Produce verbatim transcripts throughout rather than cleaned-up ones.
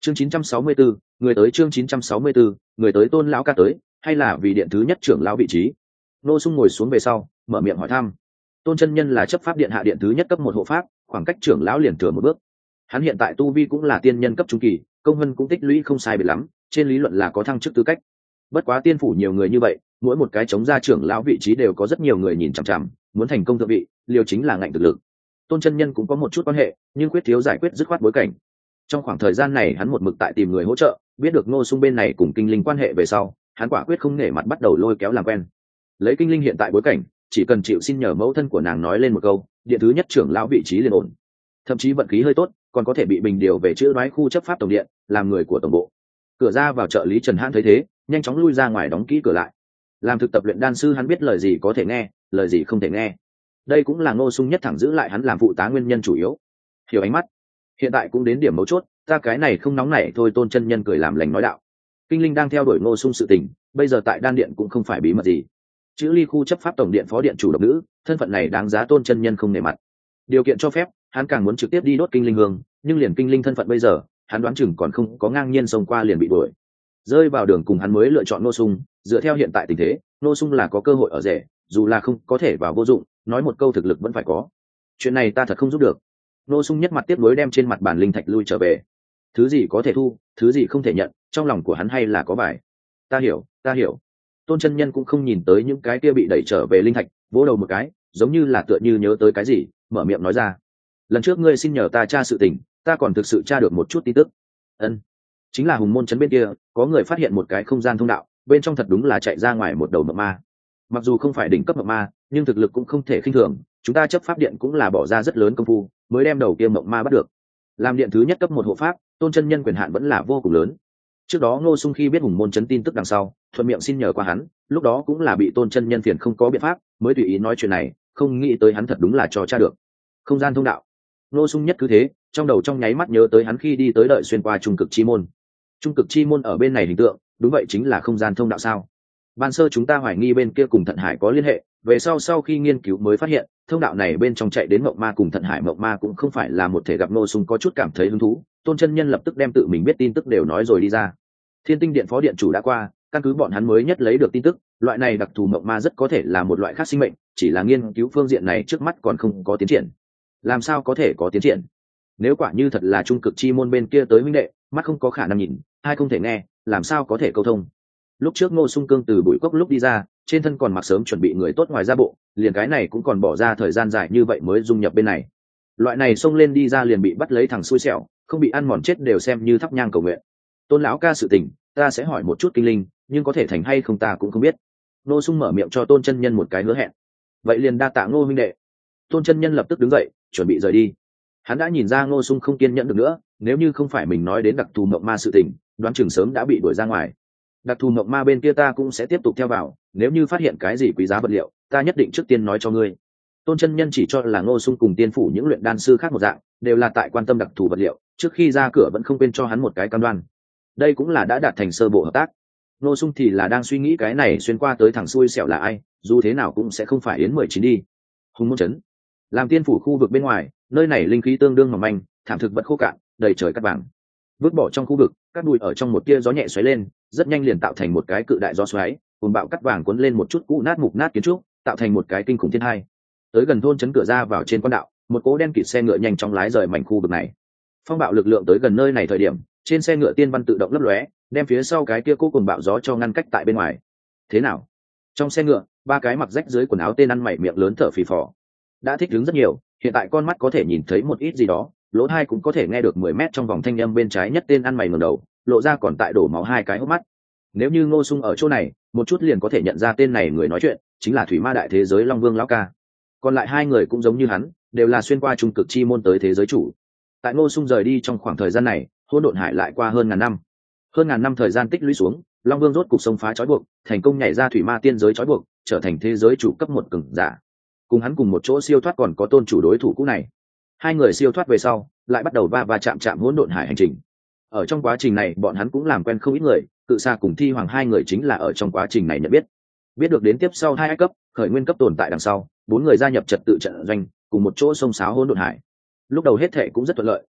Chương chín trăm sáu mươi bốn, người tới chương chín trăm sáu mươi bốn, người tới Tôn lão ca tới, hay là vì điện thứ nhất trưởng lão vị trí? Ngô Sung ngồi xuống về sau, mở miệng hỏi thăm. Tôn chân nhân là chấp pháp điện hạ điện thứ nhất cấp một hộ pháp, khoảng cách trưởng lão liền thừa một bước. Hắn hiện tại tu vi cũng là tiên nhân cấp trung kỳ, công vân cũng tích lũy không sai biệt lắm, trên lý luận là có thăng chức tư cách. Bất quá tiên phủ nhiều người như vậy, mỗi một cái chống ra trưởng lão vị trí đều có rất nhiều người nhìn chằm chằm, muốn thành công thượng vị, liều chính là ngạnh thực lực. Tôn chân nhân cũng có một chút quan hệ, nhưng quyết thiếu giải quyết dứt khoát bối cảnh. Trong khoảng thời gian này hắn một mực tại tìm người hỗ trợ, biết được Ngô Sung bên này cùng kinh linh quan hệ về sau, hắn quả quyết không nể mặt bắt đầu lôi kéo làm quen. Lấy kinh linh hiện tại bối cảnh, chỉ cần chịu xin nhờ mẫu thân của nàng nói lên một câu, điện thứ nhất trưởng lão vị trí liền ổn. Thậm chí vận khí hơi tốt, còn có thể bị bình điều về chữ đoái khu chấp pháp tổng điện, làm người của tổng bộ. Cửa ra vào trợ lý Trần Hãn thấy thế, nhanh chóng lui ra ngoài đóng kỹ cửa lại. Làm thực tập luyện đan sư hắn biết lời gì có thể nghe, lời gì không thể nghe. Đây cũng là Ngô Sung nhất thẳng giữ lại hắn làm phụ tá nguyên nhân chủ yếu. Hiểu ánh mắt. Hiện tại cũng đến điểm mấu chốt, ta cái này không nóng nảy thôi. Tôn chân nhân cười làm lành nói đạo. Kinh linh đang theo đuổi Ngô Sung sự tình, bây giờ tại đan điện cũng không phải bí mật gì. Chữ ly khu chấp pháp tổng điện phó điện chủ độc nữ, thân phận này đáng giá Tôn chân nhân không nể mặt. Điều kiện cho phép, hắn càng muốn trực tiếp đi đốt kinh linh hương, nhưng liền kinh linh thân phận bây giờ, hắn đoán chừng còn không có ngang nhiên xông qua liền bị đuổi. Rơi vào đường cùng hắn mới lựa chọn Ngô Sung, dựa theo hiện tại tình thế, Ngô Sung là có cơ hội ở rể, dù là không có thể vào vô dụng, nói một câu thực lực vẫn phải có. Chuyện này ta thật không giúp được. Ngô Sung nhất mặt tiếp nối đem trên mặt bàn linh thạch lui trở về. Thứ gì có thể thu, thứ gì không thể nhận, trong lòng của hắn hay là có bài. Ta hiểu, ta hiểu. Tôn chân nhân cũng không nhìn tới những cái kia bị đẩy trở về linh thạch, vỗ đầu một cái, giống như là tựa như nhớ tới cái gì, mở miệng nói ra. Lần trước ngươi xin nhờ ta tra sự tình, ta còn thực sự tra được một chút tin tức. Ân, chính là hùng môn trấn bên kia, có người phát hiện một cái không gian thông đạo, bên trong thật đúng là chạy ra ngoài một đầu mộng ma. Mặc dù không phải đỉnh cấp mộng ma, nhưng thực lực cũng không thể khinh thường, chúng ta chấp pháp điện cũng là bỏ ra rất lớn công phu mới đem đầu kia mộng ma bắt được. Làm điện thứ nhất cấp một hộ pháp, Tôn chân nhân quyền hạn vẫn là vô cùng lớn. Trước đó Ngô Sung khi biết hùng môn trấn tin tức đằng sau, thuận miệng xin nhờ qua hắn, lúc đó cũng là bị Tôn chân nhân phiền không có biện pháp, mới tùy ý nói chuyện này, không nghĩ tới hắn thật đúng là cho tra được. Không gian thông đạo. Ngô Sung nhất cứ thế, trong đầu trong nháy mắt nhớ tới hắn khi đi tới đợi xuyên qua trung cực chi môn. Trung cực chi môn ở bên này hình tượng, đúng vậy chính là không gian thông đạo sao? Ban sơ chúng ta hoài nghi bên kia cùng Thận Hải có liên hệ, về sau sau khi nghiên cứu mới phát hiện, thông đạo này bên trong chạy đến mộng ma cùng Thận Hải mộng ma cũng không phải là một thể gặp. Ngô Sung có chút cảm thấy hứng thú, Tôn chân nhân lập tức đem tự mình biết tin tức đều nói rồi đi ra. Thiên Tinh Điện phó điện chủ đã qua, căn cứ bọn hắn mới nhất lấy được tin tức, loại này đặc thù mộng ma rất có thể là một loại khác sinh mệnh, chỉ là nghiên cứu phương diện này trước mắt còn không có tiến triển. Làm sao có thể có tiến triển? Nếu quả như thật là trung cực chi môn bên kia tới huynh đệ, mắt không có khả năng nhìn, hai không thể nghe, làm sao có thể câu thông? Lúc trước Ngô Sung cương từ bụi cốc lúc đi ra, trên thân còn mặc sớm chuẩn bị người tốt ngoài ra bộ, liền cái này cũng còn bỏ ra thời gian dài như vậy mới dung nhập bên này. Loại này xông lên đi ra liền bị bắt lấy thằng xui xẻo, không bị ăn mòn chết đều xem như thắp nhang cầu nguyện. Tôn lão ca sự tình, ta sẽ hỏi một chút kinh linh, nhưng có thể thành hay không ta cũng không biết. Ngô Sung mở miệng cho Tôn chân nhân một cái hứa hẹn. Vậy liền đa tạ Ngô huynh đệ. Tôn chân nhân lập tức đứng dậy, chuẩn bị rời đi. Hắn đã nhìn ra Ngô Sung không kiên nhẫn được nữa, nếu như không phải mình nói đến đặc thù mộng ma sự tình, đoán chừng sớm đã bị đuổi ra ngoài. Đặc thù mộng ma bên kia ta cũng sẽ tiếp tục theo vào, nếu như phát hiện cái gì quý giá vật liệu, ta nhất định trước tiên nói cho ngươi. Tôn chân nhân chỉ cho là Ngô Sung cùng tiên phủ những luyện đan sư khác một dạng, đều là tại quan tâm đặc thù vật liệu, trước khi ra cửa vẫn không quên cho hắn một cái cam đoan. Đây cũng là đã đạt thành sơ bộ hợp tác. Ngô Sung thì là đang suy nghĩ cái này xuyên qua tới thằng xui xẻo là ai, dù thế nào cũng sẽ không phải Yến mười chín đi. Hùng môn trấn, làm tiên phủ khu vực bên ngoài, nơi này linh khí tương đương mỏng manh, thảm thực vật khô cạn, đầy trời cát vàng. Vứt bỏ trong khu vực, các bụi ở trong một tia gió nhẹ xoáy lên, rất nhanh liền tạo thành một cái cự đại gió xoáy, cuồn bạo cát vàng cuốn lên một chút cũ nát mục nát kiến trúc, tạo thành một cái kinh khủng thiên hai. Tới gần thôn trấn cửa ra vào trên quan đạo, một cỗ đen kịt xe ngựa nhanh chóng lái rời mảnh khu vực này. Phong bạo lực lượng tới gần nơi này thời điểm, trên xe ngựa tiên văn tự động lấp lóe, đem phía sau cái kia cỗ cuồng bạo gió cho ngăn cách tại bên ngoài. Thế nào? Trong xe ngựa, ba cái mặc rách dưới quần áo tên ăn mày miệng lớn thở phì phò. Đã thích ứng rất nhiều, hiện tại con mắt có thể nhìn thấy một ít gì đó, lỗ tai cũng có thể nghe được mười mét trong vòng thanh âm bên trái nhất tên ăn mày ngẩng đầu, lộ ra còn tại đổ máu hai cái hốc mắt. Nếu như Ngô Sung ở chỗ này, một chút liền có thể nhận ra tên này người nói chuyện, chính là Thủy Ma đại thế giới Long Vương lão ca. Còn lại hai người cũng giống như hắn, đều là xuyên qua trung cực chi môn tới thế giới chủ. Tại Ngô Sung rời đi trong khoảng thời gian này, hỗn độn hải lại qua hơn ngàn năm. Hơn ngàn năm thời gian tích lũy xuống, Long Vương rốt cục xông phá trói buộc, thành công nhảy ra Thủy Ma tiên giới trói buộc, trở thành thế giới chủ cấp một cường giả. Cùng hắn cùng một chỗ siêu thoát còn có tôn chủ đối thủ cũ này. Hai người siêu thoát về sau, lại bắt đầu va va chạm chạm hỗn độn hải hành trình. Ở trong quá trình này, bọn hắn cũng làm quen không ít người, Cự Sa cùng Thi Hoàng hai người chính là ở trong quá trình này nhận biết. Biết được đến tiếp sau hai cấp, khởi nguyên cấp tồn tại đằng sau, bốn người gia nhập trật tự trận doanh, cùng một chỗ xông xáo hỗn độn hải. Lúc đầu hết thệ cũng rất thuận lợi,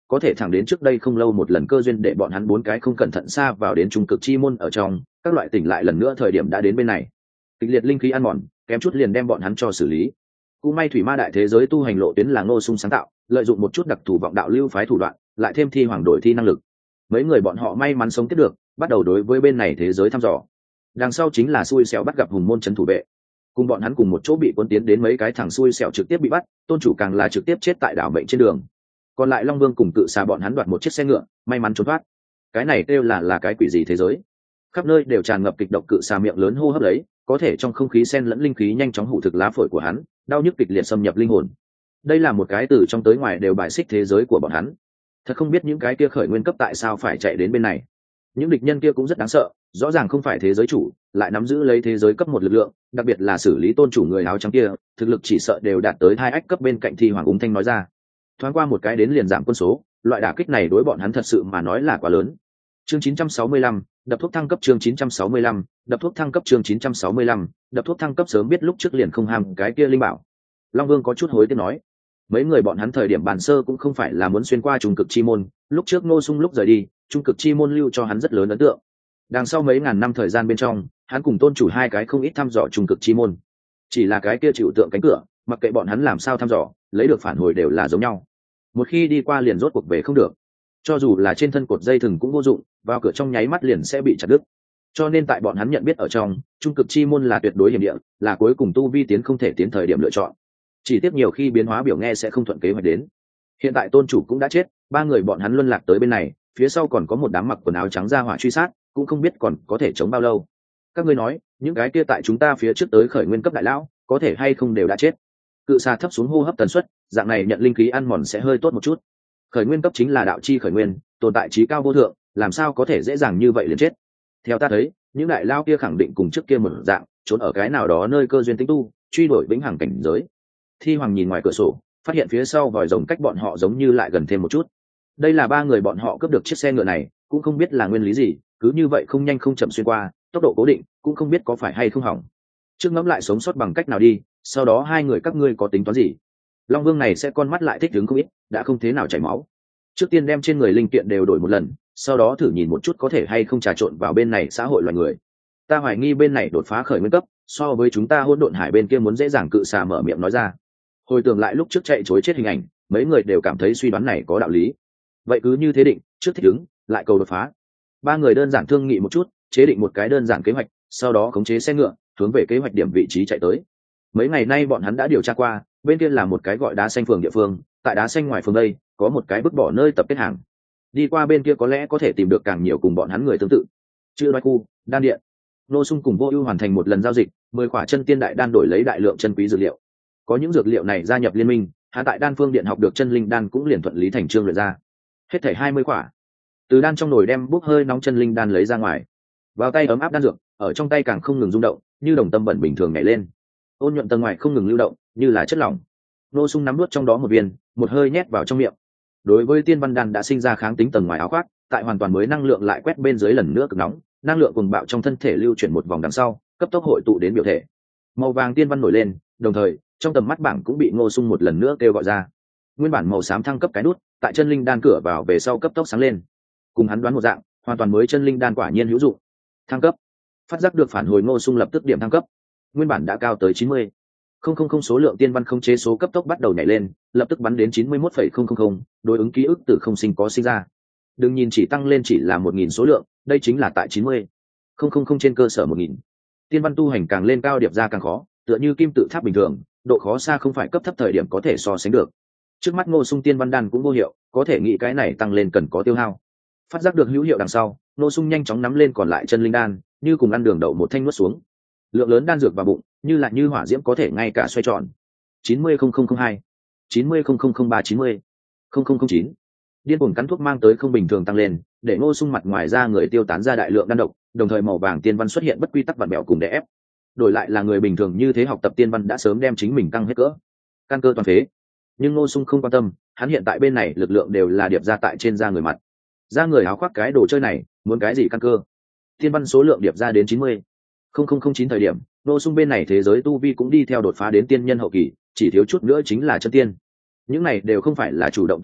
có thể thẳng đến trước đây không lâu một lần cơ duyên để bọn hắn bốn cái không cẩn thận xa vào đến trung cực chi môn ở trong, các loại tỉnh lại lần nữa thời điểm đã đến bên này. Kịch liệt linh khí ăn mòn, kém chút liền đem bọn hắn cho xử lý. Cũng may thủy ma đại thế giới tu hành lộ tuyến là Ngô Sung sáng tạo, lợi dụng một chút đặc thù vọng đạo lưu phái thủ đoạn, lại thêm thi hoàng đổi thi năng lực. Mấy người bọn họ may mắn sống tiếp được, bắt đầu đối với bên này thế giới thăm dò. Đằng sau chính là xui xẻo bắt gặp hùng môn trấn thủ vệ. Cùng bọn hắn cùng một chỗ bị cuốn tiến đến mấy cái thằng xui xẻo trực tiếp bị bắt, tôn chủ càng là trực tiếp chết tại đảo mệnh trên đường. Còn lại Long Vương cùng Cự Xà bọn hắn đoạt một chiếc xe ngựa, may mắn trốn thoát. Cái này kêu là là cái quỷ gì thế giới? Khắp nơi đều tràn ngập kịch độc, Cự Xà miệng lớn hô hấp lấy, có thể trong không khí xen lẫn linh khí nhanh chóng hủ thực lá phổi của hắn, đau nhức kịch liệt xâm nhập linh hồn. Đây là một cái từ trong tới ngoài đều bài xích thế giới của bọn hắn. Thật không biết những cái kia khởi nguyên cấp tại sao phải chạy đến bên này. Những địch nhân kia cũng rất đáng sợ, rõ ràng không phải thế giới chủ, lại nắm giữ lấy thế giới cấp một lực lượng, đặc biệt là xử lý tôn chủ người áo trắng kia, thực lực chỉ sợ đều đạt tới hai ách cấp. Bên cạnh Thi Hoàng Úng Thanh nói ra, thoáng qua một cái đến liền giảm quân số, loại đả kích này đối bọn hắn thật sự mà nói là quá lớn. Chương chín trăm sáu mươi lăm, đập thuốc thăng cấp. Chương chín trăm sáu mươi lăm, đập thuốc thăng cấp. Chương chín trăm sáu mươi lăm, đập thuốc thăng cấp. Sớm biết lúc trước liền không ham cái kia linh bảo. Long Vương có chút hối tiếc nói, mấy người bọn hắn thời điểm bàn sơ cũng không phải là muốn xuyên qua trung cực chi môn, lúc trước Ngô Sung lúc rời đi, trung cực chi môn lưu cho hắn rất lớn ấn tượng. Đằng sau mấy ngàn năm thời gian bên trong, hắn cùng tôn chủ hai cái không ít thăm dò trung cực chi môn. Chỉ là cái kia chịu tượng cánh cửa, mặc kệ bọn hắn làm sao thăm dò, lấy được phản hồi đều là giống nhau. Một khi đi qua liền rốt cuộc về không được. Cho dù là trên thân cột dây thừng cũng vô dụng, vào cửa trong nháy mắt liền sẽ bị chặt đứt. Cho nên tại bọn hắn nhận biết ở trong, trung cực chi môn là tuyệt đối hiểm địa, là cuối cùng tu vi tiến không thể tiến thời điểm lựa chọn. Chỉ tiếc nhiều khi biến hóa biểu nghe sẽ không thuận kế hoạch đến. Hiện tại tôn chủ cũng đã chết, ba người bọn hắn luân lạc tới bên này, phía sau còn có một đám mặc quần áo trắng ra hỏa truy sát, cũng không biết còn có thể chống bao lâu. Các ngươi nói, những cái kia tại chúng ta phía trước tới khởi nguyên cấp đại lão, có thể hay không đều đã chết? Cự Xà thấp xuống hô hấp tần suất, dạng này nhận linh khí ăn mòn sẽ hơi tốt một chút. Khởi nguyên cấp chính là đạo chi khởi nguyên, tồn tại trí cao vô thượng, làm sao có thể dễ dàng như vậy liền chết? Theo ta thấy, những đại lao kia khẳng định cùng trước kia một dạng, trốn ở cái nào đó nơi cơ duyên tính tu, truy đuổi vĩnh hằng cảnh giới. Thi Hoàng nhìn ngoài cửa sổ, phát hiện phía sau vòi rồng cách bọn họ giống như lại gần thêm một chút. Đây là ba người bọn họ cướp được chiếc xe ngựa này, cũng không biết là nguyên lý gì, cứ như vậy không nhanh không chậm xuyên qua, tốc độ cố định, cũng không biết có phải hay không hỏng. Trước ngẫm lại sống sót bằng cách nào đi, sau đó hai người các ngươi có tính toán gì? Long Vương này sẽ con mắt lại thích đứng không ít, đã không thế nào chảy máu. Trước tiên đem trên người linh kiện đều đổi một lần, sau đó thử nhìn một chút có thể hay không trà trộn vào bên này xã hội loài người. Ta hoài nghi bên này đột phá khởi nguyên cấp, so với chúng ta hỗn độn hải bên kia muốn dễ dàng. Cự Xà mở miệng nói ra. Hồi tưởng lại lúc trước chạy chối chết hình ảnh, mấy người đều cảm thấy suy đoán này có đạo lý. Vậy cứ như thế định, trước thích ứng, lại cầu đột phá. Ba người đơn giản thương nghị một chút, chế định một cái đơn giản kế hoạch, sau đó khống chế xe ngựa, hướng về kế hoạch điểm vị trí chạy tới. Mấy ngày nay bọn hắn đã điều tra qua, bên kia là một cái gọi đá xanh phường địa phương, tại đá xanh ngoài phường đây có một cái vứt bỏ nơi tập kết hàng. Đi qua bên kia có lẽ có thể tìm được càng nhiều cùng bọn hắn người tương tự. Chữ đoái khu, đan điện. Nô Sung cùng Vô Ưu hoàn thành một lần giao dịch, mười khỏa chân tiên đại đan đổi lấy đại lượng chân quý dược liệu. Có những dược liệu này gia nhập liên minh, hắn tại Đan Phương Điện học được chân linh đan cũng liền thuận lý thành chương luyện ra. Hết thảy hai mươi khỏa. Từ đan trong nồi đem bốc hơi nóng chân linh đan lấy ra ngoài. Vào tay ấm áp đan dược, ở trong tay càng không ngừng rung động, như đồng tâm bẩn bình thường nhảy lên. Ôn nhuận tầng ngoài không ngừng lưu động, như là chất lỏng. Nô Sung nắm nuốt trong đó một viên, một hơi nhét vào trong miệng. Đối với tiên văn đan đã sinh ra kháng tính tầng ngoài áo khoác, tại hoàn toàn mới năng lượng lại quét bên dưới lần nữa cực nóng, năng lượng cuồng bạo trong thân thể lưu chuyển một vòng đằng sau, cấp tốc hội tụ đến biểu thể. Màu vàng tiên văn nổi lên, đồng thời, trong tầm mắt bảng cũng bị Ngô Sung một lần nữa kêu gọi ra. Nguyên bản màu xám thăng cấp cái nút, tại chân linh đan cửa vào về sau cấp tốc sáng lên. Cùng hắn đoán một dạng, hoàn toàn mới chân linh đan quả nhiên hữu dụng. Thăng cấp. Phát giác được phản hồi, Ngô Sung lập tức điểm thăng cấp. Nguyên bản đã cao tới chín mươi. Không không không số lượng tiên văn không chế số cấp tốc bắt đầu nhảy lên, lập tức bắn đến chín mươi mốt phẩy không không không, đối ứng ký ức từ không sinh có sinh ra. Đừng nhìn chỉ tăng lên chỉ là một nghìn số lượng, đây chính là tại chín mươi. Không không không trên cơ sở một nghìn. Tiên văn tu hành càng lên cao điệp ra càng khó, tựa như kim tự tháp bình thường, độ khó xa không phải cấp thấp thời điểm có thể so sánh được. Trước mắt Ngô Sung tiên văn đan cũng vô hiệu, có thể nghĩ cái này tăng lên cần có tiêu hao. Phát giác được hữu hiệu đằng sau, Ngô Sung nhanh chóng nắm lên còn lại chân linh đan, như cùng ăn đường đậu một thanh nuốt xuống. Lượng lớn đan dược vào bụng, như là như hỏa diễm có thể ngay cả xoay tròn. chín mươi không không không hai, chín mươi không không không ba, chín mươi không không không chín. Điên cuồng cắn thuốc mang tới không bình thường tăng lên, để Ngô Sung mặt ngoài ra người tiêu tán ra đại lượng đan độc, đồng thời màu vàng tiên văn xuất hiện bất quy tắc vặn bẹo cùng đè ép. Đổi lại là người bình thường như thế học tập tiên văn đã sớm đem chính mình căng hết cỡ, căn cơ toàn phế. Nhưng Ngô Sung không quan tâm, hắn hiện tại bên này lực lượng đều là điệp ra tại trên da người mặt. Da người áo khoác cái đồ chơi này, muốn cái gì căn cơ? Tiên văn số lượng điệp ra đến chín mươi không không không chín thời điểm, Ngô Sung bên này thế giới tu vi cũng đi theo đột phá đến tiên nhân hậu kỳ, chỉ thiếu chút nữa chính là chân tiên. Những này đều không phải là chủ động tu luyện,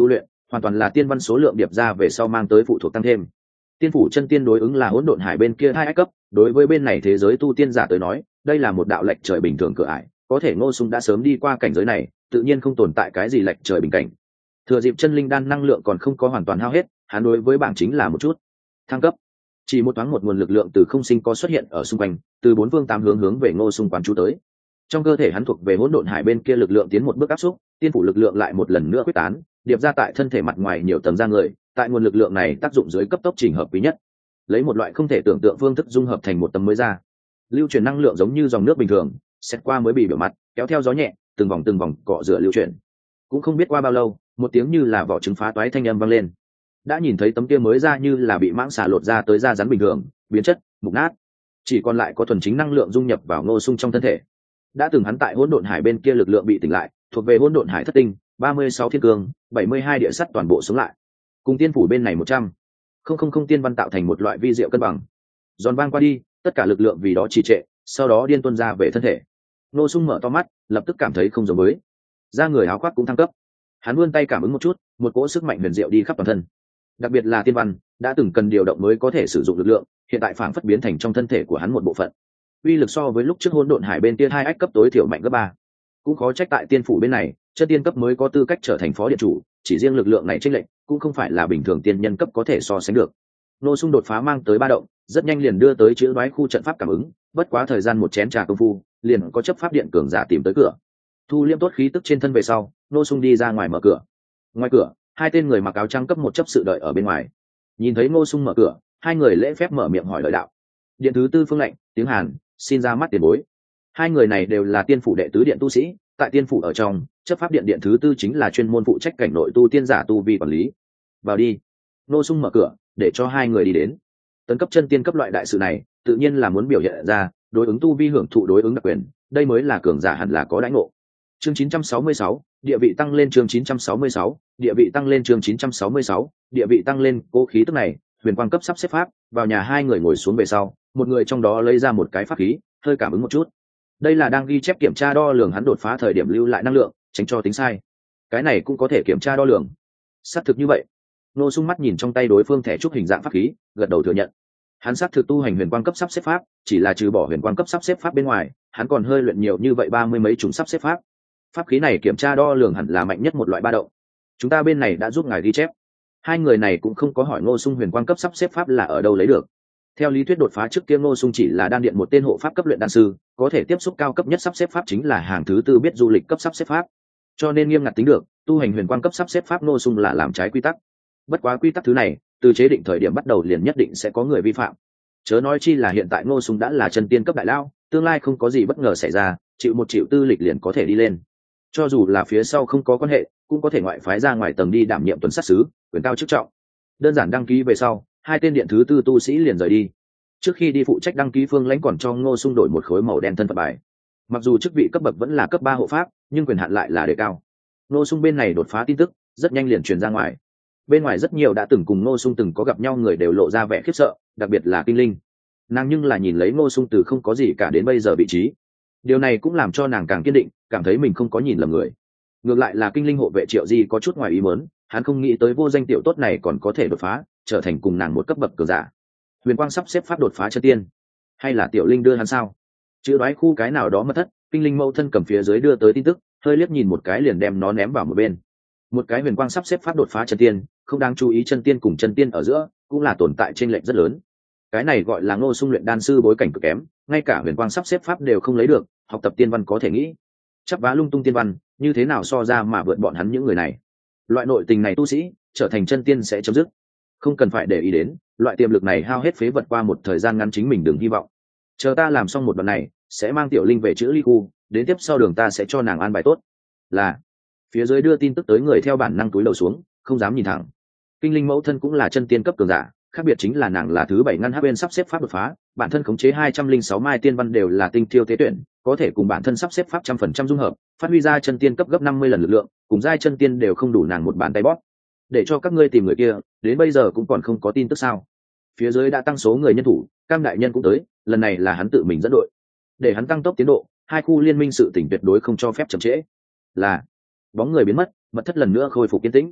hoàn toàn là tiên văn số lượng điệp ra về sau mang tới phụ thuộc tăng thêm. Tiên phủ chân tiên đối ứng là hỗn độn hải bên kia hai ách cấp, đối với bên này thế giới tu tiên giả tới nói, đây là một đạo lệch trời bình thường cửa ải, có thể Ngô Sung đã sớm đi qua cảnh giới này, tự nhiên không tồn tại cái gì lệch trời bình cảnh. Thừa dịp chân linh đan năng lượng còn không có hoàn toàn hao hết, hắn đối với bảng chính là một chút thăng cấp. Chỉ một thoáng một nguồn lực lượng từ không sinh có xuất hiện ở xung quanh, từ bốn phương tám hướng hướng về Ngô Sung quán chú tới. Trong cơ thể hắn thuộc về hỗn độn hải bên kia lực lượng tiến một bước áp xúc, tiên phủ lực lượng lại một lần nữa quyết tán, điệp ra tại thân thể mặt ngoài nhiều tầng da người, tại nguồn lực lượng này tác dụng dưới cấp tốc chỉnh hợp quý nhất, lấy một loại không thể tưởng tượng phương thức dung hợp thành một tấm mới da. Lưu chuyển năng lượng giống như dòng nước bình thường, xét qua mới bị biểu mặt, kéo theo gió nhẹ, từng vòng từng vòng cọ rửa lưu chuyển. Cũng không biết qua bao lâu, một tiếng như là vỏ trứng phá toái thanh âm vang lên. Đã nhìn thấy tấm kia mới ra như là bị mãng xà lột ra tới da rắn bình thường, biến chất, mục nát, chỉ còn lại có thuần chính năng lượng dung nhập vào Ngô Sung trong thân thể. Đã từng hắn tại hỗn độn hải bên kia lực lượng bị tỉnh lại, thuộc về hỗn độn hải thất tinh, ba mươi sáu thiên cương, bảy mươi hai địa sắt toàn bộ sống lại. Cùng tiên phủ bên này một trăm, không không không tiên văn tạo thành một loại vi diệu cân bằng. Giòn vang qua đi, tất cả lực lượng vì đó trì trệ, sau đó điên tuôn ra về thân thể. Ngô Sung mở to mắt, lập tức cảm thấy không giống với. Da người áo khoác cũng thăng cấp. Hắn vươn tay cảm ứng một chút, một cỗ sức mạnh huyền diệu đi khắp toàn thân. Đặc biệt là tiên văn, đã từng cần điều động mới có thể sử dụng lực lượng, hiện tại phảng phất biến thành trong thân thể của hắn một bộ phận. Uy lực so với lúc trước hỗn độn hải bên kia hai ách cấp tối thiểu mạnh gấp ba. Cũng khó trách tại tiên phủ bên này, chân tiên cấp mới có tư cách trở thành phó điện chủ, chỉ riêng lực lượng này chênh lệch, cũng không phải là bình thường tiên nhân cấp có thể so sánh được. Ngô Sung đột phá mang tới ba động, rất nhanh liền đưa tới chữ đoái khu trận pháp cảm ứng, bất quá thời gian một chén trà công phu, liền có chấp pháp điện cường giả tìm tới cửa. Thu liêm tốt khí tức trên thân về sau, Ngô Sung đi ra ngoài mở cửa. Ngoài cửa, hai tên người mặc áo trắng cấp một chấp sự đợi ở bên ngoài. Nhìn thấy Ngô Sung mở cửa, hai người lễ phép mở miệng hỏi lời đạo. Điện thứ tư Phương Lệnh, tiếng Hàn, xin ra mắt tiền bối. Hai người này đều là tiên phủ đệ tứ điện tu sĩ, tại tiên phủ ở trong, chấp pháp điện điện thứ tư chính là chuyên môn phụ trách cảnh nội tu tiên giả tu vi quản lý. Vào đi. Ngô Sung mở cửa, để cho hai người đi đến. Tấn cấp chân tiên cấp loại đại sự này, tự nhiên là muốn biểu hiện ra đối ứng tu vi hưởng thụ đối ứng đặc quyền, đây mới là cường giả hẳn là có đãi ngộ. Chương chín trăm sáu mươi sáu, địa vị tăng lên. Chương chín trăm sáu mươi sáu, địa vị tăng lên. Chương chín trăm sáu mươi sáu, địa vị tăng lên. Cố khí tức này, huyền quang cấp sắp xếp pháp, vào nhà hai người ngồi xuống về sau, một người trong đó lấy ra một cái pháp khí, hơi cảm ứng một chút. Đây là đang ghi chép kiểm tra đo lường hắn đột phá thời điểm lưu lại năng lượng, tránh cho tính sai. Cái này cũng có thể kiểm tra đo lường. Xác thực như vậy. Ngô Sung mắt nhìn trong tay đối phương thẻ trúc hình dạng pháp khí, gật đầu thừa nhận. Hắn xác thực tu hành huyền quang cấp sắp xếp pháp, chỉ là trừ bỏ huyền quang cấp sắp xếp pháp bên ngoài, hắn còn hơi luyện nhiều như vậy ba mươi mấy chủng sắp xếp pháp. Pháp khí này kiểm tra đo lường hẳn là mạnh nhất một loại ba động. Chúng ta bên này đã giúp ngài ghi chép. Hai người này cũng không có hỏi Ngô Sung huyền quang cấp sắp xếp pháp là ở đâu lấy được. Theo lý thuyết đột phá trước kia Ngô Sung chỉ là đan điện một tên hộ pháp cấp luyện đan sư, có thể tiếp xúc cao cấp nhất sắp xếp pháp chính là hàng thứ tư biết du lịch cấp sắp xếp pháp. Cho nên nghiêm ngặt tính được, tu hành huyền quang cấp sắp xếp pháp Ngô Sung là làm trái quy tắc. Bất quá quy tắc thứ này, từ chế định thời điểm bắt đầu liền nhất định sẽ có người vi phạm. Chớ nói chi là hiện tại Ngô Sung đã là chân tiên cấp đại lao, tương lai không có gì bất ngờ xảy ra, chịu một triệu tư lịch liền có thể đi lên. Cho dù là phía sau không có quan hệ, cũng có thể ngoại phái ra ngoài tầng đi đảm nhiệm tuần sát sứ, quyền cao chức trọng. Đơn giản đăng ký về sau, hai tên điện thứ tư tu sĩ liền rời đi. Trước khi đi phụ trách đăng ký Phương Lãnh còn cho Ngô Sung đổi một khối màu đen thân phận bài. Mặc dù chức vị cấp bậc vẫn là cấp ba hộ pháp, nhưng quyền hạn lại là đề cao. Ngô Sung bên này đột phá tin tức, rất nhanh liền truyền ra ngoài. Bên ngoài rất nhiều đã từng cùng Ngô Sung từng có gặp nhau người đều lộ ra vẻ khiếp sợ, đặc biệt là Kinh Linh. Nàng nhưng là nhìn lấy Ngô Sung từ không có gì cả đến bây giờ vị trí. Điều này cũng làm cho nàng càng kiên định, cảm thấy mình không có nhìn lầm người. Ngược lại là Kinh Linh hộ vệ Triệu Di có chút ngoài ý muốn, hắn không nghĩ tới vô danh tiểu tốt này còn có thể đột phá, trở thành cùng nàng một cấp bậc cường giả. Huyền quang sắp xếp pháp đột phá chân tiên, hay là Tiểu Linh đưa hắn sao? Chữ đoái khu cái nào đó mất thất, Kinh Linh mâu thân cầm phía dưới đưa tới tin tức, hơi liếc nhìn một cái liền đem nó ném vào một bên. Một cái huyền quang sắp xếp pháp đột phá chân tiên, không đáng chú ý chân tiên cùng chân tiên ở giữa cũng là tồn tại chênh lệch rất lớn. Cái này gọi là Ngô Sung luyện đan sư bối cảnh cực kém, ngay cả huyền quang sắp xếp pháp đều không lấy được, học tập tiên văn có thể nghĩ, chắp vá lung tung tiên văn, như thế nào so ra mà vượt bọn hắn những người này. Loại nội tình này tu sĩ trở thành chân tiên sẽ chấm dứt, không cần phải để ý đến, loại tiềm lực này hao hết phế vật qua một thời gian ngắn chính mình đừng hy vọng. Chờ ta làm xong một đoạn này, sẽ mang Tiểu Linh về chữ ly khu, đến tiếp sau đường ta sẽ cho nàng an bài tốt. Là phía dưới đưa tin tức tới người theo bản năng túi đầu xuống, không dám nhìn thẳng. Kinh Linh mẫu thân cũng là chân tiên cấp cường giả, khác biệt chính là nàng là thứ bảy ngăn hắc bên sắp xếp pháp đột phá, bản thân khống chế hai trăm linh sáu mai tiên văn đều là tinh thiêu tế tuyển, có thể cùng bản thân sắp xếp pháp trăm phần trăm dung hợp, phát huy ra chân tiên cấp gấp năm mươi lần lực lượng, cùng giai chân tiên đều không đủ nàng một bàn tay bóp. Để cho các ngươi tìm người kia, đến bây giờ cũng còn không có tin tức sao? Phía dưới đã tăng số người nhân thủ, Cam đại nhân cũng tới, lần này là hắn tự mình dẫn đội, để hắn tăng tốc tiến độ, hai khu liên minh sự tình tuyệt đối không cho phép chậm trễ. Là bóng người biến mất, mật thất lần nữa khôi phục yên tĩnh.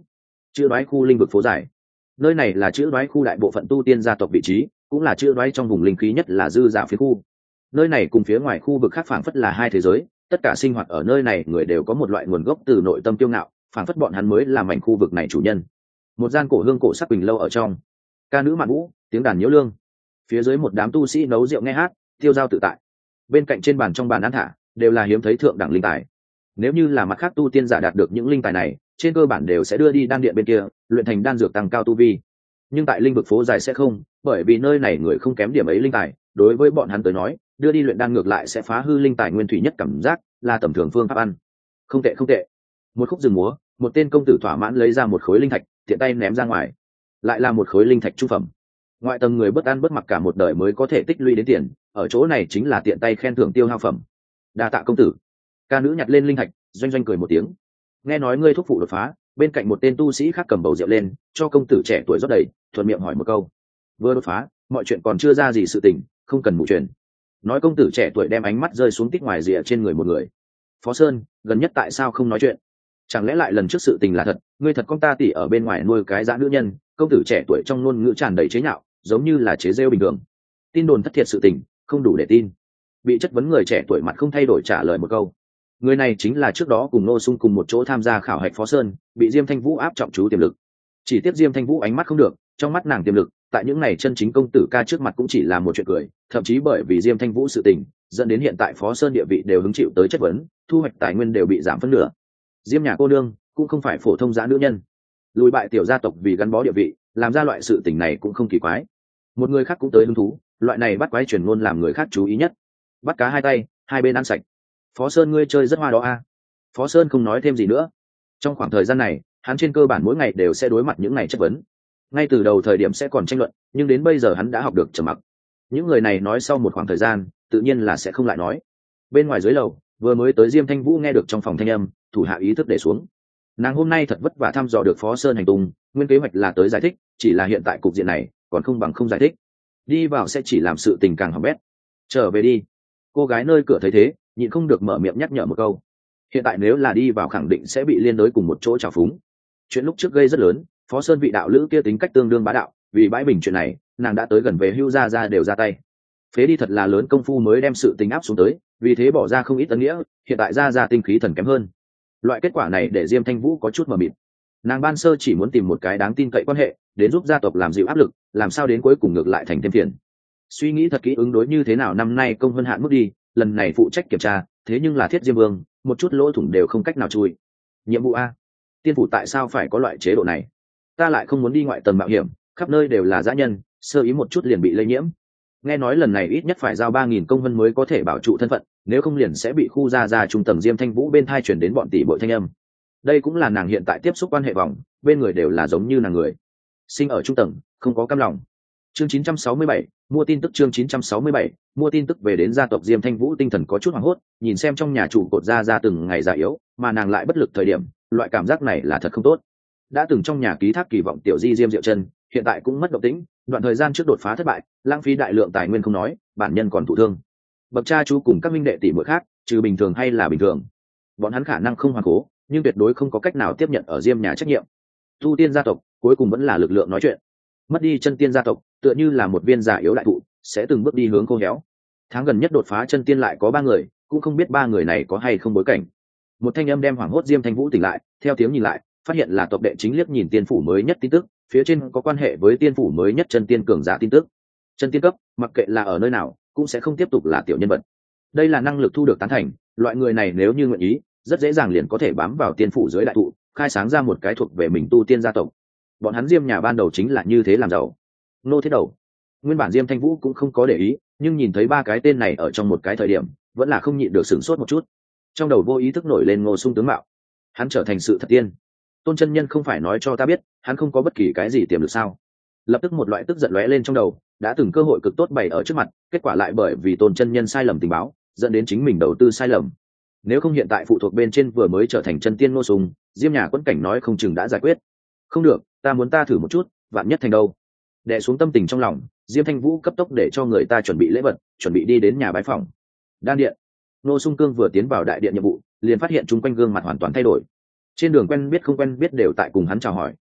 chữ đoái khu linh vực phố dài. Nơi này là chữ đoái khu đại bộ phận tu tiên gia tộc vị trí, cũng là chữ đoái trong vùng linh khí nhất là dư dả phía khu. Nơi này cùng phía ngoài khu vực khác phảng phất là hai thế giới, tất cả sinh hoạt ở nơi này người đều có một loại nguồn gốc từ nội tâm kiêu ngạo, phảng phất bọn hắn mới là mảnh khu vực này chủ nhân. Một gian cổ hương cổ sắc bình lâu ở trong, ca nữ mạn vũ, tiếng đàn nhiễu lương, phía dưới một đám tu sĩ nấu rượu nghe hát, tiêu dao tự tại. Bên cạnh trên bàn trong bàn ăn thả đều là hiếm thấy thượng đẳng linh tài. Nếu như là mặt khác tu tiên giả đạt được những linh tài này, trên cơ bản đều sẽ đưa đi đan điện bên kia luyện thành đan dược tăng cao tu vi, nhưng tại linh vực phố dài sẽ không, bởi vì nơi này người không kém điểm ấy linh tài, đối với bọn hắn tới nói đưa đi luyện đan ngược lại sẽ phá hư linh tài nguyên thủy nhất cảm giác, là tầm thường phương pháp ăn. Không tệ không tệ. Một khúc rừng múa, một tên công tử thỏa mãn lấy ra một khối linh thạch, tiện tay ném ra ngoài. Lại là một khối linh thạch trung phẩm. Ngoại tầng người bất ăn bất mặc cả một đời mới có thể tích lũy đến tiền, ở chỗ này chính là tiện tay khen thưởng tiêu hao phẩm. Đa tạ công tử. Ca nữ nhặt lên linh thạch, doanh doanh cười một tiếng. Nghe nói ngươi thúc phụ đột phá, bên cạnh một tên tu sĩ khác cầm bầu rượu lên cho công tử trẻ tuổi rót đầy, thuận miệng hỏi một câu. Vừa đột phá, mọi chuyện còn chưa ra gì sự tình, không cần mù truyền. Nói công tử trẻ tuổi đem ánh mắt rơi xuống tích ngoài rìa trên người một người. Phó Sơn, gần nhất tại sao không nói chuyện? Chẳng lẽ lại lần trước sự tình là thật, ngươi thật con ta tỉ ở bên ngoài nuôi cái dã nữ nhân? Công tử trẻ tuổi trong ngôn ngữ tràn đầy chế nhạo, giống như là chế rêu bình thường. Tin đồn thất thiệt sự tình, không đủ để tin. Bị chất vấn người trẻ tuổi mặt không thay đổi trả lời một câu. Người này chính là trước đó cùng Nô Sung cùng một chỗ tham gia khảo hạch Phó Sơn, bị Diêm Thanh Vũ áp trọng chú tiềm lực. Chỉ tiếc Diêm Thanh Vũ ánh mắt không được, trong mắt nàng tiềm lực, tại những ngày chân chính công tử ca trước mặt cũng chỉ là một chuyện cười, thậm chí bởi vì Diêm Thanh Vũ sự tình, dẫn đến hiện tại Phó Sơn địa vị đều hứng chịu tới chất vấn, thu hoạch tài nguyên đều bị giảm phân nửa. Diêm nhà cô nương cũng không phải phổ thông dã nữ nhân, lùi bại tiểu gia tộc vì gắn bó địa vị, làm ra loại sự tình này cũng không kỳ quái. Một người khác cũng tới hứng thú, loại này bắt quái truyền ngôn làm người khác chú ý nhất. Bắt cá hai tay, hai bên ăn sạch. Phó Sơn ngươi chơi rất hoa đó a. Phó Sơn không nói thêm gì nữa. Trong khoảng thời gian này, hắn trên cơ bản mỗi ngày đều sẽ đối mặt những ngày chất vấn. Ngay từ đầu thời điểm sẽ còn tranh luận, nhưng đến bây giờ hắn đã học được trầm mặc. Những người này nói sau một khoảng thời gian, tự nhiên là sẽ không lại nói. Bên ngoài dưới lầu, vừa mới tới Diêm Thanh Vũ nghe được trong phòng thanh âm, thủ hạ ý thức để xuống. Nàng hôm nay thật vất vả thăm dò được Phó Sơn hành tung, nguyên kế hoạch là tới giải thích, chỉ là hiện tại cục diện này, còn không bằng không giải thích. Đi vào sẽ chỉ làm sự tình càng hỏng bét. Trở về đi. Cô gái nơi cửa thấy thế, nhịn không được mở miệng nhắc nhở một câu. Hiện tại nếu là đi vào khẳng định sẽ bị liên đối cùng một chỗ trào phúng. Chuyện lúc trước gây rất lớn, Phó Sơn vị đạo lữ kia tính cách tương đương bá đạo, vì bãi bình chuyện này, nàng đã tới gần về hưu ra ra đều ra tay. Phế đi thật là lớn công phu mới đem sự tình áp xuống tới, vì thế bỏ ra không ít ân nghĩa, hiện tại ra ra tinh khí thần kém hơn. Loại kết quả này để Diêm Thanh Vũ có chút mờ mịt. Nàng ban sơ chỉ muốn tìm một cái đáng tin cậy quan hệ, đến giúp gia tộc làm dịu áp lực, làm sao đến cuối cùng ngược lại thành thêm phiền. Suy nghĩ thật kỹ ứng đối như thế nào năm nay công hơn hạn mức đi, lần này phụ trách kiểm tra, thế nhưng là Thiết Diêm Vương, một chút lỗ thủng đều không cách nào chui. Nhiệm vụ a. Tiên phủ tại sao phải có loại chế độ này? Ta lại không muốn đi ngoại tầng mạo hiểm, khắp nơi đều là dã nhân, sơ ý một chút liền bị lây nhiễm. Nghe nói lần này ít nhất phải giao ba nghìn công vân mới có thể bảo trụ thân phận, nếu không liền sẽ bị khu ra ra trung tầng Diêm Thanh Vũ bên thai chuyển đến bọn tỷ bội thanh âm. Đây cũng là nàng hiện tại tiếp xúc quan hệ vòng, bên người đều là giống như nàng người. Sinh ở trung tầng, không có cam lòng. Chương chín trăm sáu mươi bảy, mua tin tức chương chín trăm sáu mươi bảy, mua tin tức về đến gia tộc Diêm Thanh Vũ tinh thần có chút hoảng hốt, nhìn xem trong nhà chủ cột ra ra từng ngày già yếu, mà nàng lại bất lực thời điểm, loại cảm giác này là thật không tốt. Đã từng trong nhà ký thác kỳ vọng tiểu di Diêm Diệu Chân, hiện tại cũng mất động tĩnh, đoạn thời gian trước đột phá thất bại, lãng phí đại lượng tài nguyên không nói, bản nhân còn thụ thương. Bậc cha chú cùng các minh đệ tỷ muội khác, trừ bình thường hay là bình thường, bọn hắn khả năng không hoàn cố, nhưng tuyệt đối không có cách nào tiếp nhận ở Diêm nhà trách nhiệm. Tu tiên gia tộc cuối cùng vẫn là lực lượng nói chuyện. Mất đi chân tiên gia tộc, tựa như là một viên già yếu đại thụ, sẽ từng bước đi hướng khô héo. Tháng gần nhất đột phá chân tiên lại có ba người, cũng không biết ba người này có hay không bối cảnh. Một thanh âm đem hoảng hốt Diêm Thanh Vũ tỉnh lại, theo tiếng nhìn lại, phát hiện là tộc đệ chính liếc nhìn tiên phủ mới nhất tin tức, phía trên có quan hệ với tiên phủ mới nhất chân tiên cường giả tin tức. Chân tiên cấp, mặc kệ là ở nơi nào, cũng sẽ không tiếp tục là tiểu nhân vật. Đây là năng lực thu được tán thành, loại người này nếu như nguyện ý, rất dễ dàng liền có thể bám vào tiên phủ dưới đại thụ, khai sáng ra một cái thuộc về mình tu tiên gia tộc. Bọn hắn Diêm nhà ban đầu chính là như thế làm giàu. Nô Thiết Đầu. Nguyên bản Diêm Thanh Vũ cũng không có để ý, nhưng nhìn thấy ba cái tên này ở trong một cái thời điểm, vẫn là không nhịn được sửng sốt một chút. Trong đầu vô ý thức nổi lên Ngô Sung tướng mạo. Hắn trở thành sự thật tiên. Tôn chân nhân không phải nói cho ta biết, hắn không có bất kỳ cái gì tiềm lực sao? Lập tức một loại tức giận lóe lên trong đầu, đã từng cơ hội cực tốt bày ở trước mặt, kết quả lại bởi vì Tôn chân nhân sai lầm tình báo, dẫn đến chính mình đầu tư sai lầm. Nếu không hiện tại phụ thuộc bên trên vừa mới trở thành chân tiên Ngô Sung, Diêm nhà quẫn cảnh nói không chừng đã giải quyết. Không được, ta muốn ta thử một chút, vạn nhất thành đâu. Đè xuống tâm tình trong lòng, Diêm Thanh Vũ cấp tốc để cho người ta chuẩn bị lễ vật, chuẩn bị đi đến nhà bái phòng. Đan điện. Ngô Sung Cương vừa tiến vào đại điện nhiệm vụ, liền phát hiện chung quanh gương mặt hoàn toàn thay đổi. Trên đường quen biết không quen biết đều tại cùng hắn chào hỏi.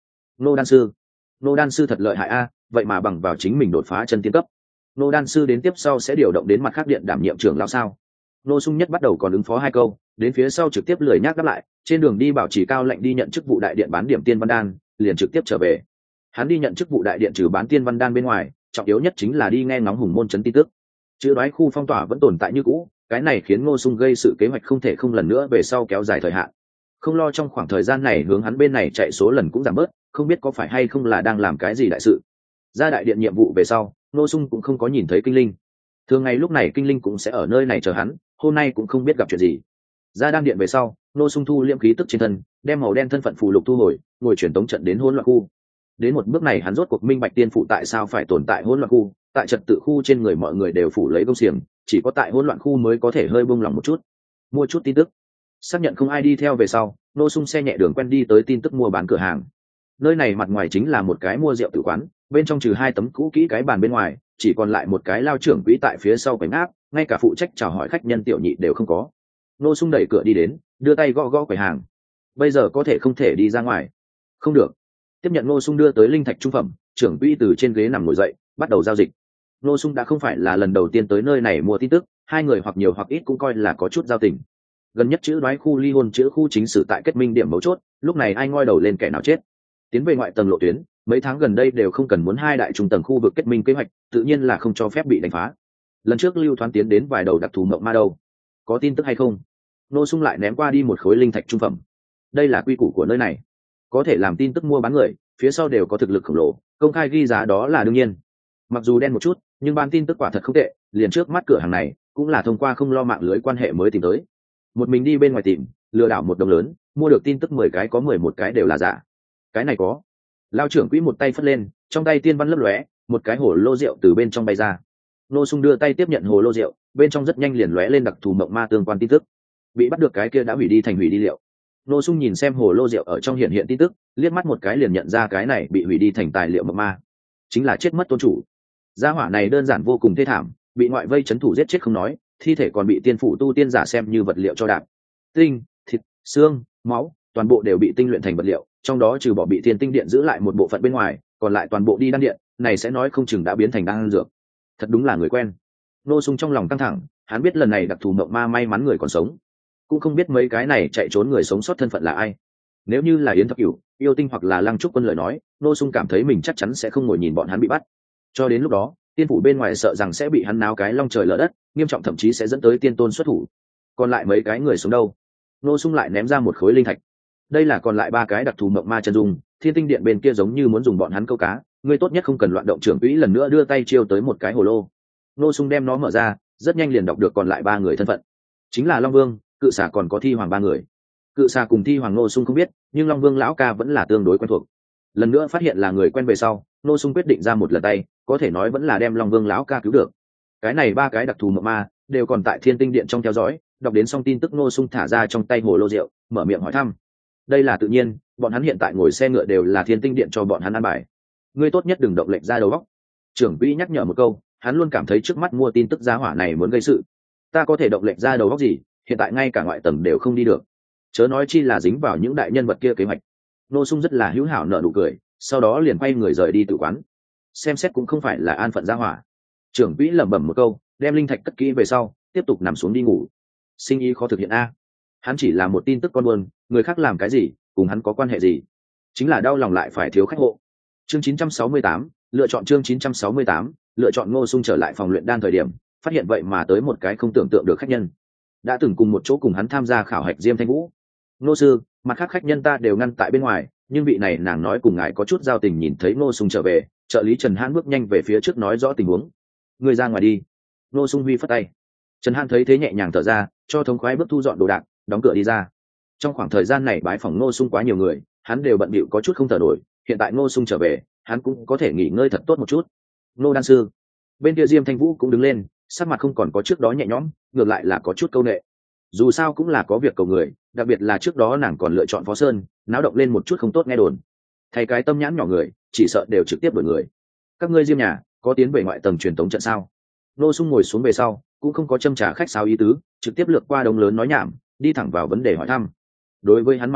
Ngô đan sư. Ngô đan sư thật lợi hại a, vậy mà bằng vào chính mình đột phá chân tiên cấp. Ngô đan sư đến tiếp sau sẽ điều động đến mặt khác điện đảm nhiệm trưởng lão sao? Ngô Sung Nhất bắt đầu còn ứng phó hai câu, đến phía sau trực tiếp lười nhác đáp lại, trên đường đi bảo chỉ cao lệnh đi nhận chức vụ đại điện bán điểm tiên văn đan, liền trực tiếp trở về. Hắn đi nhận chức vụ đại điện trừ bán tiên văn đan bên ngoài, trọng yếu nhất chính là đi nghe ngóng hùng môn trấn tin tức. Chữ đoái khu phong tỏa vẫn tồn tại như cũ, cái này khiến Ngô Sung gây sự kế hoạch không thể không lần nữa về sau kéo dài thời hạn. Không lo trong khoảng thời gian này hướng hắn bên này chạy số lần cũng giảm bớt, không biết có phải hay không là đang làm cái gì đại sự. Ra đại điện nhiệm vụ về sau, Ngô Sung cũng không có nhìn thấy Kinh Linh. Thường ngày lúc này Kinh Linh cũng sẽ ở nơi này chờ hắn, hôm nay cũng không biết gặp chuyện gì. Ra đan điện về sau, Ngô Sung thu liễm khí tức trên thân, đem màu đen thân phận phù lục thu hồi, ngồi truyền tống trận đến hỗn loạn khu. Đến một bước này hắn rốt cuộc minh bạch tiên phụ tại sao phải tồn tại hỗn loạn khu, tại trật tự khu trên người mọi người đều phủ lấy công xiềng, chỉ có tại hỗn loạn khu mới có thể hơi buông lỏng một chút. Mua chút tin tức, xác nhận không ai đi theo về sau, Ngô Sung xe nhẹ đường quen đi tới tin tức mua bán cửa hàng. Nơi này mặt ngoài chính là một cái mua rượu tử quán, bên trong trừ hai tấm cũ kỹ cái bàn bên ngoài, chỉ còn lại một cái lao trưởng quỹ tại phía sau quầy áp, ngay cả phụ trách chào hỏi khách nhân tiểu nhị đều không có. Ngô Sung đẩy cửa đi đến, đưa tay gõ gõ quầy hàng. Bây giờ có thể không thể đi ra ngoài? Không được. Tiếp nhận Ngô Sung đưa tới linh thạch trung phẩm, trưởng quỹ từ trên ghế nằm ngồi dậy, bắt đầu giao dịch. Ngô Sung đã không phải là lần đầu tiên tới nơi này mua tin tức, hai người hoặc nhiều hoặc ít cũng coi là có chút giao tình. Gần nhất chữ đoái khu ly hôn chữ khu chính sử tại kết minh điểm mấu chốt, lúc này ai ngoi đầu lên kẻ nào chết. Tiến về ngoại tầng lộ tuyến, mấy tháng gần đây đều không cần muốn hai đại trung tầng khu vực kết minh kế hoạch, tự nhiên là không cho phép bị đánh phá. Lần trước Lưu Thoán tiến đến vài đầu đặc thù mộng ma đâu, có tin tức hay không? Ngô Sung lại ném qua đi một khối linh thạch trung phẩm. Đây là quy củ của nơi này, có thể làm tin tức mua bán người, phía sau đều có thực lực khổng lồ, công khai ghi giá đó là đương nhiên. Mặc dù đen một chút, nhưng bán tin tức quả thật không tệ, liền trước mắt cửa hàng này cũng là thông qua không lo mạng lưới quan hệ mới tìm tới. Một mình đi bên ngoài tìm, lừa đảo một đồng lớn, mua được tin tức mười cái có mười một cái đều là giả. Cái này có. Lao trưởng quỹ một tay phất lên, trong tay tiên văn lấp lóe, một cái hồ lô rượu từ bên trong bay ra. Ngô Sung đưa tay tiếp nhận hồ lô rượu, bên trong rất nhanh liền lóe lên đặc thù mộng ma tương quan tin tức. Bị bắt được cái kia đã hủy đi thành hủy đi liệu. Ngô Sung nhìn xem hồ lô rượu ở trong hiện hiện tin tức, liếc mắt một cái liền nhận ra cái này bị hủy đi thành tài liệu mộng ma, chính là chết mất tôn chủ. Gia hỏa này đơn giản vô cùng thê thảm, bị ngoại vây chấn thủ giết chết không nói, thi thể còn bị tiên phủ tu tiên giả xem như vật liệu cho đạp. Tinh, thịt, xương, máu, toàn bộ đều bị tinh luyện thành vật liệu, trong đó trừ bỏ bị thiên tinh điện giữ lại một bộ phận bên ngoài, còn lại toàn bộ đi đan điện, này sẽ nói không chừng đã biến thành đan dược. Thật đúng là người quen. Ngô Sung trong lòng căng thẳng, hắn biết lần này đặc thù mộng ma may mắn người còn sống, cũng không biết mấy cái này chạy trốn người sống sót thân phận là ai. Nếu như là Yến Thập Cửu, Yêu Tinh hoặc là Lăng Trúc Quân lời nói, Ngô Sung cảm thấy mình chắc chắn sẽ không ngồi nhìn bọn hắn bị bắt. Cho đến lúc đó, tiên phủ bên ngoài sợ rằng sẽ bị hắn náo cái long trời lở đất, nghiêm trọng thậm chí sẽ dẫn tới tiên tôn xuất thủ. Còn lại mấy cái người sống đâu? Ngô Sung lại ném ra một khối linh thạch. Đây là còn lại ba cái đặc thù mộng ma chân dung, thiên tinh điện bên kia giống như muốn dùng bọn hắn câu cá, ngươi tốt nhất không cần loạn động. Trưởng quỹ lần nữa đưa tay chiêu tới một cái hồ lô. Ngô Sung đem nó mở ra, rất nhanh liền đọc được còn lại ba người thân phận, chính là Long Vương, Cự Xà còn có Thi Hoàng ba người. Cự Xà cùng Thi Hoàng Ngô Sung không biết, nhưng Long Vương lão ca vẫn là tương đối quen thuộc. Lần nữa phát hiện là người quen về sau, Ngô Sung quyết định ra một lần tay, có thể nói vẫn là đem Long Vương lão ca cứu được. Cái này ba cái đặc thù mộng ma đều còn tại thiên tinh điện trong theo dõi, đọc đến xong tin tức Ngô Sung thả ra trong tay hồ lô rượu, mở miệng hỏi thăm. Đây là tự nhiên, bọn hắn hiện tại ngồi xe ngựa đều là thiên tinh điện cho bọn hắn ăn bài, ngươi tốt nhất đừng động lệnh ra đầu góc. Trưởng quỹ nhắc nhở một câu, hắn luôn cảm thấy trước mắt mua tin tức giá hỏa này muốn gây sự. Ta có thể động lệnh ra đầu góc gì, hiện tại ngay cả ngoại tầng đều không đi được, chớ nói chi là dính vào những đại nhân vật kia kế hoạch. Ngô Sung rất là hữu hảo nở nụ cười, sau đó liền quay người rời đi tự quán. Xem xét cũng không phải là an phận gia hỏa. Trưởng quỹ lẩm bẩm một câu, đem linh thạch cất kỹ về sau, tiếp tục nằm xuống đi ngủ. Sinh ý khó thực hiện a. Hắn chỉ là một tin tức con buôn, người khác làm cái gì, cùng hắn có quan hệ gì? Chính là đau lòng lại phải thiếu khách hộ. Chương chín trăm sáu mươi tám, lựa chọn chương chín trăm sáu mươi tám, lựa chọn. Ngô Sung trở lại phòng luyện đan thời điểm, phát hiện vậy mà tới một cái không tưởng tượng được khách nhân. Đã từng cùng một chỗ cùng hắn tham gia khảo hạch Diêm Thanh Vũ. Ngô sư, mặt khác khách nhân ta đều ngăn tại bên ngoài, nhưng vị này nàng nói cùng ngài có chút giao tình. Nhìn thấy Ngô Sung trở về, trợ lý Trần Hãn bước nhanh về phía trước nói rõ tình huống. Người ra ngoài đi. Ngô Sung huy phất tay. Trần Hãn thấy thế nhẹ nhàng thở ra, cho thống khoái bước thu dọn đồ đạc, đóng cửa đi ra. Trong khoảng thời gian này bái phòng Ngô Sung quá nhiều người, hắn đều bận bịu có chút không thở nổi. Hiện tại Ngô Sung trở về, hắn cũng có thể nghỉ ngơi thật tốt một chút. Ngô đan sư. Bên kia Diêm Thanh Vũ cũng đứng lên, sắc mặt không còn có trước đó nhẹ nhõm, ngược lại là có chút câu nệ. Dù sao cũng là có việc cầu người, đặc biệt là trước đó nàng còn lựa chọn Phó Sơn, náo động lên một chút không tốt nghe đồn. Thay cái tâm nhãn nhỏ người, chỉ sợ đều trực tiếp đuổi người. Các ngươi Diêm nhà có tiến về ngoại tầng truyền tống trận sao? Ngô Sung ngồi xuống về sau, cũng không có châm trả khách sáo ý tứ, trực tiếp lược qua đống lớn nói nhảm, đi thẳng vào vấn đề hỏi thăm. Đối với hắn mà nói,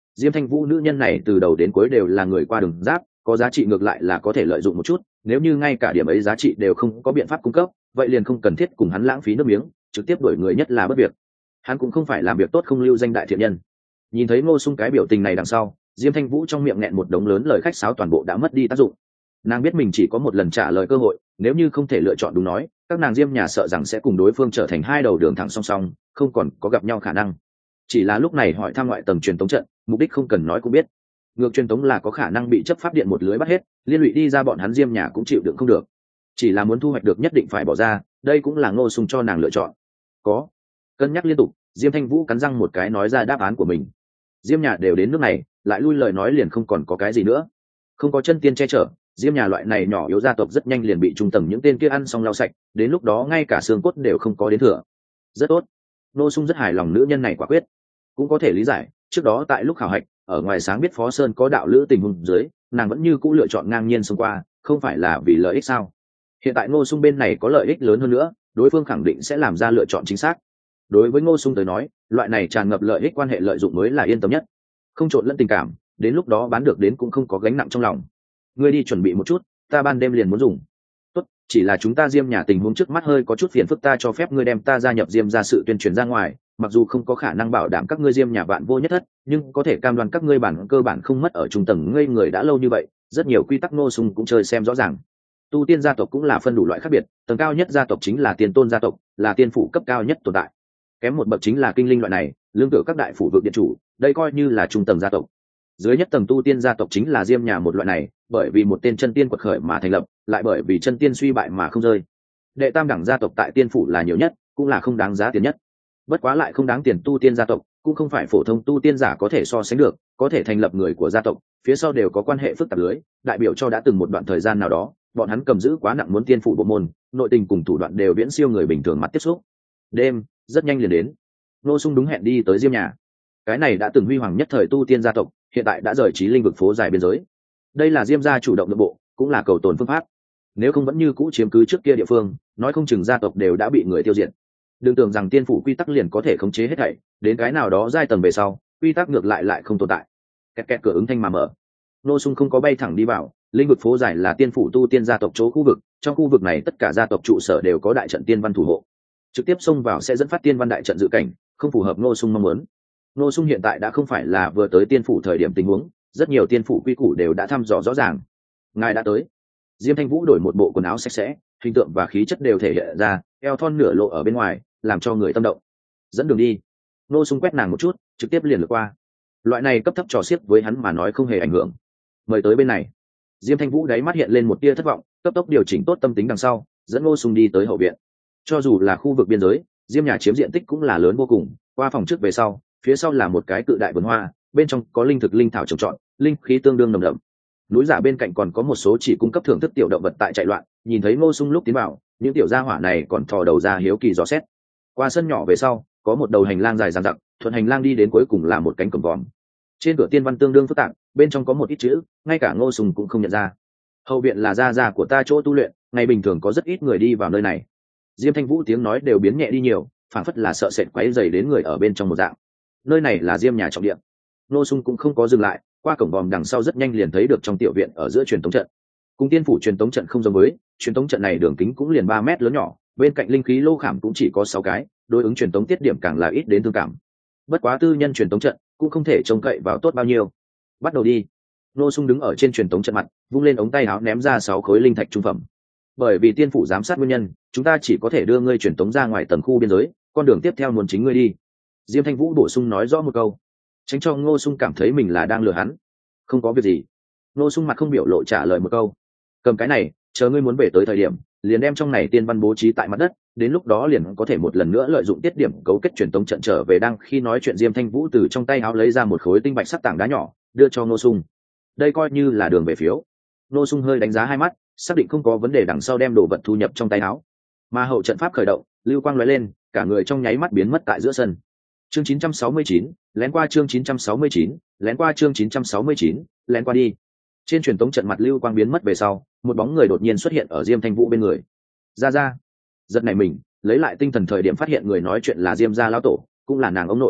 Diêm Thanh Vũ nữ nhân này từ đầu đến cuối đều là người qua đường giáp, có giá trị ngược lại là có thể lợi dụng một chút, nếu như ngay cả điểm ấy giá trị đều không có biện pháp cung cấp, vậy liền không cần thiết cùng hắn lãng phí nước miếng, trực tiếp đuổi người nhất là bất việc. Hắn cũng không phải làm việc tốt không lưu danh đại thiện nhân. Nhìn thấy Ngô Sung cái biểu tình này đằng sau, Diêm Thanh Vũ trong miệng nghẹn một đống lớn lời khách sáo toàn bộ đã mất đi tác dụng. Nàng biết mình chỉ có một lần trả lời cơ hội, nếu như không thể lựa chọn đúng nói, các nàng Diêm nhà sợ rằng sẽ cùng đối phương trở thành hai đầu đường thẳng song song, không còn có gặp nhau khả năng. Chỉ là lúc này hỏi thăm ngoại tầng truyền tống trận, mục đích không cần nói cũng biết. Ngược truyền tống là có khả năng bị chấp pháp điện một lưới bắt hết, liên lụy đi ra bọn hắn Diêm nhà cũng chịu đựng không được. Chỉ là muốn thu hoạch được nhất định phải bỏ ra, đây cũng là Ngô Sung cho nàng lựa chọn. Có cân nhắc liên tục, Diêm Thanh Vũ cắn răng một cái nói ra đáp án của mình. Diêm nhà đều đến nước này, lại lui lời nói liền không còn có cái gì nữa. Không có chân tiên che chở, Diêm nhà loại này nhỏ yếu gia tộc rất nhanh liền bị trung tầng những tên kia ăn xong lau sạch, đến lúc đó ngay cả xương cốt đều không có đến thừa. Rất tốt. Ngô Sung rất hài lòng nữ nhân này quả quyết. Cũng có thể lý giải, trước đó tại lúc khảo hạch, ở ngoài sáng biết Phó Sơn có đạo lữ tình huống dưới, nàng vẫn như cũ lựa chọn ngang nhiên xông qua, không phải là vì lợi ích sao? Hiện tại Ngô Sung bên này có lợi ích lớn hơn nữa, đối phương khẳng định sẽ làm ra lựa chọn chính xác. Đối với Ngô Sung tới nói, loại này tràn ngập lợi ích quan hệ lợi dụng mới là yên tâm nhất, không trộn lẫn tình cảm, đến lúc đó bán được đến cũng không có gánh nặng trong lòng. Ngươi đi chuẩn bị một chút, ta ban đêm liền muốn dùng. Tốt, chỉ là chúng ta Diêm nhà tình huống trước mắt hơi có chút phiền phức, ta cho phép ngươi đem ta gia nhập Diêm gia sự tuyên truyền ra ngoài, mặc dù không có khả năng bảo đảm các ngươi Diêm nhà bạn vô nhất thất, nhưng có thể cam đoan các ngươi bản cơ bản không mất ở trung tầng ngây người đã lâu như vậy, rất nhiều quy tắc Ngô Sung cũng chơi xem rõ ràng. Tu tiên gia tộc cũng là phân đủ loại khác biệt, tầng cao nhất gia tộc chính là tiên tôn gia tộc, là tiên phủ cấp cao nhất tồn tại. Kém một bậc chính là kinh linh loại này, lương tựa các đại phủ vực điện chủ, đây coi như là trung tầng gia tộc. Dưới nhất tầng tu tiên gia tộc chính là Diêm nhà một loại này, bởi vì một tên chân tiên quật khởi mà thành lập, lại bởi vì chân tiên suy bại mà không rơi. Đệ tam đẳng gia tộc tại tiên phủ là nhiều nhất, cũng là không đáng giá tiền nhất. Bất quá lại không đáng tiền tu tiên gia tộc, cũng không phải phổ thông tu tiên giả có thể so sánh được, có thể thành lập người của gia tộc, phía sau đều có quan hệ phức tạp lưới, đại biểu cho đã từng một đoạn thời gian nào đó, bọn hắn cầm giữ quá nặng muốn tiên phủ bộ môn, nội tình cùng thủ đoạn đều viễn siêu người bình thường mắt tiếp xúc. Đêm rất nhanh liền đến, Ngô Sung đúng hẹn đi tới Diêm nhà. Cái này đã từng huy hoàng nhất thời tu tiên gia tộc, hiện tại đã rời trí linh vực phố dài biên giới. Đây là Diêm gia chủ động nội bộ, cũng là cầu tồn phương pháp. Nếu không vẫn như cũ chiếm cứ trước kia địa phương, nói không chừng gia tộc đều đã bị người tiêu diệt. Đừng tưởng rằng tiên phủ quy tắc liền có thể khống chế hết thảy, đến cái nào đó giai tầng về sau, quy tắc ngược lại lại không tồn tại. Kẹt kẹt cửa ứng thanh mà mở. Ngô Sung không có bay thẳng đi vào, linh vực phố dài là tiên phủ tu tiên gia tộc chỗ khu vực, trong khu vực này tất cả gia tộc trụ sở đều có đại trận tiên văn thủ hộ. Trực tiếp xông vào sẽ dẫn phát tiên văn đại trận dự cảnh, không phù hợp Ngô Sung mong muốn. Ngô Sung hiện tại đã không phải là vừa tới tiên phủ thời điểm tình huống, rất nhiều tiên phủ quy củ đều đã thăm dò rõ ràng. Ngài đã tới. Diêm Thanh Vũ đổi một bộ quần áo sạch sẽ, hình tượng và khí chất đều thể hiện ra, eo thon nửa lộ ở bên ngoài, làm cho người tâm động. Dẫn đường đi. Ngô Sung quét nàng một chút, trực tiếp liền lướt qua. Loại này cấp thấp trò xiếc với hắn mà nói không hề ảnh hưởng. Mời tới bên này. Diêm Thanh Vũ đáy mắt hiện lên một tia thất vọng, cấp tốc điều chỉnh tốt tâm tính đằng sau, dẫn Ngô Sung đi tới hậu viện. Cho dù là khu vực biên giới, Diêm nhà chiếm diện tích cũng là lớn vô cùng, qua phòng trước về sau, phía sau là một cái cự đại vườn hoa, bên trong có linh thực linh thảo trồng trọt, linh khí tương đương nồng đậm. Núi giả bên cạnh còn có một số chỉ cung cấp thưởng thức tiểu động vật tại chạy loạn, nhìn thấy Ngô Sung lúc tiến vào, những tiểu gia hỏa này còn thò đầu ra hiếu kỳ dò xét. Qua sân nhỏ về sau, có một đầu hành lang dài dằng dặc, thuận hành lang đi đến cuối cùng là một cánh cổng vòm. Trên cửa tiên văn tương đương phức tạp, bên trong có một ít chữ, ngay cả Ngô Sung cũng không nhận ra. Hậu viện là gia gia của ta chỗ tu luyện, ngày bình thường có rất ít người đi vào nơi này. Diêm Thanh Vũ tiếng nói đều biến nhẹ đi nhiều, phảng phất là sợ sệt quấy rầy đến người ở bên trong một dạng. Nơi này là Diêm nhà trọng địa. Ngô Sung cũng không có dừng lại, qua cổng vòm đằng sau rất nhanh liền thấy được trong tiểu viện ở giữa truyền tống trận. Cùng tiên phủ truyền tống trận không giống với, truyền tống trận này đường kính cũng liền ba mét lớn nhỏ, bên cạnh linh khí lô khảm cũng chỉ có sáu cái, đối ứng truyền tống tiết điểm càng là ít đến thương cảm. Bất quá tư nhân truyền tống trận cũng không thể trông cậy vào tốt bao nhiêu. Bắt đầu đi. Ngô Sung đứng ở trên truyền tống trận mặt, vung lên ống tay áo ném ra sáu khối linh thạch trung phẩm. Bởi vì tiên phủ giám sát nguyên nhân, chúng ta chỉ có thể đưa ngươi truyền tống ra ngoài tầng khu biên giới, con đường tiếp theo muốn chính ngươi đi. Diêm Thanh Vũ bổ sung nói rõ một câu, tránh cho Ngô Sung cảm thấy mình là đang lừa hắn. Không có việc gì. Ngô Sung mặt không biểu lộ trả lời một câu, cầm cái này, chờ ngươi muốn về tới thời điểm, liền đem trong này tiên văn bố trí tại mặt đất, đến lúc đó liền có thể một lần nữa lợi dụng tiết điểm cấu kết truyền tống trận trở về. Đang khi nói chuyện, Diêm Thanh Vũ từ trong tay áo lấy ra một khối tinh bạch sắc tảng đá nhỏ, đưa cho Ngô Sung. Đây coi như là đường về phiếu. Ngô Sung hơi đánh giá hai mắt, xác định không có vấn đề đằng sau đem đồ vật thu nhập trong tay áo. Mà hậu trận pháp khởi động, lưu quang lóe lên, cả người trong nháy mắt biến mất tại giữa sân. Chương chín trăm sáu mươi chín, lén qua chương chín trăm sáu mươi chín, lén qua chương chín trăm sáu mươi chín, lén qua đi. Trên truyền tống trận mặt lưu quang biến mất về sau, một bóng người đột nhiên xuất hiện ở Diêm Thanh Vũ bên người. Ra ra. Giật này mình, lấy lại tinh thần thời điểm phát hiện người nói chuyện là Diêm gia lão tổ, cũng là nàng ông nội.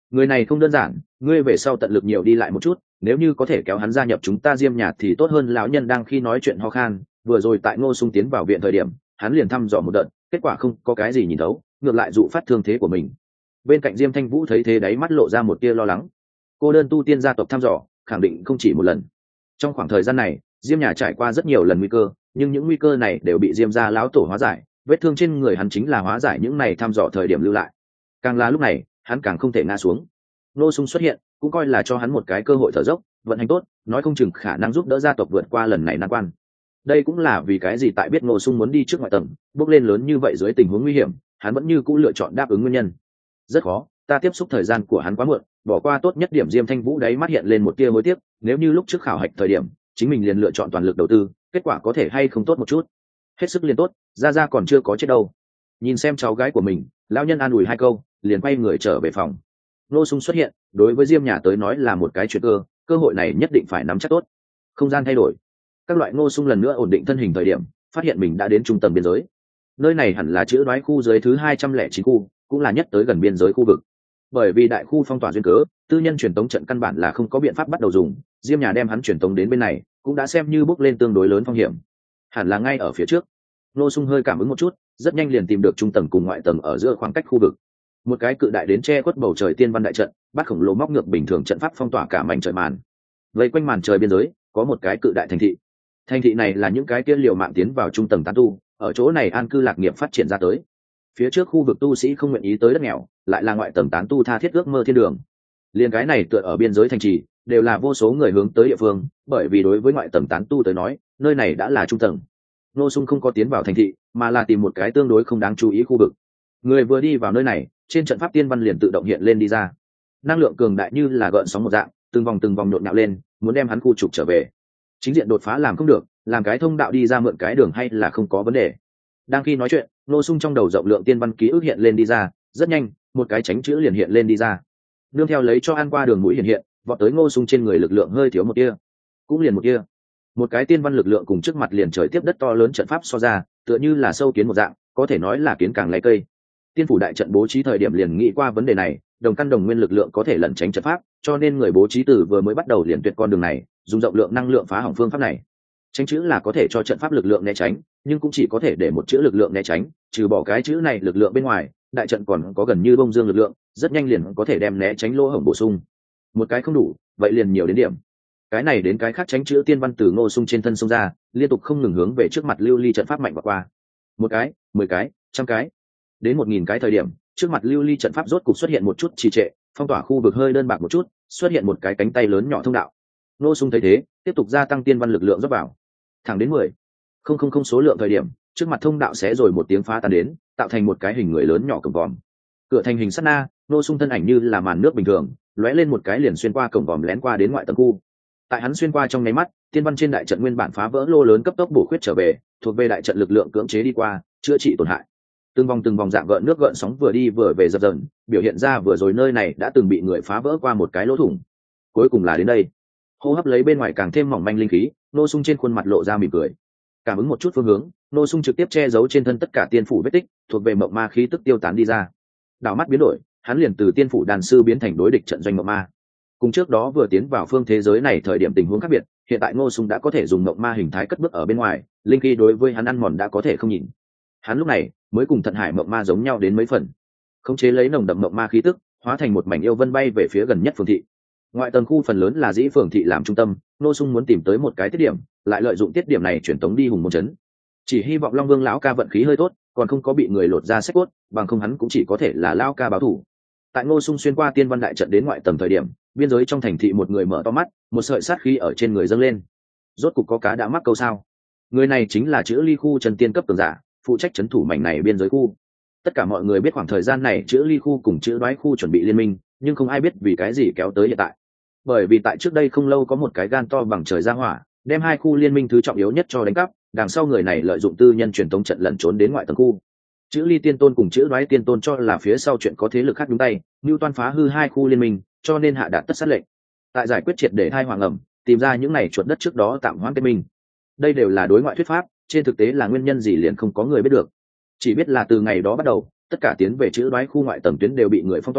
người này không đơn giản, ngươi về sau tận lực nhiều đi lại một chút, nếu như có thể kéo hắn gia nhập chúng ta Diêm nhà thì tốt hơn. Lão nhân đang khi nói chuyện ho khan, vừa rồi tại Ngô Sung tiến vào viện thời điểm hắn liền thăm dò một đợt, kết quả không có cái gì nhìn thấu, ngược lại dụ phát thương thế của mình. Bên cạnh Diêm Thanh Vũ thấy thế đáy mắt lộ ra một tia lo lắng. Cô đơn tu tiên gia tộc thăm dò khẳng định không chỉ một lần. Trong khoảng thời gian này Diêm nhà trải qua rất nhiều lần nguy cơ, nhưng những nguy cơ này đều bị Diêm gia lão tổ hóa giải, vết thương trên người hắn chính là hóa giải những này thăm dò thời điểm lưu lại. Càng là lúc này hắn càng không thể ngã xuống. Ngô Sung xuất hiện cũng coi là cho hắn một cái cơ hội thở dốc, vận hành tốt nói không chừng khả năng giúp đỡ gia tộc vượt qua lần này nan quan. Đây cũng là vì cái gì tại biết Ngô Sung muốn đi trước ngoại tầng bước lên lớn như vậy dưới tình huống nguy hiểm, hắn vẫn như cũ lựa chọn đáp ứng nguyên nhân. Rất khó, ta tiếp xúc thời gian của hắn quá muộn, bỏ qua tốt nhất điểm. Diêm Thanh Vũ đáy mắt hiện lên một tia hối tiếc, nếu như lúc trước khảo hạch thời điểm chính mình liền lựa chọn toàn lực đầu tư, kết quả có thể hay không tốt một chút. Hết sức liền tốt, ra ra còn chưa có chết đâu. Nhìn xem cháu gái của mình, lão nhân an ủi hai câu liền quay người trở về phòng. Ngô Sung xuất hiện đối với Diêm nhà tới nói là một cái chuyện cơ, cơ hội này nhất định phải nắm chắc tốt. Không gian thay đổi, các loại Ngô Sung lần nữa ổn định thân hình thời điểm phát hiện mình đã đến trung tâm biên giới. Nơi này hẳn là chữ đoái khu dưới thứ hai trăm lẻ chín khu, cũng là nhất tới gần biên giới khu vực. Bởi vì đại khu phong tỏa duyên cớ, tư nhân truyền tống trận căn bản là không có biện pháp bắt đầu dùng, Diêm nhà đem hắn truyền tống đến bên này cũng đã xem như bước lên tương đối lớn phong hiểm. Hẳn là ngay ở phía trước. Ngô Sung hơi cảm ứng một chút, rất nhanh liền tìm được trung tầng cùng ngoại tầng ở giữa khoảng cách khu vực. Một cái cự đại đến che khuất bầu trời tiên văn đại trận, bắt khổng lồ móc ngược bình thường trận pháp phong tỏa cả mảnh trời màn. Vây quanh màn trời biên giới có một cái cự đại thành thị. Thành thị này là những cái kia liều mạng tiến vào trung tầng tán tu, ở chỗ này an cư lạc nghiệp phát triển ra tới. Phía trước khu vực tu sĩ không nguyện ý tới đất nghèo, lại là ngoại tầng tán tu tha thiết ước mơ thiên đường. Liên cái này tựa ở biên giới thành trì, đều là vô số người hướng tới địa phương, bởi vì đối với ngoại tầng tán tu tới nói, nơi này đã là trung tầng. Ngô Sung không có tiến vào thành thị, mà là tìm một cái tương đối không đáng chú ý khu vực. Người vừa đi vào nơi này, trên trận pháp tiên văn liền tự động hiện lên đi ra. Năng lượng cường đại như là gợn sóng một dạng, từng vòng từng vòng nhộn nhạo lên, muốn đem hắn khu trục trở về. Chính diện đột phá làm không được, làm cái thông đạo đi ra mượn cái đường hay là không có vấn đề. Đang khi nói chuyện, Ngô Sung trong đầu rộng lượng tiên văn ký ức hiện lên đi ra, rất nhanh, một cái tránh chữ liền hiện lên đi ra. Nương theo lấy cho ăn qua đường mũi hiện hiện, vọt tới Ngô Sung trên người lực lượng hơi thiếu một tia, cũng liền một tia. Một cái tiên văn lực lượng cùng trước mặt liền trời tiếp đất to lớn trận pháp so ra, tựa như là sâu kiến một dạng, có thể nói là kiến càng lấy cây. Tiên phủ đại trận bố trí thời điểm liền nghĩ qua vấn đề này, đồng căn đồng nguyên lực lượng có thể lẩn tránh trận pháp, cho nên người bố trí từ vừa mới bắt đầu liền tuyệt con đường này, dùng rộng lượng năng lượng phá hỏng phương pháp này. Tránh chữ là có thể cho trận pháp lực lượng né tránh, nhưng cũng chỉ có thể để một chữ lực lượng né tránh, trừ bỏ cái chữ này lực lượng bên ngoài, đại trận còn có gần như bông dương lực lượng, rất nhanh liền có thể đem né tránh lỗ hổng bổ sung. Một cái không đủ, vậy liền nhiều đến điểm. Cái này đến cái khác tránh chữ tiên văn từ Ngô Sung trên thân xông ra, liên tục không ngừng hướng về trước mặt lưu ly trận pháp mạnh và qua. Một cái, mười cái, trăm cái, đến một nghìn cái thời điểm, trước mặt lưu ly trận pháp rốt cục xuất hiện một chút trì trệ, phong tỏa khu vực hơi đơn bạc một chút, xuất hiện một cái cánh tay lớn nhỏ thông đạo. Ngô Sung thấy thế, tiếp tục gia tăng tiên văn lực lượng rót vào, thẳng đến mười không không không số lượng thời điểm, trước mặt thông đạo xé rồi một tiếng phá tan đến, tạo thành một cái hình người lớn nhỏ cổng vòm. Cửa thành hình sát na, Ngô Sung thân ảnh như là màn nước bình thường, lóe lên một cái liền xuyên qua cổng vòm lén qua đến ngoại tầng khu. Tại hắn xuyên qua trong nháy mắt, tiên văn trên đại trận nguyên bản phá vỡ lô lớn cấp tốc bổ khuyết trở về, thuộc về đại trận lực lượng cưỡng chế đi qua, chữa trị tổn hại. Từng vòng từng vòng dạng gợn nước gợn sóng vừa đi vừa về dập dờn, biểu hiện ra vừa rồi nơi này đã từng bị người phá vỡ qua một cái lỗ thủng. Cuối cùng là đến đây. Hô hấp lấy bên ngoài càng thêm mỏng manh linh khí, Ngô Sung trên khuôn mặt lộ ra mỉm cười. Cảm ứng một chút phương hướng, Ngô Sung trực tiếp che giấu trên thân tất cả tiên phủ vết tích, thuộc về mộng ma khí tức tiêu tán đi ra. Đảo mắt biến đổi, hắn liền từ tiên phủ đàn sư biến thành đối địch trận doanh mộng ma. Cùng trước đó vừa tiến vào phương thế giới này thời điểm tình huống khác biệt, hiện tại Ngô Sung đã có thể dùng mộng ma hình thái cất bước ở bên ngoài, linh khí đối với hắn ăn mòn đã có thể không nhìn. Hắn lúc này mới cùng Thận Hải mộng ma giống nhau đến mấy phần, khống chế lấy nồng đậm mộng ma khí tức, hóa thành một mảnh yêu vân bay về phía gần nhất phường thị. Ngoại tầng khu phần lớn là dĩ phường thị làm trung tâm, Ngô Sung muốn tìm tới một cái tiết điểm, lại lợi dụng tiết điểm này chuyển tống đi hùng môn trấn. Chỉ hy vọng Long Vương lão ca vận khí hơi tốt, còn không có bị người lột ra sách cốt, bằng không hắn cũng chỉ có thể là lão ca báo thủ. Tại Ngô Sung xuyên qua tiên văn đại trận đến ngoại tầng thời điểm, biên giới trong thành thị một người mở to mắt, một sợi sát khí ở trên người dâng lên. Rốt cục có cá đã mắc câu sao? Người này chính là chữ ly khu chân tiên cấp cường giả, phụ trách trấn thủ mảnh này biên giới khu. Tất cả mọi người biết khoảng thời gian này chữ ly khu cùng chữ đoái khu chuẩn bị liên minh, nhưng không ai biết vì cái gì kéo tới hiện tại. Bởi vì tại trước đây không lâu có một cái gan to bằng trời ra hỏa, đem hai khu liên minh thứ trọng yếu nhất cho đánh cắp, đằng sau người này lợi dụng tư nhân truyền tống trận lẩn trốn đến ngoại tầng khu. Chữ ly tiên tôn cùng chữ đoái tiên tôn cho là phía sau chuyện có thế lực khác nhúng tay, mưu toan phá hư hai khu liên minh, cho nên hạ đạt tất sát lệnh. Tại giải quyết triệt để hai hoàng ẩm, tìm ra những này chuột đất trước đó tạm hoãn kết minh. Đây đều là đối ngoại thuyết pháp, trên thực tế là nguyên nhân gì liền không có người biết được. Chỉ biết là từ ngày đó bắt đầu, tất cả tiến về chữ đoái khu ngoại tầng tuyến đều bị người phong tỏa,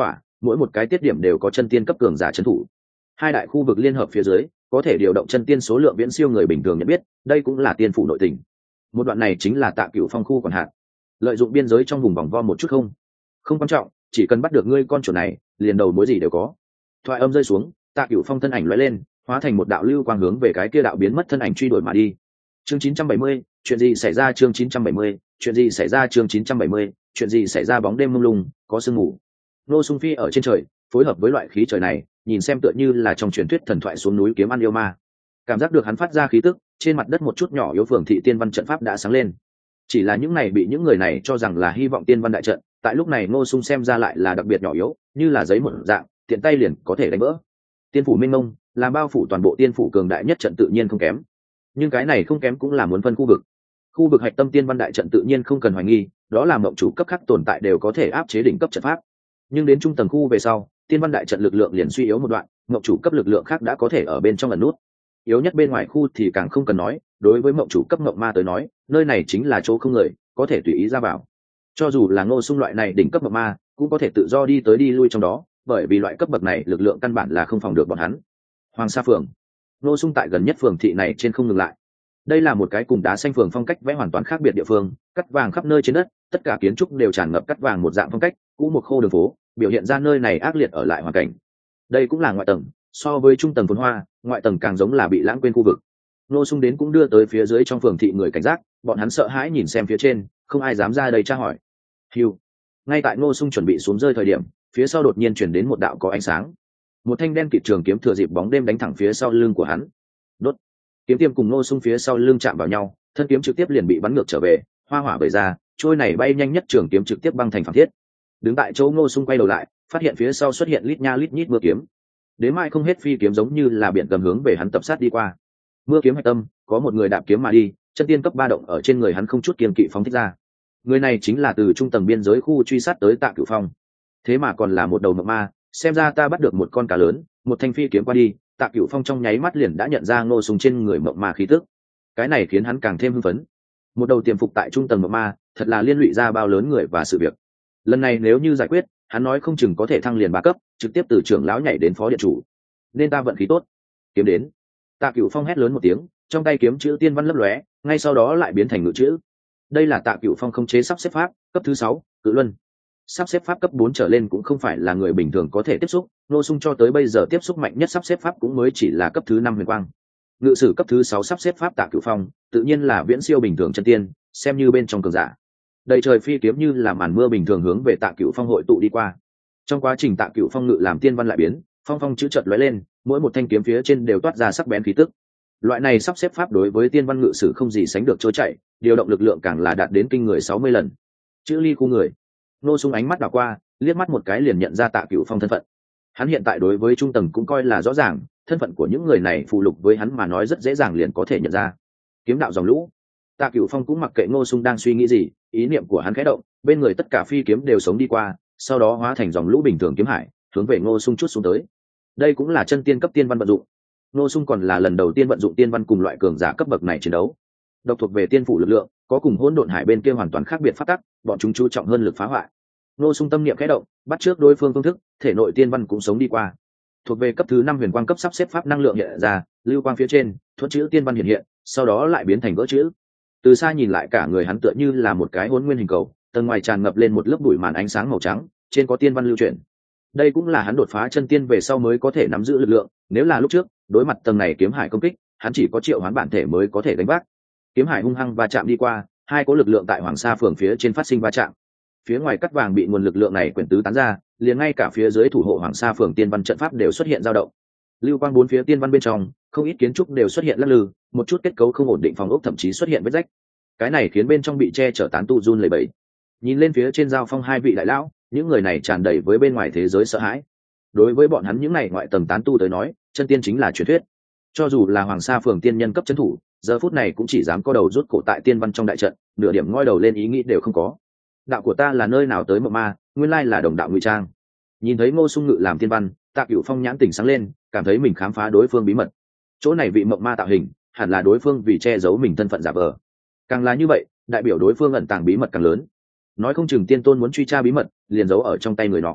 mỗi một cái tiết điểm đều có chân tiên cấp cường giả trấn thủ. Hai đại khu vực liên hợp phía dưới có thể điều động chân tiên số lượng viễn siêu người bình thường nhận biết, đây cũng là tiên phủ nội tình. Một đoạn này chính là Tạ Cửu Phong khu quản hạt, lợi dụng biên giới trong vùng vòng vo một chút không không quan trọng, chỉ cần bắt được ngươi con chuột này, liền đầu mối gì đều có. Thoại âm rơi xuống, Tạ Cửu Phong thân ảnh lóe lên, hóa thành một đạo lưu quang hướng về cái kia đạo biến mất thân ảnh truy đuổi mà đi. Chương chín trăm bảy mươi, chuyện gì xảy ra? Chương chín trăm bảy mươi, chuyện gì xảy ra? Chương chín trăm bảy mươi, chuyện gì xảy ra? Bóng đêm mông lung, có sương mù. Nô Sung Phi ở trên trời, phối hợp với loại khí trời này, nhìn xem tựa như là trong truyền thuyết thần thoại xuống núi kiếm ăn yêu ma. Cảm giác được hắn phát ra khí tức, trên mặt đất một chút nhỏ yếu phường thị tiên văn trận pháp đã sáng lên. Chỉ là những này bị những người này cho rằng là hy vọng tiên văn đại trận, tại lúc này Ngô Sung xem ra lại là đặc biệt nhỏ yếu, như là giấy một dạng, tiện tay liền có thể đánh vỡ. Tiên phủ minh mông, làm bao phủ toàn bộ tiên phủ cường đại nhất trận tự nhiên không kém. Nhưng cái này không kém cũng là muốn phân khu vực. Khu vực hạch tâm tiên văn đại trận tự nhiên không cần hoài nghi, đó là mộng chủ cấp khác tồn tại đều có thể áp chế đỉnh cấp trận pháp. Nhưng đến trung tầng khu về sau, tiên văn đại trận lực lượng liền suy yếu một đoạn, mộng chủ cấp lực lượng khác đã có thể ở bên trong ẩn nút. Yếu nhất bên ngoài khu thì càng không cần nói, đối với mộng chủ cấp mộng ma tới nói, nơi này chính là chỗ không người, có thể tùy ý ra vào. Cho dù là Ngô Sung loại này đỉnh cấp mộng ma, cũng có thể tự do đi tới đi lui trong đó, bởi vì loại cấp bậc này lực lượng căn bản là không phòng được bọn hắn. Hoàng Sa phường, Ngô Sung tại gần nhất phường thị này trên không ngừng lại. Đây là một cái cùng đá xanh phường phong cách vẽ hoàn toàn khác biệt địa phương, cắt vàng khắp nơi trên đất, tất cả kiến trúc đều tràn ngập cắt vàng một dạng phong cách, cũ một khô đường phố, biểu hiện ra nơi này ác liệt ở lại hoàn cảnh. Đây cũng là ngoại tầng, so với trung tầng phồn hoa, ngoại tầng càng giống là bị lãng quên khu vực. Ngô Sung đến cũng đưa tới phía dưới trong phường thị người cảnh giác, bọn hắn sợ hãi nhìn xem phía trên, không ai dám ra đây tra hỏi. Hiu. Ngay tại Ngô Sung chuẩn bị xuống rơi thời điểm, phía sau đột nhiên chuyển đến một đạo có ánh sáng. Một thanh đen kịt trường kiếm thừa dịp bóng đêm đánh thẳng phía sau lưng của hắn. Đốt. Kiếm tiêm cùng Ngô Sung phía sau lưng chạm vào nhau, thân kiếm trực tiếp liền bị bắn ngược trở về, hoa hỏa bể ra, trôi này bay nhanh nhất trường kiếm trực tiếp băng thành phẳng thiết. Đứng tại chỗ Ngô Sung quay đầu lại, phát hiện phía sau xuất hiện lít nha lít nhít mưa kiếm. Đến mai không hết phi kiếm giống như là biển cầm hướng về hắn tập sát đi qua. Mưa kiếm hạch tâm, có một người đạp kiếm mà đi, chân tiên cấp ba động ở trên người hắn không chút kiêng kỵ phóng thích ra. Người này chính là từ trung tầng biên giới khu truy sát tới Tạ Cửu Phong. Thế mà còn là một đầu mộng ma, xem ra ta bắt được một con cá lớn, một thanh phi kiếm qua đi, Tạ Cửu Phong trong nháy mắt liền đã nhận ra Ngô Sung trên người mộng ma khí tức. Cái này khiến hắn càng thêm hưng phấn. Một đầu tiềm phục tại trung tầng mộng ma, thật là liên lụy ra bao lớn người và sự việc. Lần này nếu như giải quyết, hắn nói không chừng có thể thăng liền ba cấp, trực tiếp từ trưởng lão nhảy đến phó điện chủ. Nên ta vận khí tốt. Kiếm đến. Tạ Cửu Phong hét lớn một tiếng, trong tay kiếm chữ tiên văn lấp lóe, ngay sau đó lại biến thành ngự chữ. Đây là Tạ Cửu Phong không chế sắp xếp pháp, cấp thứ sáu, Cự Luân. Sắp xếp pháp cấp bốn trở lên cũng không phải là người bình thường có thể tiếp xúc, Ngô Sung cho tới bây giờ tiếp xúc mạnh nhất sắp xếp pháp cũng mới chỉ là cấp thứ năm Huyền Quang. Ngự sử cấp thứ sáu sắp xếp pháp Tạ Cửu Phong, tự nhiên là viễn siêu bình thường chân tiên, xem như bên trong cường giả. Đầy trời phi kiếm như là màn mưa bình thường hướng về Tạ Cửu Phong hội tụ đi qua. Trong quá trình Tạ Cửu Phong ngự làm tiên văn lại biến, phong phong chữ chợt lóe lên, mỗi một thanh kiếm phía trên đều toát ra sắc bén khí tức. Loại này sắp xếp pháp đối với tiên văn ngự sử không gì sánh được trôi chảy, điều động lực lượng càng là đạt đến kinh người sáu mươi lần. Chữ ly khu người. Ngô Sung ánh mắt đảo qua, liếc mắt một cái liền nhận ra Tạ Cửu Phong thân phận. Hắn hiện tại đối với trung tầng cũng coi là rõ ràng, thân phận của những người này phụ lục với hắn mà nói rất dễ dàng liền có thể nhận ra. Kiếm đạo dòng lũ. Tạ Cửu Phong cũng mặc kệ Ngô Sung đang suy nghĩ gì, ý niệm của hắn khẽ động, bên người tất cả phi kiếm đều sống đi qua, sau đó hóa thành dòng lũ bình thường kiếm hải, hướng về Ngô Sung chút xuống tới. Đây cũng là chân tiên cấp tiên văn vận dụng. Ngô Sung còn là lần đầu tiên vận dụng tiên văn cùng loại cường giả cấp bậc này chiến đấu. Độc thuộc về tiên phủ lực lượng, có cùng hỗn độn hải bên kia hoàn toàn khác biệt phát tắc, bọn chúng chú trọng hơn lực phá hoại. Ngô Sung tâm niệm khẽ động, bắt trước đối phương phương thức, thể nội tiên văn cũng sống đi qua. Thuộc về cấp thứ năm Huyền Quang cấp sắp xếp pháp năng lượng hiện ra, lưu quang phía trên, thuẫn chữ tiên văn hiện hiện, sau đó lại biến thành vỡ chữ. Từ xa nhìn lại cả người hắn tựa như là một cái hỗn nguyên hình cầu, tầng ngoài tràn ngập lên một lớp bụi màn ánh sáng màu trắng, trên có tiên văn lưu chuyển. Đây cũng là hắn đột phá chân tiên về sau mới có thể nắm giữ lực lượng, nếu là lúc trước, đối mặt tầng này kiếm hải công kích, hắn chỉ có triệu hoán bản thể mới có thể đánh vác. Kiếm hải hung hăng va chạm đi qua, hai có lực lượng tại Hoàng Sa phường phía trên phát sinh va chạm. Phía ngoài cắt vàng bị nguồn lực lượng này quyển tứ tán ra, liền ngay cả phía dưới thủ hộ Hoàng Sa phường tiên văn trận pháp đều xuất hiện dao động. Lưu quang bốn phía tiên văn bên trong, không ít kiến trúc đều xuất hiện lắc lư, một chút kết cấu không ổn định phòng ốc thậm chí xuất hiện vết rách. Cái này khiến bên trong bị che chở tán tu run lẩy bẩy. Nhìn lên phía trên giao phong hai vị đại lão, những người này tràn đầy với bên ngoài thế giới sợ hãi. Đối với bọn hắn những này ngoại tầng tán tu tới nói, chân tiên chính là truyền thuyết. Cho dù là Hoàng Sa phường tiên nhân cấp trấn thủ, giờ phút này cũng chỉ dám co đầu rút cổ tại tiên văn trong đại trận, nửa điểm ngoi đầu lên ý nghĩ đều không có. Đạo của ta là nơi nào tới mộng ma, nguyên lai là đồng đạo ngụy trang. Nhìn thấy Ngô Sung ngự làm tiên văn, Tạ Cửu Phong nhãn tỉnh sáng lên, cảm thấy mình khám phá đối phương bí mật. Chỗ này vị mộng ma tạo hình, hẳn là đối phương vì che giấu mình thân phận giả vờ. Càng là như vậy, đại biểu đối phương ẩn tàng bí mật càng lớn. Nói không chừng tiên tôn muốn truy tra bí mật, liền giấu ở trong tay người nọ.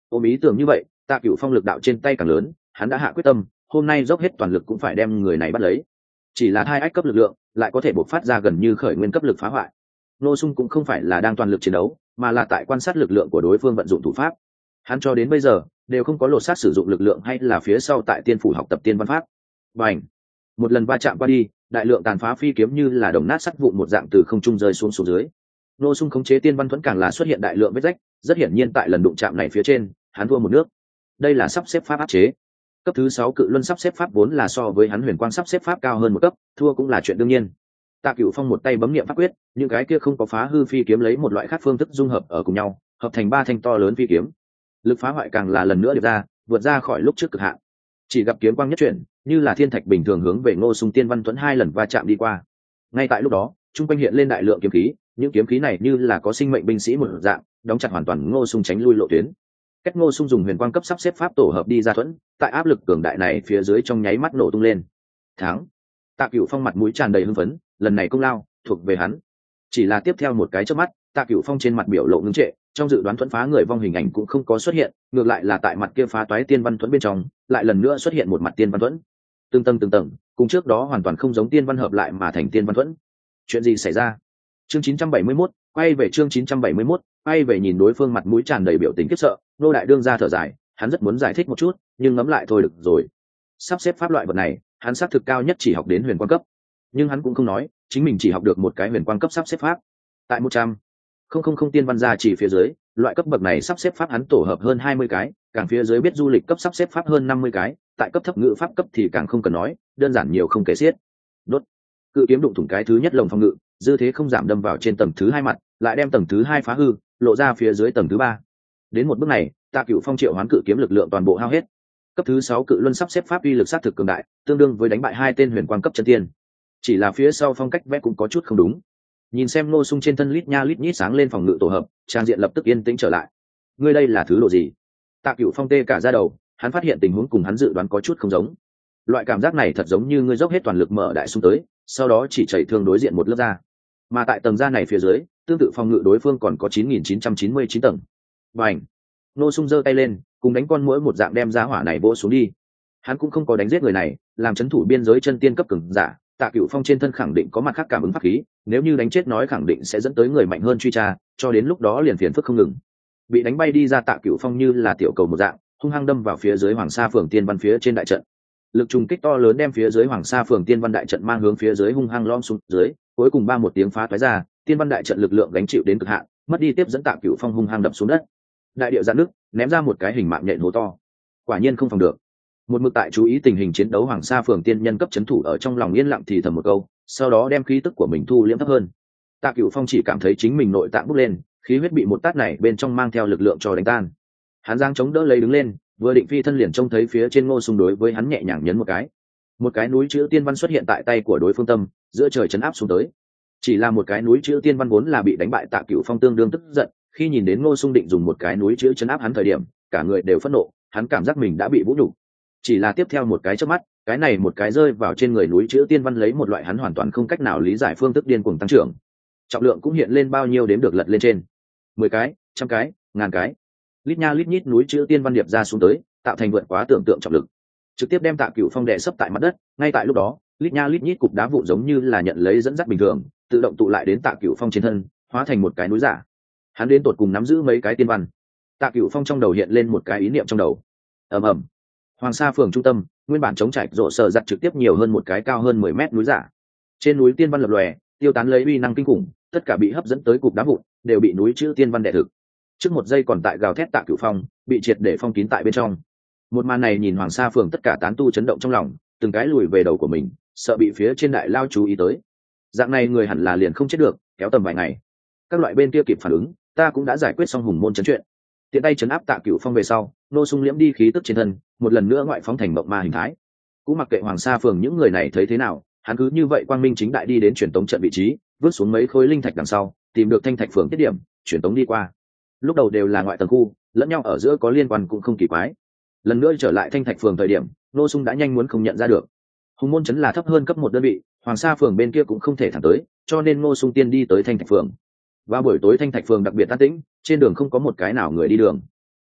ôm ý tưởng như vậy, Tạ Cửu Phong lực đạo trên tay càng lớn, hắn đã hạ quyết tâm hôm nay dốc hết toàn lực cũng phải đem người này bắt lấy. Chỉ là hai ách cấp lực lượng lại có thể bộc phát ra gần như khởi nguyên cấp lực phá hoại. Ngô Sung cũng không phải là đang toàn lực chiến đấu, mà là tại quan sát lực lượng của đối phương vận dụng thủ pháp. Hắn cho đến bây giờ đều không có lột xác sử dụng lực lượng hay là phía sau tại tiên phủ học tập tiên văn pháp. Bành! Một lần va chạm qua đi, đại lượng tàn phá phi kiếm như là đồng nát sắt vụn một dạng từ không trung rơi xuống xuống dưới. Ngô Sung khống chế tiên văn thuẫn càng là xuất hiện đại lượng vết rách, rất hiển nhiên tại lần đụng chạm này phía trên, hắn thua một nước. Đây là sắp xếp pháp áp chế. Cấp thứ sáu cự luân sắp xếp pháp vốn là so với hắn huyền quang sắp xếp pháp cao hơn một cấp, thua cũng là chuyện đương nhiên. Tạ Cửu Phong một tay bấm niệm pháp quyết, những cái kia không có phá hư phi kiếm lấy một loại khác phương thức dung hợp ở cùng nhau, hợp thành ba thanh to lớn phi kiếm. Lực phá hoại càng là lần nữa điệp ra, vượt ra khỏi lúc trước cực hạn. Chỉ gặp kiếm quang nhất chuyển, như là thiên thạch bình thường hướng về Ngô Sung tiên văn thuẫn hai lần va chạm đi qua. Ngay tại lúc đó, trung quanh hiện lên đại lượng kiếm khí, những kiếm khí này như là có sinh mệnh binh sĩ một dạng, đóng chặt hoàn toàn Ngô Sung tránh lui lộ tuyến. Cách Ngô Sung dùng huyền quang cấp sắp xếp pháp tổ hợp đi ra thuẫn, tại áp lực cường đại này phía dưới trong nháy mắt nổ tung lên. Thắng! Tạ Cửu Phong mặt mũi tràn đầy hưng phấn, lần này công lao thuộc về hắn. Chỉ là tiếp theo một cái chớp mắt, Tạ Cửu Phong trên mặt biểu lộ ngưng trệ, trong dự đoán thuẫn phá người vong hình ảnh cũng không có xuất hiện, ngược lại là tại mặt kia phá toái tiên văn thuẫn bên trong, lại lần nữa xuất hiện một mặt tiên văn thuẫn. Từng tầng từng tầng, cùng trước đó hoàn toàn không giống tiên văn hợp lại mà thành tiên văn thuẫn. Chuyện gì xảy ra? Chương chín trăm bảy mươi mốt, quay về chương chín trăm bảy mươi mốt, quay về nhìn đối phương mặt mũi tràn đầy biểu tình khiếp sợ, Nô đại đương ra thở dài, hắn rất muốn giải thích một chút, nhưng ngẫm lại thôi được rồi. Sắp xếp pháp loại vật này, hắn xác thực cao nhất chỉ học đến huyền quang cấp, nhưng hắn cũng không nói chính mình chỉ học được một cái huyền quang cấp sắp xếp pháp. Tại một trăm không không không tiên văn gia chỉ phía dưới, loại cấp bậc này sắp xếp pháp hắn tổ hợp hơn hai mươi cái, càng phía dưới biết du lịch cấp sắp xếp pháp hơn năm mươi cái, tại cấp thấp ngữ pháp cấp thì càng không cần nói, đơn giản nhiều không kể xiết. Đốt. Cự kiếm đụng thủng cái thứ nhất lồng phòng ngự, dư thế không giảm đâm vào trên tầng thứ hai mặt, lại đem tầng thứ hai phá hư, lộ ra phía dưới tầng thứ ba. Đến một bước này, Tạ Cửu Phong triệu hoán cự kiếm lực lượng toàn bộ hao hết. Cấp thứ sáu cự luân sắp xếp pháp uy lực sát thực cường đại, tương đương với đánh bại hai tên huyền quang cấp chân tiên. Chỉ là phía sau phong cách vẽ cũng có chút không đúng. Nhìn xem Ngô Sung trên thân lít nha lít nhít sáng lên phòng ngự tổ hợp, trang diện lập tức yên tĩnh trở lại. Ngươi đây là thứ độ gì? Tạ Cửu Phong tê cả da đầu, hắn phát hiện tình huống cùng hắn dự đoán có chút không giống. Loại cảm giác này thật giống như ngươi dốc hết toàn lực mở đại xung tới, sau đó chỉ chảy thương đối diện một lớp da. Mà tại tầng da này phía dưới, tương tự phòng ngự đối phương còn có chín nghìn chín trăm chín mươi chín tầng. Bành! Ngô Sung giơ tay lên, cùng đánh con muỗi một dạng đem giá hỏa này vỗ xuống đi. Hắn cũng không có đánh giết người này, làm chấn thủ biên giới chân tiên cấp cường giả, Tạ Cửu Phong trên thân khẳng định có mặt khác cảm ứng pháp khí, nếu như đánh chết nói khẳng định sẽ dẫn tới người mạnh hơn truy tra, cho đến lúc đó liền phiền phức không ngừng. Bị đánh bay đi ra Tạ Cửu Phong như là tiểu cầu một dạng, hung hăng đâm vào phía dưới Hoàng Sa phường tiên văn phía trên đại trận. Lực trùng kích to lớn đem phía dưới Hoàng Sa phường tiên văn đại trận mang hướng phía dưới hung hăng lom xuống dưới, cuối cùng ba một tiếng phá toái ra, tiên văn đại trận lực lượng gánh chịu đến cực hạn, mất đi tiếp dẫn Tạ Cửu Phong hung hăng đập xuống đất. Đại địa giãn nước, ném ra một cái hình mạng nhện hố to. Quả nhiên không phòng được. Một mực tại chú ý tình hình chiến đấu Hoàng Sa phường tiên nhân cấp chấn thủ ở trong lòng yên lặng thì thầm một câu, sau đó đem khí tức của mình thu liễm thấp hơn. Tạ Cửu Phong chỉ cảm thấy chính mình nội tạng bốc lên, khí huyết bị một tát này bên trong mang theo lực lượng cho đánh tan. Hắn giang chống đỡ lấy đứng lên, vừa định phi thân liền trông thấy phía trên Ngô Sung đối với hắn nhẹ nhàng nhấn một cái. Một cái núi chữ tiên văn xuất hiện tại tay của đối phương tâm, giữa trời chấn áp xuống tới. Chỉ là một cái núi chữ tiên văn vốn là bị đánh bại, Tạ Cửu Phong tương đương tức giận, khi nhìn đến Ngô Sung định dùng một cái núi chữ chấn áp hắn thời điểm, cả người đều phẫn nộ, hắn cảm giác mình đã bị vũ nhục. Chỉ là tiếp theo một cái chớp mắt, cái này một cái rơi vào trên người núi chữ tiên văn lấy một loại hắn hoàn toàn không cách nào lý giải phương thức điên cuồng tăng trưởng. Trọng lượng cũng hiện lên bao nhiêu đếm được lật lên trên. Mười cái, trăm cái, ngàn cái. Lít nha lít nhít núi chữ tiên văn điệp ra xuống tới, tạo thành vượt quá tưởng tượng trọng lực. Trực tiếp đem Tạ Cửu Phong đè sấp tại mặt đất, ngay tại lúc đó, lít nha lít nhít cục đá vụn giống như là nhận lấy dẫn dắt bình thường, tự động tụ lại đến Tạ Cửu Phong trên thân, hóa thành một cái núi giả. Hắn đến tột cùng nắm giữ mấy cái tiên văn. Tạ Cửu Phong trong đầu hiện lên một cái ý niệm trong đầu. Ầm ầm. Hoàng Sa phường trung tâm, nguyên bản chống trải rộ sở giặt trực tiếp nhiều hơn một cái cao hơn mười mét núi giả. Trên núi tiên văn lập lòe, tiêu tán lấy uy năng kinh khủng, tất cả bị hấp dẫn tới cục đá vụn, đều bị núi chữ tiên văn đè thực. Trước một giây còn tại gào thét Tạ Cửu Phong, bị triệt để phong kín tại bên trong. Một màn này nhìn Hoàng Sa phường tất cả tán tu chấn động trong lòng, từng cái lùi về đầu của mình, sợ bị phía trên đại lao chú ý tới. Dạng này người hẳn là liền không chết được, kéo tầm vài ngày. Các loại bên kia kịp phản ứng, ta cũng đã giải quyết xong hùng môn chấn chuyện. Tiện tay chấn áp Tạ Cửu Phong về sau, Ngô Sung liễm đi khí tức trên thân, một lần nữa ngoại phóng thành mộng ma hình thái. Cũng mặc kệ Hoàng Sa phường những người này thấy thế nào, hắn cứ như vậy quang minh chính đại đi đến truyền tống trận vị trí, vứt xuống mấy khối linh thạch đằng sau, tìm được thanh thạch phường tiết điểm, truyền tống đi qua. Lúc đầu đều là ngoại tầng khu, lẫn nhau ở giữa có liên quan cũng không kỳ quái. Lần nữa trở lại thanh thạch phường thời điểm, Ngô Sung đã nhanh muốn không nhận ra được. Hùng môn trấn là thấp hơn cấp một đơn vị, Hoàng Sa phường bên kia cũng không thể thẳng tới, cho nên Ngô Sung tiên đi tới thanh thạch phường. Vào buổi tối thanh thạch phường đặc biệt an tĩnh, trên đường không có một cái nào người đi đường.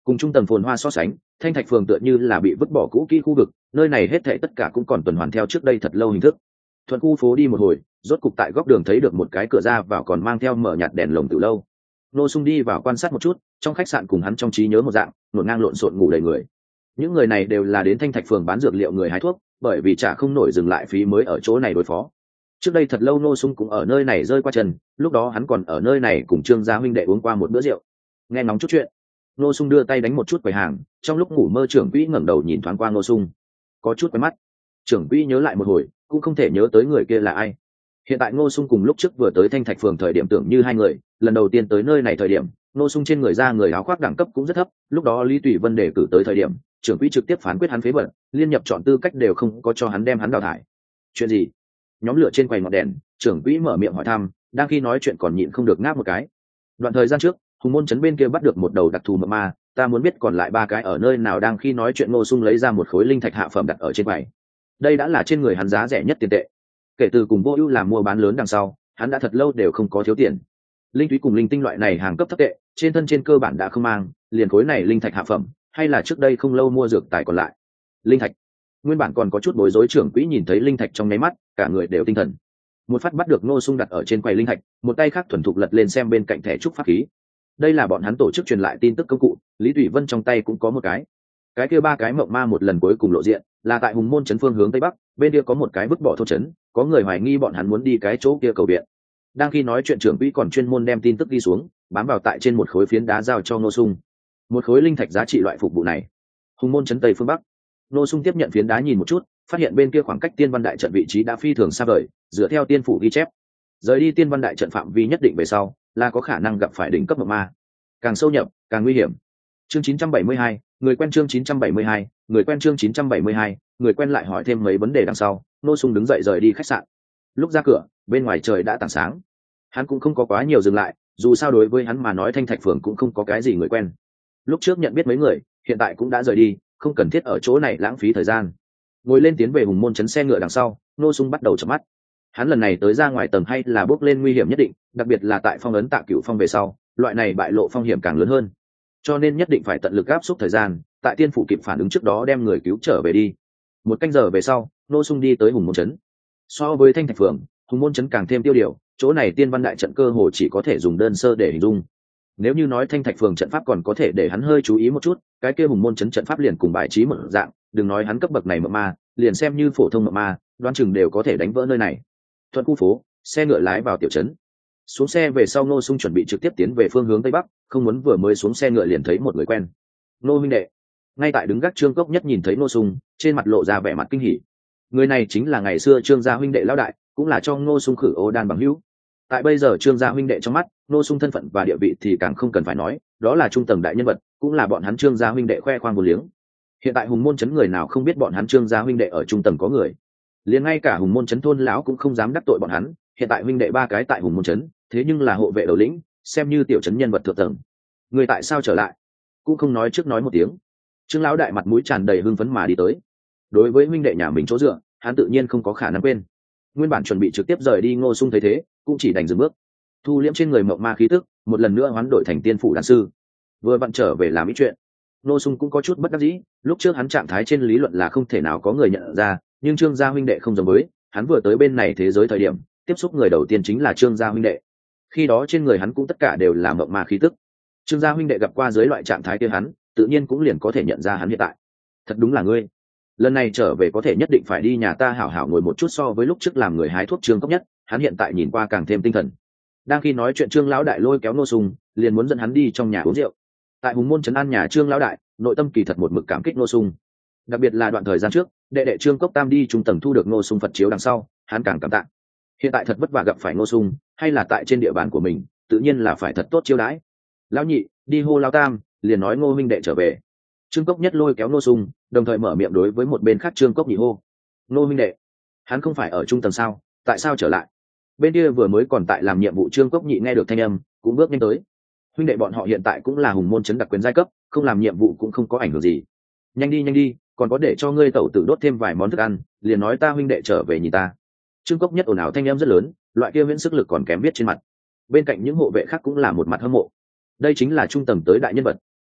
Cùng trung tầng phồn hoa so sánh, thanh thạch phường tựa như là bị vứt bỏ cũ kỹ khu vực, nơi này hết thảy tất cả cũng còn tuần hoàn theo trước đây thật lâu hình thức. Thuận khu phố đi một hồi, rốt cục tại góc đường thấy được một cái cửa ra vào còn mang theo mở nhạt đèn lồng từ lâu. Nô Sung đi vào quan sát một chút, trong khách sạn cùng hắn trong trí nhớ một dạng, ngổn ngang lộn xộn ngủ đầy người. Những người này đều là đến thanh thạch phường bán dược liệu người hái thuốc, bởi vì trả không nổi dừng lại phí mới ở chỗ này đối phó. Trước đây thật lâu Nô Sung cũng ở nơi này rơi qua chân, lúc đó hắn còn ở nơi này cùng Trương gia huynh đệ uống qua một bữa rượu. Nghe ngóng chút chuyện, Nô Sung đưa tay đánh một chút quầy hàng, trong lúc ngủ mơ trưởng quỹ ngẩng đầu nhìn thoáng qua Nô Sung, có chút quen mắt. Trưởng quỹ nhớ lại một hồi, cũng không thể nhớ tới người kia là ai. Hiện tại Ngô Sung cùng lúc trước vừa tới thanh thạch phường thời điểm tưởng như hai người, lần đầu tiên tới nơi này thời điểm, Ngô Sung trên người ra người áo khoác đẳng cấp cũng rất thấp, lúc đó Lý Tùy Vân đề cử tới thời điểm, trưởng quỹ trực tiếp phán quyết hắn phế vật, liên nhập chọn tư cách đều không có cho hắn đem hắn đào thải. Chuyện gì? Nhóm lửa trên quầy ngọn đèn, trưởng quỹ mở miệng hỏi thăm, đang khi nói chuyện còn nhịn không được ngáp một cái. Đoạn thời gian trước, Hùng Môn trấn bên kia bắt được một đầu đặc thù mộng ma, ta muốn biết còn lại ba cái ở nơi nào. Đang khi nói chuyện Ngô Sung lấy ra một khối linh thạch hạ phẩm đặt ở trên quầy. Đây đã là trên người hắn giá rẻ nhất tiền tệ. Kể từ cùng Vô Ưu làm mua bán lớn đằng sau, hắn đã thật lâu đều không có thiếu tiền. Linh thúy cùng linh tinh loại này hàng cấp thấp tệ, trên thân trên cơ bản đã không mang, liền khối này linh thạch hạ phẩm, hay là trước đây không lâu mua dược tài còn lại. Linh thạch. Nguyên bản còn có chút bối rối trưởng quỹ nhìn thấy linh thạch trong nháy mắt, cả người đều tinh thần. Một phát bắt được Ngô Sung đặt ở trên quầy linh thạch, một tay khác thuần thục lật lên xem bên cạnh thẻ trúc pháp khí. Đây là bọn hắn tổ chức truyền lại tin tức công cụ, Lý Tùy Vân trong tay cũng có một cái. Cái kia ba cái mộng ma một lần cuối cùng lộ diện, là tại Hùng Môn trấn phương hướng tây bắc, bên kia có một cái vứt bỏ thôn trấn, có người hoài nghi bọn hắn muốn đi cái chỗ kia cầu viện. Đang khi nói chuyện trưởng quỹ còn chuyên môn đem tin tức ghi xuống, bám vào tại trên một khối phiến đá giao cho Ngô Sung. Một khối linh thạch giá trị loại phục vụ này. Hùng Môn trấn tây phương bắc. Ngô Sung tiếp nhận phiến đá nhìn một chút, phát hiện bên kia khoảng cách Tiên Văn đại trận vị trí đã phi thường xa vời, dựa theo tiên phủ ghi chép, rời đi Tiên Văn đại trận phạm vi nhất định về sau, là có khả năng gặp phải đỉnh cấp mộng ma. Càng sâu nhập, càng nguy hiểm. Chương chín trăm bảy mươi hai, người quen chương chín trăm bảy mươi hai, người quen chương chín trăm bảy mươi hai, người quen lại hỏi thêm mấy vấn đề đằng sau, Ngô Sung đứng dậy rời đi khách sạn. Lúc ra cửa, bên ngoài trời đã tảng sáng. Hắn cũng không có quá nhiều dừng lại, dù sao đối với hắn mà nói thanh thạch phường cũng không có cái gì người quen. Lúc trước nhận biết mấy người, hiện tại cũng đã rời đi, không cần thiết ở chỗ này lãng phí thời gian. Ngồi lên tiến về Hùng Môn trấn xe ngựa đằng sau, Ngô Sung bắt đầu chợp mắt. Hắn lần này tới ra ngoài tầng hay là bước lên nguy hiểm nhất định, đặc biệt là tại phong ấn Tạ Cửu Phong về sau, loại này bại lộ phong hiểm càng lớn hơn. Cho nên nhất định phải tận lực áp suất thời gian, tại tiên phủ kịp phản ứng trước đó đem người cứu trở về đi. Một canh giờ về sau, Ngô Sung đi tới Hùng Môn trấn. So với thanh thạch phường, Hùng Môn trấn càng thêm tiêu điều, chỗ này Tiên Văn đại trận cơ hồ chỉ có thể dùng đơn sơ để hình dung. Nếu như nói thanh thạch phường trận pháp còn có thể để hắn hơi chú ý một chút, cái kia Hùng Môn trấn trận pháp liền cùng bài trí một dạng, đừng nói hắn cấp bậc này mộng ma, liền xem như phổ thông mộng ma, đoán chừng đều có thể đánh vỡ nơi này. Thuận khu phố, xe ngựa lái vào tiểu trấn. Xuống xe về sau Ngô Sung chuẩn bị trực tiếp tiến về phương hướng tây bắc, không muốn vừa mới xuống xe ngựa liền thấy một người quen. Ngô huynh đệ. Ngay tại đứng gác Trương Cốc Nhất nhìn thấy Ngô Sung, trên mặt lộ ra vẻ mặt kinh hỉ. Người này chính là ngày xưa Trương gia huynh đệ lão đại, cũng là cho Ngô Sung khử ô đan bằng hữu. Tại bây giờ Trương gia huynh đệ trong mắt, Ngô Sung thân phận và địa vị thì càng không cần phải nói, đó là trung tầng đại nhân vật, cũng là bọn hắn Trương gia huynh đệ khoe khoang vô liếng. Hiện tại Hùng Môn trấn người nào không biết bọn hắn Trương gia huynh đệ ở trung tầng có người, liền ngay cả Hùng Môn trấn thôn lão cũng không dám đắc tội bọn hắn. Hiện tại huynh đệ ba cái tại Hùng Môn trấn, thế nhưng là hộ vệ đầu lĩnh, xem như tiểu trấn nhân vật thượng tầng. Người tại sao trở lại? Cũng không nói trước nói một tiếng. Trương lão đại mặt mũi tràn đầy hưng phấn mà đi tới. Đối với huynh đệ nhà mình chỗ dựa, hắn tự nhiên không có khả năng quên. Nguyên bản chuẩn bị trực tiếp rời đi Ngô Sung thấy thế, cũng chỉ đành dừng bước, thu liễm trên người mộng ma khí tức, một lần nữa hoán đổi thành tiên phủ đan sư. Vừa vặn trở về làm ý chuyện, Ngô Sung cũng có chút bất đắc dĩ, lúc trước hắn trạng thái trên lý luận là không thể nào có người nhận ra, nhưng Trương gia huynh đệ không giống với, hắn vừa tới bên này thế giới thời điểm, tiếp xúc người đầu tiên chính là Trương gia huynh đệ. Khi đó trên người hắn cũng tất cả đều là mộng ma khí tức. Trương gia huynh đệ gặp qua dưới loại trạng thái kia hắn, tự nhiên cũng liền có thể nhận ra hắn hiện tại. Thật đúng là ngươi. Lần này trở về có thể nhất định phải đi nhà ta hảo hảo ngồi một chút, so với lúc trước làm người hái thuốc Trương Cốc Nhất, hắn hiện tại nhìn qua càng thêm tinh thần. Đang khi nói chuyện Trương lão đại lôi kéo Ngô Sung, liền muốn dẫn hắn đi trong nhà uống rượu. Tại Hùng Môn trấn an nhà Trương lão đại, nội tâm kỳ thật một mực cảm kích Ngô Sung. Đặc biệt là đoạn thời gian trước, đệ đệ Trương Cốc Tam đi trung tầng thu được Ngô Sung Phật chiếu đằng sau, hắn càng cảm tạ. Hiện tại thật vất vả gặp phải Ngô Sung, hay là tại trên địa bàn của mình, tự nhiên là phải thật tốt chiêu đãi. Lão nhị, đi hô lão tam, liền nói Ngô huynh đệ trở về. Trương Cốc Nhất lôi kéo Ngô Sung, đồng thời mở miệng đối với một bên khác Trương Cốc nhị hô. Ngô huynh đệ, hắn không phải ở trung tầng sao, tại sao trở lại? Bên kia vừa mới còn tại làm nhiệm vụ Trương Cốc nhị nghe được thanh âm, cũng bước nhanh tới. Huynh đệ bọn họ hiện tại cũng là Hùng Môn trấn đặc quyền giai cấp, không làm nhiệm vụ cũng không có ảnh hưởng gì. Nhanh đi nhanh đi, còn có để cho ngươi tẩu tử đốt thêm vài món thức ăn, liền nói ta huynh đệ trở về nhìn ta. Trương Cốc Nhất ồn ào thanh âm rất lớn, loại kia viễn sức lực còn kém viết trên mặt. Bên cạnh những hộ vệ khác cũng là một mặt hâm mộ. Đây chính là trung tầng tới đại nhân vật.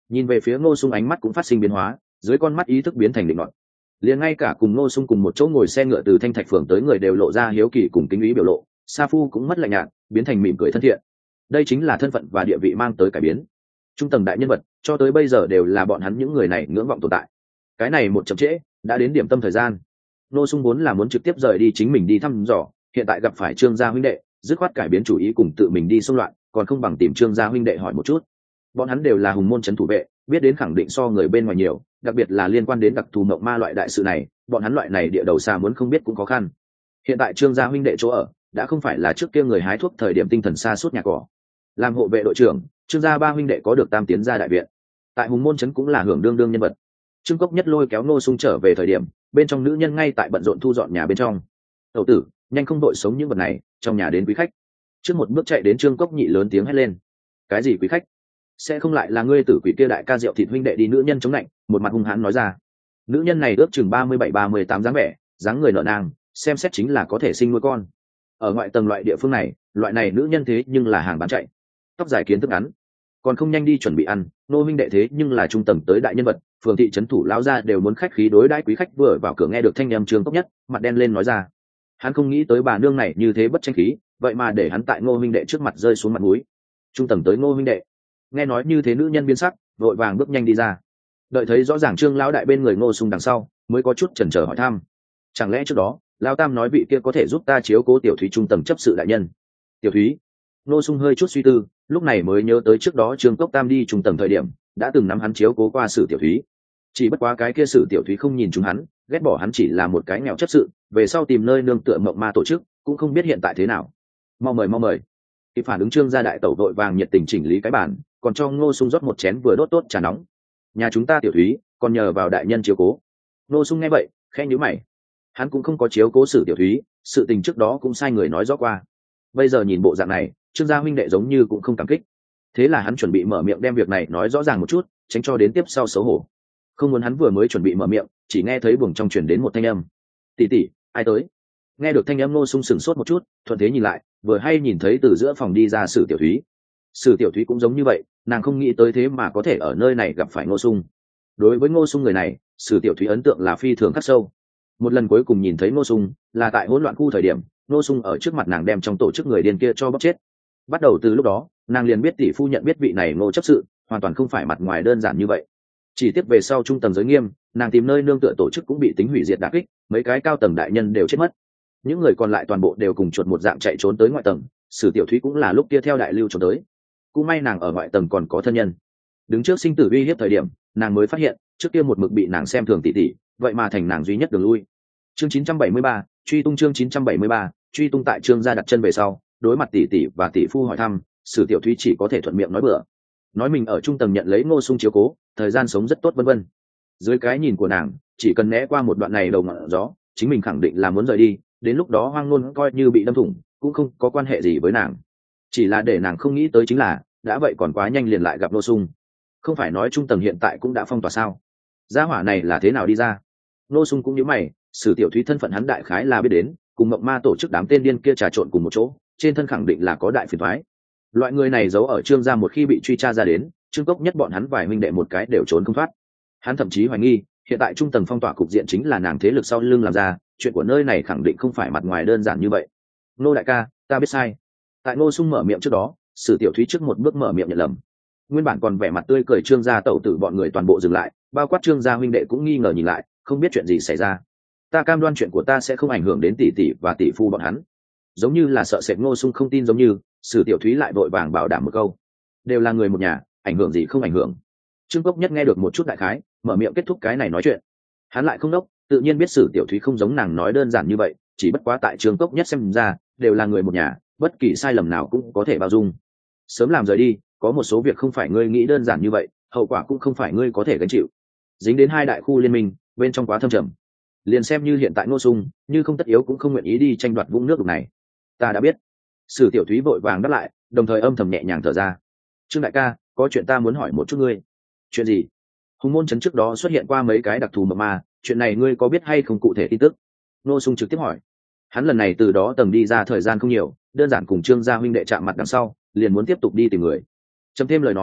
nhìn về phía ngô sung ánh mắt cũng phát sinh biến hóa, dưới con mắt ý thức biến thành định ngọn. Liền ngay cả cùng ngô sung cùng một chỗ ngồi xe ngựa từ Thanh Thạch phường tới người đều lộ ra hiếu kỳ cùng kính ý biểu lộ, sa phu cũng mất lạnh nhạt, biến thành mỉm cười thân thiện. Đây chính là thân phận và địa vị mang tới cải biến. Trung tầng đại nhân vật cho tới bây giờ đều là bọn hắn những người này ngưỡng vọng tồn tại. Cái này một chậm trễ đã đến điểm tâm thời gian. Ngô Sung vốn là muốn trực tiếp rời đi chính mình đi thăm dò, hiện tại gặp phải Trương gia huynh đệ, dứt khoát cải biến chủ ý cùng tự mình đi xung loạn, còn không bằng tìm Trương gia huynh đệ hỏi một chút. Bọn hắn đều là hùng môn trấn thủ vệ, biết đến khẳng định so người bên ngoài nhiều, đặc biệt là liên quan đến đặc thù mộng ma loại đại sự này, bọn hắn loại này địa đầu xa muốn không biết cũng khó khăn. Hiện tại Trương gia huynh đệ chỗ ở đã không phải là trước kia người hái thuốc thời điểm tinh thần xa suốt nhà cỏ. Làm hộ vệ đội trưởng, Trương gia ba huynh đệ có được tam tiến gia đại viện, tại hùng môn trấn cũng là hưởng đương đương nhân vật. Trương Cốc Nhất lôi kéo Ngô Sung trở về thời điểm, bên trong nữ nhân ngay tại bận rộn thu dọn nhà bên trong. Tẩu tử, nhanh không đội sống những vật này, trong nhà đến quý khách. Trước một bước chạy đến Trương Cốc Nhị lớn tiếng hét lên. Cái gì quý khách? Sẽ không lại là ngươi tử quỷ kia đại ca Diệu Thịt huynh đệ đi? Nữ nhân chống lạnh, một mặt hung hãn nói ra. Nữ nhân này ước chừng ba mươi bảy ba mươi tám dáng vẻ, dáng người nợ nang, xem xét chính là có thể sinh nuôi con. Ở ngoại tầng loại địa phương này, loại này nữ nhân thế nhưng là hàng bán chạy. Tóc dài kiến thức ngắn, còn không nhanh đi chuẩn bị ăn. Nô huynh đệ thế nhưng là trung tầng tới đại nhân vật, phường thị trấn thủ lão gia đều muốn khách khí đối đãi quý khách. Vừa vào cửa nghe được thanh âm Trương Cốc Nhất, mặt đen lên nói ra. Hắn không nghĩ tới bà nương này như thế bất tranh khí, vậy mà để hắn tại Ngô huynh đệ trước mặt rơi xuống mặt mũi. Trung tầng tới Ngô huynh đệ, nghe nói như thế nữ nhân biến sắc, vội vàng bước nhanh đi ra. Đợi thấy rõ ràng Trương lão đại bên người Ngô Sung đằng sau, mới có chút chần chờ hỏi thăm. Chẳng lẽ trước đó lão tam nói vị kia có thể giúp ta chiếu cố tiểu thúy trung tầng chấp sự đại nhân? Tiểu thúy? Ngô Sung hơi chút suy tư, lúc này mới nhớ tới trước đó Trương Cốc Tam đi trung tầng thời điểm đã từng nắm hắn chiếu cố qua Sử Tiểu Thúy. Chỉ bất quá cái kia Sử Tiểu Thúy không nhìn chúng hắn, ghét bỏ hắn chỉ là một cái nghèo chấp sự, về sau tìm nơi nương tựa mộng ma tổ chức, cũng không biết hiện tại thế nào. Mau mời mau mời. Khi phản ứng Trương gia đại tẩu vội vàng nhiệt tình chỉnh lý cái bàn, còn cho Ngô Sung rót một chén vừa đốt tốt trà nóng. Nhà chúng ta Tiểu Thúy còn nhờ vào đại nhân chiếu cố. Ngô Sung nghe vậy khẽ nhíu mày, hắn cũng không có chiếu cố Sử Tiểu Thúy, sự tình trước đó cũng sai người nói rõ qua. Bây giờ nhìn bộ dạng này, Trương gia huynh đệ giống như cũng không cảm kích. Thế là hắn chuẩn bị mở miệng đem việc này nói rõ ràng một chút, tránh cho đến tiếp sau xấu hổ. Không muốn hắn vừa mới chuẩn bị mở miệng, chỉ nghe thấy buồng trong truyền đến một thanh âm. Tỷ tỷ, ai tới? Nghe được thanh âm Ngô Sung sửng sốt một chút, thuận thế nhìn lại, vừa hay nhìn thấy từ giữa phòng đi ra Sử Tiểu Thúy. Sử Tiểu Thúy cũng giống như vậy, nàng không nghĩ tới thế mà có thể ở nơi này gặp phải Ngô Sung. Đối với Ngô Sung người này, Sử Tiểu Thúy ấn tượng là phi thường khắc sâu. Một lần cuối cùng nhìn thấy Ngô Sung là tại hỗn loạn khu thời điểm, Ngô Sung ở trước mặt nàng đem trong tổ chức người điên kia cho bóc chết. Bắt đầu từ lúc đó, nàng liền biết tỷ phu nhận biết vị này Ngô chấp sự hoàn toàn không phải mặt ngoài đơn giản như vậy. Chỉ tiếp về sau trung tầng giới nghiêm, nàng tìm nơi nương tựa tổ chức cũng bị tính hủy diệt đả kích, mấy cái cao tầng đại nhân đều chết mất, những người còn lại toàn bộ đều cùng chuột một dạng chạy trốn tới ngoại tầng. Sử Tiểu Thúy cũng là lúc kia theo đại lưu trốn tới, cũng may nàng ở ngoại tầng còn có thân nhân. Đứng trước sinh tử uy hiếp thời điểm, nàng mới phát hiện trước kia một mực bị nàng xem thường tỷ tỷ, vậy mà thành nàng duy nhất đường lui. Chương chín trăm bảy mươi ba, truy tung. Chương chín trăm bảy mươi ba, truy tung. Tại Trương gia đặt chân về sau, đối mặt tỷ tỷ và tỷ phu hỏi thăm, Sử Tiểu Thúy chỉ có thể thuận miệng nói bừa, nói mình ở trung tầng nhận lấy Ngô Sung chiếu cố, thời gian sống rất tốt vân vân. Dưới cái nhìn của nàng, chỉ cần né qua một đoạn này đầu ngọn gió, chính mình khẳng định là muốn rời đi, đến lúc đó hoang ngôn coi như bị đâm thủng cũng không có quan hệ gì với nàng. Chỉ là để nàng không nghĩ tới chính là, đã vậy còn quá nhanh liền lại gặp Ngô Sung. Không phải nói trung tầng hiện tại cũng đã phong tỏa sao? Gia hỏa này là thế nào đi ra? Ngô Sung cũng nhíu mày, Sử Tiểu Thúy thân phận hắn đại khái là biết đến, cùng mộng ma tổ chức đám tên điên kia trà trộn cùng một chỗ, trên thân khẳng định là có đại phiền toái. Loại người này giấu ở Trương gia một khi bị truy tra ra đến, Trương Cốc Nhất bọn hắn vài huynh đệ một cái đều trốn không thoát. Hắn thậm chí hoài nghi, hiện tại trung tầng phong tỏa cục diện chính là nàng thế lực sau lưng làm ra, chuyện của nơi này khẳng định không phải mặt ngoài đơn giản như vậy. Ngô đại ca, ta biết sai. Tại Ngô Sung mở miệng trước đó, Sử Tiểu Thúy trước một bước mở miệng nhận lầm. Nguyên bản còn vẻ mặt tươi cười Trương gia tẩu tử bọn người toàn bộ dừng lại, bao quát Trương gia huynh đệ cũng nghi ngờ nhìn lại, không biết chuyện gì xảy ra. Ta cam đoan chuyện của ta sẽ không ảnh hưởng đến tỷ tỷ và tỷ phu bọn hắn. Giống như là sợ sệt Ngô Sung không tin giống như, Sử Tiểu Thúy lại vội vàng bảo đảm một câu, đều là người một nhà, ảnh hưởng gì không ảnh hưởng. Trương Cốc Nhất nghe được một chút đại khái, mở miệng kết thúc cái này nói chuyện. Hắn lại không đốc, tự nhiên biết Sử Tiểu Thúy không giống nàng nói đơn giản như vậy, chỉ bất quá tại Trương Cốc Nhất xem ra, đều là người một nhà, bất kỳ sai lầm nào cũng có thể bao dung. Sớm làm rời đi, có một số việc không phải ngươi nghĩ đơn giản như vậy, hậu quả cũng không phải ngươi có thể gánh chịu. Dính đến hai đại khu liên minh, bên trong quá thâm trầm. Liền xem như hiện tại Ngô Sung, như không tất yếu cũng không nguyện ý đi tranh đoạt vũng nước đục này. Ta đã biết. Sử Tiểu Thúy vội vàng đáp lại, đồng thời âm thầm nhẹ nhàng thở ra. Trương đại ca, có chuyện ta muốn hỏi một chút ngươi. Chuyện gì? Hùng môn trấn trước đó xuất hiện qua mấy cái đặc thù mộng ma, chuyện này ngươi có biết hay không cụ thể tin tức? Ngô Sung trực tiếp hỏi. Hắn lần này từ đó tầng đi ra thời gian không nhiều, đơn giản cùng Trương gia huynh đệ chạm mặt đằng sau, liền muốn tiếp tục đi tìm người. Chấm thêm lời nói,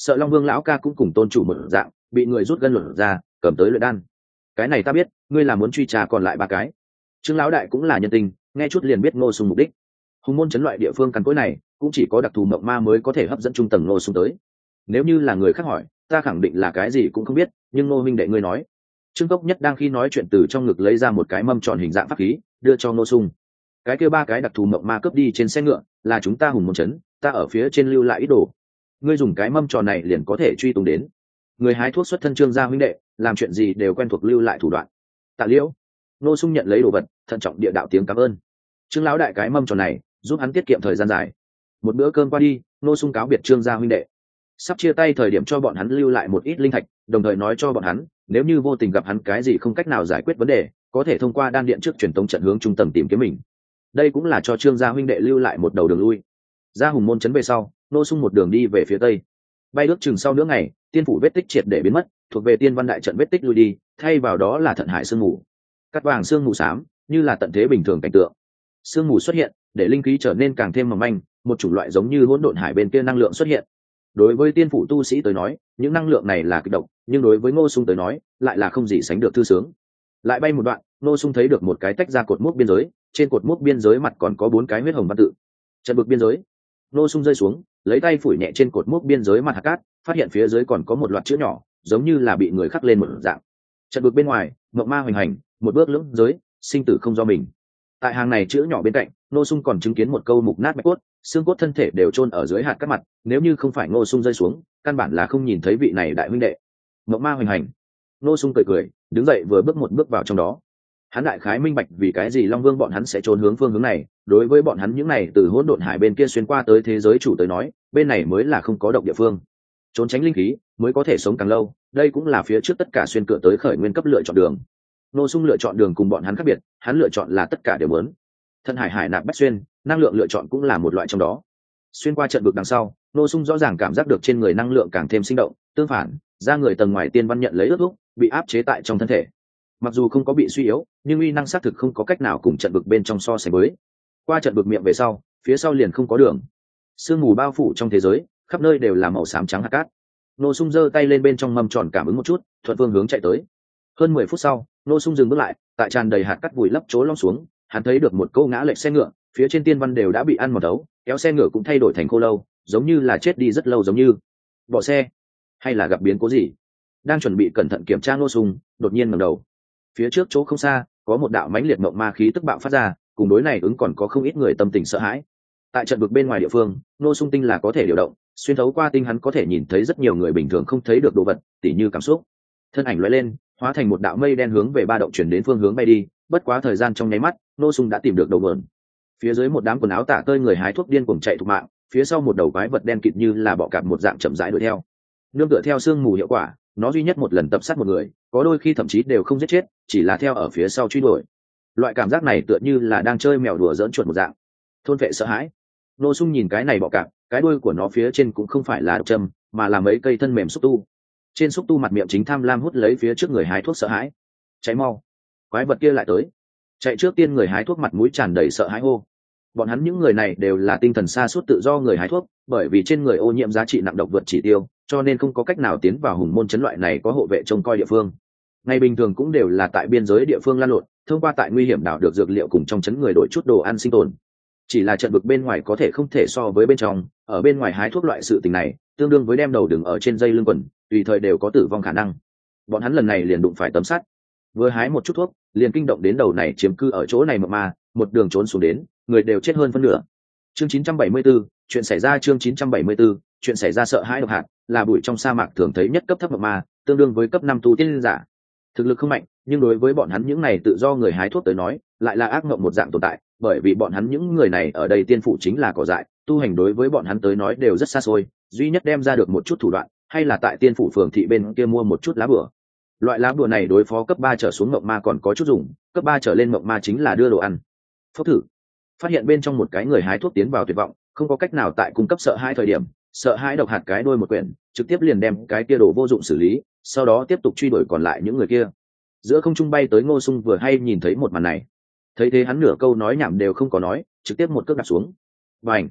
sợ long vương lão ca cũng cùng tôn chủ một dạng bị người rút gân luận ra cầm tới luyện đan. Cái này ta biết, ngươi là muốn truy trà còn lại ba cái. Trương lão đại cũng là nhân tình, nghe chút liền biết Ngô Sung mục đích. Hùng môn trấn loại địa phương cằn cỗi này cũng chỉ có đặc thù mộng ma mới có thể hấp dẫn trung tầng Ngô Sung tới. Nếu như là người khác hỏi, ta khẳng định là cái gì cũng không biết, nhưng Ngô huynh đệ ngươi nói. Trương Cốc Nhất đang khi nói chuyện từ trong ngực lấy ra một cái mâm tròn hình dạng pháp khí, đưa cho Ngô Sung. Cái kia ba cái đặc thù mộng ma cướp đi trên xe ngựa, là chúng ta Hùng môn trấn, ta ở phía trên lưu lại ít đồ. Ngươi dùng cái mâm tròn này liền có thể truy tung đến. Người hái thuốc xuất thân Trương gia huynh đệ, làm chuyện gì đều quen thuộc lưu lại thủ đoạn. Tạ Liễu, Ngô Sung nhận lấy đồ vật, thận trọng địa đạo tiếng cảm ơn. Trương lão đại cái mâm tròn này, giúp hắn tiết kiệm thời gian dài. Một bữa cơm qua đi, Ngô Sung cáo biệt Trương gia huynh đệ. Sắp chia tay thời điểm cho bọn hắn lưu lại một ít linh thạch, đồng thời nói cho bọn hắn, nếu như vô tình gặp hắn cái gì không cách nào giải quyết vấn đề, có thể thông qua đan điện trước truyền tống trận hướng trung tầng tìm kiếm mình. Đây cũng là cho Trương gia huynh đệ lưu lại một đầu đường lui. Ra Hùng môn trấn về sau, Ngô Sung một đường đi về phía tây. Bay ước chừng sau nửa ngày, tiên phủ vết tích triệt để biến mất, thuộc về tiên văn đại trận vết tích lui đi, thay vào đó là thận hải sương mù. Cắt vàng sương mù xám, như là tận thế bình thường cảnh tượng. Sương mù xuất hiện, để linh khí trở nên càng thêm mỏng manh, một chủng loại giống như hỗn độn hải bên kia năng lượng xuất hiện. Đối với tiên phủ tu sĩ tới nói, những năng lượng này là kịch độc, nhưng đối với Ngô Sung tới nói, lại là không gì sánh được thư sướng. Lại bay một đoạn, Ngô Sung thấy được một cái tách ra cột mốc biên giới, trên cột mốc biên giới mặt còn có bốn cái huyết hồng văn tự. Trận bực biên giới. Ngô Sung rơi xuống, lấy tay phủi nhẹ trên cột mốc biên giới mặt hạt cát, phát hiện phía dưới còn có một loạt chữ nhỏ, giống như là bị người khắc lên một dạng. Trận bực bên ngoài, ngọc ma hoành hành, một bước lưỡng giới, sinh tử không do mình. Tại hàng này chữ nhỏ bên cạnh, Ngô Sung còn chứng kiến một câu mục nát bạch cốt, xương cốt thân thể đều chôn ở dưới hạt cát mặt, nếu như không phải Ngô Sung rơi xuống, căn bản là không nhìn thấy vị này đại huynh đệ. Ngọc ma hoành hành. Ngô Sung cười cười, đứng dậy vừa bước một bước vào trong đó. Hắn đại khái minh bạch vì cái gì Long Vương bọn hắn sẽ trốn hướng phương hướng này, đối với bọn hắn những này từ hỗn độn hải bên kia xuyên qua tới thế giới chủ tới nói, bên này mới là không có độc địa phương. Trốn tránh linh khí mới có thể sống càng lâu, đây cũng là phía trước tất cả xuyên cửa tới khởi nguyên cấp lựa chọn đường. Ngô Sung lựa chọn đường cùng bọn hắn khác biệt, hắn lựa chọn là tất cả đều muốn. Thân hải hải nạp bách xuyên, năng lượng lựa chọn cũng là một loại trong đó. Xuyên qua trận vực đằng sau, Ngô Sung rõ ràng cảm giác được trên người năng lượng càng thêm sinh động, tương phản, ra người tầng ngoài tiên văn nhận lấy ước thúc, bị áp chế tại trong thân thể. Mặc dù không có bị suy yếu, nhưng uy năng xác thực không có cách nào cùng trận vực bên trong so sánh với. Qua trận vực miệng về sau, phía sau liền không có đường. Sương mù bao phủ trong thế giới, khắp nơi đều là màu xám trắng hạt cát. Ngô Sung giơ tay lên bên trong mâm tròn cảm ứng một chút, thuận phương hướng chạy tới. Hơn mười phút sau, Ngô Sung dừng bước lại, tại tràn đầy hạt cát vùi lấp chỗ long xuống, hắn thấy được một câu ngã lệch xe ngựa, phía trên tiên văn đều đã bị ăn mòn đấu, kéo xe ngựa cũng thay đổi thành khô lâu, giống như là chết đi rất lâu giống như. Bỏ xe, hay là gặp biến cố gì? Đang chuẩn bị cẩn thận kiểm tra Ngô Sung, đột nhiên ngẩng đầu. Phía trước chỗ không xa, có một đạo mãnh liệt mộng ma khí tức bạo phát ra, cùng đối này ứng còn có không ít người tâm tình sợ hãi. Tại trận vực bên ngoài địa phương, Ngô Sung tinh là có thể điều động, xuyên thấu qua tinh hắn có thể nhìn thấy rất nhiều người bình thường không thấy được đồ vật, tỉ như cảm xúc. Thân ảnh lóe lên, hóa thành một đạo mây đen hướng về ba động chuyển đến phương hướng bay đi, bất quá thời gian trong nháy mắt, Ngô Sung đã tìm được đầu nguồn. Phía dưới một đám quần áo tả tơi người hái thuốc điên cuồng chạy thục mạng, phía sau một đầu quái vật đen kịt như là bọ cạp một dạng chậm rãi đuổi theo. Nương tựa theo sương mù hiệu quả, nó duy nhất một lần tập sát một người, có đôi khi thậm chí đều không giết chết, chỉ là theo ở phía sau truy đuổi. Loại cảm giác này tựa như là đang chơi mèo đùa giỡn chuột một dạng. Thôn vệ sợ hãi. Ngô Sung nhìn cái này bọ cạp, cái đuôi của nó phía trên cũng không phải là độc châm, mà là mấy cây thân mềm xúc tu. Trên xúc tu mặt miệng chính tham lam hút lấy phía trước người hái thuốc sợ hãi. Cháy mau! Quái vật kia lại tới. Chạy trước tiên người hái thuốc mặt mũi tràn đầy sợ hãi hô. Bọn hắn những người này đều là tinh thần sa sút tự do người hái thuốc, bởi vì trên người ô nhiễm giá trị nặng độc vượt chỉ tiêu, cho nên không có cách nào tiến vào hùng môn trấn loại này có hộ vệ trông coi địa phương. Ngày bình thường cũng đều là tại biên giới địa phương lan lộn, thông qua tại nguy hiểm đảo được dược liệu cùng trong trấn người đổi chút đồ ăn sinh tồn. Chỉ là trận vực bên ngoài có thể không thể so với bên trong, ở bên ngoài hái thuốc loại sự tình này, tương đương với đem đầu đứng ở trên dây lưng quần, tùy thời đều có tử vong khả năng. Bọn hắn lần này liền đụng phải tấm sắt, vừa hái một chút thuốc, liền kinh động đến đầu này chiếm cư ở chỗ này mà mà, một đường trốn xuống đến, người đều chết hơn phân nửa. Chương chín trăm bảy mươi 74, chuyện xảy ra chương chín trăm bảy mươi 74, chuyện xảy ra sợ hãi độc hạt, là bụi trong sa mạc thường thấy nhất cấp thấp ma, tương đương với cấp năm tu tiên giả. Thực lực không mạnh, nhưng đối với bọn hắn những này tự do người hái thuốc tới nói, lại là ác mộng một dạng tồn tại, bởi vì bọn hắn những người này ở đây tiên phủ chính là cỏ dại, tu hành đối với bọn hắn tới nói đều rất xa xôi, duy nhất đem ra được một chút thủ đoạn, hay là tại tiên phủ phường thị bên kia mua một chút lá bùa. Loại lá bùa này đối phó cấp ba trở xuống mộng ma còn có chút dùng, cấp ba trở lên mộng ma chính là đưa đồ ăn. Phốc thử, phát hiện bên trong một cái người hái thuốc tiến vào tuyệt vọng, không có cách nào tại cung cấp sợ hai thời điểm, sợ hãi độc hạt cái đôi một quyển, trực tiếp liền đem cái kia đồ vô dụng xử lý, sau đó tiếp tục truy đuổi còn lại những người kia. Giữa không trung bay tới Ngô Sung vừa hay nhìn thấy một màn này, thấy thế hắn nửa câu nói nhảm đều không có nói, trực tiếp một cước đạp xuống. Bành!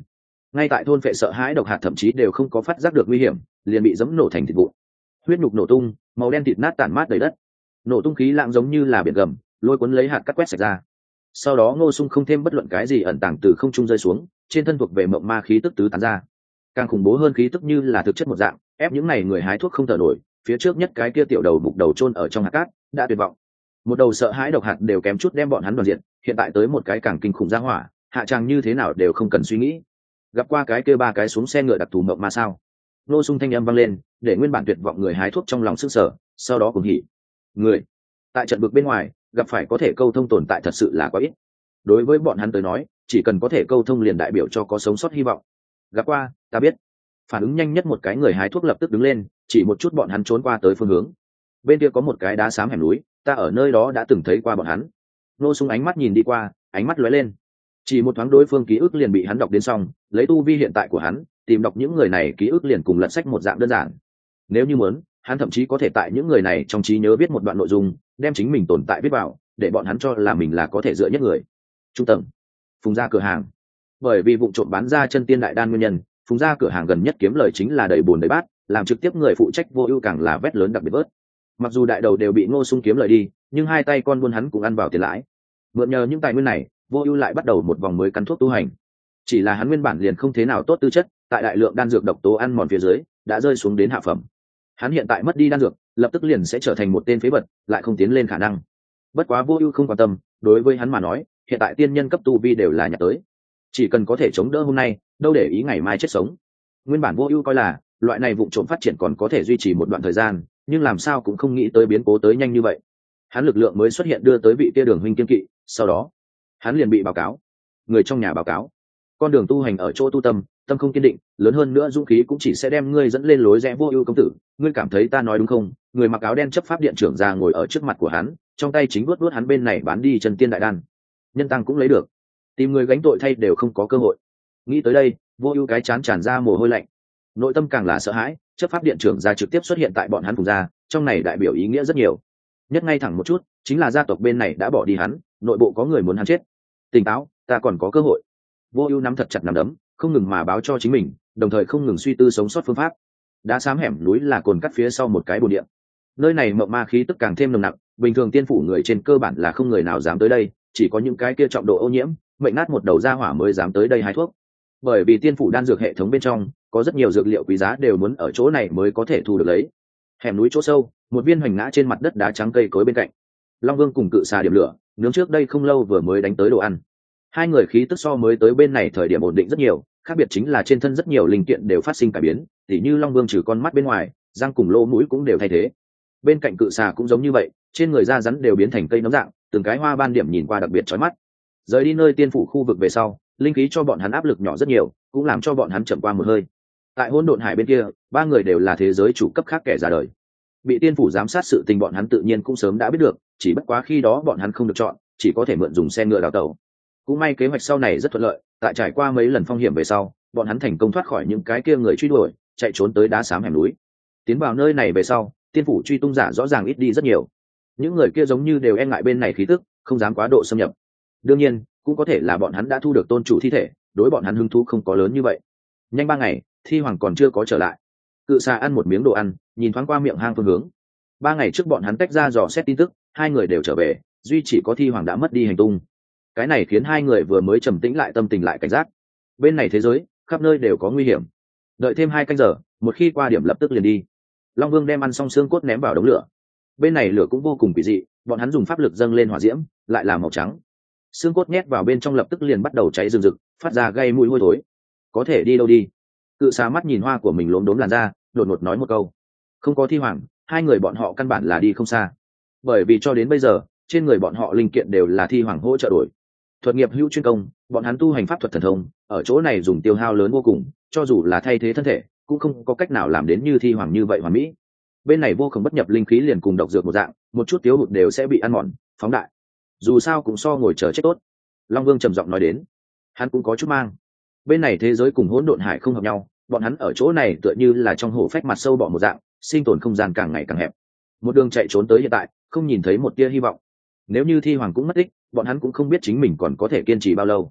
ngay tại thôn vệ sợ hãi độc hạt thậm chí đều không có phát giác được nguy hiểm, liền bị giẫm nổ thành thịt vụn. Huyết nhục nổ tung, màu đen thịt nát tản mát đầy đất. Nổ tung khí lạng giống như là biển gầm, lôi cuốn lấy hạt cắt quét sạch ra. Sau đó Ngô Sung không thêm bất luận cái gì ẩn tàng từ không trung rơi xuống, trên thân thuộc về mộng ma khí tức tứ tán ra. Càng khủng bố hơn khí tức như là thực chất một dạng, ép những này người hái thuốc không thở nổi. Phía trước nhất cái kia tiểu đầu bục đầu chôn ở trong hạt cát, đã tuyệt vọng. Một đầu sợ hãi độc hạt đều kém chút đem bọn hắn đoàn diện, hiện tại tới một cái càng kinh khủng ra hỏa, hạ tràng như thế nào đều không cần suy nghĩ. Gặp qua cái kia ba cái xuống xe ngựa đặc thù mộng ma sao? Ngô Sung thanh âm vang lên, để nguyên bản tuyệt vọng người hái thuốc trong lòng sức sở, sau đó cùng hỉ. Người tại trận vực bên ngoài gặp phải có thể câu thông tồn tại thật sự là quá ít. Đối với bọn hắn tới nói, chỉ cần có thể câu thông liền đại biểu cho có sống sót hy vọng. Gặp qua, ta biết. Phản ứng nhanh nhất một cái người hái thuốc lập tức đứng lên, chỉ một chút bọn hắn trốn qua tới phương hướng. Bên kia có một cái đá xám hẻm núi, ta ở nơi đó đã từng thấy qua bọn hắn. Ngô Sung ánh mắt nhìn đi qua, ánh mắt lóe lên. Chỉ một thoáng đối phương ký ức liền bị hắn đọc đến xong, lấy tu vi hiện tại của hắn, tìm đọc những người này ký ức liền cùng lật sách một dạng đơn giản. Nếu như muốn, hắn thậm chí có thể tại những người này trong trí nhớ viết một đoạn nội dung, đem chính mình tồn tại viết vào, để bọn hắn cho là mình là có thể dựa nhất người. Trung tầng, Phùng gia cửa hàng. Bởi vì vụ trộm bán ra chân tiên đại đan nguyên nhân, Phùng gia cửa hàng gần nhất kiếm lời chính là đầy bùn đầy bát, làm trực tiếp người phụ trách Vô Ưu càng là vét lớn đặc biệt vớt. Mặc dù đại đầu đều bị Ngô Sung kiếm lời đi, nhưng hai tay con buôn hắn cũng ăn vào tiền lãi. Mượn nhờ những tài nguyên này, Vô Ưu lại bắt đầu một vòng mới cắn thuốc tu hành. Chỉ là hắn nguyên bản liền không thế nào tốt tư chất, tại đại lượng đan dược độc tố ăn mòn phía dưới, đã rơi xuống đến hạ phẩm. Hắn hiện tại mất đi đan dược, lập tức liền sẽ trở thành một tên phế vật, lại không tiến lên khả năng. Bất quá Vô Ưu không quan tâm, đối với hắn mà nói, hiện tại tiên nhân cấp tu vi đều là nhặt tới. Chỉ cần có thể chống đỡ hôm nay, đâu để ý ngày mai chết sống. Nguyên bản Vô Ưu coi là, loại này vụ trộm phát triển còn có thể duy trì một đoạn thời gian, nhưng làm sao cũng không nghĩ tới biến cố tới nhanh như vậy. Hắn lực lượng mới xuất hiện đưa tới vị kia Đường huynh kiên kỵ, sau đó, hắn liền bị báo cáo. Người trong nhà báo cáo, con đường tu hành ở chỗ tu tâm, tâm không kiên định, lớn hơn nữa dũng khí cũng chỉ sẽ đem ngươi dẫn lên lối rẽ. Vô Ưu công tử, ngươi cảm thấy ta nói đúng không? Người mặc áo đen chấp pháp điện trưởng ra ngồi ở trước mặt của hắn, trong tay chính vuốt vuốt hắn bên này bán đi chân tiên đại đan. Nhân tăng cũng lấy được, tìm người gánh tội thay đều không có cơ hội. Nghĩ tới đây, Vô Ưu cái chán tràn ra mồ hôi lạnh. Nội tâm càng là sợ hãi, chấp pháp điện trưởng ra trực tiếp xuất hiện tại bọn hắn cùng gia, trong này đại biểu ý nghĩa rất nhiều. Nhất ngay thẳng một chút, chính là gia tộc bên này đã bỏ đi hắn, nội bộ có người muốn hắn chết. Tỉnh táo, ta còn có cơ hội. Vô Ưu nắm thật chặt nắm đấm, không ngừng mà báo cho chính mình, đồng thời không ngừng suy tư sống sót phương pháp. Đá xám hẻm núi là cồn cắt phía sau một cái bồn địa. Nơi này mộng ma khí tức càng thêm nồng nặc, bình thường tiên phủ người trên cơ bản là không người nào dám tới đây, chỉ có những cái kia trọng độ ô nhiễm, mệnh nát một đầu gia hỏa mới dám tới đây hái thuốc. Bởi vì tiên phủ đan dược hệ thống bên trong có rất nhiều dược liệu quý giá đều muốn ở chỗ này mới có thể thu được lấy. Hẻm núi chỗ sâu, một viên hoành ngã trên mặt đất đá trắng cây cối bên cạnh. Long Vương cùng Cự Xà điểm lửa, nướng trước đây không lâu vừa mới đánh tới đồ ăn. Hai người khí tức so mới tới bên này thời điểm ổn định rất nhiều, khác biệt chính là trên thân rất nhiều linh kiện đều phát sinh cải biến, tỉ như Long Vương trừ con mắt bên ngoài, răng cùng lỗ mũi cũng đều thay thế. Bên cạnh Cự Xà cũng giống như vậy, trên người da rắn đều biến thành cây nấm dạng, từng cái hoa ban điểm nhìn qua đặc biệt chói mắt. Rời đi nơi tiên phủ khu vực về sau, linh khí cho bọn hắn áp lực nhỏ rất nhiều, cũng làm cho bọn hắn chậm qua một hơi. Tại Hỗn Độn Hải bên kia, ba người đều là thế giới chủ cấp khác kẻ ra đời. Bị tiên phủ giám sát sự tình bọn hắn tự nhiên cũng sớm đã biết được, chỉ bất quá khi đó bọn hắn không được chọn, chỉ có thể mượn dùng xe ngựa đào tẩu. Cũng may kế hoạch sau này rất thuận lợi, tại trải qua mấy lần phong hiểm về sau, bọn hắn thành công thoát khỏi những cái kia người truy đuổi, chạy trốn tới đá xám hẻm núi. Tiến vào nơi này về sau, tiên phủ truy tung giả rõ ràng ít đi rất nhiều. Những người kia giống như đều e ngại bên này khí tức, không dám quá độ xâm nhập. Đương nhiên, cũng có thể là bọn hắn đã thu được tôn chủ thi thể, đối bọn hắn hứng thú không có lớn như vậy. Nhanh ba ngày, Thi Hoàng còn chưa có trở lại. Cự Xà ăn một miếng đồ ăn, nhìn thoáng qua miệng hang phương hướng. Ba ngày trước bọn hắn tách ra dò xét tin tức, hai người đều trở về, duy chỉ có Thi Hoàng đã mất đi hành tung. Cái này khiến hai người vừa mới trầm tĩnh lại tâm tình lại cảnh giác. Bên này thế giới, khắp nơi đều có nguy hiểm. Đợi thêm hai canh giờ, một khi qua điểm lập tức liền đi. Long Vương đem ăn xong xương cốt ném vào đống lửa. Bên này lửa cũng vô cùng kỳ dị, bọn hắn dùng pháp lực dâng lên hỏa diễm, lại là màu trắng. Xương cốt nhét vào bên trong lập tức liền bắt đầu cháy rừng rực, phát ra gây mùi hôi thối. Có thể đi đâu đi? Cự Xà mắt nhìn hoa của mình lốm đốm làn da, đột ngột nói một câu. Không có Thi Hoàng, hai người bọn họ căn bản là đi không xa. Bởi vì cho đến bây giờ, trên người bọn họ linh kiện đều là Thi Hoàng hỗ trợ đổi. Thuật nghiệp hữu chuyên công, bọn hắn tu hành pháp thuật thần thông, ở chỗ này dùng tiêu hao lớn vô cùng, cho dù là thay thế thân thể, cũng không có cách nào làm đến như Thi Hoàng như vậy hoàn mỹ. Bên này vô cùng bất nhập linh khí liền cùng độc dược một dạng, một chút thiếu hụt đều sẽ bị ăn mòn, phóng đại. Dù sao cũng so ngồi chờ chết tốt. Long Vương trầm giọng nói đến. Hắn cũng có chút mang. Bên này thế giới cùng Hỗn Độn Hải không hợp nhau, bọn hắn ở chỗ này tựa như là trong hổ phách mặt sâu bọ một dạng, sinh tồn không gian càng ngày càng hẹp. Một đường chạy trốn tới hiện tại, không nhìn thấy một tia hy vọng. Nếu như Thi Hoàng cũng mất tích, bọn hắn cũng không biết chính mình còn có thể kiên trì bao lâu.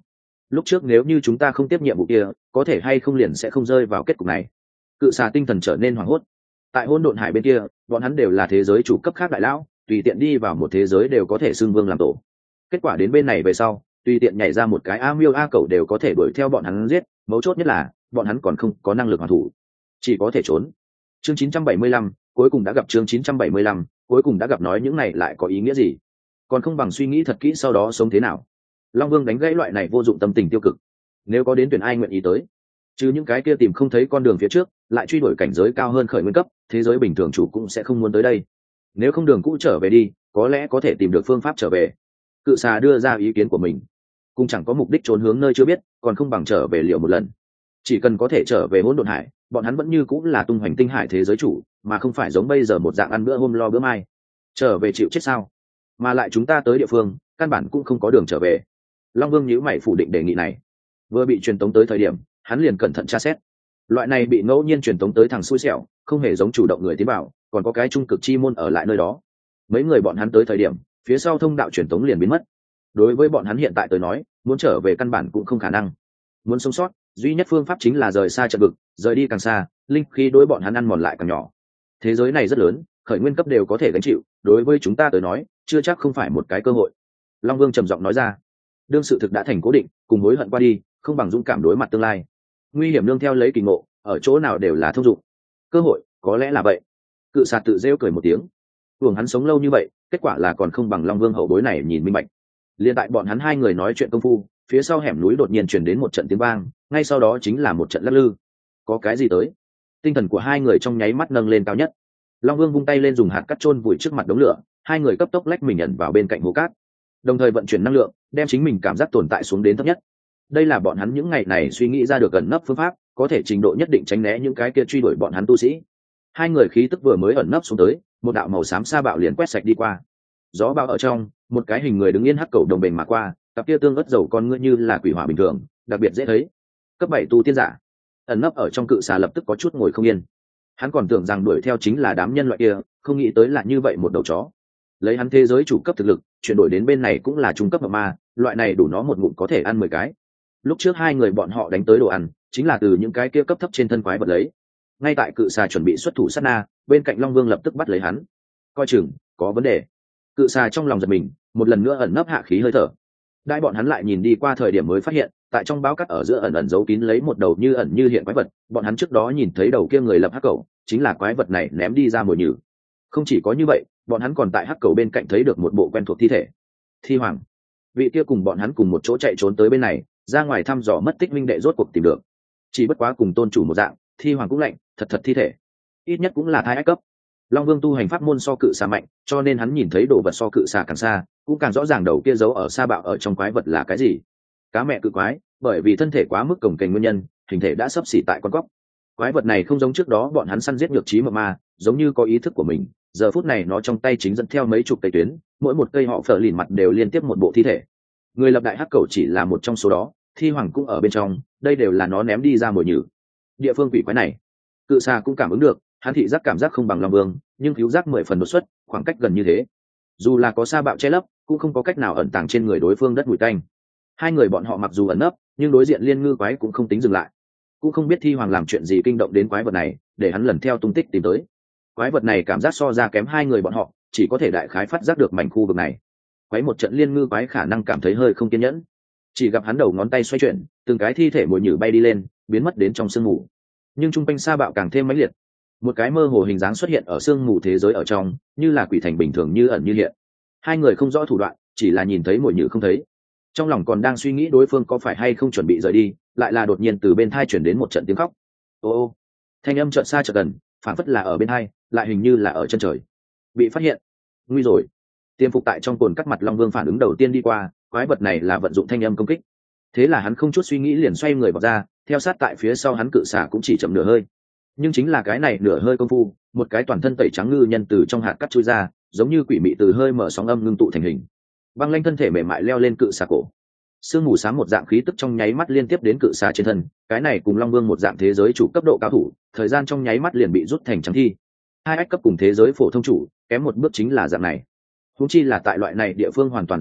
lúc trước nếu như chúng ta không tiếp nhiệm vụ kia có thể hay không liền sẽ không rơi vào kết cục này. Cự xà tinh thần trở nên hoảng hốt. Tại hỗn độn hải bên kia bọn hắn đều là thế giới chủ cấp khác đại lão, tùy tiện đi vào một thế giới đều có thể xưng vương làm tổ. Kết quả đến bên này về sau tùy tiện nhảy ra một cái a miêu a cẩu đều có thể đuổi theo bọn hắn giết, mấu chốt nhất là bọn hắn còn không có năng lực hoàn thủ, chỉ có thể trốn. Chương chín trăm bảy mươi lăm cuối cùng đã gặp chương chín trăm bảy mươi lăm cuối cùng đã gặp, nói những này lại có ý nghĩa gì? Còn không bằng suy nghĩ thật kỹ sau đó sống thế nào. Long Vương đánh gãy loại này vô dụng tâm tình tiêu cực. Nếu có đến tuyển ai nguyện ý tới? Chứ những cái kia tìm không thấy con đường phía trước, lại truy đuổi cảnh giới cao hơn khởi nguyên cấp, thế giới bình thường chủ cũng sẽ không muốn tới đây. Nếu không đường cũ trở về đi, có lẽ có thể tìm được phương pháp trở về. Cự xà đưa ra ý kiến của mình. Cũng chẳng có mục đích trốn hướng nơi chưa biết, còn không bằng trở về liệu một lần. Chỉ cần có thể trở về hỗn độn hải, bọn hắn vẫn như cũng là tung hoành tinh hải thế giới chủ, mà không phải giống bây giờ một dạng ăn bữa hôm lo bữa mai. Trở về chịu chết sao? Mà lại chúng ta tới địa phương căn bản cũng không có đường trở về. Long Vương nhíu mày phủ định đề nghị này. Vừa bị truyền tống tới thời điểm hắn liền cẩn thận tra xét, loại này bị ngẫu nhiên truyền tống tới thằng xui xẻo không hề giống chủ động người tiến vào, còn có cái trung cực chi môn ở lại nơi đó. Mấy người bọn hắn tới thời điểm phía sau thông đạo truyền tống liền biến mất. Đối với bọn hắn hiện tại tới nói, muốn trở về căn bản cũng không khả năng. Muốn sống sót duy nhất phương pháp chính là rời xa trận vực, rời đi càng xa linh khí đối bọn hắn ăn mòn lại càng nhỏ. Thế giới này rất lớn, khởi nguyên cấp đều có thể gánh chịu, đối với chúng ta tới nói chưa chắc không phải một cái cơ hội. Long Vương trầm giọng nói ra. Đương sự thực đã thành cố định, cùng hối hận qua đi không bằng dũng cảm đối mặt tương lai. Nguy hiểm nương theo lấy kỳ ngộ, ở chỗ nào đều là thông dụng. Cơ hội có lẽ là vậy. Cự xà tự rêu cười một tiếng. Thường hắn sống lâu như vậy, kết quả là còn không bằng Long Vương hậu bối này nhìn minh bạch. Liên tại bọn hắn hai người nói chuyện công phu, phía sau hẻm núi đột nhiên truyền đến một trận tiếng vang, ngay sau đó chính là một trận lắc lư. Có cái gì tới? Tinh thần của hai người trong nháy mắt nâng lên cao nhất. Long Vương vung tay lên dùng hạt cát chôn vùi trước mặt đống lửa, hai người cấp tốc lách mình ẩn vào bên cạnh hố cát, đồng thời vận chuyển năng lượng đem chính mình cảm giác tồn tại xuống đến thấp nhất. Đây là bọn hắn những ngày này suy nghĩ ra được ẩn nấp phương pháp, có thể trình độ nhất định tránh né những cái kia truy đuổi bọn hắn tu sĩ. Hai người khí tức vừa mới ẩn nấp xuống tới, một đạo màu xám sa bạo liền quét sạch đi qua. Gió bão ở trong, một cái hình người đứng yên hắc cầu đồng bền mà qua, cặp kia tương ớt dầu con ngươi như là quỷ hỏa bình thường, đặc biệt dễ thấy. Cấp bảy tu tiên giả ẩn nấp ở trong cự xà lập tức có chút ngồi không yên. Hắn còn tưởng rằng đuổi theo chính là đám nhân loại kia, không nghĩ tới là như vậy một đầu chó. Lấy hắn thế giới chủ cấp thực lực chuyển đổi đến bên này cũng là trung cấp ma, loại này đủ nó một ngụm có thể ăn mười cái. Lúc trước hai người bọn họ đánh tới đồ ăn chính là từ những cái kia cấp thấp trên thân quái vật lấy. Ngay tại cự xà chuẩn bị xuất thủ sát na, bên cạnh Long Vương lập tức bắt lấy hắn. Coi chừng có vấn đề. Cự xà trong lòng giật mình, một lần nữa ẩn nấp hạ khí hơi thở. Đại bọn hắn lại nhìn đi qua thời điểm mới phát hiện, tại trong báo cát ở giữa ẩn ẩn giấu kín lấy một đầu như ẩn như hiện quái vật. Bọn hắn trước đó nhìn thấy đầu kia người lập hắc cầu, chính là quái vật này ném đi ra mồi nhử. Không chỉ có như vậy, bọn hắn còn tại hắc cầu bên cạnh thấy được một bộ quen thuộc thi thể. Thi hoàng, vị kia cùng bọn hắn cùng một chỗ chạy trốn tới bên này, ra ngoài thăm dò mất tích minh đệ rốt cuộc tìm được. Chỉ bất quá cùng tôn chủ một dạng, thi hoàng cũng lạnh, thật thật thi thể, ít nhất cũng là thai ách cấp. Long Vương tu hành pháp môn so cự xà mạnh, cho nên hắn nhìn thấy đồ vật so cự xà càng xa, cũng càng rõ ràng đầu kia giấu ở sa bạo ở trong quái vật là cái gì. Cá mẹ cự quái, bởi vì thân thể quá mức cồng kềnh nguyên nhân, hình thể đã sấp xỉ tại con cóc. Quái vật này không giống trước đó bọn hắn săn giết nhược trí mập ma, giống như có ý thức của mình. Giờ phút này nó trong tay chính dẫn theo mấy chục cây tuyến, mỗi một cây họ phở lìn mặt đều liên tiếp một bộ thi thể. Người lập đại hắc cầu chỉ là một trong số đó, thi hoàng cũng ở bên trong, đây đều là nó ném đi ra mồi nhử. Địa phương quỷ quái này, cự xà cũng cảm ứng được, hắn thị giác cảm giác không bằng Long Vương, nhưng cứu giác mười phần đột xuất, khoảng cách gần như thế, dù là có sa bạo che lấp, cũng không có cách nào ẩn tàng trên người đối phương đất mùi tanh. Hai người bọn họ mặc dù ẩn nấp, nhưng đối diện liên ngư quái cũng không tính dừng lại, cũng không biết thi hoàng làm chuyện gì kinh động đến quái vật này, để hắn lần theo tung tích tìm tới. Quái vật này cảm giác so ra kém hai người bọn họ, chỉ có thể đại khái phát giác được mảnh khu vực này. Quái một trận liên ngư quái khả năng cảm thấy hơi không kiên nhẫn, chỉ gặp hắn đầu ngón tay xoay chuyển, từng cái thi thể mồi nhử bay đi lên, biến mất đến trong sương mù. Nhưng trung quanh sa bạo càng thêm mãnh liệt, một cái mơ hồ hình dáng xuất hiện ở sương mù thế giới ở trong, như là quỷ thành bình thường như ẩn như hiện. Hai người không rõ thủ đoạn, chỉ là nhìn thấy mồi nhử không thấy, trong lòng còn đang suy nghĩ đối phương có phải hay không chuẩn bị rời đi, lại là đột nhiên từ bên thai chuyển đến một trận tiếng khóc. Ô ô, thanh âm chợt xa chợt gần, phảng phất là ở bên thai, lại hình như là ở chân trời. Bị phát hiện, nguy rồi. Tiêm phục tại trong cồn cắt mặt Long Vương phản ứng đầu tiên đi qua, quái vật này là vận dụng thanh âm công kích. Thế là hắn không chút suy nghĩ liền xoay người vào ra, theo sát tại phía sau hắn cự xả cũng chỉ chậm nửa hơi. Nhưng chính là cái này nửa hơi công phu, một cái toàn thân tẩy trắng ngư nhân từ trong hạt cắt chui ra, giống như quỷ mị từ hơi mở sóng âm ngưng tụ thành hình. Băng lanh thân thể mềm mại leo lên cự xà cổ, sương mù xám một dạng khí tức trong nháy mắt liên tiếp đến cự xà trên thân. Cái này cùng Long Vương một dạng thế giới chủ cấp độ cao thủ, thời gian trong nháy mắt liền bị rút thành trắng thi. Hai ách cấp cùng thế giới phổ thông chủ kém một bước chính là dạng này, huống chi là tại loại này địa phương hoàn toàn xa lạ,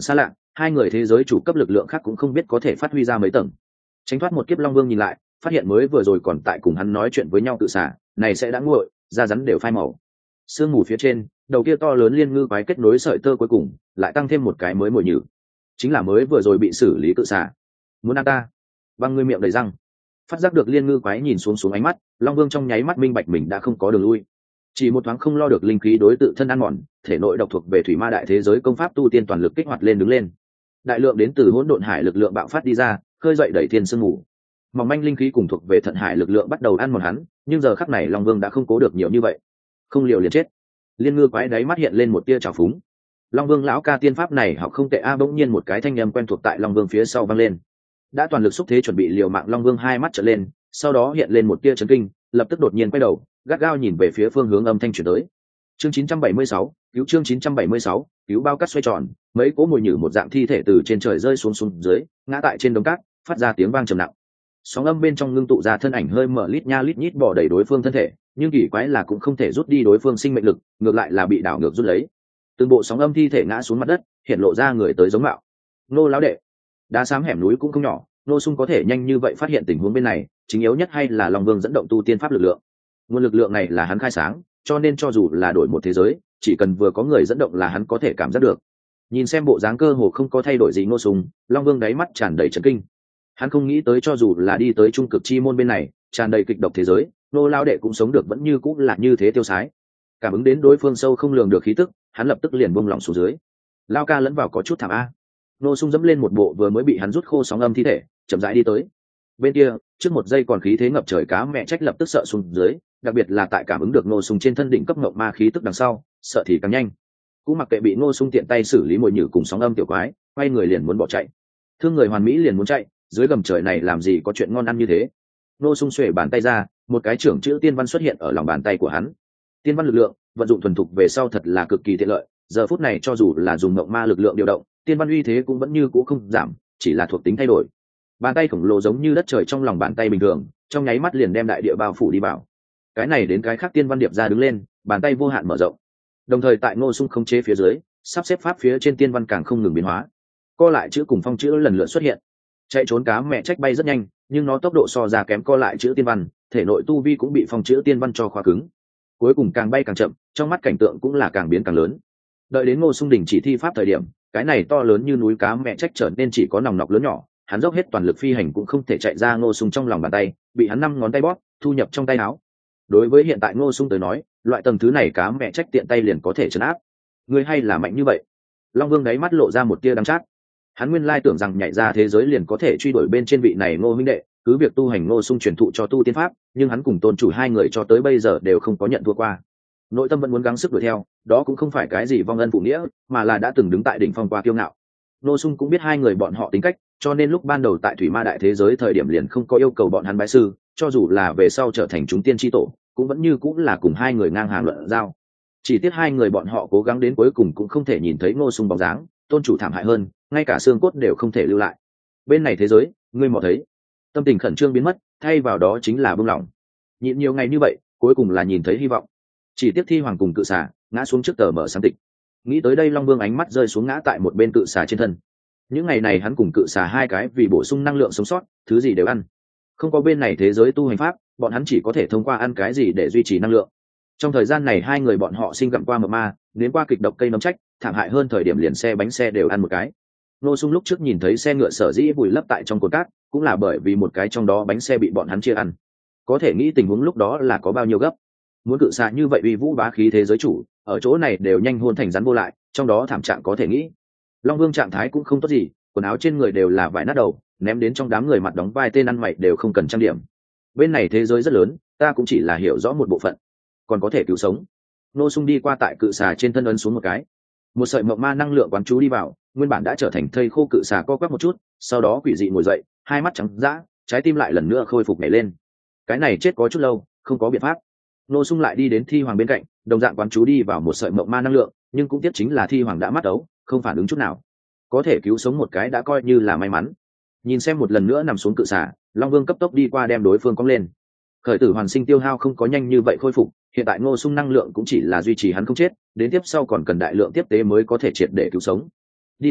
hai người thế giới chủ cấp lực lượng khác cũng không biết có thể phát huy ra mấy tầng. Tránh thoát một kiếp, Long Vương nhìn lại phát hiện mới vừa rồi còn tại cùng hắn nói chuyện với nhau tự xả này sẽ đã nguội, da rắn đều phai màu. Sương mù phía trên, đầu kia to lớn liên ngư quái kết nối sợi tơ cuối cùng lại tăng thêm một cái mới mồi nhử, chính là mới vừa rồi bị xử lý cự xả. Muốn ăn ta? Băng ngươi miệng đầy răng. Phát giác được liên ngư quái nhìn xuống xuống ánh mắt, Long Vương trong nháy mắt minh bạch mình đã không có đường lui. Chỉ một thoáng không lo được linh khí đối tự thân ăn mòn, thể nội độc thuộc về thủy ma đại thế giới công pháp tu tiên toàn lực kích hoạt lên đứng lên. Đại lượng đến từ hỗn độn hải lực lượng bạo phát đi ra, khơi dậy đẩy thiên sương mù. Mỏng manh linh khí cùng thuộc về thận hải lực lượng bắt đầu ăn mòn hắn, nhưng giờ khắc này Long Vương đã không cố được nhiều như vậy. Không liều liền chết. Liên ngư quái đáy mắt hiện lên một tia trào phúng. Long Vương lão ca tiên pháp này học không tệ a. Bỗng nhiên một cái thanh âm quen thuộc tại Long Vương phía sau vang lên. Đã toàn lực xúc thế chuẩn bị liều mạng, Long Vương hai mắt trợn lên, sau đó hiện lên một tia chấn kinh, lập tức đột nhiên quay đầu, gắt gao nhìn về phía phương hướng âm thanh truyền tới. Chương chín trăm bảy mươi sáu, cứu chương chín trăm bảy mươi sáu, cứu bao cát xoay tròn, mấy cỗ mồi nhử một dạng thi thể từ trên trời rơi xuống xuống dưới, ngã tại trên đống cát, phát ra tiếng vang trầm nặng. Sóng âm bên trong ngưng tụ ra thân ảnh hơi mở lít nha lít nhít bỏ đầy đối phương thân thể, nhưng kỳ quái là cũng không thể rút đi đối phương sinh mệnh lực, ngược lại là bị đảo ngược rút lấy. Từng bộ sóng âm thi thể ngã xuống mặt đất, hiện lộ ra người tới giống mạo. Nô lão đệ, đá xám hẻm núi cũng không nhỏ, Nô Sung có thể nhanh như vậy phát hiện tình huống bên này, chính yếu nhất hay là Long Vương dẫn động tu tiên pháp lực lượng. Nguồn lực lượng này là hắn khai sáng, cho nên cho dù là đổi một thế giới, chỉ cần vừa có người dẫn động là hắn có thể cảm giác được. Nhìn xem bộ dáng cơ hồ không có thay đổi gì Nô Sung, Long Vương đáy mắt tràn đầy chấn kinh. Hắn không nghĩ tới cho dù là đi tới trung cực chi môn bên này, tràn đầy kịch độc thế giới, Nô lão đệ cũng sống được vẫn như cũng là như thế tiêu sái. Cảm ứng đến đối phương sâu không lường được khí tức, hắn lập tức liền buông lỏng xuống dưới. Lao ca lẫn vào có chút thảm a. Nô Sung dẫm lên một bộ vừa mới bị hắn rút khô sóng âm thi thể, chậm rãi đi tới. Bên kia, trước một giây còn khí thế ngập trời cá mẹ trách lập tức sợ xuống dưới, đặc biệt là tại cảm ứng được Nô Sung trên thân đỉnh cấp ngộng ma khí tức đằng sau, sợ thì càng nhanh. Cũng mặc kệ bị Nô Sung tiện tay xử lý mồi nhử cùng sóng âm tiểu quái, quay người liền muốn bỏ chạy. Thương người hoàn mỹ liền muốn chạy, dưới gầm trời này làm gì có chuyện ngon ăn như thế. Nô Sung xuề bàn tay ra, một cái trưởng chữ tiên văn xuất hiện ở lòng bàn tay của hắn. Tiên văn lực lượng, vận dụng thuần thục về sau thật là cực kỳ tiện lợi, giờ phút này cho dù là dùng ngộng ma lực lượng điều động, tiên văn uy thế cũng vẫn như cũ không giảm, chỉ là thuộc tính thay đổi. Bàn tay khổng lồ giống như đất trời trong lòng bàn tay bình thường, trong nháy mắt liền đem đại địa bao phủ đi vào. Cái này đến cái khác tiên văn điệp ra đứng lên, bàn tay vô hạn mở rộng. Đồng thời tại Ngô Sung không chế phía dưới, sắp xếp pháp phía trên tiên văn càng không ngừng biến hóa. Co lại chữ cùng phong chữ lần lượt xuất hiện. Chạy trốn cá mẹ trách bay rất nhanh, nhưng nó tốc độ so ra kém co lại chữ tiên văn, thể nội tu vi cũng bị phong chữ tiên văn cho khóa cứng. Cuối cùng càng bay càng chậm, trong mắt cảnh tượng cũng là càng biến càng lớn. Đợi đến Ngô Sung đình chỉ thi pháp thời điểm, cái này to lớn như núi cá mẹ trách trở nên chỉ có nòng nọc lớn nhỏ, hắn dốc hết toàn lực phi hành cũng không thể chạy ra Ngô Sung trong lòng bàn tay, bị hắn năm ngón tay bóp thu nhập trong tay áo. Đối với hiện tại Ngô Sung tới nói, loại tầng thứ này cá mẹ trách tiện tay liền có thể trấn áp. Ngươi hay là mạnh như vậy? Long Vương đáy mắt lộ ra một tia đắng chát. Hắn nguyên lai tưởng rằng nhảy ra thế giới liền có thể truy đuổi bên trên vị này Ngô huynh đệ, cứ việc tu hành Ngô Sung truyền thụ cho tu tiên pháp, nhưng hắn cùng tôn chủ hai người cho tới bây giờ đều không có nhận thua qua. Nội tâm vẫn muốn gắng sức đuổi theo, đó cũng không phải cái gì vong ân phụ nghĩa, mà là đã từng đứng tại đỉnh phong qua kiêu ngạo. Ngô Sung cũng biết hai người bọn họ tính cách, cho nên lúc ban đầu tại thủy ma đại thế giới thời điểm liền không có yêu cầu bọn hắn bái sư, cho dù là về sau trở thành chúng tiên tri tổ, cũng vẫn như cũng là cùng hai người ngang hàng luận giao. Chỉ tiếc hai người bọn họ cố gắng đến cuối cùng cũng không thể nhìn thấy Ngô Sung bóng dáng, tôn chủ thảm hại hơn, ngay cả xương cốt đều không thể lưu lại. Bên này thế giới, ngươi mò thấy, tâm tình khẩn trương biến mất, thay vào đó chính là buông lỏng. Nhịn nhiều ngày như vậy, cuối cùng là nhìn thấy hy vọng. Chỉ tiếc thi hoàng cùng cự xà ngã xuống trước tờ mở sáng tịch. Nghĩ tới đây Long Vương ánh mắt rơi xuống ngã tại một bên cự xà trên thân. Những ngày này hắn cùng cự xà hai cái vì bổ sung năng lượng sống sót, thứ gì đều ăn. Không có bên này thế giới tu hành pháp, bọn hắn chỉ có thể thông qua ăn cái gì để duy trì năng lượng. Trong thời gian này hai người bọn họ sinh gặm qua mập ma, đến qua kịch độc cây nấm trách, thảm hại hơn thời điểm liền xe bánh xe đều ăn một cái. Ngô Sung lúc trước nhìn thấy xe ngựa sở dĩ vùi lấp tại trong cồn cát, cũng là bởi vì một cái trong đó bánh xe bị bọn hắn chia ăn. Có thể nghĩ tình huống lúc đó là có bao nhiêu gấp. Muốn cự xạ như vậy uy vũ bá khí thế giới chủ, ở chỗ này đều nhanh hôn thành rắn vô lại, trong đó thảm trạng có thể nghĩ. Long Vương trạng thái cũng không tốt gì, quần áo trên người đều là vải nát đầu, ném đến trong đám người mặt đóng vai tên ăn mày đều không cần trang điểm. Bên này thế giới rất lớn, ta cũng chỉ là hiểu rõ một bộ phận, còn có thể cứu sống. Ngô Sung đi qua tại cự xà trên thân ấn xuống một cái, một sợi mộng ma năng lượng quán chú đi vào, nguyên bản đã trở thành thây khô cự xà co quắp một chút, sau đó quỷ dị ngồi dậy, hai mắt trắng dã, trái tim lại lần nữa khôi phục nhảy lên. Cái này chết có chút lâu, không có biện pháp. Ngô Sung lại đi đến thi hoàng bên cạnh, đồng dạng quán chú đi vào một sợi mộng ma năng lượng, nhưng cũng tiếp chính là thi hoàng đã mắt ấu, không phản ứng chút nào. Có thể cứu sống một cái đã coi như là may mắn. Nhìn xem một lần nữa nằm xuống cự xà, Long Vương cấp tốc đi qua đem đối phương cong lên. Khởi tử hoàn sinh tiêu hao không có nhanh như vậy khôi phục, hiện tại Ngô Sung năng lượng cũng chỉ là duy trì hắn không chết, đến tiếp sau còn cần đại lượng tiếp tế mới có thể triệt để cứu sống. Đi thôi,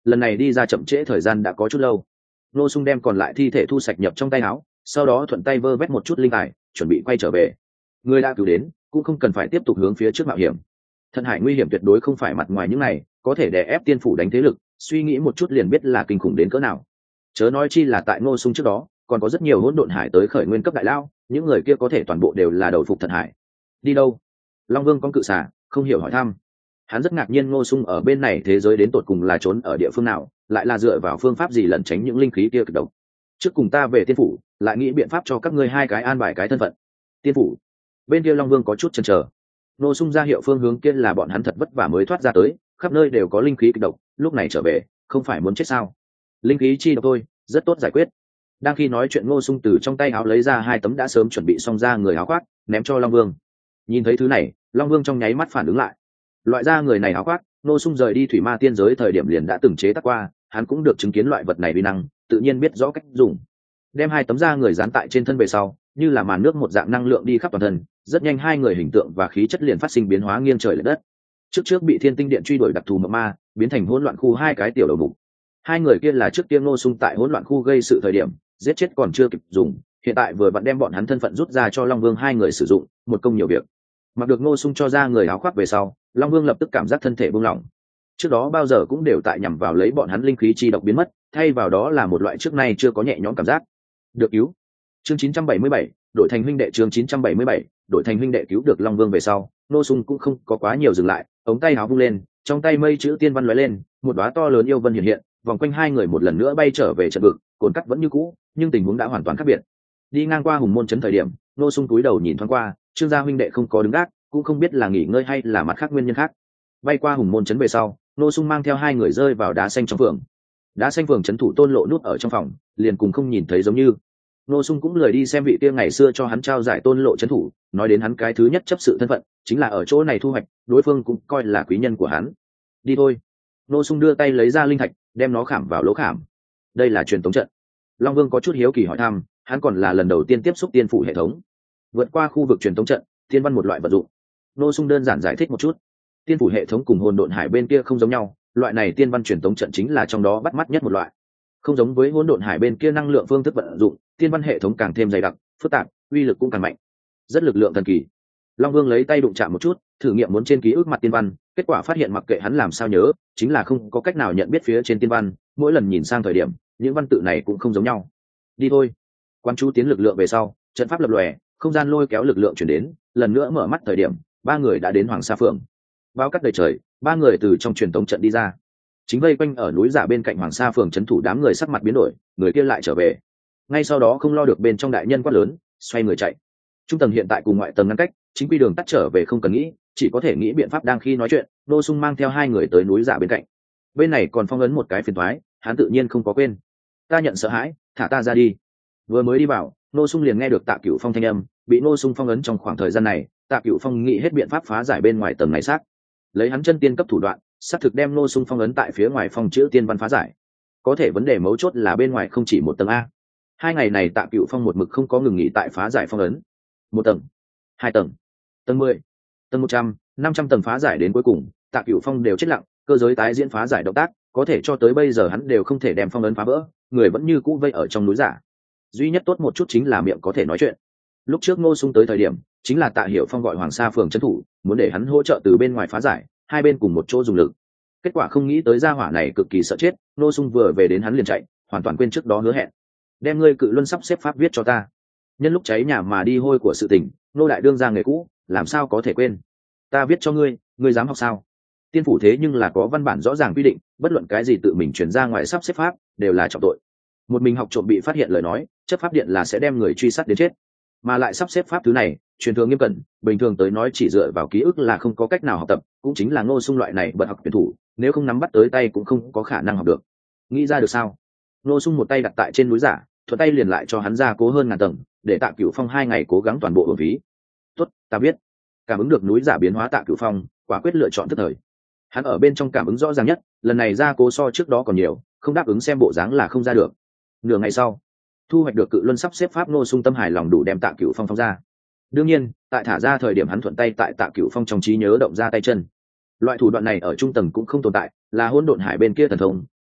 lần này đi ra chậm trễ thời gian đã có chút lâu. Ngô Sung đem còn lại thi thể thu sạch nhập trong tay áo, sau đó thuận tay vơ vét một chút linh tài, chuẩn bị quay trở về. Người đã cứu đến, cũng không cần phải tiếp tục hướng phía trước mạo hiểm. Thần hải nguy hiểm tuyệt đối không phải mặt ngoài những này, có thể đè ép tiên phủ đánh thế lực, suy nghĩ một chút liền biết là kinh khủng đến cỡ nào. Chớ nói chi là tại Ngô Sung trước đó, còn có rất nhiều hỗn độn hải tới khởi nguyên cấp đại lao, những người kia có thể toàn bộ đều là đầu phục thần hải. Đi đâu? Long Vương con cự xà không hiểu hỏi thăm. Hắn rất ngạc nhiên Ngô Sung ở bên này thế giới đến tột cùng là trốn ở địa phương nào, lại là dựa vào phương pháp gì lẩn tránh những linh khí kia cực độc. Trước cùng ta về tiên phủ, lại nghĩ biện pháp cho các ngươi hai cái an bài cái thân phận. Tiên phủ. Bên kia Long Vương có chút chần chờ. Ngô Sung ra hiệu phương hướng kia là bọn hắn thật vất vả mới thoát ra tới, khắp nơi đều có linh khí kịch độc, lúc này trở về không phải muốn chết sao? Linh khí chi độc thôi, rất tốt giải quyết. Đang khi nói chuyện Ngô Sung từ trong tay áo lấy ra hai tấm đã sớm chuẩn bị xong ra người áo khoác, ném cho Long Vương. Nhìn thấy thứ này, Long Vương trong nháy mắt phản ứng lại. Loại da người này áo khoác, Ngô Sung rời đi thủy ma tiên giới thời điểm liền đã từng chế tác qua, hắn cũng được chứng kiến loại vật này uy năng, tự nhiên biết rõ cách dùng. Đem hai tấm da người dán tại trên thân về sau, như là màn nước một dạng năng lượng đi khắp toàn thân, rất nhanh hai người hình tượng và khí chất liền phát sinh biến hóa nghiêng trời lệch đất. Trước trước bị Thiên Tinh Điện truy đuổi đặc thù mộng ma, biến thành hỗn loạn khu hai cái tiểu đầu mục. Hai người kia là trước kia Ngô Sung tại hỗn loạn khu gây sự thời điểm, giết chết còn chưa kịp dùng, hiện tại vừa vặn đem bọn hắn thân phận rút ra cho Long Vương hai người sử dụng, một công nhiều việc. Mặc được Ngô Sung cho ra người áo khoác về sau, Long Vương lập tức cảm giác thân thể buông lỏng. Trước đó bao giờ cũng đều tại nhằm vào lấy bọn hắn linh khí chi độc biến mất, thay vào đó là một loại trước nay chưa có nhẹ nhõm cảm giác. Được cứu. Chương chín trăm bảy mươi bảy, đổi thành huynh đệ chương chín trăm bảy mươi bảy, đổi thành huynh đệ cứu được Long Vương về sau, Ngô Sung cũng không có quá nhiều dừng lại, ống tay áo vung lên, trong tay mây chữ tiên văn lóe lên, một đóa to lớn yêu vân hiện hiện, vòng quanh hai người một lần nữa bay trở về trận vực, cồn cắt vẫn như cũ, nhưng tình huống đã hoàn toàn khác biệt. Đi ngang qua hùng môn trấn thời điểm, Ngô Sung cúi đầu nhìn thoáng qua, Trương gia huynh đệ không có đứng gác, cũng không biết là nghỉ ngơi hay là mặt khác nguyên nhân khác. Bay qua hùng môn trấn về sau, Ngô Sung mang theo hai người rơi vào đá xanh trong phường. Đá xanh phường trấn thủ Tôn Lộ núp ở trong phòng, liền cùng không nhìn thấy giống như. Ngô Sung cũng lười đi xem vị kia ngày xưa cho hắn trao giải Tôn Lộ trấn thủ, nói đến hắn cái thứ nhất chấp sự thân phận, chính là ở chỗ này thu hoạch, đối phương cũng coi là quý nhân của hắn. Đi thôi. Ngô Sung đưa tay lấy ra linh thạch, đem nó khảm vào lỗ khảm. Đây là truyền tống trận. Long Vương có chút hiếu kỳ hỏi thăm, hắn còn là lần đầu tiên tiếp xúc tiên phủ hệ thống. Vượt qua khu vực truyền tống trận, tiên văn một loại vật dụng. Ngô Sung đơn giản giải thích một chút. Tiên phủ hệ thống cùng hồn độn hải bên kia không giống nhau, loại này tiên văn truyền tống trận chính là trong đó bắt mắt nhất một loại. Không giống với hỗn độn hải bên kia năng lượng phương thức vận dụng, tiên văn hệ thống càng thêm dày đặc, phức tạp, uy lực cũng càng mạnh. Rất lực lượng thần kỳ. Long Vương lấy tay đụng chạm một chút, thử nghiệm muốn trên ký ức mặt tiên văn, kết quả phát hiện mặc kệ hắn làm sao nhớ, chính là không có cách nào nhận biết phía trên tiên văn, mỗi lần nhìn sang thời điểm, những văn tự này cũng không giống nhau. Đi thôi. Quan chú tiến lực lượng về sau, trận pháp lập lòe, không gian lôi kéo lực lượng chuyển đến, lần nữa mở mắt thời điểm, ba người đã đến Hoàng Sa Phường. Bao cắt đầy trời, ba người từ trong truyền tống trận đi ra. Chính vây quanh ở núi giả bên cạnh Hoàng Sa Phường trấn thủ đám người sắc mặt biến đổi, người kia lại trở về. Ngay sau đó không lo được bên trong đại nhân quát lớn, xoay người chạy. Trung tầng hiện tại cùng ngoại tầng ngăn cách, chính quy đường tắt trở về không cần nghĩ, chỉ có thể nghĩ biện pháp. Đang khi nói chuyện, Ngô Sung mang theo hai người tới núi giả bên cạnh. Bên này còn phong ấn một cái phiền toái, hắn tự nhiên không có quên. Ta nhận sợ hãi, thả ta ra đi. Vừa mới đi vào, Ngô Sung liền nghe được Tạ Cửu Phong thanh âm, bị Ngô Sung phong ấn trong khoảng thời gian này, Tạ Cửu Phong nghĩ hết biện pháp phá giải bên ngoài tầng này xác. Lấy hắn chân tiên cấp thủ đoạn, xác thực đem Ngô Sung phong ấn tại phía ngoài phong chữ tiên văn phá giải. Có thể vấn đề mấu chốt là bên ngoài không chỉ một tầng a. Hai ngày này Tạ Cửu Phong một mực không có ngừng nghỉ tại phá giải phong ấn. Một tầng, hai tầng, tầng mười, tầng một trăm, năm trăm tầng phá giải đến cuối cùng, Tạ Cửu Phong đều chết lặng, cơ giới tái diễn phá giải động tác, có thể cho tới bây giờ hắn đều không thể đem phong ấn phá vỡ, người vẫn như cũ vây ở trong núi giả. Duy nhất tốt một chút chính là miệng có thể nói chuyện. Lúc trước Ngô Sung tới thời điểm, chính là Tạ Hiểu Phong gọi Hoàng Sa Phường trấn thủ, muốn để hắn hỗ trợ từ bên ngoài phá giải, hai bên cùng một chỗ dùng lực. Kết quả không nghĩ tới gia hỏa này cực kỳ sợ chết, Ngô Sung vừa về đến hắn liền chạy, hoàn toàn quên trước đó hứa hẹn. Đem ngươi cự luân sắp xếp pháp viết cho ta. Nhân lúc cháy nhà mà đi hôi của sự tình, Ngô đại đương ra nghề cũ, làm sao có thể quên. Ta viết cho ngươi, ngươi dám học sao? Tiên phủ thế nhưng là có văn bản rõ ràng quy định, bất luận cái gì tự mình truyền ra ngoài sắp xếp pháp, đều là trọng tội. Một mình học trộm bị phát hiện lời nói, chấp pháp điện là sẽ đem người truy sát đến chết. Mà lại sắp xếp pháp thứ này, truyền thường nghiêm cẩn, bình thường tới nói chỉ dựa vào ký ức là không có cách nào học tập, cũng chính là Ngô Sung loại này bật học tuyển thủ, nếu không nắm bắt tới tay cũng không có khả năng học được. Nghĩ ra được sao? Ngô Sung một tay đặt tại trên núi giả, thuận tay liền lại cho hắn ra cố hơn ngàn tầng, để Tạ Cửu Phong hai ngày cố gắng toàn bộ ổn ví. Tốt, ta biết. Cảm ứng được núi giả biến hóa, Tạ Cửu Phong quả quyết lựa chọn tức thời. Hắn ở bên trong cảm ứng rõ ràng nhất, lần này ra cố so trước đó còn nhiều, không đáp ứng xem bộ dáng là không ra được. Nửa ngày sau, thu hoạch được cự luân sắp xếp pháp, Ngô Sung tâm hài lòng đủ đem Tạ Cửu Phong phóng ra. Đương nhiên, tại thả ra thời điểm hắn thuận tay tại Tạ Cửu Phong trong trí nhớ động ra tay chân. Loại thủ đoạn này ở trung tầng cũng không tồn tại, là hỗn độn hải bên kia thần thông,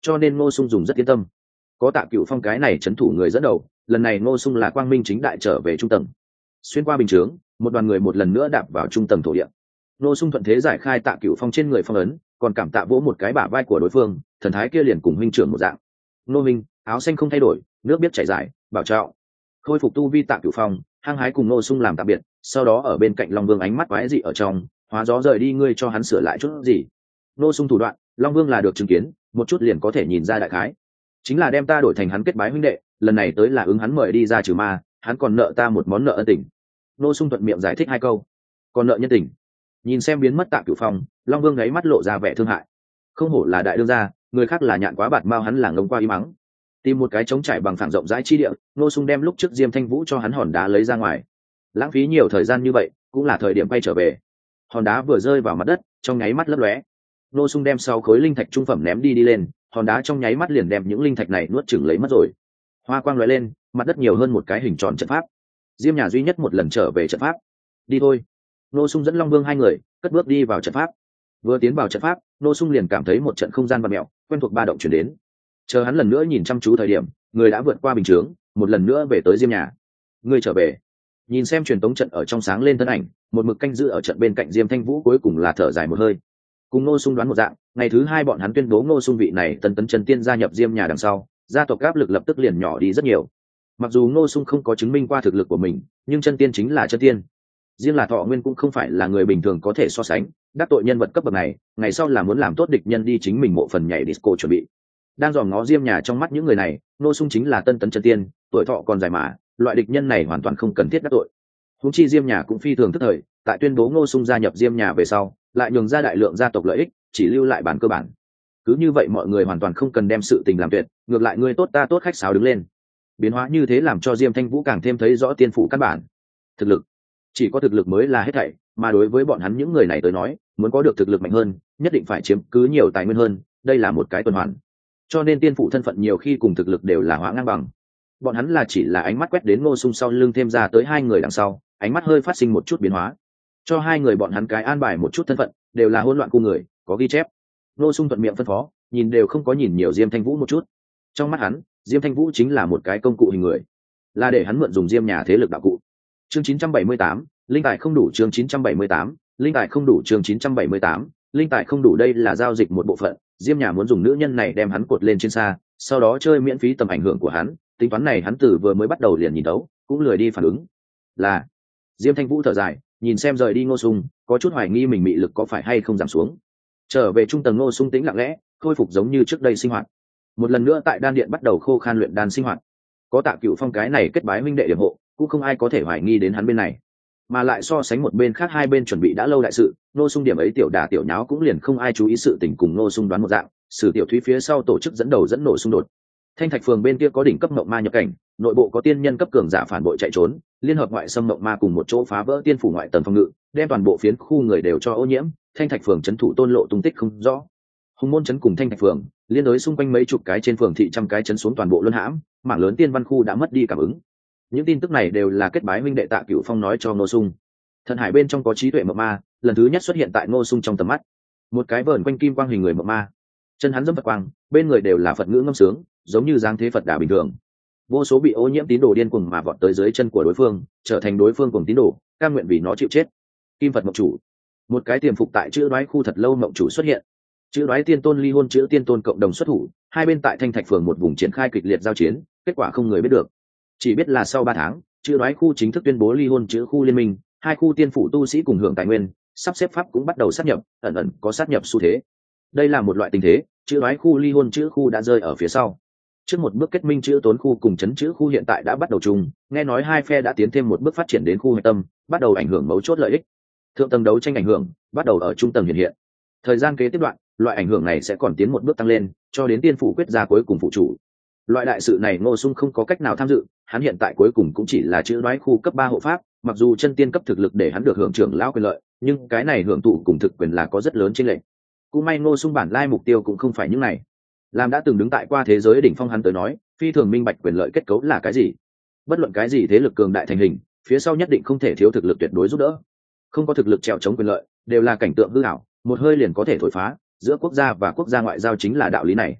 cho nên Ngô Sung dùng rất yên tâm. Có Tạ Cửu Phong cái này trấn thủ người dẫn đầu, lần này Ngô Sung là quang minh chính đại trở về trung tầng. Xuyên qua bình chướng, một đoàn người một lần nữa đạp vào trung tầng thổ địa. Ngô Sung thuận thế giải khai Tạ Cửu Phong trên người phong ấn, còn cảm tạ vỗ một cái bả vai của đối phương, thần thái kia liền cùng huynh trưởng một dạng. Ngô minh, áo xanh không thay đổi, nước biết chảy dài, bảo trọng. Khôi phục tu vi Tạ Cửu Phong, hăng hái cùng Ngô Sung làm tạm biệt, sau đó ở bên cạnh Long Vương ánh mắt quái dị ở trong, hóa gió rời đi, ngươi cho hắn sửa lại chút gì. Ngô Sung thủ đoạn, Long Vương là được chứng kiến, một chút liền có thể nhìn ra đại khái. Chính là đem ta đổi thành hắn kết bái huynh đệ, lần này tới là ứng hắn mời đi ra trừ ma, hắn còn nợ ta một món nợ ân tình. Ngô Sung thuận miệng giải thích hai câu. Còn nợ nhân tình. Nhìn xem biến mất Tạ Cửu Phong, Long Vương gáy mắt lộ ra vẻ thương hại. Không hổ là đại đương gia, người khác là nhạn quá bạt mao, hắn là ngông qua im mắng. Tìm một cái trống trải bằng phẳng rộng rãi chi địa, Ngô Sung đem lúc trước Diêm Thanh Vũ cho hắn hòn đá lấy ra ngoài. Lãng phí nhiều thời gian như vậy, cũng là thời điểm quay trở về. Hòn đá vừa rơi vào mặt đất, trong nháy mắt lấp lóe. Ngô Sung đem sáu khối linh thạch trung phẩm ném đi đi lên, hòn đá trong nháy mắt liền đem những linh thạch này nuốt chửng lấy mất rồi. Hoa quang lóe lên, mặt đất nhiều hơn một cái hình tròn trận pháp. Diêm nhà duy nhất một lần trở về trận pháp. Đi thôi. Ngô Sung dẫn Long Vương hai người cất bước đi vào trận pháp. Vừa tiến vào trận pháp, Ngô Sung liền cảm thấy một trận không gian vặn mèo, quen thuộc ba động chuyển đến. Chờ hắn lần nữa nhìn chăm chú thời điểm, người đã vượt qua bình chướng, một lần nữa về tới Diêm nhà. Người trở về. Nhìn xem truyền tống trận ở trong sáng lên thân ảnh, một mực canh giữ ở trận bên cạnh Diêm Thanh Vũ cuối cùng là thở dài một hơi. Cùng Ngô Sung đoán một dạng, ngày thứ hai bọn hắn tuyên bố Ngô Sung vị này tân tấn chân tiên gia nhập Diêm nhà đằng sau, gia tộc áp lực lập tức liền nhỏ đi rất nhiều. Mặc dù Ngô Sung không có chứng minh qua thực lực của mình, nhưng chân tiên chính là chân tiên. Riêng là Thọ Nguyên cũng không phải là người bình thường có thể so sánh, đắc tội nhân vật cấp bậc này, ngày sau là muốn làm tốt địch nhân đi chính mình mộ phần nhảy disco chuẩn bị. Đang dòm ngó Diêm nhà trong mắt những người này, Ngô Sung chính là tân tấn chân tiên, tuổi thọ còn dài mà, loại địch nhân này hoàn toàn không cần thiết đắc tội. Huống chi Diêm nhà cũng phi thường tức thời, tại tuyên bố Ngô Sung gia nhập Diêm nhà về sau, lại nhường ra đại lượng gia tộc lợi ích, chỉ lưu lại bản cơ bản. Cứ như vậy mọi người hoàn toàn không cần đem sự tình làm tuyệt, ngược lại ngươi tốt ta tốt khách sáo đứng lên. Biến hóa như thế làm cho Diêm Thanh Vũ càng thêm thấy rõ tiên phủ căn bản. Thực lực, chỉ có thực lực mới là hết thảy, mà đối với bọn hắn những người này tới nói, muốn có được thực lực mạnh hơn, nhất định phải chiếm cứ nhiều tài nguyên hơn, đây là một cái tuần hoàn. Cho nên tiên phủ thân phận nhiều khi cùng thực lực đều là hóa ngang bằng. Bọn hắn là chỉ là ánh mắt quét đến Ngô Sung sau lưng thêm ra tới hai người đằng sau, ánh mắt hơi phát sinh một chút biến hóa. Cho hai người bọn hắn cái an bài một chút thân phận, đều là hỗn loạn cu người, có ghi chép. Ngô Sung thuận miệng phân phó, nhìn đều không có nhìn nhiều Diêm Thanh Vũ một chút. Trong mắt hắn, Diêm Thanh Vũ chính là một cái công cụ hình người, là để hắn mượn dùng Diêm nhà thế lực đạo cụ. Chương chín trăm bảy mươi tám, linh tài không đủ. Chương chín trăm bảy mươi tám, linh tài không đủ. Chương chín trăm bảy mươi tám, linh tài không đủ. Đây là giao dịch một bộ phận, Diêm nhà muốn dùng nữ nhân này đem hắn cột lên trên xa, sau đó chơi miễn phí tầm ảnh hưởng của hắn. Tính toán này hắn từ vừa mới bắt đầu liền nhìn đấu, cũng lười đi phản ứng. Là Diêm Thanh Vũ thở dài, nhìn xem rời đi Ngô Sung, có chút hoài nghi mình mị lực có phải hay không giảm xuống. Trở về trung tầng, Ngô Sung tĩnh lặng lẽ, khôi phục giống như trước đây sinh hoạt. Một lần nữa tại đan điện bắt đầu khô khan luyện đan sinh hoạt. Có Tạ Cửu Phong cái này kết bái huynh đệ điểm hộ, cũng không ai có thể hoài nghi đến hắn bên này. Mà lại so sánh một bên khác, hai bên chuẩn bị đã lâu đại sự, Ngô Sung điểm ấy tiểu đả tiểu nháo cũng liền không ai chú ý, sự tình cùng Ngô Sung đoán một dạng, Sử Tiểu Thúy phía sau tổ chức dẫn đầu dẫn nổ xung đột. Thanh Thạch phường bên kia có đỉnh cấp mộng ma nhập cảnh, nội bộ có tiên nhân cấp cường giả phản bội chạy trốn, liên hợp ngoại xâm mộng ma cùng một chỗ phá vỡ tiên phủ ngoại tầng phòng ngự, đem toàn bộ phiến khu người đều cho ô nhiễm. Thanh Thạch phường trấn thủ Tôn Lộ tung tích không rõ. Hùng môn trấn cùng Thanh Thạch phường liên đối xung quanh mấy chục cái trên phường thị, trăm cái trấn xuống toàn bộ luân hãm, mảng lớn tiên văn khu đã mất đi cảm ứng. Những tin tức này đều là kết bái huynh đệ Tạ Cửu Phong nói cho Ngô Sung. Thần hải bên trong có trí tuệ mộng ma, lần thứ nhất xuất hiện tại Ngô Sung trong tầm mắt. Một cái vờn quanh kim quang hình người mộng ma, chân hắn dẫm Phật quang, bên người đều là Phật ngữ ngâm sướng, giống như dáng thế Phật đà bình thường. Vô số bị ô nhiễm tín đồ điên cuồng mà vọt tới dưới chân của đối phương, trở thành đối phương cùng tín đồ, cam nguyện vì nó chịu chết. Kim Phật mộng chủ, một cái tiềm phục tại chữ đoái khu thật lâu mộng chủ xuất hiện. Chữ đoái tiên tôn ly hôn chữ tiên tôn cộng đồng xuất thủ, hai bên tại Thanh Thạch phường một vùng triển khai kịch liệt giao chiến, kết quả không người biết được. Chỉ biết là sau ba tháng, chữ đoái khu chính thức tuyên bố ly hôn chữ khu liên minh, hai khu tiên phủ tu sĩ cùng hưởng tài nguyên, sắp xếp pháp cũng bắt đầu sát nhập, ẩn ẩn có sát nhập xu thế. Đây là một loại tình thế, chữ đoái khu ly hôn chữ khu đã rơi ở phía sau. Trước một bước kết minh chữ tốn khu cùng chấn chữ khu hiện tại đã bắt đầu chung, nghe nói hai phe đã tiến thêm một bước phát triển đến khu hạch tâm, bắt đầu ảnh hưởng mấu chốt lợi ích. Thượng tầng đấu tranh ảnh hưởng bắt đầu ở trung tầng hiện hiện. Thời gian kế tiếp đoạn, loại ảnh hưởng này sẽ còn tiến một bước tăng lên, cho đến tiên phủ quyết ra cuối cùng phụ chủ. Loại đại sự này Ngô Sung không có cách nào tham dự, hắn hiện tại cuối cùng cũng chỉ là chữ đoái khu cấp ba hộ pháp, mặc dù chân tiên cấp thực lực để hắn được hưởng trưởng lão quyền lợi, nhưng cái này hưởng thụ cùng thực quyền là có rất lớn chênh lệch. Cũng may Ngô Sung bản lai mục tiêu cũng không phải những này. Làm đã từng đứng tại qua thế giới đỉnh phong, hắn tới nói, phi thường minh bạch quyền lợi kết cấu là cái gì. Bất luận cái gì thế lực cường đại thành hình, phía sau nhất định không thể thiếu thực lực tuyệt đối giúp đỡ. Không có thực lực trèo chống quyền lợi, đều là cảnh tượng hư ảo, một hơi liền có thể thổi phá, giữa quốc gia và quốc gia ngoại giao chính là đạo lý này.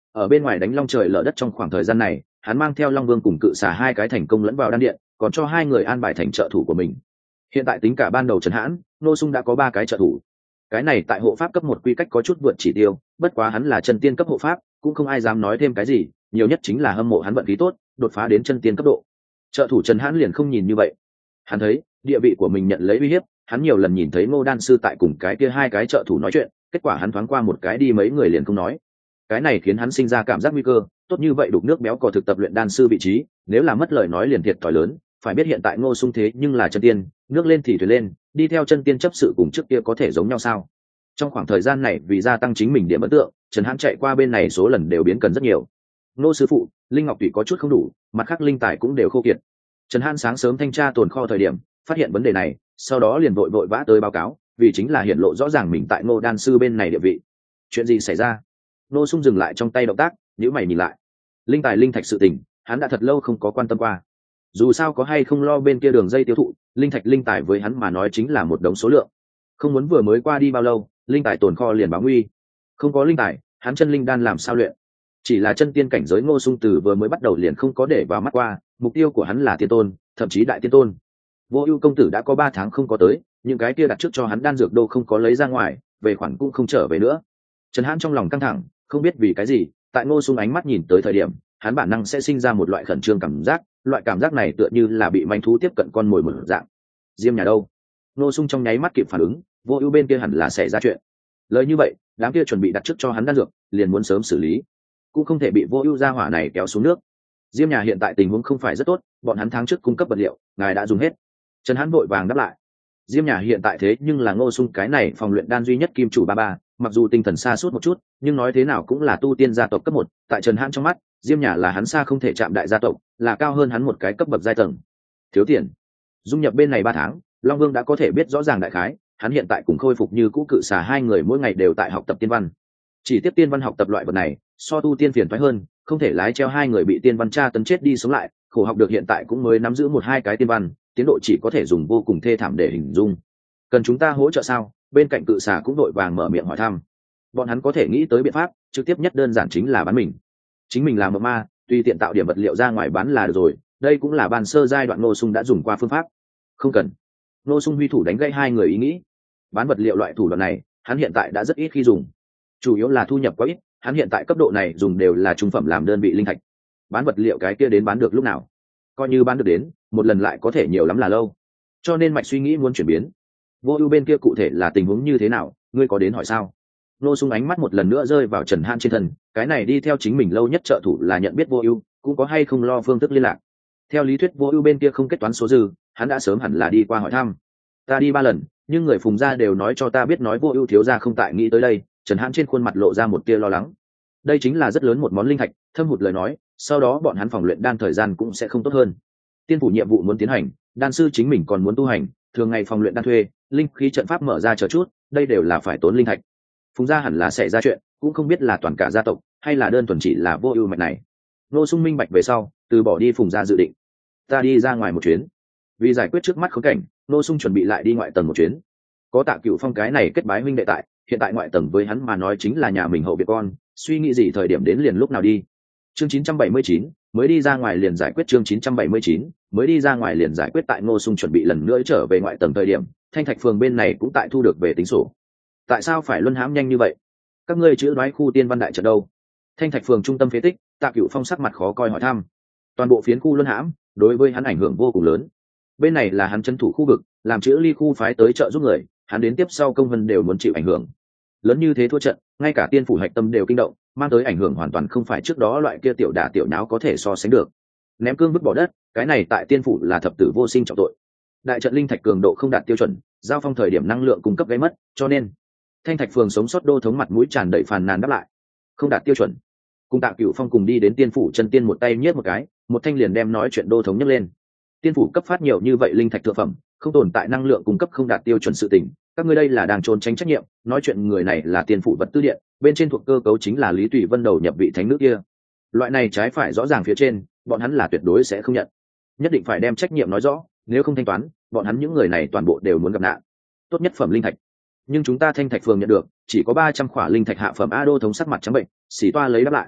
ở bên ngoài đánh long trời lở đất trong khoảng thời gian này, hắn mang theo Long Vương cùng Cự Xà hai cái thành công lẫn vào đan điện, còn cho hai người an bài thành trợ thủ của mình. Hiện tại tính cả ban đầu Trần Hãn, Ngô Sung đã có ba cái trợ thủ. Cái này tại hộ pháp cấp một quy cách có chút vượt chỉ tiêu, bất quá hắn là chân tiên cấp hộ pháp, cũng không ai dám nói thêm cái gì, nhiều nhất chính là hâm mộ hắn vận khí tốt, đột phá đến chân tiên cấp độ. Trợ thủ Trần Hãn liền không nhìn như vậy. Hắn thấy, địa vị của mình nhận lấy uy hiếp, hắn nhiều lần nhìn thấy Ngô đan sư tại cùng cái kia hai cái trợ thủ nói chuyện, kết quả hắn thoáng qua một cái đi mấy người liền không nói. Cái này khiến hắn sinh ra cảm giác nguy cơ, tốt như vậy đục nước béo cò thực tập luyện đan sư vị trí, nếu là mất lời nói liền thiệt thòi lớn, phải biết hiện tại Ngô Sung thế nhưng là chân tiên, nước lên thì thuyền lên, đi theo chân tiên chấp sự cùng trước kia có thể giống nhau sao? Trong khoảng thời gian này vì gia tăng chính mình điểm ấn tượng, Trần Hãn chạy qua bên này số lần đều biến cần rất nhiều. Ngô sư phụ, linh ngọc tùy có chút không đủ, mặt khác linh tài cũng đều khô kiệt. Trần Hãn sáng sớm thanh tra tồn kho thời điểm, phát hiện vấn đề này, sau đó liền vội vội vã tới báo cáo, vì chính là hiện lộ rõ ràng mình tại Ngô đan sư bên này địa vị. Chuyện gì xảy ra? Ngô Sung dừng lại trong tay động tác, nhíu mày nhìn lại. Linh tài linh thạch sự tình, hắn đã thật lâu không có quan tâm qua. Dù sao có hay không lo bên kia đường dây tiêu thụ, linh thạch linh tài với hắn mà nói chính là một đống số lượng. Không muốn vừa mới qua đi bao lâu, linh tài tồn kho liền báo nguy. Không có linh tài, hắn chân linh đan làm sao luyện? Chỉ là chân tiên cảnh giới Ngô Sung từ vừa mới bắt đầu liền không có để vào mắt qua, mục tiêu của hắn là tiên tôn, thậm chí đại tiên tôn. Vô Ưu công tử đã có ba tháng không có tới, những cái kia đặt trước cho hắn đan dược đô không có lấy ra ngoài, về khoản cũng không trở về nữa. Trần Hãn trong lòng căng thẳng, không biết vì cái gì, tại Ngô Sung ánh mắt nhìn tới thời điểm, hắn bản năng sẽ sinh ra một loại khẩn trương cảm giác, loại cảm giác này tựa như là bị manh thú tiếp cận con mồi một dạng. Diêm nhà đâu? Ngô Sung trong nháy mắt kịp phản ứng, Vô Ưu bên kia hẳn là xảy ra chuyện. Lời như vậy, đám kia chuẩn bị đặt trước cho hắn đan dược, liền muốn sớm xử lý, cũng không thể bị Vô Ưu gia hỏa này kéo xuống nước. Diêm nhà hiện tại tình huống không phải rất tốt, bọn hắn tháng trước cung cấp vật liệu, ngài đã dùng hết. Trần Hãn vội vàng đáp lại. Diêm nhà hiện tại thế nhưng là Ngô Sung cái này phòng luyện đan duy nhất kim chủ ba ba, mặc dù tinh thần xa suốt một chút, nhưng nói thế nào cũng là tu tiên gia tộc cấp một, tại Trần Hãn trong mắt, Diêm nhà là hắn xa không thể chạm đại gia tộc, là cao hơn hắn một cái cấp bậc giai tầng. Thiếu tiền. Dung nhập bên này ba tháng, Long Vương đã có thể biết rõ ràng đại khái, hắn hiện tại cũng khôi phục như cũ Cự Xà hai người mỗi ngày đều tại học tập tiên văn. Chỉ tiếp tiên văn học tập loại vật này, so tu tiên phiền toái hơn, không thể lái treo hai người bị tiên văn tra tấn chết đi sống lại, khổ học được hiện tại cũng mới nắm giữ một hai cái tiên văn, tiến độ chỉ có thể dùng vô cùng thê thảm để hình dung. Cần chúng ta hỗ trợ sao? Bên cạnh Cự Xà cũng đội vàng mở miệng hỏi thăm. Bọn hắn có thể nghĩ tới biện pháp, trực tiếp nhất đơn giản chính là bán mình. Chính mình làm mộng ma, tùy tiện tạo điểm vật liệu ra ngoài bán là được rồi, đây cũng là ban sơ giai đoạn Ngô Sung đã dùng qua phương pháp. Không cần. Ngô Sung huy thủ đánh gãy hai người ý nghĩ. Bán vật liệu loại thủ đoạn này, hắn hiện tại đã rất ít khi dùng. Chủ yếu là thu nhập quá ít, hắn hiện tại cấp độ này dùng đều là trung phẩm làm đơn vị linh thạch. Bán vật liệu cái kia đến bán được lúc nào? Coi như bán được đến, một lần lại có thể nhiều lắm là lâu. Cho nên mạch suy nghĩ muốn chuyển biến. Vô Ưu bên kia cụ thể là tình huống như thế nào, ngươi có đến hỏi sao? Ngô Sung ánh mắt một lần nữa rơi vào Trần Hãn trên thân, cái này đi theo chính mình lâu nhất trợ thủ là nhận biết Vô Ưu, cũng có hay không lo phương thức liên lạc. Theo lý thuyết Vô Ưu bên kia không kết toán số dư, hắn đã sớm hẳn là đi qua hỏi thăm. Ta đi ba lần, nhưng người Phùng gia đều nói cho ta biết nói Vô Ưu thiếu gia không tại nghĩ tới đây, Trần Hãn trên khuôn mặt lộ ra một tia lo lắng. Đây chính là rất lớn một món linh thạch, thâm hụt lời nói, sau đó bọn hắn phòng luyện đan thời gian cũng sẽ không tốt hơn. Tiên phủ nhiệm vụ muốn tiến hành, đan sư chính mình còn muốn tu hành, thường ngày phòng luyện đan thuê, linh khí trận pháp mở ra chờ chút, đây đều là phải tốn linh thạch. Phùng gia hẳn là sẽ ra chuyện, cũng không biết là toàn cả gia tộc hay là đơn thuần chỉ là Vô Ưu mạch này. Ngô Sung minh bạch về sau, từ bỏ đi Phùng gia dự định. Ta đi ra ngoài một chuyến. Vì giải quyết trước mắt khốn cảnh, Ngô Sung chuẩn bị lại đi ngoại tầng một chuyến. Có Tạ Cửu Phong cái này kết bái huynh đệ tại, hiện tại ngoại tầng với hắn mà nói chính là nhà mình hậu viện con, suy nghĩ gì thời điểm đến liền lúc nào đi. Chương chín trăm bảy mươi chín, mới đi ra ngoài liền giải quyết chương chín trăm bảy mươi chín, mới đi ra ngoài liền giải quyết tại Ngô Sung chuẩn bị lần nữa trở về ngoại tầng thời điểm, Thanh Thạch phường bên này cũng tại thu được về tính sổ. Tại sao phải luân hãm nhanh như vậy? Các ngươi chữ đoái khu tiên văn đại trận đâu? Thanh Thạch phường trung tâm phế tích, Tạ Cửu Phong sắc mặt khó coi hỏi thăm. Toàn bộ phiến khu luân hãm, đối với hắn ảnh hưởng vô cùng lớn. Bên này là hắn trấn thủ khu vực, làm chữ ly khu phái tới trợ giúp người, hắn đến tiếp sau công vân đều muốn chịu ảnh hưởng. Lớn như thế thua trận, ngay cả tiên phủ hạch tâm đều kinh động, mang tới ảnh hưởng hoàn toàn không phải trước đó loại kia tiểu đả tiểu nháo có thể so sánh được. Ném cương vứt bỏ đất, cái này tại tiên phủ là thập tử vô sinh trọng tội. Đại trận linh thạch cường độ không đạt tiêu chuẩn, giao phong thời điểm năng lượng cung cấp gây mất, cho nên Thanh Thạch phường sống sót đô thống mặt mũi tràn đầy phàn nàn đáp lại. Không đạt tiêu chuẩn. Cùng Tạ Cửu Phong cùng đi đến tiên phủ chân tiên một tay nhét một cái, một thanh liền đem nói chuyện đô thống nhấc lên. Tiên phủ cấp phát nhiều như vậy linh thạch thượng phẩm, không tồn tại năng lượng cung cấp không đạt tiêu chuẩn sự tình, các ngươi đây là đang trốn tránh trách nhiệm, nói chuyện người này là tiên phủ vật tư điện, bên trên thuộc cơ cấu chính là Lý Tùy Vân đầu nhập vị thánh nữ kia. Loại này trái phải rõ ràng phía trên, bọn hắn là tuyệt đối sẽ không nhận. Nhất định phải đem trách nhiệm nói rõ, nếu không thanh toán, bọn hắn những người này toàn bộ đều muốn gặp nạn. Tốt nhất phẩm linh thạch. Nhưng chúng ta Thanh Thạch phường nhận được, chỉ có ba trăm khỏa linh thạch hạ phẩm. A đô thống sắc mặt trắng bệnh, xỉ toa lấy đáp lại.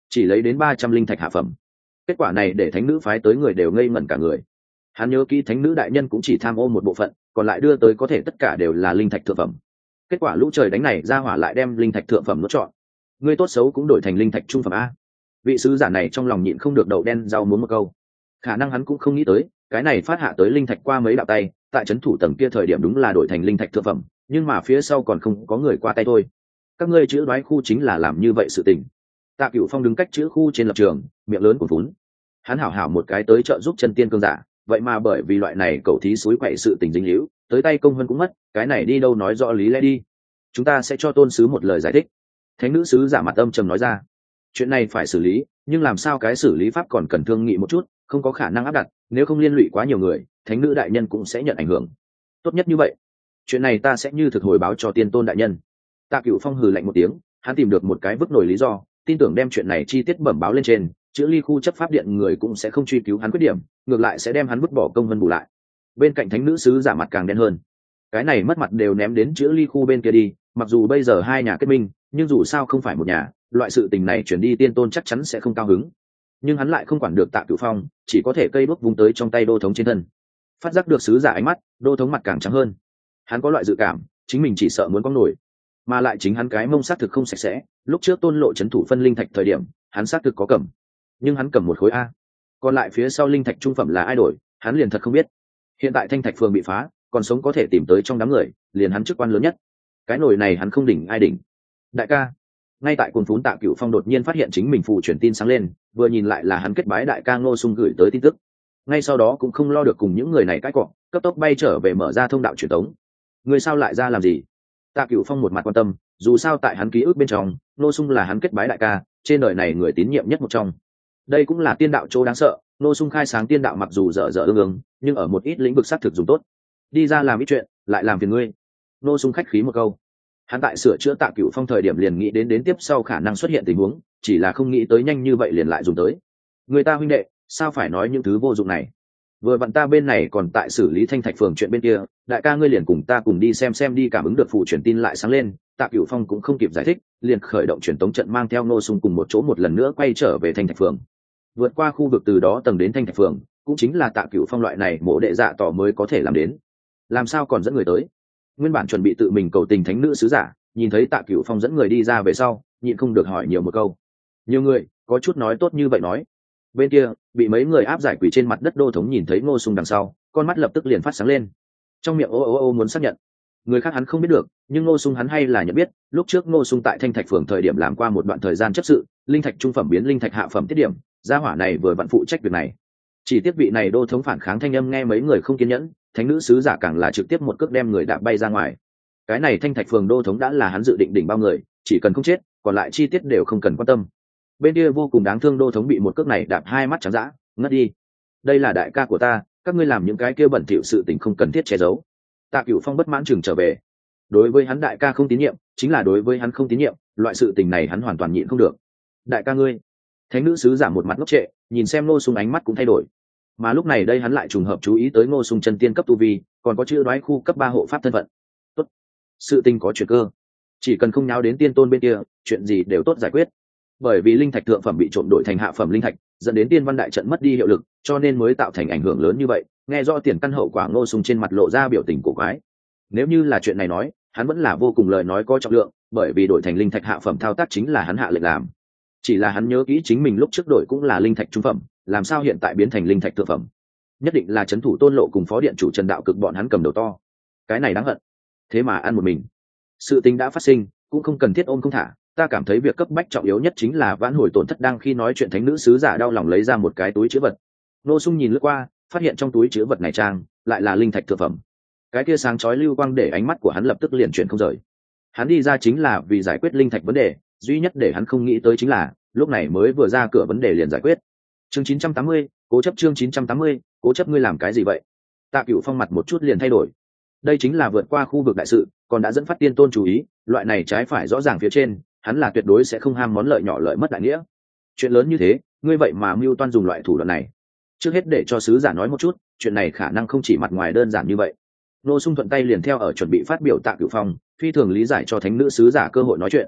chỉ lấy đến ba trăm linh thạch hạ phẩm. Kết quả này để thánh nữ phái tới người đều ngây ngẩn cả người. Hắn nhớ kỹ thánh nữ đại nhân cũng chỉ tham ô một bộ phận, còn lại đưa tới có thể tất cả đều là linh thạch thượng phẩm. Kết quả lũ trời đánh này ra hỏa lại đem linh thạch thượng phẩm nó chọn. Ngươi tốt xấu cũng đổi thành linh thạch trung phẩm a. Vị sứ giả này trong lòng nhịn không được đậu đen rau muốn một câu. Khả năng hắn cũng không nghĩ tới, cái này phát hạ tới linh thạch qua mấy đạo tay, tại trấn thủ tầng kia thời điểm đúng là đổi thành linh thạch thượng phẩm, nhưng mà phía sau còn không có người qua tay thôi. Các ngươi chữ đoái khu chính là làm như vậy sự tình. Tạ Cửu Phong đứng cách chữ khu trên lập trường, miệng lớn cuồn vốn. Hắn hảo hảo một cái tới trợ giúp chân tiên cương giả, vậy mà bởi vì loại này cậu thí suối quậy sự tình dính líu, tới tay công hơn cũng mất, cái này đi đâu nói rõ lý lẽ đi. Chúng ta sẽ cho tôn sứ một lời giải thích. Thánh nữ sứ giả mặt âm trầm nói ra, chuyện này phải xử lý, nhưng làm sao cái xử lý pháp còn cần thương nghị một chút, không có khả năng áp đặt, nếu không liên lụy quá nhiều người, thánh nữ đại nhân cũng sẽ nhận ảnh hưởng. Tốt nhất như vậy, chuyện này ta sẽ như thực hồi báo cho tiên tôn đại nhân. Tạ Cửu Phong hừ lạnh một tiếng, hắn tìm được một cái vứt nổi lý do, tin tưởng đem chuyện này chi tiết bẩm báo lên trên, chữ ly khu chấp pháp điện người cũng sẽ không truy cứu hắn khuyết điểm, ngược lại sẽ đem hắn vứt bỏ công vân bù lại. Bên cạnh thánh nữ sứ giả mặt càng đen hơn, cái này mất mặt đều ném đến chữ ly khu bên kia đi, mặc dù bây giờ hai nhà kết minh, nhưng dù sao không phải một nhà, loại sự tình này chuyển đi tiên tôn chắc chắn sẽ không cao hứng. Nhưng hắn lại không quản được Tạ Cửu Phong, chỉ có thể cây đuốc vung tới trong tay đô thống trên thân. Phát giác được sứ giả ánh mắt, đô thống mặt càng trắng hơn. Hắn có loại dự cảm, chính mình chỉ sợ muốn có nổi, mà lại chính hắn cái mông xác thực không sạch sẽ. Lúc trước tôn lộ chấn thủ phân linh thạch thời điểm, hắn xác thực có cầm, nhưng hắn cầm một khối a, còn lại phía sau linh thạch trung phẩm là ai đổi, hắn liền thật không biết. Hiện tại thanh thạch phường bị phá, còn sống có thể tìm tới trong đám người, liền hắn chức quan lớn nhất, cái nổi này hắn không đỉnh ai đỉnh. Đại ca, ngay tại cuồng phún Tạ Cửu Phong đột nhiên phát hiện chính mình phù truyền tin sáng lên, vừa nhìn lại là hắn kết bái đại ca Ngô Sung gửi tới tin tức. Ngay sau đó cũng không lo được cùng những người này cãi cọ, cấp tốc bay trở về mở ra thông đạo truyền tống. Người sao lại ra làm gì? Tạ Cửu Phong một mặt quan tâm, dù sao tại hắn ký ức bên trong, Ngô Sung là hắn kết bái đại ca, trên đời này người tín nhiệm nhất một trong. Đây cũng là tiên đạo chỗ đáng sợ, Ngô Sung khai sáng tiên đạo mặc dù dở dở ương ương, nhưng ở một ít lĩnh vực xác thực dùng tốt. Đi ra làm ít chuyện, lại làm phiền ngươi. Ngô Sung khách khí một câu. Hắn tại sửa chữa Tạ Cửu Phong thời điểm liền nghĩ đến đến tiếp sau khả năng xuất hiện tình huống, chỉ là không nghĩ tới nhanh như vậy liền lại dùng tới. Người ta huynh đệ, sao phải nói những thứ vô dụng này? Vừa vặn ta bên này còn tại xử lý thanh thạch phường chuyện bên kia, đại ca ngươi liền cùng ta cùng đi xem xem đi, cảm ứng được phụ truyền tin lại sáng lên. Tạ Cửu Phong cũng không kịp giải thích, liền khởi động truyền tống trận mang theo Ngô Sung cùng một chỗ một lần nữa quay trở về thanh thạch phường. Vượt qua khu vực từ đó tầng đến thanh thạch phường, cũng chính là Tạ Cửu Phong loại này mộ đệ dạ tỏ mới có thể làm đến. Làm sao còn dẫn người tới? Nguyên bản chuẩn bị tự mình cầu tình thánh nữ sứ giả, nhìn thấy Tạ Cửu Phong dẫn người đi ra về sau, nhịn không được hỏi nhiều một câu. Nhiều người, có chút nói tốt như vậy nói. Bên kia, bị mấy người áp giải quỷ trên mặt đất đô thống nhìn thấy Ngô Sung đằng sau, con mắt lập tức liền phát sáng lên. Trong miệng ô ô ô muốn xác nhận. Người khác hắn không biết được, nhưng Ngô Sung hắn hay là nhận biết, lúc trước Ngô Sung tại Thanh Thạch phường thời điểm làm qua một đoạn thời gian chấp sự, linh thạch trung phẩm biến linh thạch hạ phẩm tiết điểm, gia hỏa này vừa vặn phụ trách việc này. Chỉ tiếc vị này đô thống phản kháng thanh âm nghe mấy người không kiên nhẫn, thánh nữ sứ giả càng là trực tiếp một cước đem người đạp bay ra ngoài. Cái này Thanh Thạch phường đô thống đã là hắn dự định đỉnh bao người, chỉ cần không chết, còn lại chi tiết đều không cần quan tâm. Bên kia vô cùng đáng thương đô thống bị một cước này đạp hai mắt trắng dã, ngất đi. Đây là đại ca của ta, các ngươi làm những cái kia bẩn thỉu sự tình không cần thiết che giấu. Tạ Cửu Phong bất mãn chừng trở về. Đối với hắn đại ca không tín nhiệm, chính là đối với hắn không tín nhiệm, loại sự tình này hắn hoàn toàn nhịn không được. Đại ca ngươi. Thánh nữ sứ giả một mặt ngốc trệ, nhìn xem Ngô Sung ánh mắt cũng thay đổi. Mà lúc này đây hắn lại trùng hợp chú ý tới Ngô Sung chân tiên cấp tu vi, còn có chữ đoái khu cấp ba hộ pháp thân phận. Tốt, sự tình có chuyện cơ, chỉ cần không nháo đến tiên tôn bên kia, chuyện gì đều tốt giải quyết. Bởi vì linh thạch thượng phẩm bị trộm đổi thành hạ phẩm linh thạch, dẫn đến tiên văn đại trận mất đi hiệu lực, cho nên mới tạo thành ảnh hưởng lớn như vậy. Nghe rõ tiền căn hậu quả, Ngô Sung trên mặt lộ ra biểu tình cổ quái. Nếu như là chuyện này nói, hắn vẫn là vô cùng lời nói có trọng lượng, bởi vì đổi thành linh thạch hạ phẩm thao tác chính là hắn hạ lệnh làm. Chỉ là hắn nhớ kỹ chính mình lúc trước đổi cũng là linh thạch trung phẩm, làm sao hiện tại biến thành linh thạch thượng phẩm? Nhất định là trấn thủ Tôn Lộ cùng phó điện chủ Trần Đạo Cực bọn hắn cầm đầu to. Cái này đáng hận. Thế mà ăn một mình. Sự tình đã phát sinh, cũng không cần thiết ôm không thả. Ta cảm thấy việc cấp bách trọng yếu nhất chính là vãn hồi tổn thất. Đang khi nói chuyện, thánh nữ sứ giả đau lòng lấy ra một cái túi chứa vật. Ngô Sung nhìn lướt qua, phát hiện trong túi chứa vật này trang lại là linh thạch thượng phẩm. Cái kia sáng chói lưu quang để ánh mắt của hắn lập tức liền chuyển không rời. Hắn đi ra chính là vì giải quyết linh thạch vấn đề, duy nhất để hắn không nghĩ tới chính là lúc này mới vừa ra cửa vấn đề liền giải quyết. Chương chín trăm tám mươi, cố chấp. Chương chín trăm tám mươi, cố chấp. Ngươi làm cái gì vậy? Tạ Cửu Phong mặt một chút liền thay đổi. Đây chính là vượt qua khu vực đại sự, còn đã dẫn phát tiên tôn chú ý, loại này trái phải rõ ràng phía trên, hắn là tuyệt đối sẽ không ham món lợi nhỏ lợi mất đại nghĩa. Chuyện lớn như thế, ngươi vậy mà mưu toan dùng loại thủ đoạn này. Trước hết để cho sứ giả nói một chút, chuyện này khả năng không chỉ mặt ngoài đơn giản như vậy. Ngô Sung thuận tay liền theo ở chuẩn bị phát biểu Tạ Cửu Phong, phi thường lý giải cho thánh nữ sứ giả cơ hội nói chuyện.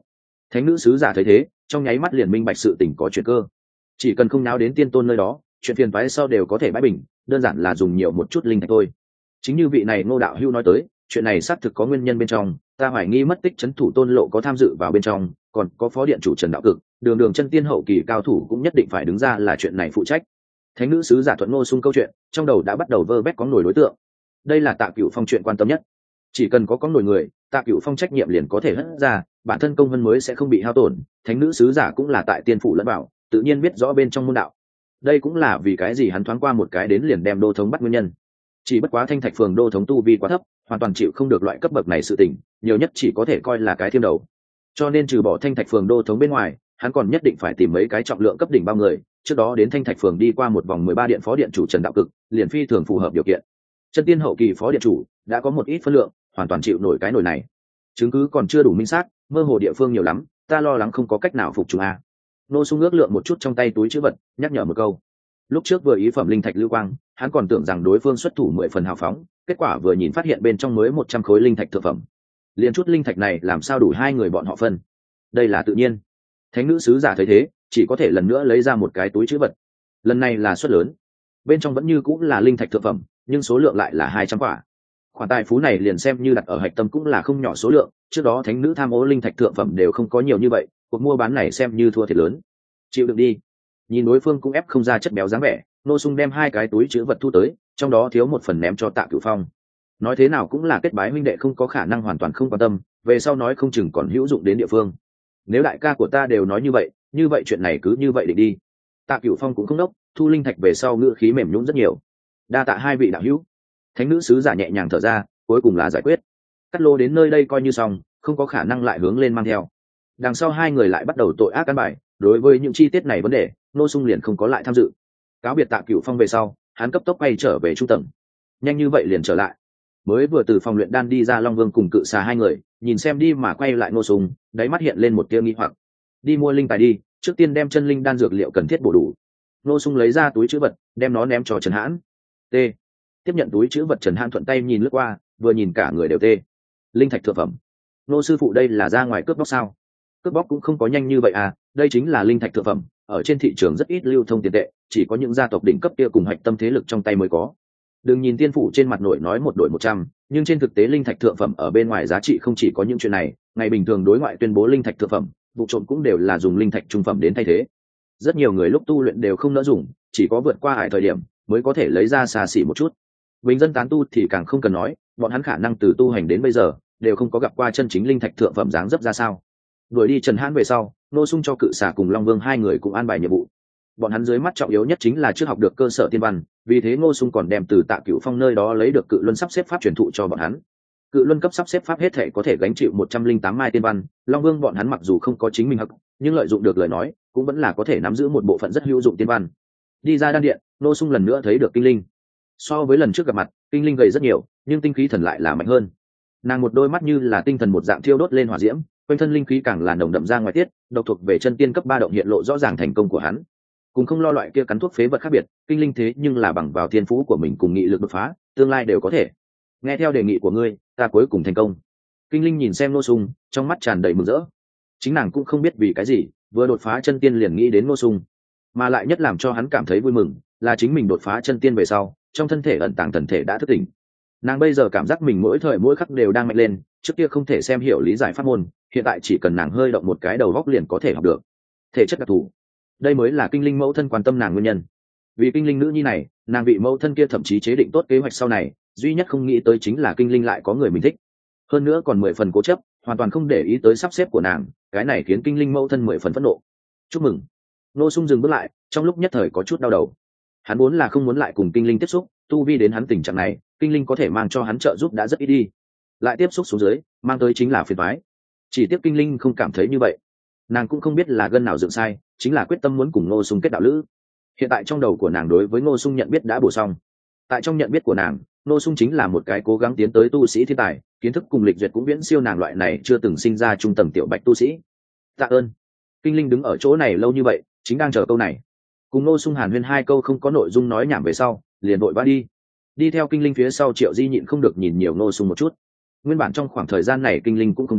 Thánh nữ sứ giả thấy thế trong nháy mắt liền minh bạch sự tình có chuyện cơ, chỉ cần không náo đến tiên tôn nơi đó, chuyện phiền toái sau đều có thể bãi bình, đơn giản là dùng nhiều một chút linh thạch thôi. Chính như vị này Ngô đạo hưu nói tới, chuyện này xác thực có nguyên nhân bên trong, ta hoài nghi mất tích trấn thủ tôn lộ có tham dự vào bên trong, còn có phó điện chủ Trần Đạo Cực, đường đường chân tiên hậu kỳ cao thủ cũng nhất định phải đứng ra là chuyện này phụ trách. Thánh nữ sứ giả thuận Ngô Sung câu chuyện, trong đầu đã bắt đầu vơ vét có nổi đối tượng. Đây là Tạ Cửu Phong chuyện quan tâm nhất, chỉ cần có có nổi người, Tạ Cửu Phong trách nhiệm liền có thể hất ra, bản thân công vân mới sẽ không bị hao tổn. Thánh nữ sứ giả cũng là tại tiên phủ lẫn bảo, tự nhiên biết rõ bên trong môn đạo. Đây cũng là vì cái gì hắn thoáng qua một cái đến liền đem đô thống bắt nguyên nhân. Chỉ bất quá Thanh Thạch phường đô thống tu vi quá thấp, hoàn toàn chịu không được loại cấp bậc này sự tình, nhiều nhất chỉ có thể coi là cái thiêm đầu. Cho nên trừ bỏ Thanh Thạch phường đô thống bên ngoài, hắn còn nhất định phải tìm mấy cái trọng lượng cấp đỉnh bao người. Trước đó đến Thanh Thạch phường đi qua một vòng mười ba điện phó điện chủ Trần Đạo Cực, liền phi thường phù hợp điều kiện. Chân tiên hậu kỳ phó điện chủ đã có một ít phân lượng, hoàn toàn chịu nổi cái nổi này. Chứng cứ còn chưa đủ minh xác, mơ hồ địa phương nhiều lắm, ta lo lắng không có cách nào phục chúng a. Nô Sung ước lượng một chút trong tay túi trữ vật, nhắc nhở một câu. Lúc trước vừa ý phẩm linh thạch lưu quang, hắn còn tưởng rằng đối phương xuất thủ mười phần hào phóng, kết quả vừa nhìn phát hiện bên trong mới một trăm khối linh thạch thượng phẩm. Liên chút linh thạch này làm sao đủ hai người bọn họ phân? Đây là tự nhiên. Thánh nữ sứ giả thấy thế, chỉ có thể lần nữa lấy ra một cái túi trữ vật. Lần này là suất lớn, bên trong vẫn như cũng là linh thạch thượng phẩm, nhưng số lượng lại là hai trăm quả. Khoản tài phú này liền xem như đặt ở hạch tâm cũng là không nhỏ số lượng, trước đó thánh nữ tham ô linh thạch thượng phẩm đều không có nhiều như vậy, cuộc mua bán này xem như thua thiệt lớn. Chịu đựng đi. Nhìn đối phương cũng ép không ra chất béo dáng vẻ, Nô Sung đem hai cái túi chứa vật thu tới, trong đó thiếu một phần ném cho Tạ Cửu Phong. Nói thế nào cũng là kết bái huynh đệ, không có khả năng hoàn toàn không quan tâm, về sau nói không chừng còn hữu dụng đến địa phương. Nếu đại ca của ta đều nói như vậy, như vậy chuyện này cứ như vậy định đi. Tạ Cửu Phong cũng không đốc, thu linh thạch về sau ngữ khí mềm nhũn rất nhiều. Đa tạ hai vị đạo hữu. Thánh nữ sứ giả nhẹ nhàng thở ra, cuối cùng là giải quyết. Cắt lô đến nơi đây coi như xong, không có khả năng lại hướng lên mang theo. Đằng sau hai người lại bắt đầu tội ác căn bài, đối với những chi tiết này vấn đề, Nô Sung liền không có lại tham dự. Cáo biệt Tạ Cửu Phong về sau, hắn cấp tốc bay trở về trung tầng. Nhanh như vậy liền trở lại. Mới vừa từ phòng luyện đan đi ra, Long Vương cùng Cự Xà hai người nhìn xem đi mà quay lại Nô Sung, đáy mắt hiện lên một tia nghi hoặc. Đi mua linh tài đi, trước tiên đem chân linh đan dược liệu cần thiết bổ đủ. Nô Sung lấy ra túi trữ vật, đem nó ném cho Trần Hãn. T. Tiếp nhận túi trữ vật, Trần Hãn thuận tay nhìn lướt qua, vừa nhìn cả người đều tê. Linh thạch thượng phẩm. Nô sư phụ đây là ra ngoài cướp bóc sao? Cướp bóc cũng không có nhanh như vậy à, đây chính là linh thạch thượng phẩm, ở trên thị trường rất ít lưu thông tiền tệ, chỉ có những gia tộc đỉnh cấp kia cùng hạch tâm thế lực trong tay mới có. Đừng nhìn tiên phủ trên mặt nổi nói một đổi một trăm, nhưng trên thực tế linh thạch thượng phẩm ở bên ngoài giá trị không chỉ có những chuyện này, ngày bình thường đối ngoại tuyên bố linh thạch thượng phẩm, vụ trộm cũng đều là dùng linh thạch trung phẩm đến thay thế. Rất nhiều người lúc tu luyện đều không nỡ dùng, chỉ có vượt qua hải thời điểm mới có thể lấy ra xa xỉ một chút. Bình dân tán tu thì càng không cần nói, bọn hắn khả năng từ tu hành đến bây giờ đều không có gặp qua chân chính linh thạch thượng phẩm dáng dấp ra sao. Đuổi đi Trần Hãn về sau, Nô Sung cho Cự Xà cùng Long Vương hai người cũng an bài nhiệm vụ. Bọn hắn dưới mắt trọng yếu nhất chính là trước học được cơ sở tiên văn, vì thế Ngô Sung còn đem từ Tạ Cửu Phong nơi đó lấy được Cự Luân sắp xếp pháp truyền thụ cho bọn hắn. Cự Luân cấp sắp xếp pháp hết thể có thể gánh chịu một trăm linh tám mai tiên văn, Long Vương bọn hắn mặc dù không có chính mình học, nhưng lợi dụng được lời nói, cũng vẫn là có thể nắm giữ một bộ phận rất hữu dụng tiên văn. Đi ra đan điện, Ngô Sung lần nữa thấy được Kinh Linh. So với lần trước gặp mặt, Kinh Linh gầy rất nhiều, nhưng tinh khí thần lại là mạnh hơn. Nàng một đôi mắt như là tinh thần một dạng thiêu đốt lên hỏa diễm, quanh thân linh khí càng là nồng đậm ra ngoài tiết, độc thuộc về chân tiên cấp ba động hiện lộ rõ ràng thành công của hắn. Cùng không lo loại kia cắn thuốc phế vật khác biệt, Kinh Linh thế nhưng là bằng vào thiên phú của mình cùng nghị lực đột phá, tương lai đều có thể. Nghe theo đề nghị của ngươi, ta cuối cùng thành công. Kinh Linh nhìn xem Ngô Sung, trong mắt tràn đầy mừng rỡ. Chính nàng cũng không biết vì cái gì, vừa đột phá chân tiên liền nghĩ đến Ngô Sung, mà lại nhất làm cho hắn cảm thấy vui mừng là chính mình đột phá chân tiên về sau, trong thân thể ẩn tàng thần thể đã thức tỉnh. Nàng bây giờ cảm giác mình mỗi thời mỗi khắc đều đang mạnh lên, trước kia không thể xem hiểu lý giải pháp môn, hiện tại chỉ cần nàng hơi động một cái đầu góc liền có thể học được. Thể chất đặc thù, đây mới là Kinh Linh mẫu thân quan tâm nàng nguyên nhân. Vì Kinh Linh nữ nhi này, nàng vị mẫu thân kia thậm chí chế định tốt kế hoạch sau này, duy nhất không nghĩ tới chính là Kinh Linh lại có người mình thích, hơn nữa còn mười phần cố chấp, hoàn toàn không để ý tới sắp xếp của nàng, cái này khiến Kinh Linh mẫu thân mười phần phẫn nộ. Chúc mừng. Nô Sung dừng bước lại, trong lúc nhất thời có chút đau đầu. Hắn muốn là không muốn lại cùng Kinh Linh tiếp xúc, tu vi đến hắn tình trạng này, Kinh Linh có thể mang cho hắn trợ giúp đã rất ít đi, lại tiếp xúc xuống dưới mang tới chính là phiền toái. Chỉ tiếc Kinh Linh không cảm thấy như vậy, nàng cũng không biết là gân nào dựng sai, chính là quyết tâm muốn cùng Ngô Sung kết đạo lữ. Hiện tại trong đầu của nàng đối với Ngô Sung nhận biết đã bổ xong, tại trong nhận biết của nàng, Ngô Sung chính là một cái cố gắng tiến tới tu sĩ thiên tài, kiến thức cùng lịch duyệt cũng viễn siêu nàng loại này chưa từng sinh ra trung tầng tiểu bạch tu sĩ. Tạ ơn. Kinh Linh đứng ở chỗ này lâu như vậy, chính đang chờ câu này. Cùng Ngô Sung hàn huyên hai câu không có nội dung nói nhảm về sau, liền vội vã đi. Đi theo Kinh Linh phía sau Triệu Di nhịn không được nhìn nhiều Ngô Sung một chút. Nguyên bản trong khoảng thời gian này Kinh Linh cũng không đến,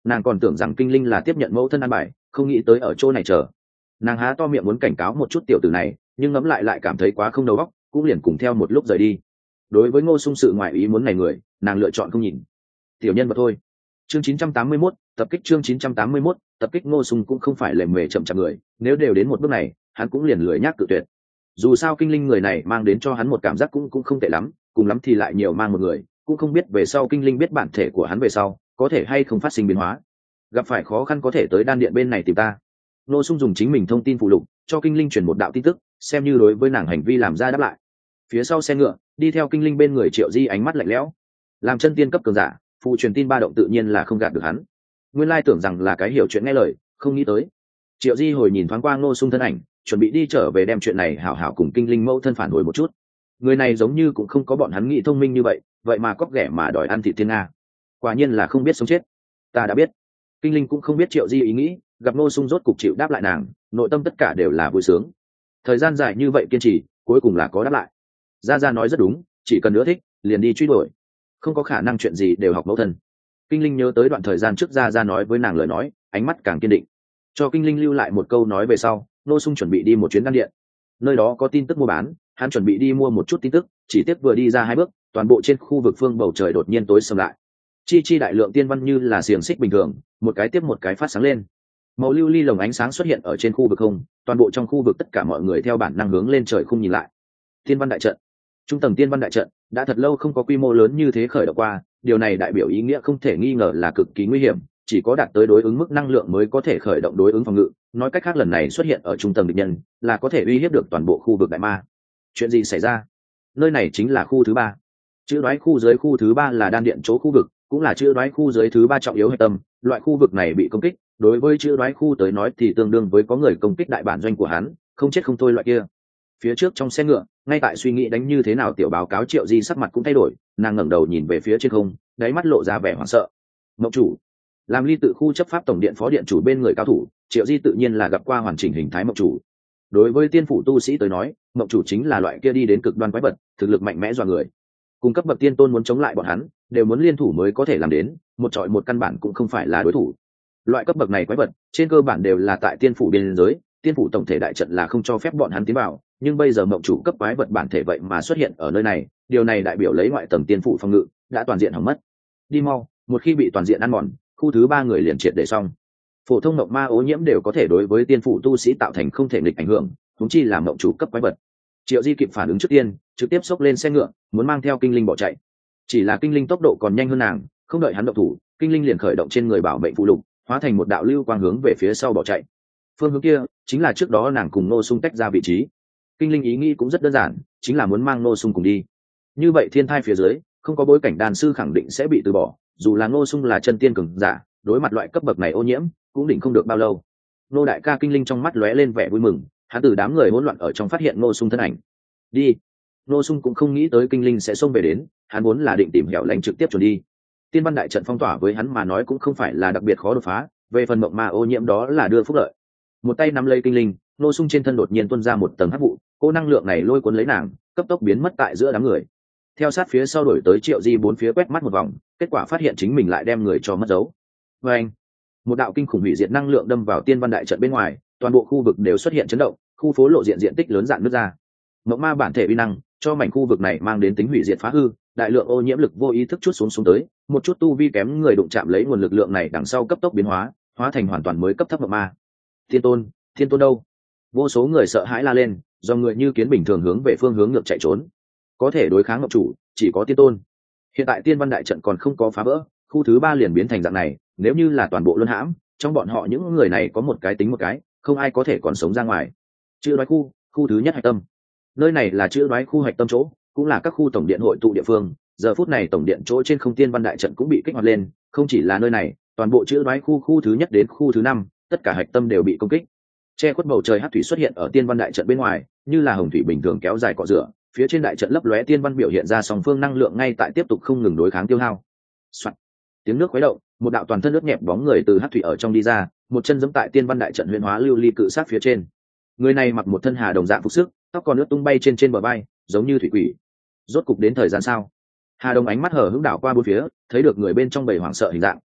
nàng còn tưởng rằng kinh linh là tiếp nhận mẫu thân ăn bài, không nghĩ tới ở chỗ này chờ. Nàng há to miệng muốn cảnh cáo một chút tiểu tử này, nhưng ngẫm lại lại cảm thấy quá không đầu óc, cũng liền cùng theo một lúc rời đi. Đối với Ngô Sung sự ngoại ý muốn này người, nàng lựa chọn không nhìn. Tiểu nhân vật thôi. Chương chín trăm tám mươi mốt, tập kích chương chín trăm tám mươi mốt, tập kích. Ngô Sung cũng không phải lề mề chậm chạp người, nếu đều đến một bước này, hắn cũng liền lười nhác cự tuyệt. Dù sao kinh linh người này mang đến cho hắn một cảm giác cũng cũng không tệ lắm, cùng lắm thì lại nhiều mang một người, cũng không biết về sau kinh linh biết bản thể của hắn về sau, có thể hay không phát sinh biến hóa. Gặp phải khó khăn có thể tới đan điện bên này tìm ta. Ngô Sung dùng chính mình thông tin phụ lục cho kinh linh truyền một đạo tin tức, xem như đối với nàng hành vi làm ra đáp lại. Phía sau xe ngựa, đi theo kinh linh bên người Triệu Di ánh mắt lạnh lẽo. Làm chân tiên cấp cường giả, phụ truyền tin ba động tự nhiên là không gạt được hắn. Nguyên lai tưởng rằng là cái hiểu chuyện nghe lời, không nghĩ tới. Triệu Di hồi nhìn thoáng qua Ngô Sung thân ảnh, chuẩn bị đi trở về đem chuyện này hảo hảo cùng kinh linh mẫu thân phản hồi một chút. Người này giống như cũng không có bọn hắn nghĩ thông minh như vậy, vậy mà cóc ghẻ mà đòi ăn thịt thiên nga. Quả nhiên là không biết sống chết. Ta đã biết. Kinh linh cũng không biết Triệu Di ý nghĩ, gặp Ngô Sung rốt cục chịu đáp lại nàng, nội tâm tất cả đều là vui sướng. Thời gian dài như vậy kiên trì, cuối cùng là có đáp lại. Gia Gia nói rất đúng, chỉ cần nữa thích, liền đi truy đuổi. Không có khả năng chuyện gì đều học mẫu thân. Kinh linh nhớ tới đoạn thời gian trước Gia Gia nói với nàng lời nói, ánh mắt càng kiên định. Cho kinh linh lưu lại một câu nói về sau, Ngô Sung chuẩn bị đi một chuyến đan điện. Nơi đó có tin tức mua bán, hắn chuẩn bị đi mua một chút tin tức, chỉ tiếc vừa đi ra hai bước, toàn bộ trên khu vực phương bầu trời đột nhiên tối sầm lại. Chi chi đại lượng tiên văn như là xiềng xích bình thường, một cái tiếp một cái phát sáng lên. Màu lưu ly lồng ánh sáng xuất hiện ở trên khu vực không, toàn bộ trong khu vực tất cả mọi người theo bản năng hướng lên trời không nhìn lại. Tiên văn đại trận, trung tầng tiên văn đại trận đã thật lâu không có quy mô lớn như thế khởi động qua, điều này đại biểu ý nghĩa không thể nghi ngờ là cực kỳ nguy hiểm, chỉ có đạt tới đối ứng mức năng lượng mới có thể khởi động đối ứng phòng ngự. Nói cách khác lần này xuất hiện ở trung tầng địch nhân là có thể uy hiếp được toàn bộ khu vực đại ma. Chuyện gì xảy ra? Nơi này chính là khu thứ ba. Chữ đoái khu dưới khu thứ ba là đan điện chỗ khu vực, cũng là chữ đoái khu dưới thứ ba trọng yếu hệ tâm. Loại khu vực này bị công kích, đối với chữ đoái khu tới nói thì tương đương với có người công kích đại bản doanh của hắn, không chết không thôi loại kia. Phía trước trong xe ngựa, ngay tại suy nghĩ đánh như thế nào tiểu báo cáo Triệu Di sắc mặt cũng thay đổi, nàng ngẩng đầu nhìn về phía trên không, đáy mắt lộ ra vẻ hoảng sợ. Mộng chủ, làm ly tự khu chấp pháp tổng điện phó điện chủ bên người cao thủ, Triệu Di tự nhiên là gặp qua hoàn chỉnh hình thái mộng chủ. Đối với tiên phủ tu sĩ tới nói, mộng chủ chính là loại kia đi đến cực đoan quái vật, thực lực mạnh mẽ dọa người. Cùng cấp bậc tiên tôn muốn chống lại bọn hắn, đều muốn liên thủ mới có thể làm đến, một trọi một căn bản cũng không phải là đối thủ. Loại cấp bậc này quái vật, trên cơ bản đều là tại tiên phủ biên giới, tiên phủ tổng thể đại trận là không cho phép bọn hắn tiến vào, nhưng bây giờ mộng chủ cấp quái vật bản thể vậy mà xuất hiện ở nơi này, điều này đại biểu lấy ngoại tầng tiên phủ phòng ngự đã toàn diện hỏng mất. Đi mau, một khi bị toàn diện ăn mòn, khu thứ ba người liền triệt để xong. Phổ thông mộng ma ô nhiễm đều có thể đối với tiên phủ tu sĩ tạo thành không thể nghịch ảnh hưởng, huống chi là mộng chủ cấp quái vật. Triệu Di kịp phản ứng trước tiên, trực tiếp xốc lên xe ngựa, muốn mang theo kinh linh bỏ chạy. Chỉ là kinh linh tốc độ còn nhanh hơn nàng, không đợi hắn động thủ, kinh linh liền khởi động trên người bảo mệnh phụ lục, hóa thành một đạo lưu quang hướng về phía sau bỏ chạy. Phương hướng kia chính là trước đó nàng cùng Ngô Sung tách ra vị trí. Kinh linh ý nghĩ cũng rất đơn giản, chính là muốn mang Ngô Sung cùng đi. Như vậy thiên thai phía dưới, không có bối cảnh đàn sư khẳng định sẽ bị từ bỏ, dù là Ngô Sung là chân tiên cường giả, đối mặt loại cấp bậc này ô nhiễm, cũng định không được bao lâu. Ngô đại ca kinh linh trong mắt lóe lên vẻ vui mừng, hắn từ đám người hỗn loạn ở trong phát hiện Ngô Sung thân ảnh. Đi. Ngô Sung cũng không nghĩ tới kinh linh sẽ xông về đến, hắn muốn là định tìm hẻo lánh trực tiếp chuẩn đi. Tiên văn đại trận phong tỏa với hắn mà nói cũng không phải là đặc biệt khó đột phá, về phần mộng ma ô nhiễm đó là đưa phúc lợi. Một tay nắm lấy kinh linh, Ngô Sung trên thân đột nhiên tuôn ra một tầng hắc vụ, cô năng lượng này lôi cuốn lấy nàng, cấp tốc biến mất tại giữa đám người. Theo sát phía sau đổi tới Triệu Di bốn phía quét mắt một vòng, kết quả phát hiện chính mình lại đem người cho mất dấu. Và anh, một đạo kinh khủng hủy diệt năng lượng đâm vào tiên văn đại trận bên ngoài, toàn bộ khu vực đều xuất hiện chấn động, khu phố lộ diện diện tích lớn dạn nứt ra. Mộng ma bản thể uy năng cho mảnh khu vực này mang đến tính hủy diệt phá hư, đại lượng ô nhiễm lực vô ý thức chút xuống xuống tới, một chút tu vi kém người đụng chạm lấy nguồn lực lượng này đằng sau cấp tốc biến hóa, hóa thành hoàn toàn mới cấp thấp mộng ma. Thiên tôn, thiên tôn đâu? Vô số người sợ hãi la lên, do người như kiến bình thường hướng về phương hướng ngược chạy trốn. Có thể đối kháng ngọc chủ, chỉ có tiên tôn. Hiện tại tiên văn đại trận còn không có phá vỡ, khu thứ ba liền biến thành dạng này, nếu như là toàn bộ luân hãm, trong bọn họ những người này có một cái tính một cái, không ai có thể còn sống ra ngoài. Chữ đoái khu, khu thứ nhất hạch tâm. Nơi này là chữ đoái khu hạch tâm chỗ, cũng là các khu tổng điện hội tụ địa phương. Giờ phút này tổng điện chỗ trên không tiên văn đại trận cũng bị kích hoạt lên, không chỉ là nơi này, toàn bộ chữ đoái khu khu thứ nhất đến khu thứ năm, tất cả hạch tâm đều bị công kích. Che khuất bầu trời hắc thủy xuất hiện ở tiên văn đại trận bên ngoài, như là hồng thủy bình thường kéo dài cọ rửa, phía trên đại trận lấp lóe tiên văn biểu hiện ra song phương năng lượng ngay tại tiếp tục không ngừng đối kháng tiêu hao. Soạn. Tiếng nước khuấy động, một đạo toàn thân nước nhẹp bóng người từ hắc thủy ở trong đi ra, một chân giẫm tại tiên văn đại trận huyền hóa lưu ly cự sát phía trên. Người này mặc một thân hà đồng dạng phục sức, tóc còn nước tung bay trên trên bờ vai, giống như thủy quỷ. Rốt cục đến thời gian sao? Hà đồng ánh mắt hở hững đảo qua bốn phía, thấy được người bên trong bầy hoảng sợ hình dạng,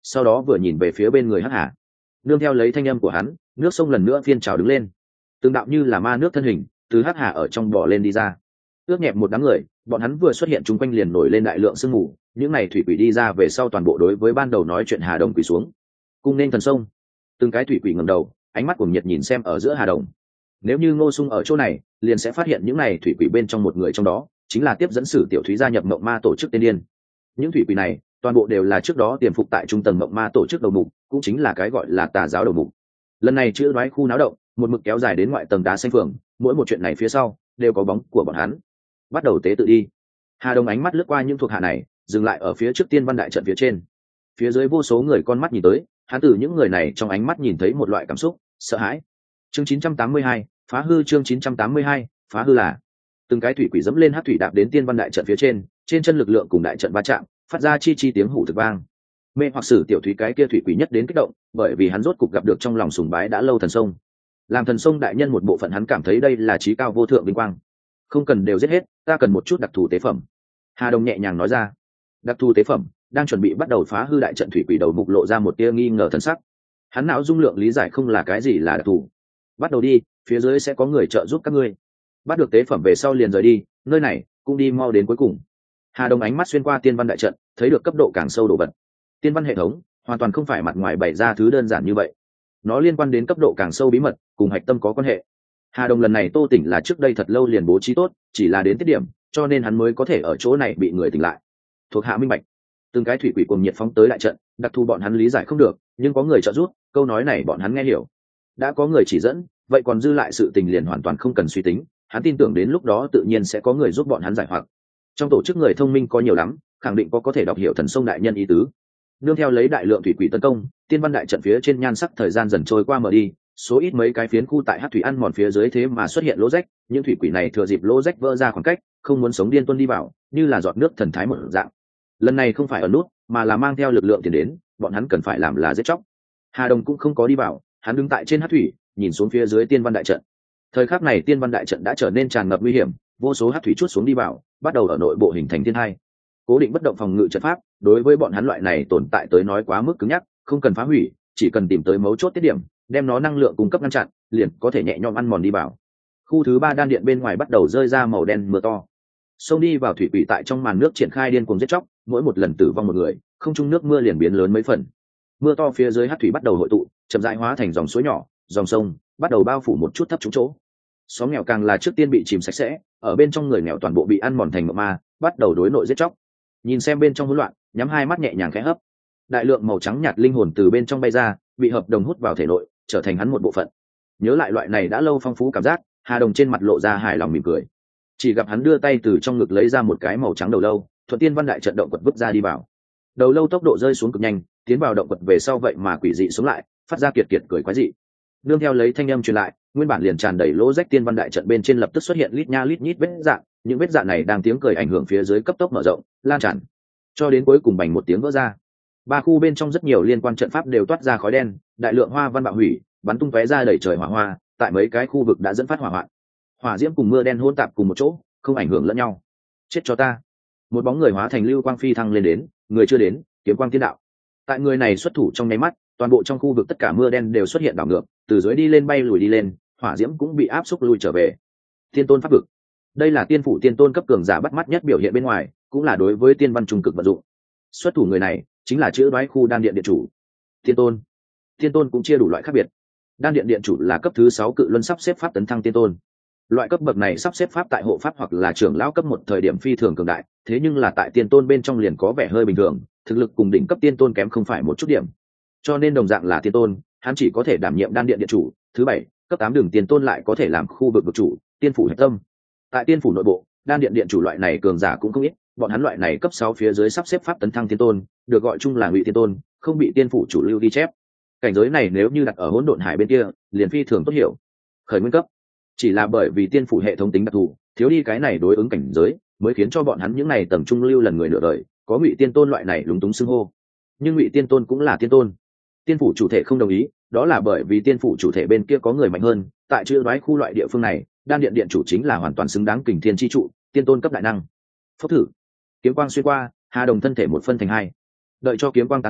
sau đó vừa nhìn về phía bên người hắc hà. Nương theo lấy thanh âm của hắn, nước sông lần nữa phiên trào đứng lên, tương đạo như là ma nước thân hình từ hắc hà ở trong bò lên đi ra, ướt nhẹp một đám người. Bọn hắn vừa xuất hiện chung quanh liền nổi lên đại lượng sương mù. Những này thủy quỷ đi ra về sau, toàn bộ đối với ban đầu nói chuyện Hà Đồng quỳ xuống cung nên thần sông. Từng cái thủy quỷ ngẩng đầu, ánh mắt cuồng nhiệt nhìn xem ở giữa Hà Đồng. Nếu như Ngô Sung ở chỗ này, liền sẽ phát hiện những này thủy quỷ bên trong một người trong đó chính là tiếp dẫn sử tiểu thúy gia nhập mộng ma tổ chức tiên điên. Những thủy quỷ này toàn bộ đều là trước đó tiềm phục tại trung tầng mộng ma tổ chức đầu mục, cũng chính là cái gọi là tà giáo đầu mục. Lần này chữ đoái khu náo động một mực kéo dài đến ngoại tầng đá xanh phường, mỗi một chuyện này phía sau đều có bóng của bọn hắn. Bắt đầu tế tự đi. Hà Đồng ánh mắt lướt qua những thuộc hạ này, dừng lại ở phía trước tiên văn đại trận phía trên. Phía dưới vô số người con mắt nhìn tới, hắn từ những người này trong ánh mắt nhìn thấy một loại cảm xúc sợ hãi. Chương chín trăm tám mươi hai, phá hư. Chương chín trăm tám mươi hai, phá hư là từng cái thủy quỷ dẫm lên hát thủy đạp đến tiên văn đại trận phía trên, trên chân lực lượng cùng đại trận va chạm, phát ra chi chi tiếng hủ thực vang. Mê hoặc sử tiểu thúy cái kia thủy quỷ nhất đến kích động, bởi vì hắn rốt cục gặp được trong lòng sùng bái đã lâu thần sông. Làm thần sông đại nhân một bộ phận, hắn cảm thấy đây là trí cao vô thượng vinh quang. Không cần đều giết hết, ta cần một chút đặc thù tế phẩm. Hà Đồng nhẹ nhàng nói ra. Đặc thù tế phẩm. Đang chuẩn bị bắt đầu phá hư đại trận thủy quỷ đầu mục lộ ra một tia nghi ngờ thần sắc. Hắn não dung lượng lý giải không là cái gì là đặc thù. Bắt đầu đi, phía dưới sẽ có người trợ giúp các ngươi. Bắt được tế phẩm về sau liền rời đi, nơi này cũng đi mau đến cuối cùng. Hà Đồng ánh mắt xuyên qua tiên văn đại trận, thấy được cấp độ càng sâu đồ vật. Tiên văn hệ thống hoàn toàn không phải mặt ngoài bày ra thứ đơn giản như vậy, nó liên quan đến cấp độ càng sâu bí mật, cùng hạch tâm có quan hệ. Hà Đồng lần này tô tỉnh là trước đây thật lâu liền bố trí tốt, chỉ là đến tiết điểm, cho nên hắn mới có thể ở chỗ này bị người tỉnh lại. Thuộc hạ minh bạch. Từng cái thủy quỷ cùng nhiệt phóng tới đại trận, đặc thù bọn hắn lý giải không được, nhưng có người trợ giúp, câu nói này bọn hắn nghe hiểu. Đã có người chỉ dẫn, vậy còn dư lại sự tình liền hoàn toàn không cần suy tính, hắn tin tưởng đến lúc đó tự nhiên sẽ có người giúp bọn hắn giải hoặc. Trong tổ chức người thông minh có nhiều lắm, khẳng định có có thể đọc hiểu thần sông đại nhân ý tứ. Nương theo lấy đại lượng thủy quỷ tấn công, tiên văn đại trận phía trên nhan sắc thời gian dần trôi qua mở đi, số ít mấy cái phiến khu tại hát thủy ăn mòn phía dưới thế mà xuất hiện lỗ rách. Những thủy quỷ này thừa dịp lỗ rách vỡ ra khoảng cách, không muốn sống điên tuân đi vào, như là giọt nước thần thái một dạng. Lần này không phải ở nút, mà là mang theo lực lượng tiền đến, bọn hắn cần phải làm là giết chóc. Hà Đồng cũng không có đi vào, hắn đứng tại trên hát thủy, nhìn xuống phía dưới tiên văn đại trận. Thời khắc này tiên văn đại trận đã trở nên tràn ngập nguy hiểm, vô số hát thủy chuốt xuống đi vào, bắt đầu ở nội bộ hình thành thiên hai. Cố định bất động phòng ngự trận pháp đối với bọn hắn loại này tồn tại tới nói quá mức cứng nhắc, không cần phá hủy, chỉ cần tìm tới mấu chốt tiết điểm, đem nó năng lượng cung cấp ngăn chặn, liền có thể nhẹ nhõm ăn mòn đi vào. Khu thứ ba đan điện bên ngoài bắt đầu rơi ra màu đen mưa to, xông đi vào thủy quỷ tại trong màn nước triển khai điên cuồng giết chóc, mỗi một lần tử vong một người, không trung nước mưa liền biến lớn mấy phần. Mưa to phía dưới hát thủy bắt đầu hội tụ, chậm rãi hóa thành dòng suối nhỏ, dòng sông bắt đầu bao phủ một chút thấp trũng chỗ. Xóm nghèo càng là trước tiên bị chìm sạch sẽ, ở bên trong người nghèo toàn bộ bị ăn mòn thành mộng ma, bắt đầu đối nội giết chóc. Nhìn xem bên trong hỗn loạn, nhắm hai mắt nhẹ nhàng khẽ hấp, đại lượng màu trắng nhạt linh hồn từ bên trong bay ra, bị hợp đồng hút vào thể nội, trở thành hắn một bộ phận. Nhớ lại loại này đã lâu phong phú cảm giác, Hà Đồng trên mặt lộ ra hài lòng mỉm cười. Chỉ gặp hắn đưa tay từ trong ngực lấy ra một cái màu trắng đầu lâu, thuận tiên văn đại trận động quật vứt ra đi vào. Đầu lâu tốc độ rơi xuống cực nhanh, tiến vào động quật về sau vậy mà quỷ dị xuống lại, phát ra kiệt kiệt cười quái dị. Nương theo lấy thanh âm truyền lại, nguyên bản liền tràn đầy lỗ rách tiên văn đại trận bên trên lập tức xuất hiện lít nha lít nhít vết dạn, những vết dạn này đang tiếng cười ảnh hưởng phía dưới cấp tốc mở rộng, lan tràn, cho đến cuối cùng bành một tiếng vỡ ra. Ba khu bên trong rất nhiều liên quan trận pháp đều toát ra khói đen, đại lượng hoa văn bạo hủy, bắn tung tóe ra đầy trời hỏa hoa, tại mấy cái khu vực đã dẫn phát hỏa hoạn. Hỏa diễm cùng mưa đen hỗn tạp cùng một chỗ, không ảnh hưởng lẫn nhau. Chết cho ta! Một bóng người hóa thành lưu quang phi thăng lên đến, người chưa đến, kiếm quang tiên đạo. Tại người này xuất thủ trong nháy mắt, toàn bộ trong khu vực tất cả mưa đen đều xuất hiện đảo ngược, từ dưới đi lên bay lùi đi lên, hỏa diễm cũng bị áp xúc lui trở về. Tiên tôn pháp vực, đây là tiên phủ tiên tôn cấp cường giả bắt mắt nhất biểu hiện bên ngoài, cũng là đối với tiên văn trung cực vận dụng. Xuất thủ người này chính là chữ đoái khu đan điện điện chủ tiên tôn. Tiên tôn cũng chia đủ loại khác biệt, đan điện điện chủ là cấp thứ sáu cự luân sắp xếp pháp tấn thăng tiên tôn. Loại cấp bậc này sắp xếp pháp tại hộ pháp hoặc là trưởng lão cấp một thời điểm phi thường cường đại, thế nhưng là tại tiên tôn bên trong liền có vẻ hơi bình thường, thực lực cùng đỉnh cấp tiên tôn kém không phải một chút điểm, cho nên đồng dạng là tiên tôn, hắn chỉ có thể đảm nhiệm đan điện điện chủ. Thứ bảy cấp tám đường tiên tôn lại có thể làm khu vực vực chủ, tiên phủ hạch tâm. Tại tiên phủ nội bộ, đan điện điện chủ loại này cường giả cũng không ít, bọn hắn loại này cấp sáu phía dưới sắp xếp pháp tấn thăng tiên tôn, được gọi chung là ngụy tiên tôn, không bị tiên phủ chủ lưu ghi chép. Cảnh giới này nếu như đặt ở hỗn độn hải bên kia, liền phi thường tốt hiểu. Khởi nguyên cấp, chỉ là bởi vì tiên phủ hệ thống tính đặc thù, thiếu đi cái này đối ứng cảnh giới, mới khiến cho bọn hắn những này tầm trung lưu lần người nửa đời, có ngụy tiên tôn loại này lúng túng xưng hô. Nhưng ngụy tiên tôn cũng là tiên tôn. Tiên phủ chủ thể không đồng ý, đó là bởi vì tiên phủ chủ thể bên kia có người mạnh hơn, tại chữ đoái khu loại địa phương này, đan điện điện chủ chính là hoàn toàn xứng đáng kình thiên chi trụ, tiên tôn cấp đại năng. Phốc thử, kiếm quang xuyên qua, Hà Đồng thân thể một phân thành hai. Đợi cho kiếm quang tán đi,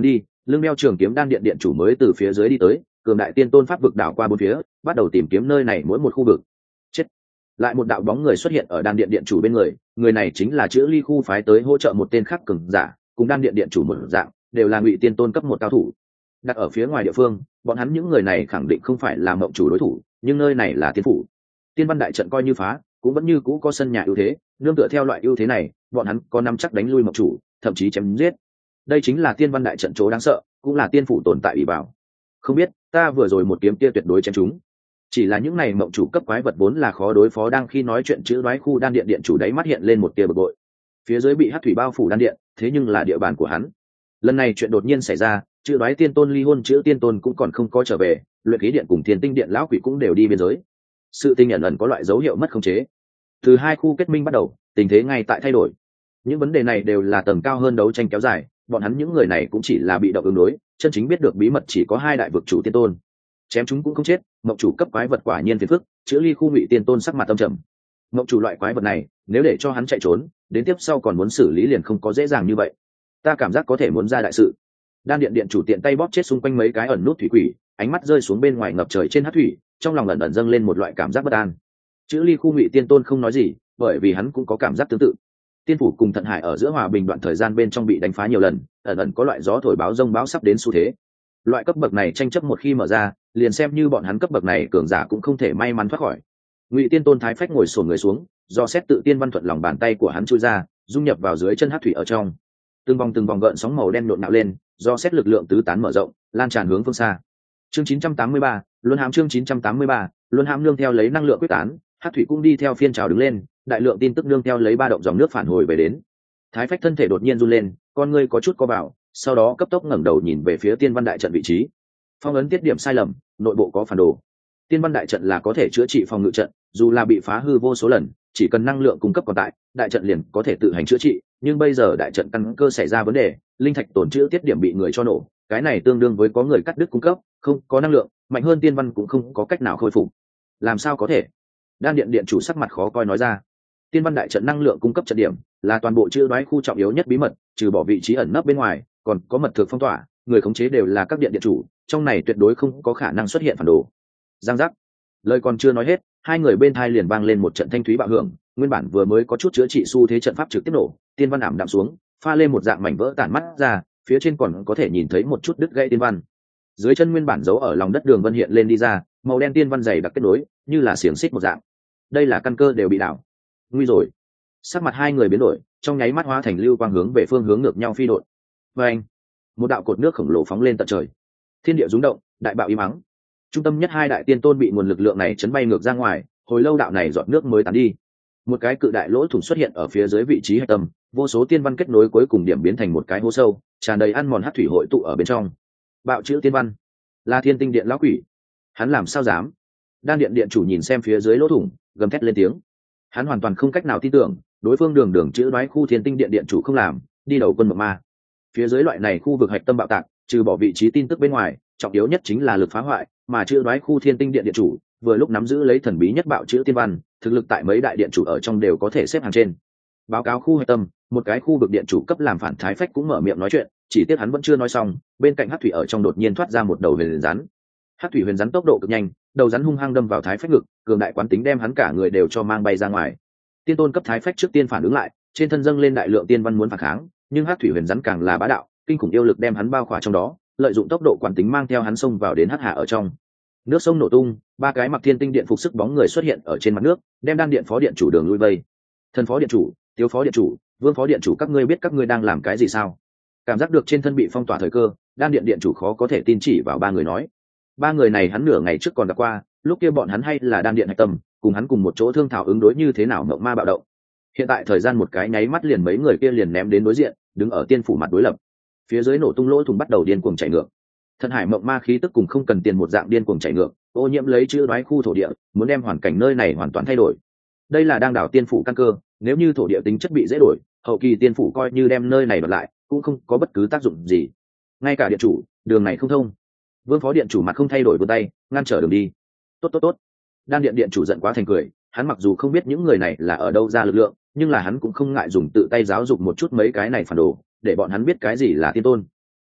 lưng đeo trường kiếm đan điện điện chủ mới từ phía dưới đi tới, cường đại tiên tôn pháp vực đảo qua bốn phía, bắt đầu tìm kiếm nơi này mỗi một khu vực. Chết. Lại một đạo bóng người xuất hiện ở đan điện điện chủ bên người, người này chính là chữ ly khu phái tới hỗ trợ một tên khác cường giả, cùng đan điện điện chủ một dạng, đều là ngụy tiên tôn cấp một cao thủ. Đặt ở phía ngoài địa phương, bọn hắn những người này khẳng định không phải là mộng chủ đối thủ, nhưng nơi này là tiên phủ. Tiên văn đại trận coi như phá, cũng vẫn như cũ có sân nhà ưu thế, nương tựa theo loại ưu thế này, bọn hắn có nắm chắc đánh lui mộng chủ, thậm chí chém giết. Đây chính là tiên văn đại trận chỗ đáng sợ, cũng là tiên phủ tồn tại ủy bảo. Không biết, ta vừa rồi một kiếm kia tuyệt đối chém chúng. Chỉ là những này mộng chủ cấp quái vật vốn là khó đối phó, đang khi nói chuyện chữ đoái khu đan điện điện chủ đáy mắt hiện lên một tia bực bội. Phía dưới bị hắc thủy bao phủ đan điện, thế nhưng là địa bàn của hắn. Lần này chuyện đột nhiên xảy ra, chữ đoái tiên tôn ly hôn chữ tiên tôn cũng còn không có trở về, luyện khí điện cùng thiên tinh điện lão quỷ cũng đều đi biên giới. Sự tinh nhận ẩn có loại dấu hiệu mất khống chế. Từ hai khu kết minh bắt đầu, tình thế ngay tại thay đổi. Những vấn đề này đều là tầng cao hơn đấu tranh kéo dài, bọn hắn những người này cũng chỉ là bị động ứng đối, chân chính biết được bí mật chỉ có hai đại vực chủ tiên tôn. Chém chúng cũng không chết, mộng chủ cấp quái vật quả nhiên phiền phức, chữ ly khu ngụy tiên tôn sắc mặt tâm trầm. Mộng chủ loại quái vật này, nếu để cho hắn chạy trốn, đến tiếp sau còn muốn xử lý liền không có dễ dàng như vậy. Ta cảm giác có thể muốn ra đại sự. Đan điện điện chủ tiện tay bóp chết xung quanh mấy cái ẩn nút thủy quỷ, ánh mắt rơi xuống bên ngoài ngập trời trên hắc thủy, trong lòng ẩn ẩn dâng lên một loại cảm giác bất an. Chữ ly khu ngụy tiên tôn không nói gì, bởi vì hắn cũng có cảm giác tương tự. Tiên phủ cùng Thận Hải ở giữa hòa bình đoạn thời gian bên trong bị đánh phá nhiều lần, ẩn ẩn có loại gió thổi báo rông bão sắp đến xu thế. Loại cấp bậc này tranh chấp một khi mở ra, liền xem như bọn hắn cấp bậc này cường giả cũng không thể may mắn thoát khỏi. Ngụy tiên tôn thái phách ngồi xổm người xuống, do xét tự tiên văn thuận lòng bàn tay của hắn chui ra, dung nhập vào dưới chân hắc thủy ở trong. Từng vòng từng vòng gợn sóng màu đen nhộn nhạo lên, do xét lực lượng tứ tán mở rộng, lan tràn hướng phương xa. Chương chín trăm tám mươi ba, Luân Hãm chương chín trăm tám mươi ba, Luân Hãm nương theo lấy năng lượng quyết tán, hắc thủy cũng đi theo phiên trào đứng lên, đại lượng tin tức nương theo lấy ba động dòng nước phản hồi về đến. Thái phách thân thể đột nhiên run lên, con ngươi có chút co vào, sau đó cấp tốc ngẩng đầu nhìn về phía tiên văn đại trận vị trí. Phong ấn tiết điểm sai lầm, nội bộ có phản đồ. Tiên văn đại trận là có thể chữa trị phòng ngự trận, dù là bị phá hư vô số lần, chỉ cần năng lượng cung cấp còn tại, đại trận liền có thể tự hành chữa trị, nhưng bây giờ đại trận căn cơ xảy ra vấn đề, linh thạch tổn trữ tiết điểm bị người cho nổ, cái này tương đương với có người cắt đứt cung cấp, không có năng lượng, mạnh hơn tiên văn cũng không có cách nào khôi phục. Làm sao có thể? Đan điện điện chủ sắc mặt khó coi nói ra. Tiên văn đại trận năng lượng cung cấp trận điểm là toàn bộ chữ đoái khu trọng yếu nhất bí mật, trừ bỏ vị trí ẩn nấp bên ngoài, còn có mật thực phong tỏa, người khống chế đều là các điện điện chủ, trong này tuyệt đối không có khả năng xuất hiện phản đồ. Giang giác. Lời còn chưa nói hết, hai người bên thai liền vang lên một trận thanh thúy bạo hưởng, nguyên bản vừa mới có chút chữa trị xu thế trận pháp trực tiếp nổ, tiên văn ảm đạm xuống, pha lên một dạng mảnh vỡ tản mắt ra, phía trên còn có thể nhìn thấy một chút đứt gãy tiên văn. Dưới chân nguyên bản giấu ở lòng đất đường vân hiện lên đi ra, màu đen tiên văn dày đặc kết nối, như là xiềng xích một dạng. Đây là căn cơ đều bị đảo. Nguy rồi. Sắc mặt hai người biến đổi, trong nháy mắt hóa thành lưu quang hướng về phương hướng ngược nhau phi đột. Và anh, một đạo cột nước khổng lồ phóng lên tận trời, thiên địa rung động, đại bạo im ắng. Trung tâm nhất hai đại tiên tôn bị nguồn lực lượng này chấn bay ngược ra ngoài, hồi lâu đạo này giọt nước mới tán đi. Một cái cự đại lỗ thủng xuất hiện ở phía dưới vị trí hạch tâm, vô số tiên văn kết nối cuối cùng điểm biến thành một cái hố sâu, tràn đầy ăn mòn hắc thủy hội tụ ở bên trong. Bạo chữ tiên văn, là thiên tinh điện lão quỷ. Hắn làm sao dám? Đan điện điện chủ nhìn xem phía dưới lỗ thủng, gầm thét lên tiếng. Hắn hoàn toàn không cách nào tin tưởng, đối phương đường đường chữ nói khu thiên tinh điện điện chủ không làm, đi đầu quân mộng ma. Phía dưới loại này khu vực hạch tâm bạo tạc, trừ bỏ vị trí tin tức bên ngoài, trọng yếu nhất chính là lực phá hoại, mà chữ nói khu thiên tinh điện điện chủ vừa lúc nắm giữ lấy thần bí nhất bạo chữ tiên văn, thực lực tại mấy đại điện chủ ở trong đều có thể xếp hàng trên. Báo cáo khu hạch tâm, một cái khu vực điện chủ cấp làm phản thái phách cũng mở miệng nói chuyện, chỉ tiếc hắn vẫn chưa nói xong, bên cạnh hắc thủy ở trong đột nhiên thoát ra một đầu huyền rắn. Hắc thủy huyền rắn tốc độ cực nhanh, đầu rắn hung hăng đâm vào thái phách ngực, cường đại quán tính đem hắn cả người đều cho mang bay ra ngoài. Tiên tôn cấp thái phách trước tiên phản ứng lại, trên thân dâng lên đại lượng tiên văn muốn phản kháng, nhưng hắc thủy huyền rắn càng là bá đạo, kinh khủng yêu lực đem hắn bao khỏa trong đó, lợi dụng tốc độ quán tính mang theo hắn xông vào đến hắc hà ở trong. Nước sông nổ tung, ba cái mặc thiên tinh điện phục sức bóng người xuất hiện ở trên mặt nước, đem đan điện phó điện chủ đường lui vây. Thần phó điện chủ, tiếu phó điện chủ, vương phó điện chủ, các ngươi biết các ngươi đang làm cái gì sao? Cảm giác được trên thân bị phong tỏa thời cơ, đan điện điện chủ khó có thể tin chỉ vào ba người nói. Ba người này hắn nửa ngày trước còn gặp qua, lúc kia bọn hắn hay là đan điện hạch tâm, cùng hắn cùng một chỗ thương thảo ứng đối như thế nào mộng ma bạo động. Hiện tại thời gian một cái nháy mắt liền mấy người kia liền ném đến đối diện, đứng ở tiên phủ mặt đối lập. Phía dưới nổ tung lỗ thủng bắt đầu điên cuồng chảy ngược. Thần hải mộng ma khí tức cùng không cần tiền một dạng điên cuồng chảy ngược, ô nhiễm lấy chữ đoái khu thổ địa, muốn đem hoàn cảnh nơi này hoàn toàn thay đổi. Đây là đang đảo tiên phủ căn cơ, nếu như thổ địa tính chất bị dễ đổi, hậu kỳ tiên phủ coi như đem nơi này đoạt lại, cũng không có bất cứ tác dụng gì. Ngay cả điện chủ, đường này không thông. Vương phó điện chủ mặt không thay đổi vươn tay, ngăn trở đường đi. Tốt tốt tốt. Đan điện điện chủ giận quá thành cười, hắn mặc dù không biết những người này là ở đâu ra lực lượng, nhưng là hắn cũng không ngại dùng tự tay giáo dục một chút mấy cái này phản đồ, để bọn hắn biết cái gì là tiên tôn.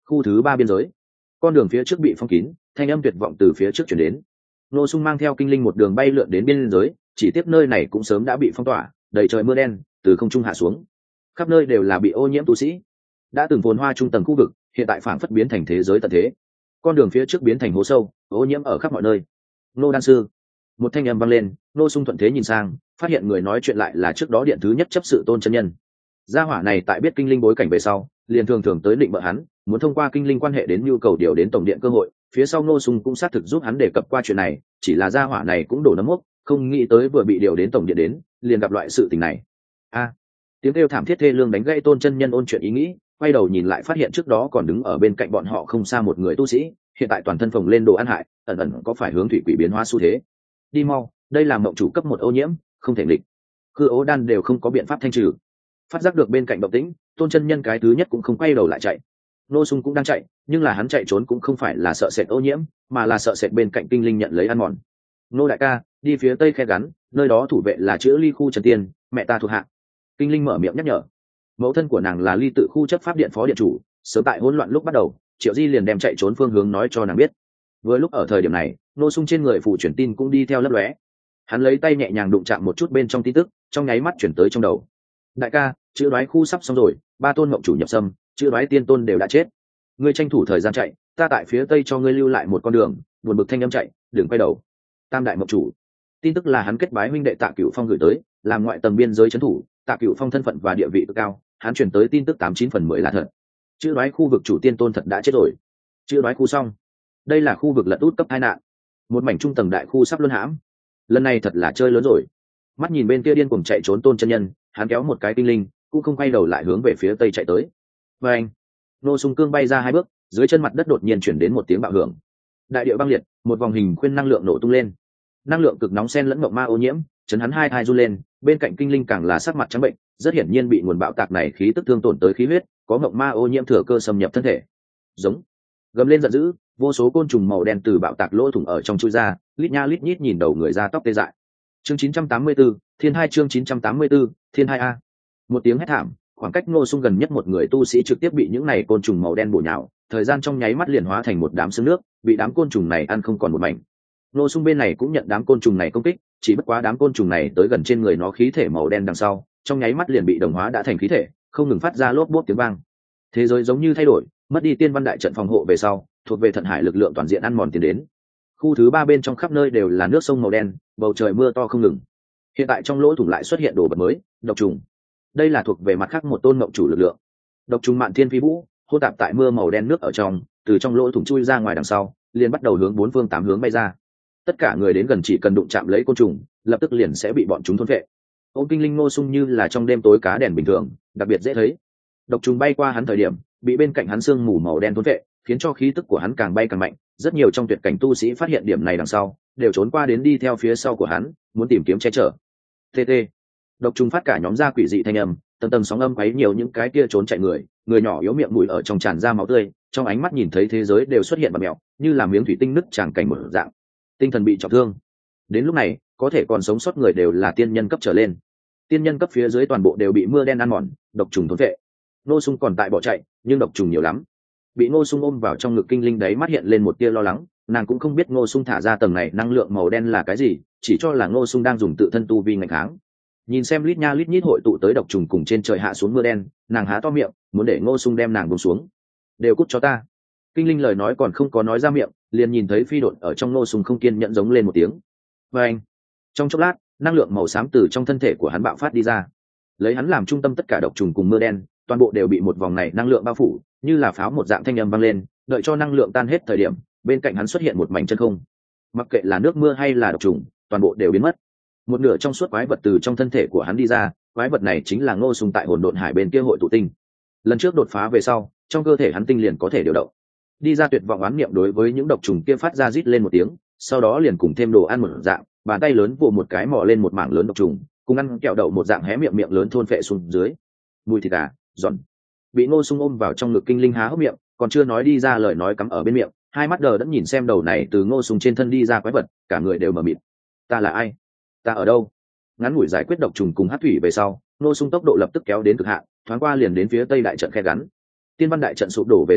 Khu thứ ba biên giới, con đường phía trước bị phong kín, thanh âm tuyệt vọng từ phía trước chuyển đến. Ngô Sung mang theo kinh linh một đường bay lượn đến biên giới, chỉ tiếc nơi này cũng sớm đã bị phong tỏa, đầy trời mưa đen từ không trung hạ xuống, khắp nơi đều là bị ô nhiễm tu sĩ. Đã từng phồn hoa trung tầng khu vực, hiện tại phảng phất biến thành thế giới tận thế. Con đường phía trước biến thành hố sâu, ô nhiễm ở khắp mọi nơi. Ngô đan sư, một thanh âm vang lên. Ngô Sung thuận thế nhìn sang, phát hiện người nói chuyện lại là trước đó điện thứ nhất chấp sự Tôn chân nhân. Gia hỏa này tại biết kinh linh bối cảnh về sau, liền thường thường tới định bợ hắn, muốn thông qua kinh linh quan hệ đến nhu cầu điều đến tổng điện cơ hội. Phía sau Ngô Sung cũng xác thực giúp hắn đề cập qua chuyện này, chỉ là gia hỏa này cũng đổ nấm mốc, không nghĩ tới vừa bị điều đến tổng điện đến, liền gặp loại sự tình này. A, tiếng kêu thảm thiết thê lương đánh gãy Tôn chân nhân ôn chuyện ý nghĩ, quay đầu nhìn lại phát hiện trước đó còn đứng ở bên cạnh bọn họ không xa một người tu sĩ, hiện tại toàn thân phồng lên đồ ăn hại, ẩn ẩn có phải hướng thủy quỷ biến hóa xu thế. Đi mau, đây là mộng chủ cấp một ô nhiễm, không thể nghịch. Khư ố đan đều không có biện pháp thanh trừ. Phát giác được bên cạnh động tĩnh, Tôn chân nhân cái thứ nhất cũng không quay đầu lại chạy. Nô Sung cũng đang chạy, nhưng là hắn chạy trốn cũng không phải là sợ sệt ô nhiễm, mà là sợ sệt bên cạnh kinh linh nhận lấy ăn mòn. Nô đại ca, đi phía tây khe gắn, nơi đó thủ vệ là chữa ly khu Trần Tiên, mẹ ta thuộc hạ. Kinh linh mở miệng nhắc nhở. Mẫu thân của nàng là ly tự khu chấp pháp điện phó điện chủ, sớm tại hỗn loạn lúc bắt đầu, Triệu Di liền đem chạy trốn phương hướng nói cho nàng biết. Vừa lúc ở thời điểm này, Nô Sung trên người phụ chuyển tin cũng đi theo lấp lóe. Hắn lấy tay nhẹ nhàng đụng chạm một chút bên trong tin tức, trong nháy mắt chuyển tới trong đầu. Đại ca, chữ đoái khu sắp xong rồi, ba tôn ngộng chủ nhập xâm, chữ đoái tiên tôn đều đã chết. Ngươi tranh thủ thời gian chạy, ta tại phía tây cho ngươi lưu lại một con đường, buồn bực thanh âm chạy, đừng quay đầu. Tam đại ngộng chủ. Tin tức là hắn kết bái huynh đệ Tạ Cửu Phong gửi tới, làm ngoại tầng biên giới trấn thủ, Tạ Cửu Phong thân phận và địa vị cực cao, hắn chuyển tới tin tức tám chín phần mười là thật. Chữ đoái khu vực chủ tiên tôn thật đã chết rồi. Chữ đoái khu xong. Đây là khu vực lật út cấp hai nạn. Một mảnh trung tầng đại khu sắp luân hãm. Lần này thật là chơi lớn rồi. Mắt nhìn bên kia điên cuồng chạy trốn Tôn chân nhân, hắn kéo một cái tinh linh, cũng không quay đầu lại hướng về phía tây chạy tới. Và anh, Nô Sung cương bay ra hai bước, dưới chân mặt đất đột nhiên chuyển đến một tiếng bạo hưởng. Đại địa băng liệt, một vòng hình khuyên năng lượng nổ tung lên. Năng lượng cực nóng xen lẫn mộng ma ô nhiễm, chấn hắn hai thai run lên, bên cạnh kinh linh càng là sắc mặt trắng bệnh, rất hiển nhiên bị nguồn bạo tạc này khí tức thương tổn tới khí huyết, có mộng ma ô nhiễm thừa cơ xâm nhập thân thể. Giống, gầm lên giận dữ, vô số côn trùng màu đen từ bạo tạc lỗ thủng ở trong chui ra, lít nha lít nhít nhìn đầu người ra tóc tê dại. Chương chín trăm tám mươi tư, Thiên hai chương chín trăm tám mươi tư, Thiên hai a. Một tiếng hét thảm, khoảng cách Ngô Sung gần nhất một người tu sĩ trực tiếp bị những này côn trùng màu đen bổ nhào, thời gian trong nháy mắt liền hóa thành một đám sương nước, bị đám côn trùng này ăn không còn một mảnh. Ngô Sung bên này cũng nhận đám côn trùng này công kích, chỉ bất quá đám côn trùng này tới gần trên người nó khí thể màu đen đằng sau, trong nháy mắt liền bị đồng hóa đã thành khí thể, không ngừng phát ra lốp bốp tiếng vang. Thế giới giống như thay đổi, mất đi tiên văn đại trận phòng hộ về sau, thuộc về Thận Hải lực lượng toàn diện ăn mòn tiến đến. Khu thứ ba bên trong khắp nơi đều là nước sông màu đen, bầu trời mưa to không ngừng. Hiện tại trong lỗ thủng lại xuất hiện đồ vật mới, độc trùng. Đây là thuộc về mặt khác một tôn mộng chủ lực lượng. Độc trùng mạn thiên phi vũ, hô tạp tại mưa màu đen nước ở trong, từ trong lỗ thủng chui ra ngoài đằng sau, liền bắt đầu hướng bốn phương tám hướng bay ra. Tất cả người đến gần chỉ cần đụng chạm lấy côn trùng, lập tức liền sẽ bị bọn chúng thôn phệ. Ôn kinh linh Ngô Sung như là trong đêm tối cá đèn bình thường, đặc biệt dễ thấy. Độc trùng bay qua hắn thời điểm, bị bên cạnh hắn sương mù màu đen thôn phệ, khiến cho khí tức của hắn càng bay càng mạnh. Rất nhiều trong tuyệt cảnh tu sĩ phát hiện điểm này đằng sau, đều trốn qua đến đi theo phía sau của hắn, muốn tìm kiếm che chở. tê tê, độc trùng phát cả nhóm ra quỷ dị thanh âm, tầng tầng sóng âm quấy nhiều những cái kia trốn chạy người, người nhỏ yếu miệng mũi ở trong tràn ra máu tươi, trong ánh mắt nhìn thấy thế giới đều xuất hiện bặm mèo, như là miếng thủy tinh nứt tràn cảnh một dạng. Tinh thần bị trọng thương. Đến lúc này, có thể còn sống sót người đều là tiên nhân cấp trở lên. Tiên nhân cấp phía dưới toàn bộ đều bị mưa đen ăn mòn, độc trùng thôn phệ. Ngô Sung còn tại bỏ chạy, nhưng độc trùng nhiều lắm. Bị Ngô Sung ôm vào trong ngực kinh linh đấy mắt hiện lên một tia lo lắng, nàng cũng không biết Ngô Sung thả ra tầng này năng lượng màu đen là cái gì, chỉ cho là Ngô Sung đang dùng tự thân tu vi nghịch kháng. Nhìn xem lít nha lít nhít hội tụ tới độc trùng cùng trên trời hạ xuống mưa đen, nàng há to miệng, muốn để Ngô Sung đem nàng buông xuống. Đều cút cho ta. Kinh linh lời nói còn không có nói ra miệng, liền nhìn thấy phi độn ở trong Ngô Sung không kiên nhẫn giống lên một tiếng. Và anh, trong chốc lát, năng lượng màu xám từ trong thân thể của hắn bạo phát đi ra, lấy hắn làm trung tâm, tất cả độc trùng cùng mưa đen, toàn bộ đều bị một vòng này năng lượng bao phủ, như là pháo một dạng thanh âm vang lên. Đợi cho năng lượng tan hết thời điểm, bên cạnh hắn xuất hiện một mảnh chân không. Mặc kệ là nước mưa hay là độc trùng, toàn bộ đều biến mất. Một nửa trong suốt quái vật từ trong thân thể của hắn đi ra, quái vật này chính là Ngô Sung tại hồn độn hải bên kia hội tụ tinh. Lần trước đột phá về sau, trong cơ thể hắn tinh liền có thể điều động. Đi ra tuyệt vọng oán niệm đối với những độc trùng kia phát ra rít lên một tiếng, sau đó liền cùng thêm đồ ăn một dạng, bàn tay lớn vồ một cái mò lên một mảng lớn độc trùng, cùng ăn kẹo đậu một dạng hé miệng miệng lớn thôn phệ xuống dưới. Mùi thịt gà, giòn. Bị Ngô Sung ôm vào trong ngực kinh linh há hốc miệng, còn chưa nói đi ra lời nói cắm ở bên miệng, hai mắt đờ đẫn nhìn xem đầu này từ Ngô Sung trên thân đi ra quái vật, cả người đều mờ mịt. Ta là ai? Ta ở đâu? Ngắn ngủi giải quyết độc trùng cùng hắc thủy về sau, Ngô Sung tốc độ lập tức kéo đến cực hạn, thoáng qua liền đến phía tây đại trận khe gắn. Tiên văn đại trận sụp đổ về sau,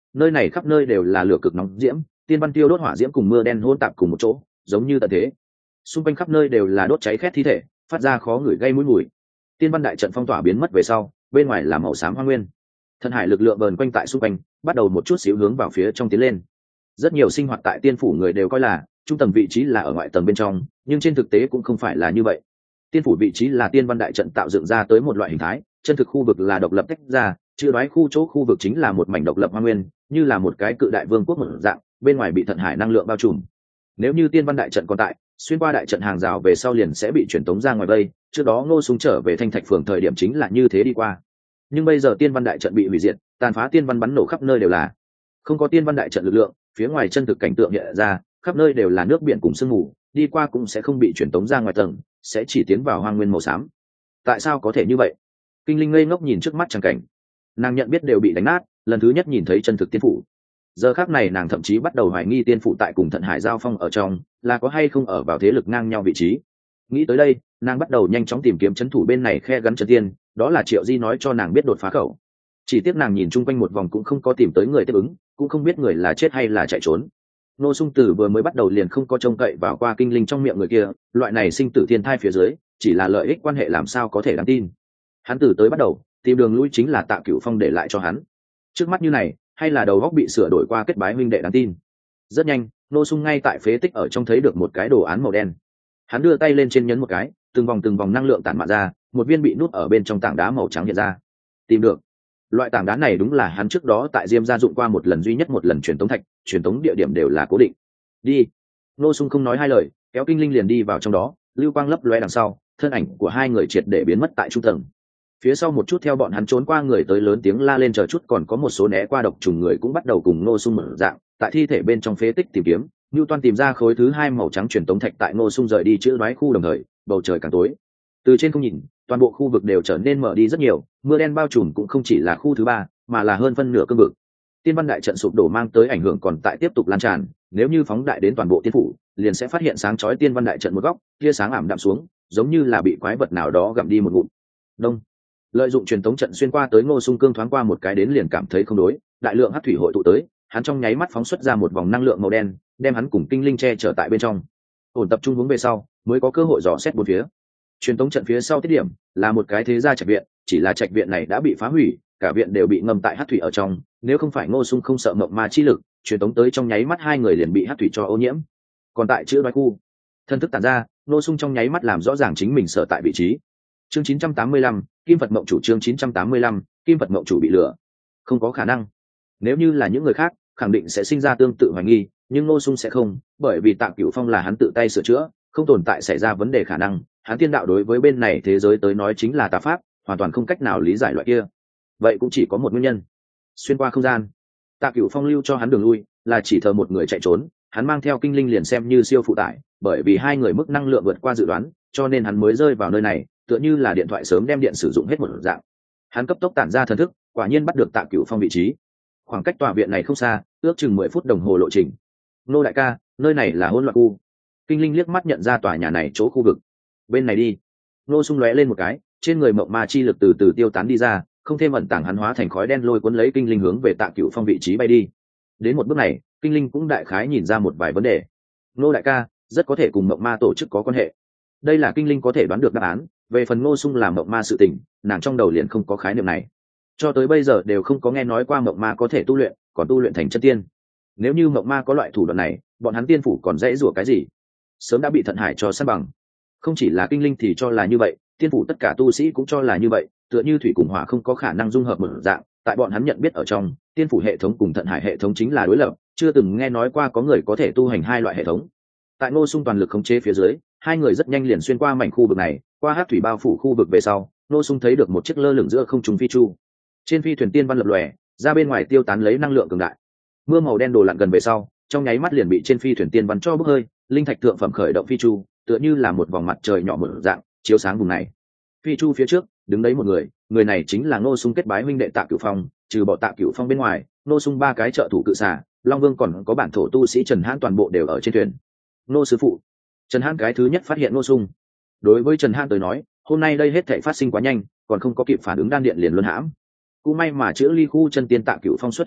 nơi này khắp nơi đều là lửa cực nóng diễm, tiên văn tiêu đốt hỏa diễm cùng mưa đen hỗn tạp cùng một chỗ, giống như tận thế. Xung quanh khắp nơi đều là đốt cháy khét thi thể, phát ra khó ngửi gây mũi mùi. Tiên văn đại trận phong tỏa biến mất về sau, bên ngoài là màu xám hoang nguyên. Thần hải lực lượng vờn quanh tại xung quanh, bắt đầu một chút xíu hướng vào phía trong tiến lên. Rất nhiều sinh hoạt tại tiên phủ người đều coi là trung tầng vị trí là ở ngoại tầng bên trong, nhưng trên thực tế cũng không phải là như vậy. Tiên phủ vị trí là tiên văn đại trận tạo dựng ra tới một loại hình thái, chân thực khu vực là độc lập tách ra, chữ đoái khu chỗ khu vực chính là một mảnh độc lập hoang nguyên, như là một cái cự đại vương quốc một dạng, bên ngoài bị thần hải năng lượng bao trùm. Nếu như tiên văn đại trận còn tại, xuyên qua đại trận hàng rào về sau liền sẽ bị chuyển tống ra ngoài vây. Trước đó Ngô Sung trở về Thanh Thạch phường thời điểm chính là như thế đi qua. Nhưng bây giờ tiên văn đại trận bị hủy diệt, tàn phá tiên văn bắn nổ khắp nơi đều là. Không có tiên văn đại trận lực lượng, phía ngoài chân thực cảnh tượng hiện ra, khắp nơi đều là nước biển cùng sương mù, đi qua cũng sẽ không bị chuyển tống ra ngoài tầng, sẽ chỉ tiến vào hoang nguyên màu xám. Tại sao có thể như vậy? Kinh Linh ngây ngốc nhìn trước mắt tràng cảnh, nàng nhận biết đều bị đánh nát, lần thứ nhất nhìn thấy chân thực tiên phủ. Giờ khắc này nàng thậm chí bắt đầu hoài nghi tiên phủ tại cùng Thận Hải giao phong ở trong là có hay không ở vào thế lực ngang nhau vị trí. Nghĩ tới đây, nàng bắt đầu nhanh chóng tìm kiếm trấn thủ bên này khe gắn chân tiên, đó là Triệu Di nói cho nàng biết đột phá khẩu. Chỉ tiếc nàng nhìn chung quanh một vòng cũng không có tìm tới người tiếp ứng, cũng không biết người là chết hay là chạy trốn. Ngô Sung Tử vừa mới bắt đầu liền không có trông cậy vào qua Kinh Linh trong miệng người kia, loại này sinh tử thiên thai phía dưới, chỉ là lợi ích quan hệ làm sao có thể đáng tin. Hắn từ tới bắt đầu, tìm đường lui chính là Tạ Cửu Phong để lại cho hắn. Trước mắt như này, hay là đầu góc bị sửa đổi qua kết bái huynh đệ đáng tin. Rất nhanh, Ngô Sung ngay tại phế tích ở trong thấy được một cái đồ án màu đen. Hắn đưa tay lên trên nhấn một cái, từng vòng từng vòng năng lượng tản mạn ra, một viên bị nuốt ở bên trong tảng đá màu trắng hiện ra. Tìm được. Loại tảng đá này đúng là hắn trước đó tại Diêm gia dụng qua một lần duy nhất một lần truyền tống thạch, truyền tống địa điểm đều là cố định. Đi. Ngô Sung không nói hai lời, kéo Kinh Linh liền đi vào trong đó, lưu quang lấp lóe đằng sau, thân ảnh của hai người triệt để biến mất tại trung tầng. Phía sau một chút theo bọn hắn trốn qua người tới lớn tiếng la lên chờ chút, còn có một số né qua độc trùng người cũng bắt đầu cùng Ngô Sung mở dạng, tại thi thể bên trong phế tích tìm kiếm. Nưu Toan tìm ra khối thứ hai màu trắng truyền tống thạch tại Ngô Sung rời đi chữ đoái khu đồng thời, bầu trời càng tối. Từ trên không nhìn, toàn bộ khu vực đều trở nên mở đi rất nhiều, mưa đen bao trùm cũng không chỉ là khu thứ ba, mà là hơn phân nửa cương vực. Tiên văn đại trận sụp đổ mang tới ảnh hưởng còn tại tiếp tục lan tràn, nếu như phóng đại đến toàn bộ tiên phủ, liền sẽ phát hiện sáng chói tiên văn đại trận một góc, tia sáng ảm đạm xuống, giống như là bị quái vật nào đó gặm đi một ngụm. Đông. Lợi dụng truyền tống trận xuyên qua tới Ngô Sung cương thoáng qua một cái đến liền cảm thấy không đối, đại lượng hắc thủy hội tụ tới, hắn trong nháy mắt phóng xuất ra một vòng năng lượng màu đen, đem hắn cùng Kinh Linh che chở tại bên trong. Ổn tập trung hướng về sau, mới có cơ hội dò xét bốn phía. Truyền tống trận phía sau tiết điểm là một cái thế gia trạch viện, chỉ là trạch viện này đã bị phá hủy, cả viện đều bị ngâm tại hắc thủy ở trong, nếu không phải Ngô Sung không sợ mộng ma chi lực, truyền tống tới trong nháy mắt hai người liền bị hắc thủy cho ô nhiễm. Còn tại chữ đoái khu, thân thức tản ra, Ngô Sung trong nháy mắt làm rõ ràng chính mình sở tại vị trí. Chương chín trăm tám mươi lăm, Kim Phật Mộng Chủ. Chương chín trăm tám mươi lăm, Kim Phật Mộng Chủ bị lừa. Không có khả năng. Nếu như là những người khác, khẳng định sẽ sinh ra tương tự hoài nghi, nhưng Ngô Sung sẽ không, bởi vì Tạ Cửu Phong là hắn tự tay sửa chữa, không tồn tại xảy ra vấn đề khả năng. Hắn tiên đạo đối với bên này thế giới tới nói chính là tà pháp, hoàn toàn không cách nào lý giải loại kia. Vậy cũng chỉ có một nguyên nhân. Xuyên qua không gian. Tạ Cửu Phong lưu cho hắn đường lui, là chỉ thờ một người chạy trốn, hắn mang theo Kinh Linh liền xem như siêu phụ tải, bởi vì hai người mức năng lượng vượt qua dự đoán, cho nên hắn mới rơi vào nơi này, tựa như là điện thoại sớm đem điện sử dụng hết một dạng. Hắn cấp tốc tản ra thần thức, quả nhiên bắt được Tạ Cửu Phong vị trí. Khoảng cách tòa viện này không xa, ước chừng mười phút đồng hồ lộ trình. Nô đại ca, nơi này là hỗn loạn khu. Kinh Linh liếc mắt nhận ra tòa nhà này chỗ khu vực. Bên này đi. Nô Sung lóe lên một cái, trên người mộng ma chi lực từ từ tiêu tán đi ra, không thêm ẩn tàng hắn hóa thành khói đen lôi cuốn lấy Kinh Linh hướng về Tạ Cửu Phong vị trí bay đi. Đến một bước này, Kinh Linh cũng đại khái nhìn ra một vài vấn đề. Nô đại ca, rất có thể cùng mộng ma tổ chức có quan hệ. Đây là Kinh Linh có thể đoán được đáp án, về phần Ngô Sung làm mộng ma sự tình, nàng trong đầu liền không có khái niệm này. Cho tới bây giờ đều không có nghe nói qua mộng ma có thể tu luyện, còn tu luyện thành chân tiên. Nếu như mộng ma có loại thủ đoạn này, bọn hắn tiên phủ còn dễ rủa cái gì? Sớm đã bị Thận Hải cho san bằng. Không chỉ là Kinh Linh thì cho là như vậy, tiên phủ tất cả tu sĩ cũng cho là như vậy, tựa như thủy cùng hỏa không có khả năng dung hợp một dạng, tại bọn hắn nhận biết ở trong, tiên phủ hệ thống cùng Thận Hải hệ thống chính là đối lập, chưa từng nghe nói qua có người có thể tu hành hai loại hệ thống. Tại Ngô Sung toàn lực khống chế phía dưới, hai người rất nhanh liền xuyên qua mảnh khu vực này, qua hắc thủy bao phủ khu vực về sau, Ngô Sung thấy được một chiếc lơ lửng giữa không trung phi chu. Trên phi thuyền tiên văn lập lòe, ra bên ngoài tiêu tán lấy năng lượng cường đại. Mưa màu đen đổ lặn gần về sau, trong nháy mắt liền bị trên phi thuyền tiên văn cho bốc hơi, linh thạch thượng phẩm khởi động phi chu, tựa như là một vòng mặt trời nhỏ mở dạng, chiếu sáng vùng này. Phi chu phía trước, đứng đấy một người, người này chính là Ngô Sung kết bái huynh đệ Tạ Cửu Phong, trừ bỏ Tạ Cửu Phong bên ngoài, Ngô Sung ba cái trợ thủ cự xà, Long Vương còn có bản thổ tu sĩ Trần Hãn toàn bộ đều ở trên thuyền. Ngô sư phụ. Trần Hãn cái thứ nhất phát hiện Ngô Sung. Đối với Trần Hãn tới nói, hôm nay đây hết thảy phát sinh quá nhanh, còn không có kịp phản ứng đan điện liền luân hãm. Cũng may mà chữa ly khu chân tiên Tạ Cửu Phong xuất thủ,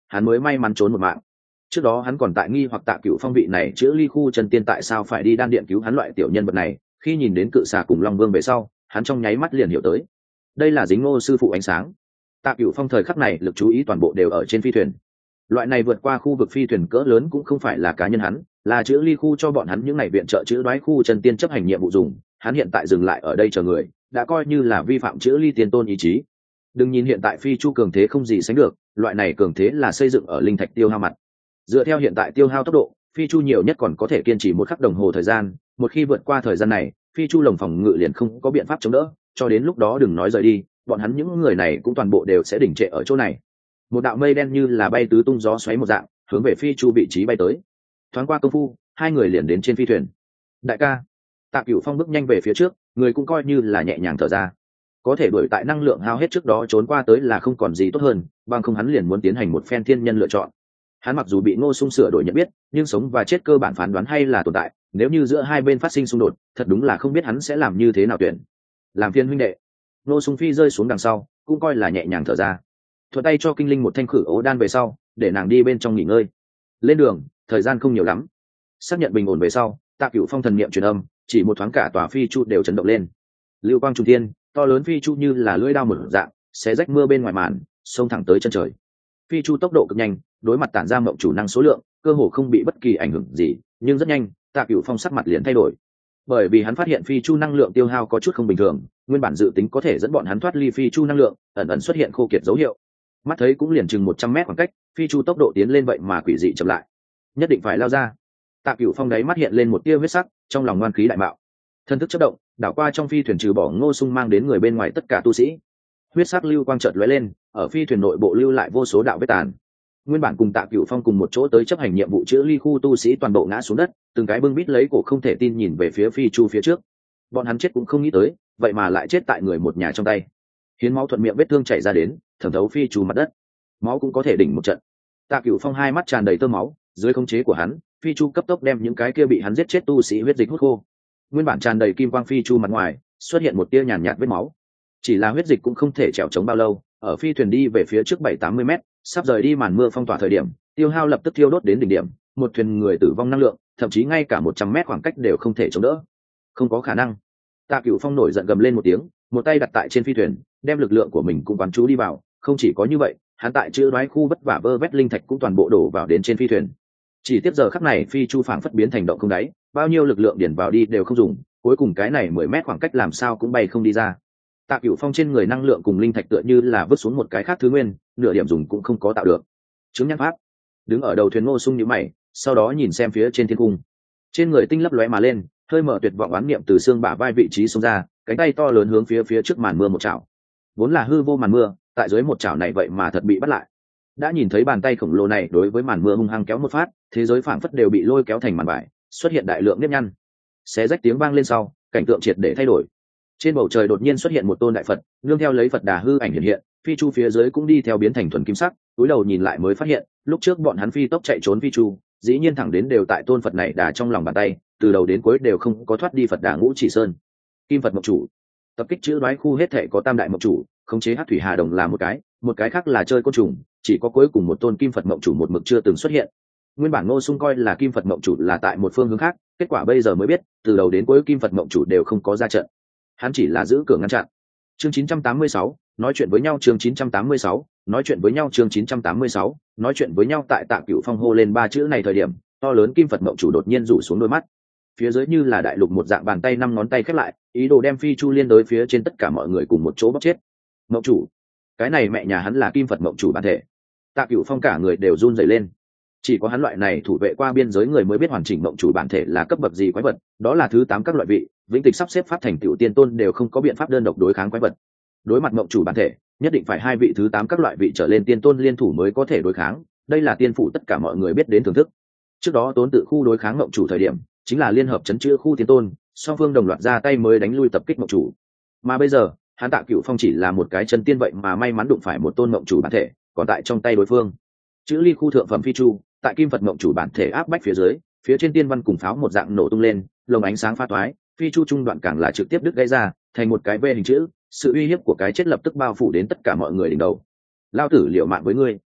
hắn mới may mắn trốn một mạng. Trước đó hắn còn tại nghi hoặc Tạ Cửu Phong vị này chữa ly khu chân tiên tại sao phải đi đan điện cứu hắn loại tiểu nhân vật này, khi nhìn đến cự xà cùng long vương về sau, hắn trong nháy mắt liền hiểu tới, đây là dính Ngô sư phụ ánh sáng. Tạ Cửu Phong thời khắc này lực chú ý toàn bộ đều ở trên phi thuyền. Loại này vượt qua khu vực phi thuyền cỡ lớn cũng không phải là cá nhân hắn, là chữa ly khu cho bọn hắn những ngày viện trợ chữa đoái khu chân tiên chấp hành nhiệm vụ dùng. Hắn hiện tại dừng lại ở đây chờ người, đã coi như là vi phạm chữa ly tiên tôn ý chí. Đừng nhìn hiện tại phi chu cường thế không gì sánh được, loại này cường thế là xây dựng ở linh thạch tiêu hao mặt. Dựa theo hiện tại tiêu hao tốc độ, phi chu nhiều nhất còn có thể kiên trì một khắc đồng hồ thời gian, một khi vượt qua thời gian này, phi chu lồng phòng ngự liền không có biện pháp chống đỡ, cho đến lúc đó đừng nói rời đi, bọn hắn những người này cũng toàn bộ đều sẽ đỉnh trệ ở chỗ này. Một đạo mây đen như là bay tứ tung gió xoáy một dạng, hướng về phi chu vị trí bay tới. Thoáng qua công phu, hai người liền đến trên phi thuyền. Đại ca, Tạ Cửu Phong bước nhanh về phía trước, người cũng coi như là nhẹ nhàng thở ra. Có thể đuổi tại năng lượng hao hết trước đó trốn qua tới là không còn gì tốt hơn, bằng không hắn liền muốn tiến hành một phen thiên nhân lựa chọn. Hắn mặc dù bị Ngô Sung sửa đổi nhận biết, nhưng sống và chết cơ bản phán đoán hay là tồn tại, nếu như giữa hai bên phát sinh xung đột, thật đúng là không biết hắn sẽ làm như thế nào tuyển. Làm phiền huynh đệ. Ngô Sung Phi rơi xuống đằng sau, cũng coi là nhẹ nhàng thở ra. Thuận tay cho Kinh Linh một thanh khử ố đan về sau, để nàng đi bên trong nghỉ ngơi. Lên đường, thời gian không nhiều lắm. Xác nhận bình ổn về sau, Tạ Cửu Phong thần niệm truyền âm, chỉ một thoáng cả tòa phi chu đều chấn động lên. Lưu quang trung thiên, to lớn phi chu như là lưỡi dao mở dạng, xé rách mưa bên ngoài màn, xông thẳng tới chân trời. Phi chu tốc độ cực nhanh, đối mặt tản ra mộng chủ năng số lượng, cơ hồ không bị bất kỳ ảnh hưởng gì, nhưng rất nhanh, Tạ Cửu Phong sắc mặt liền thay đổi. Bởi vì hắn phát hiện phi chu năng lượng tiêu hao có chút không bình thường, nguyên bản dự tính có thể dẫn bọn hắn thoát ly phi chu năng lượng, ẩn ẩn xuất hiện khô kiệt dấu hiệu. Mắt thấy cũng liền chừng một trăm mét khoảng cách, phi chu tốc độ tiến lên vậy mà quỷ dị chậm lại. Nhất định phải lao ra. Tạ Cửu Phong đáy mắt hiện lên một tia huyết sắc, trong lòng ngoan khí đại mạo. Thân thức chớp động, đảo qua trong phi thuyền trừ bỏ Ngô Sung mang đến người bên ngoài tất cả tu sĩ. Huyết sắc lưu quang chợt lóe lên, ở phi thuyền nội bộ lưu lại vô số đạo vết tàn. Nguyên bản cùng Tạ Cửu Phong cùng một chỗ tới chấp hành nhiệm vụ chữa ly khu tu sĩ toàn bộ ngã xuống đất, từng cái bưng bít lấy cổ không thể tin nhìn về phía phi chu phía trước. Bọn hắn chết cũng không nghĩ tới, vậy mà lại chết tại người một nhà trong tay. Hiến máu thuận miệng vết thương chảy ra đến, thẩm thấu phi chu mặt đất. Máu cũng có thể đỉnh một trận. Tạ Cửu Phong hai mắt tràn đầy tơ máu, dưới khống chế của hắn, phi chu cấp tốc đem những cái kia bị hắn giết chết tu sĩ huyết dịch hút khô. Nguyên bản tràn đầy kim quang phi chu mặt ngoài, xuất hiện một tia nhàn nhạt vết máu. Chỉ là huyết dịch cũng không thể trèo chống bao lâu, ở phi thuyền đi về phía trước bảy tám mươi mét, sắp rời đi màn mưa phong tỏa thời điểm, tiêu hao lập tức thiêu đốt đến đỉnh điểm, một thuyền người tử vong năng lượng, thậm chí ngay cả một trăm mét khoảng cách đều không thể chống đỡ. Không có khả năng. Tạ Cửu Phong nổi giận gầm lên một tiếng, một tay đặt tại trên phi thuyền, đem lực lượng của mình cũng quán chú đi vào, không chỉ có như vậy, hắn tại chữa đoái khu vất vả vơ vét linh thạch cũng toàn bộ đổ vào đến trên phi thuyền. Chỉ tiếp giờ khắc này phi chu phảng phất biến thành động không đáy, bao nhiêu lực lượng điển vào đi đều không dùng, cuối cùng cái này mười mét khoảng cách làm sao cũng bay không đi ra. Tạ Cửu Phong trên người năng lượng cùng linh thạch tựa như là vứt xuống một cái khác thứ nguyên, nửa điểm dùng cũng không có tạo được. Chứng nhãn pháp. Đứng ở đầu thuyền Ngô Sung nhíu mày, sau đó nhìn xem phía trên thiên cung. Trên người tinh lấp lóe mà lên, hơi mở tuyệt vọng oán niệm từ xương bả vai vị trí xông ra, cánh tay to lớn hướng phía phía trước màn mưa một chảo. Vốn là hư vô màn mưa, tại dưới một chảo này vậy mà thật bị bắt lại. Đã nhìn thấy bàn tay khổng lồ này đối với màn mưa hung hăng kéo một phát, thế giới phảng phất đều bị lôi kéo thành màn vải, xuất hiện đại lượng nếp nhăn. Xé rách tiếng vang lên sau, cảnh tượng triệt để thay đổi. Trên bầu trời đột nhiên xuất hiện một tôn đại Phật, nương theo lấy Phật đà hư ảnh hiện hiện, phi chu phía dưới cũng đi theo biến thành thuần kim sắc, túi đầu nhìn lại mới phát hiện, lúc trước bọn hắn phi tốc chạy trốn phi chu, dĩ nhiên thẳng đến đều tại tôn Phật này đà trong lòng bàn tay, từ đầu đến cuối đều không có thoát đi Phật đà Ngũ Chỉ Sơn. Kim Phật mộc chủ, tập kích chữ đoái khu hết thể có tam đại mộc chủ, khống chế hắc thủy hà đồng là một cái, một cái khác là chơi côn trùng, chỉ có cuối cùng một tôn Kim Phật mộc chủ một mực chưa từng xuất hiện. Nguyên bản Ngô Sung coi là Kim Phật mộc chủ là tại một phương hướng khác, kết quả bây giờ mới biết, từ đầu đến cuối Kim Phật mộc chủ đều không có ra trận. Hắn chỉ là giữ cửa ngăn chặn. Chương chín trăm tám mươi sáu, nói chuyện với nhau chương chín trăm tám mươi sáu, nói chuyện với nhau chương chín trăm tám mươi sáu, nói chuyện với nhau tại Tạ Cửu Phong hô lên ba chữ này thời điểm, to lớn Kim Phật mộng chủ đột nhiên rủ xuống đôi mắt. Phía dưới như là đại lục một dạng bàn tay năm ngón tay khép lại, ý đồ đem phi chu liên đối phía trên tất cả mọi người cùng một chỗ bóc chết. Mộng chủ, cái này mẹ nhà hắn là Kim Phật mộng chủ bản thể. Tạ Cửu Phong cả người đều run rẩy lên. Chỉ có hắn loại này thủ vệ qua biên giới người mới biết hoàn chỉnh mộng chủ bản thể là cấp bậc gì quái vật, đó là thứ tám các loại vị, vĩnh tịch sắp xếp pháp thành tiểu tiên tôn đều không có biện pháp đơn độc đối kháng quái vật. Đối mặt mộng chủ bản thể, nhất định phải hai vị thứ tám các loại vị trở lên tiên tôn liên thủ mới có thể đối kháng, đây là tiên phủ tất cả mọi người biết đến thưởng thức. Trước đó Tốn Tự khu đối kháng mộng chủ thời điểm, chính là liên hợp chấn chữa khu tiên tôn, song phương đồng loạt ra tay mới đánh lui tập kích mộng chủ. Mà bây giờ, hắn Tạ Cửu Phong chỉ là một cái chân tiên vậy mà may mắn đụng phải một tôn mộng chủ bản thể, còn tại trong tay đối phương. Chữ ly khu thượng phẩm phi chu, tại Kim Phật mộng chủ bản thể áp bách phía dưới, phía trên tiên văn cùng pháo một dạng nổ tung lên, lồng ánh sáng pha toái, phi chu trung đoạn càng là trực tiếp đứt gãy ra, thành một cái V hình chữ, sự uy hiếp của cái chết lập tức bao phủ đến tất cả mọi người đỉnh đầu. Lao tử liều mạng với ngươi.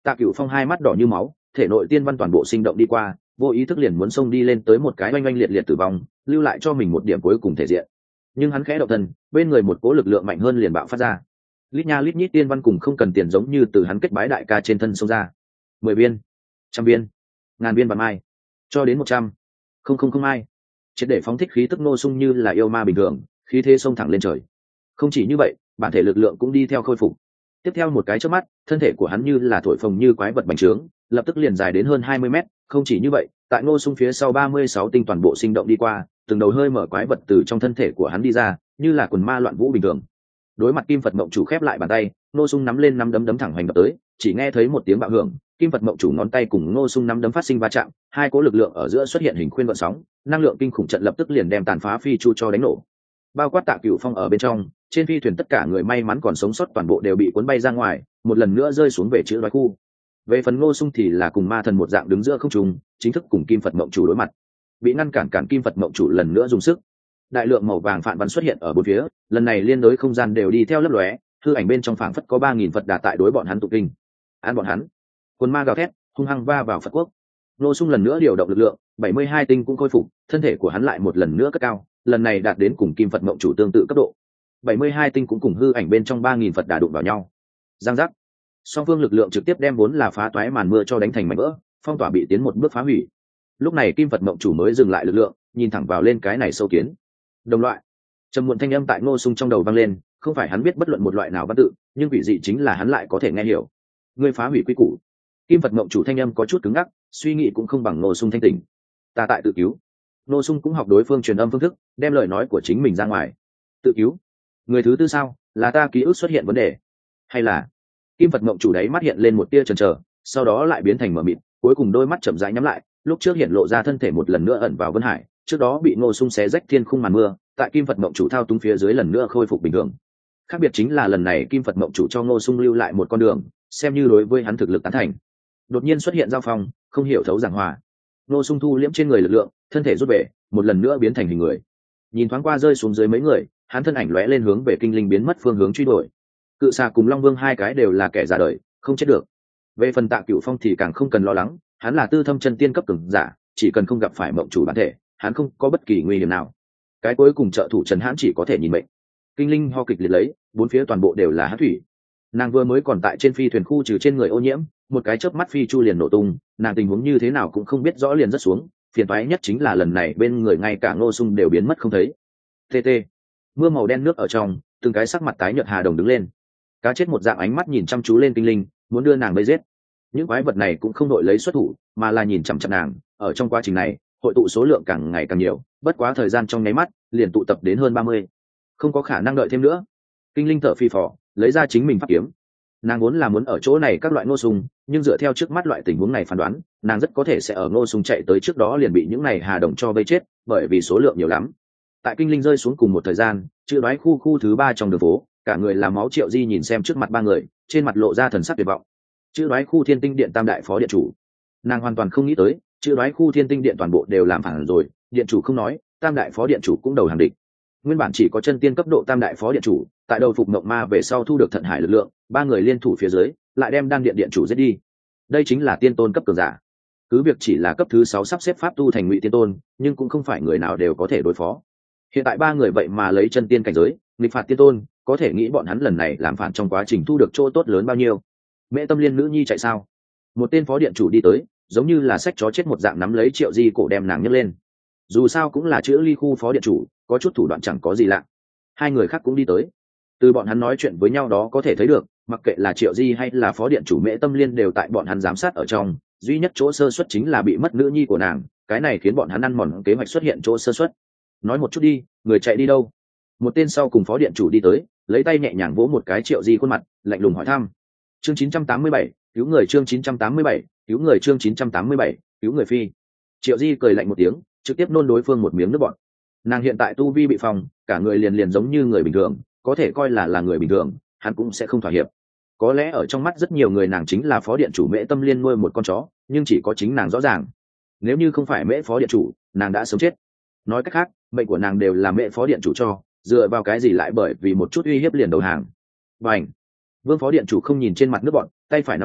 Tạ Cửu Phong hai mắt đỏ như máu, thể nội tiên văn toàn bộ sinh động đi qua, vô ý thức liền muốn xông đi lên tới một cái oanh oanh liệt liệt tử vong, lưu lại cho mình một điểm cuối cùng thể diện. Nhưng hắn khẽ động thân, bên người một cỗ lực lượng mạnh hơn liền bạo phát ra. Lít nha lít nhít tiên văn cùng không cần tiền giống như từ hắn kết bái đại ca trên thân xông ra. Mười viên, trăm viên, ngàn viên vạn mai, cho đến một trăm, không không không mai. Triệt để phóng thích khí tức nô sung như là yêu ma bình thường, khí thế xông thẳng lên trời. Không chỉ như vậy, bản thể lực lượng cũng đi theo khôi phục. Tiếp theo một cái chớp mắt, thân thể của hắn như là thổi phồng như quái vật bành trướng, lập tức liền dài đến hơn hai mươi mét. Không chỉ như vậy, tại Ngô Sung phía sau ba mươi sáu tinh toàn bộ sinh động đi qua, từng đầu hơi mở quái vật từ trong thân thể của hắn đi ra, như là quần ma loạn vũ bình thường. Đối mặt Kim Phật Mộng Chủ khép lại bàn tay, Ngô Sung nắm lên năm đấm đấm thẳng hoành đập tới, chỉ nghe thấy một tiếng bạo hưởng, Kim Phật Mộng Chủ ngón tay cùng Ngô Sung nắm đấm phát sinh va chạm, hai cỗ lực lượng ở giữa xuất hiện hình khuyên gợn sóng, năng lượng kinh khủng trận lập tức liền đem tàn phá phi chu cho đánh nổ. Bao quát Tạ Cửu Phong ở bên trong, trên phi thuyền tất cả người may mắn còn sống sót toàn bộ đều bị cuốn bay ra ngoài, một lần nữa rơi xuống về chữ đoái khu. Về phần Ngô Sung thì là cùng ma thần một dạng đứng giữa không trung, chính thức cùng Kim Phật Mộng Chủ đối mặt. Bị ngăn cản cản Kim Phật Mộng Chủ lần nữa dùng sức. Đại lượng màu vàng phản văn xuất hiện ở bốn phía, lần này liên đối không gian đều đi theo lấp lóe, hư ảnh bên trong phảng phất có ba nghìn Phật đà tại đối bọn hắn tụ kinh. Án bọn hắn. Quân ma gào thét, hung hăng va vào Phật quốc. Ngô Sung lần nữa điều động lực lượng, bảy mươi hai tinh cũng khôi phục, thân thể của hắn lại một lần nữa cất cao, lần này đạt đến cùng Kim Phật Mộng Chủ tương tự cấp độ. bảy mươi hai tinh cũng cùng hư ảnh bên trong ba nghìn Phật đà đụng vào nhau. Giang giác. Song phương lực lượng trực tiếp đem vốn là phá toái màn mưa cho đánh thành mảnh vỡ, phong tỏa bị tiến một bước phá hủy. Lúc này Kim Phật Mộng Chủ mới dừng lại lực lượng, nhìn thẳng vào lên cái này sâu kiến. Đồng loại. Trầm muộn thanh âm tại Ngô Sung trong đầu vang lên, không phải hắn biết bất luận một loại nào văn tự, nhưng quỷ dị chính là hắn lại có thể nghe hiểu. Ngươi phá hủy quy củ. Kim Phật Mộng Chủ thanh âm có chút cứng ngắc, suy nghĩ cũng không bằng Ngô Sung thanh tỉnh. Ta tại tự cứu. Ngô Sung cũng học đối phương truyền âm phương thức, đem lời nói của chính mình ra ngoài. Tự cứu? Người thứ tư sao? Là ta ký ức xuất hiện vấn đề, hay là? Kim Phật Mộng Chủ đấy mắt hiện lên một tia chần chờ, sau đó lại biến thành mờ mịt, cuối cùng đôi mắt chậm rãi nhắm lại, lúc trước hiện lộ ra thân thể một lần nữa ẩn vào Vân Hải, trước đó bị Ngô Sung xé rách thiên khung màn mưa, tại Kim Phật Mộng Chủ thao túng phía dưới lần nữa khôi phục bình thường. Khác biệt chính là lần này Kim Phật Mộng Chủ cho Ngô Sung lưu lại một con đường, xem như đối với hắn thực lực tán thành. Đột nhiên xuất hiện giao phong, không hiểu thấu giảng hòa. Ngô Sung thu liễm trên người lực lượng, thân thể rút về, một lần nữa biến thành hình người. Nhìn thoáng qua rơi xuống dưới mấy người, hắn thân ảnh lóe lên hướng về kinh linh biến mất phương hướng truy đuổi. Cự xà cùng Long Vương hai cái đều là kẻ già đời, không chết được. Về phần Tạ Cửu Phong thì càng không cần lo lắng, hắn là tư thâm chân tiên cấp cường giả, chỉ cần không gặp phải Mộng Chủ bản thể, hắn không có bất kỳ nguy hiểm nào. Cái cuối cùng trợ thủ Trần Hãn chỉ có thể nhìn mệnh. Kinh linh ho kịch liệt lấy, bốn phía toàn bộ đều là hắc thủy. Nàng vừa mới còn tại trên phi thuyền khu trừ trên người ô nhiễm, một cái chớp mắt phi chu liền nổ tung, nàng tình huống như thế nào cũng không biết rõ liền rất xuống. Phiền toái nhất chính là lần này bên người ngay cả Ngô Sung đều biến mất không thấy. Tt. Mưa màu đen nước ở trong, từng cái sắc mặt tái nhợt hà đồng đứng lên. Cá chết một dạng ánh mắt nhìn chăm chú lên kinh linh, muốn đưa nàng bấy giết. Những quái vật này cũng không đội lấy xuất thủ, mà là nhìn chằm chằm nàng. Ở trong quá trình này, hội tụ số lượng càng ngày càng nhiều, bất quá thời gian trong nháy mắt, liền tụ tập đến hơn ba mươi. Không có khả năng đợi thêm nữa. Kinh linh thở phì phò, lấy ra chính mình pháp kiếm. Nàng vốn là muốn ở chỗ này các loại Ngô Sung, nhưng dựa theo trước mắt loại tình huống này phán đoán, nàng rất có thể sẽ ở Ngô Sung chạy tới trước đó liền bị những này hà đồng cho vây chết, bởi vì số lượng nhiều lắm. Tại kinh linh rơi xuống cùng một thời gian, chữ đoái khu khu thứ ba trong đường phố, cả người làm máu Triệu Di nhìn xem trước mặt ba người, trên mặt lộ ra thần sắc tuyệt vọng. Chữ đoái khu Thiên Tinh Điện tam đại phó điện chủ, nàng hoàn toàn không nghĩ tới, chữ đoái khu Thiên Tinh Điện toàn bộ đều làm phản rồi, điện chủ không nói, tam đại phó điện chủ cũng đầu hàng địch. Nguyên bản chỉ có chân tiên cấp độ tam đại phó điện chủ, tại đầu phục mộng ma về sau thu được thận hải lực lượng, ba người liên thủ phía dưới, lại đem đan điện điện chủ giết đi. Đây chính là tiên tôn cấp cường giả. Cứ việc chỉ là cấp thứ sáu sắp xếp pháp tu thành ngụy tiên tôn, nhưng cũng không phải người nào đều có thể đối phó. Hiện tại ba người vậy mà lấy chân tiên cảnh giới, nghịch phạt tiên tôn, có thể nghĩ bọn hắn lần này làm phản trong quá trình thu được chỗ tốt lớn bao nhiêu. Mẹ Tâm Liên nữ nhi chạy sao? Một tên phó điện chủ đi tới, giống như là sách chó chết một dạng nắm lấy Triệu Di cổ đem nàng nhấc lên. Dù sao cũng là chữ ly khu phó điện chủ, có chút thủ đoạn chẳng có gì lạ. Hai người khác cũng đi tới. Từ bọn hắn nói chuyện với nhau đó có thể thấy được, mặc kệ là Triệu Di hay là phó điện chủ Mễ Tâm Liên đều tại bọn hắn giám sát ở trong, duy nhất chỗ sơ suất chính là bị mất nữ nhi của nàng, cái này khiến bọn hắn ăn mòn kế hoạch xuất hiện chỗ sơ suất. Nói một chút đi, người chạy đi đâu? Một tên sau cùng phó điện chủ đi tới, lấy tay nhẹ nhàng vỗ một cái Triệu Di khuôn mặt, lạnh lùng hỏi thăm. Chương chín trăm tám mươi bảy, cứu người chương chín trăm tám mươi bảy, cứu người chương chín trăm tám mươi bảy, cứu người phi. Triệu Di cười lạnh một tiếng, trực tiếp nôn đối phương một miếng nước bọt. Nàng hiện tại tu vi bị phòng, cả người liền liền giống như người bình thường, có thể coi là là người bình thường, hắn cũng sẽ không thỏa hiệp. Có lẽ ở trong mắt rất nhiều người nàng chính là phó điện chủ Mễ Tâm Liên nuôi một con chó, nhưng chỉ có chính nàng rõ ràng. Nếu như không phải Mễ phó điện chủ, nàng đã sớm chết. Nói cách khác, mệnh của nàng đều là Mễ phó điện chủ cho, dựa vào cái gì lại bởi vì một chút uy hiếp liền đầu hàng. Bành! Vương phó điện chủ không nhìn trên mặt nước bọn, tay phải nắm tay,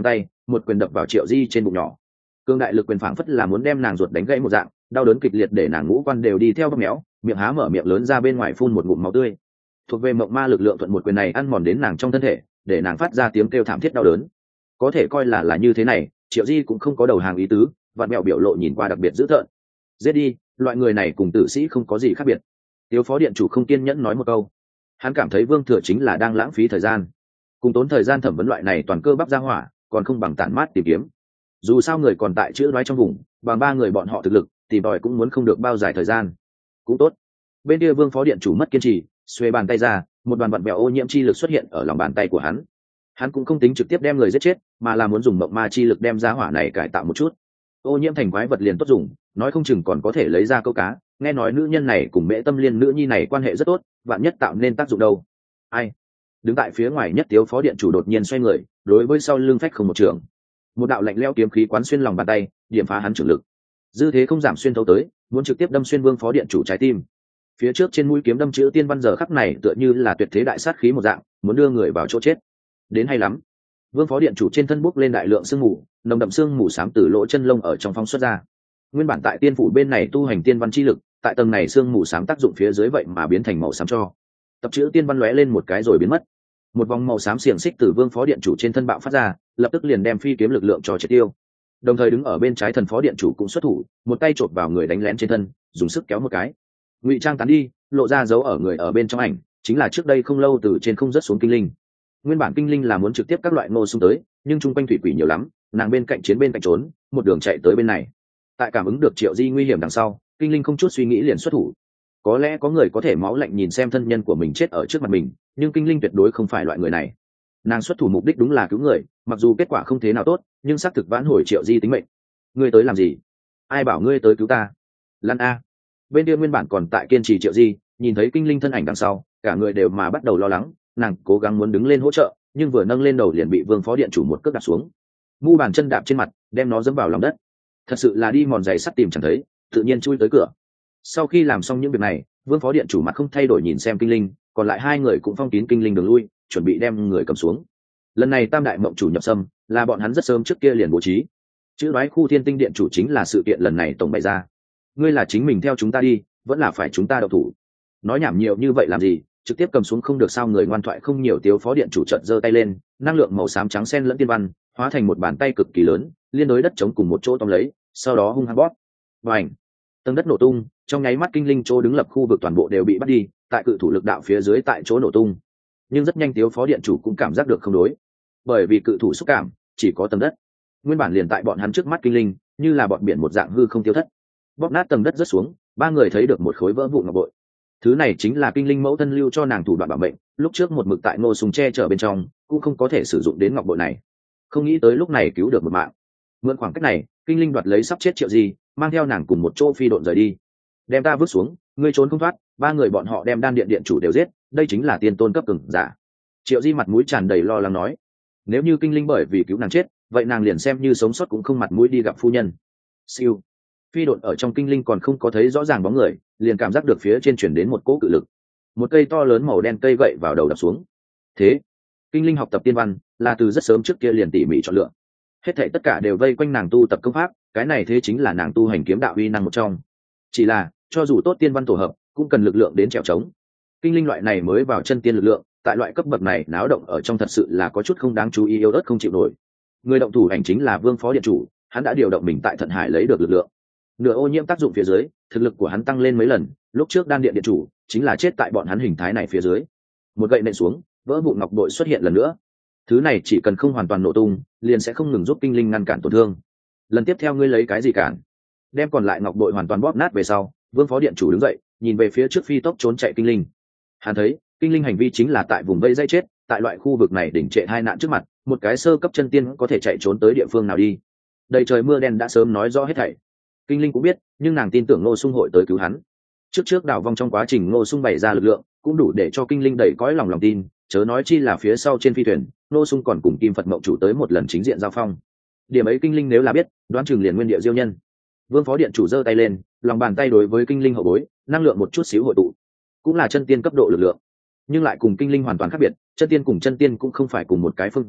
một quyền đập vào Triệu Di trên bụng nhỏ. Cương đại lực quyền phảng phất là muốn đem nàng ruột đánh gãy một dạng, đau đớn kịch liệt để nàng ngũ quan đều đi theo bóp méo, miệng há mở miệng lớn ra bên ngoài phun một ngụm máu tươi. Thuộc về mộng ma lực lượng thuận một quyền này ăn mòn đến nàng trong thân thể, để nàng phát ra tiếng kêu thảm thiết đau đớn. Có thể coi là là như thế này, Triệu Di cũng không có đầu hàng ý tứ, vặn mẹo biểu lộ nhìn qua đặc biệt dữ tợn. Giết đi, loại người này cùng tử sĩ không có gì khác biệt. Tiếu phó điện chủ không kiên nhẫn nói một câu. Hắn cảm thấy Vương Thừa chính là đang lãng phí thời gian, cùng tốn thời gian thẩm vấn loại này toàn cơ bắp ra hỏa, còn không bằng tản mát tìm kiếm. Dù sao người còn tại chữ đoái trong vùng, bằng ba người bọn họ thực lực, tìm đòi cũng muốn không được bao dài thời gian. Cũng tốt. Bên kia Vương phó điện chủ mất kiên trì, xuề bàn tay ra, một đoàn vặn vẹo ô nhiễm chi lực xuất hiện ở lòng bàn tay của hắn. Hắn cũng không tính trực tiếp đem người giết chết, mà là muốn dùng mộng ma chi lực đem ra hỏa này cải tạo một chút. Ô nhiễm thành quái vật liền tốt dùng, nói không chừng còn có thể lấy ra câu cá. Nghe nói nữ nhân này cùng Mễ Tâm Liên nữ nhi này quan hệ rất tốt, vạn nhất tạo nên tác dụng đâu. Ai? Đứng tại phía ngoài nhất Tiếu phó điện chủ đột nhiên xoay người, đối với sau lưng phách không một trường. Một đạo lạnh lẽo kiếm khí quán xuyên lòng bàn tay, điểm phá hắn trưởng lực. Dư thế không giảm xuyên thấu tới, muốn trực tiếp đâm xuyên Vương phó điện chủ trái tim. Phía trước trên mũi kiếm đâm chữ tiên văn giờ khắc này tựa như là tuyệt thế đại sát khí một dạng, muốn đưa người vào chỗ chết. Đến hay lắm. Vương phó điện chủ trên thân bốc lên đại lượng sương mù, nồng đậm sương mù xám từ lỗ chân lông ở trong phóng xuất ra. Nguyên bản tại tiên phủ bên này tu hành tiên văn chi lực, tại tầng này sương mù xám tác dụng phía dưới vậy mà biến thành màu xám cho. Tập chữ tiên văn lóe lên một cái rồi biến mất. Một vòng màu xám xiềng xích từ Vương phó điện chủ trên thân bạo phát ra, lập tức liền đem phi kiếm lực lượng cho triệt tiêu. Đồng thời đứng ở bên trái thần phó điện chủ cũng xuất thủ, một tay chộp vào người đánh lén trên thân, dùng sức kéo một cái. Ngụy trang tán đi, lộ ra dấu ở người ở bên trong ảnh, chính là trước đây không lâu từ trên không rớt xuống kinh linh. Nguyên bản kinh linh là muốn trực tiếp các loại ngô xung tới, nhưng chung quanh thủy quỷ nhiều lắm, nàng bên cạnh chiến bên cạnh trốn, một đường chạy tới bên này. Tại cảm ứng được Triệu Di nguy hiểm đằng sau, kinh linh không chút suy nghĩ liền xuất thủ. Có lẽ có người có thể máu lạnh nhìn xem thân nhân của mình chết ở trước mặt mình, nhưng kinh linh tuyệt đối không phải loại người này. Nàng xuất thủ mục đích đúng là cứu người, mặc dù kết quả không thế nào tốt, nhưng xác thực vãn hồi Triệu Di tính mệnh. Ngươi tới làm gì? Ai bảo ngươi tới cứu ta? Lan a. Bên kia nguyên bản còn tại kiên trì Triệu Di, nhìn thấy kinh linh thân ảnh đằng sau, cả người đều mà bắt đầu lo lắng, nàng cố gắng muốn đứng lên hỗ trợ, nhưng vừa nâng lên đầu liền bị Vương phó điện chủ một cước đạp xuống. Mu bàn chân đạp trên mặt, đem nó dẫm vào lòng đất. Thật sự là đi mòn giày sắt tìm chẳng thấy, tự nhiên chui tới cửa. Sau khi làm xong những việc này, Vương phó điện chủ mặt không thay đổi nhìn xem kinh linh, còn lại hai người cũng phong kín kinh linh đường lui, chuẩn bị đem người cầm xuống. Lần này tam đại mộng chủ nhập xâm, là bọn hắn rất sớm trước kia liền bố trí. Chữ đoái khu thiên tinh điện chủ chính là sự kiện lần này tổng bày ra. Ngươi là chính mình theo chúng ta đi, vẫn là phải chúng ta đậu thủ? Nói nhảm nhiều như vậy làm gì, trực tiếp cầm xuống không được sao? Người ngoan thoại không nhiều. Tiếu phó điện chủ chợt giơ tay lên, năng lượng màu xám trắng xen lẫn tiên văn, hóa thành một bàn tay cực kỳ lớn, liên đối đất chống cùng một chỗ tóm lấy, sau đó hung hăng bóp. Bành! Tầng đất nổ tung, trong nháy mắt kinh linh chỗ đứng lập khu vực toàn bộ đều bị bắt đi, tại cự thủ lực đạo phía dưới tại chỗ nổ tung. Nhưng rất nhanh Tiếu phó điện chủ cũng cảm giác được không đối, bởi vì cự thủ xúc cảm chỉ có tầng đất, nguyên bản liền tại bọn hắn trước mắt kinh linh, như là bọn biển một dạng hư không tiêu thất. Bóp nát tầng đất rất xuống, ba người thấy được một khối vỡ vụn ngọc bội. Thứ này chính là kinh linh mẫu thân lưu cho nàng thủ đoạn bảo mệnh, lúc trước một mực tại Ngô Sùng che chở bên trong, cũng không có thể sử dụng đến ngọc bội này. Không nghĩ tới lúc này cứu được một mạng. Mượn khoảng cách này, kinh linh đoạt lấy sắp chết Triệu Di, mang theo nàng cùng một chỗ phi độn rời đi. Đem ta vứt xuống, ngươi trốn không thoát. Ba người bọn họ đem đan điện điện chủ đều giết, đây chính là tiên tôn cấp cường giả. Triệu Di mặt mũi tràn đầy lo lắng nói, nếu như kinh linh bởi vì cứu nàng chết, vậy nàng liền xem như sống sót cũng không mặt mũi đi gặp phu nhân. Siêu. Phi độn ở trong kinh linh còn không có thấy rõ ràng bóng người, liền cảm giác được phía trên chuyển đến một cỗ cự lực. Một cây to lớn màu đen cây gậy vào đầu đập xuống. Thế, kinh linh học tập tiên văn là từ rất sớm trước kia liền tỉ mỉ chọn lựa, hết thảy tất cả đều vây quanh nàng tu tập công pháp, cái này thế chính là nàng tu hành kiếm đạo uy năng một trong. Chỉ là cho dù tốt tiên văn tổ hợp, cũng cần lực lượng đến trèo trống. Kinh linh loại này mới vào chân tiên lực lượng, tại loại cấp bậc này náo động ở trong thật sự là có chút không đáng chú ý, yếu ớt không chịu nổi. Người động thủ hành chính là Vương phó điện chủ, hắn đã điều động mình tại Thận Hải lấy được lực lượng. Nửa ô nhiễm tác dụng phía dưới, thực lực của hắn tăng lên mấy lần, lúc trước đan điện điện chủ chính là chết tại bọn hắn hình thái này phía dưới. Một gậy nện xuống, vỡ vụn ngọc bội xuất hiện lần nữa. Thứ này chỉ cần không hoàn toàn nổ tung, liền sẽ không ngừng giúp kinh linh ngăn cản tổn thương. Lần tiếp theo ngươi lấy cái gì cản? Đem còn lại ngọc bội hoàn toàn bóp nát về sau, Vương phó điện chủ đứng dậy, nhìn về phía trước phi tốc trốn chạy kinh linh. Hắn thấy, kinh linh hành vi chính là tại vùng vây dây chết, tại loại khu vực này đỉnh trệ hai nạn trước mặt, một cái sơ cấp chân tiên có thể chạy trốn tới địa phương nào đi? Đầy trời mưa đen đã sớm nói rõ hết thảy. Kinh linh cũng biết, nhưng nàng tin tưởng Ngô Sung hội tới cứu hắn. Trước trước đào vong trong quá trình Ngô Sung bày ra lực lượng, cũng đủ để cho kinh linh đẩy cõi lòng lòng tin, chớ nói chi là phía sau trên phi thuyền, Ngô Sung còn cùng Kim Phật Mộng chủ tới một lần chính diện giao phong. Điểm ấy kinh linh nếu là biết, đoán chừng liền nguyên địa diêu nhân. Vương phó điện chủ giơ tay lên, lòng bàn tay đối với kinh linh hậu bối, năng lượng một chút xíu hội tụ, cũng là chân tiên cấp độ lực lượng, nhưng lại cùng kinh linh hoàn toàn khác biệt. Chân tiên cùng chân tiên cũng không phải cùng một cái phương diện,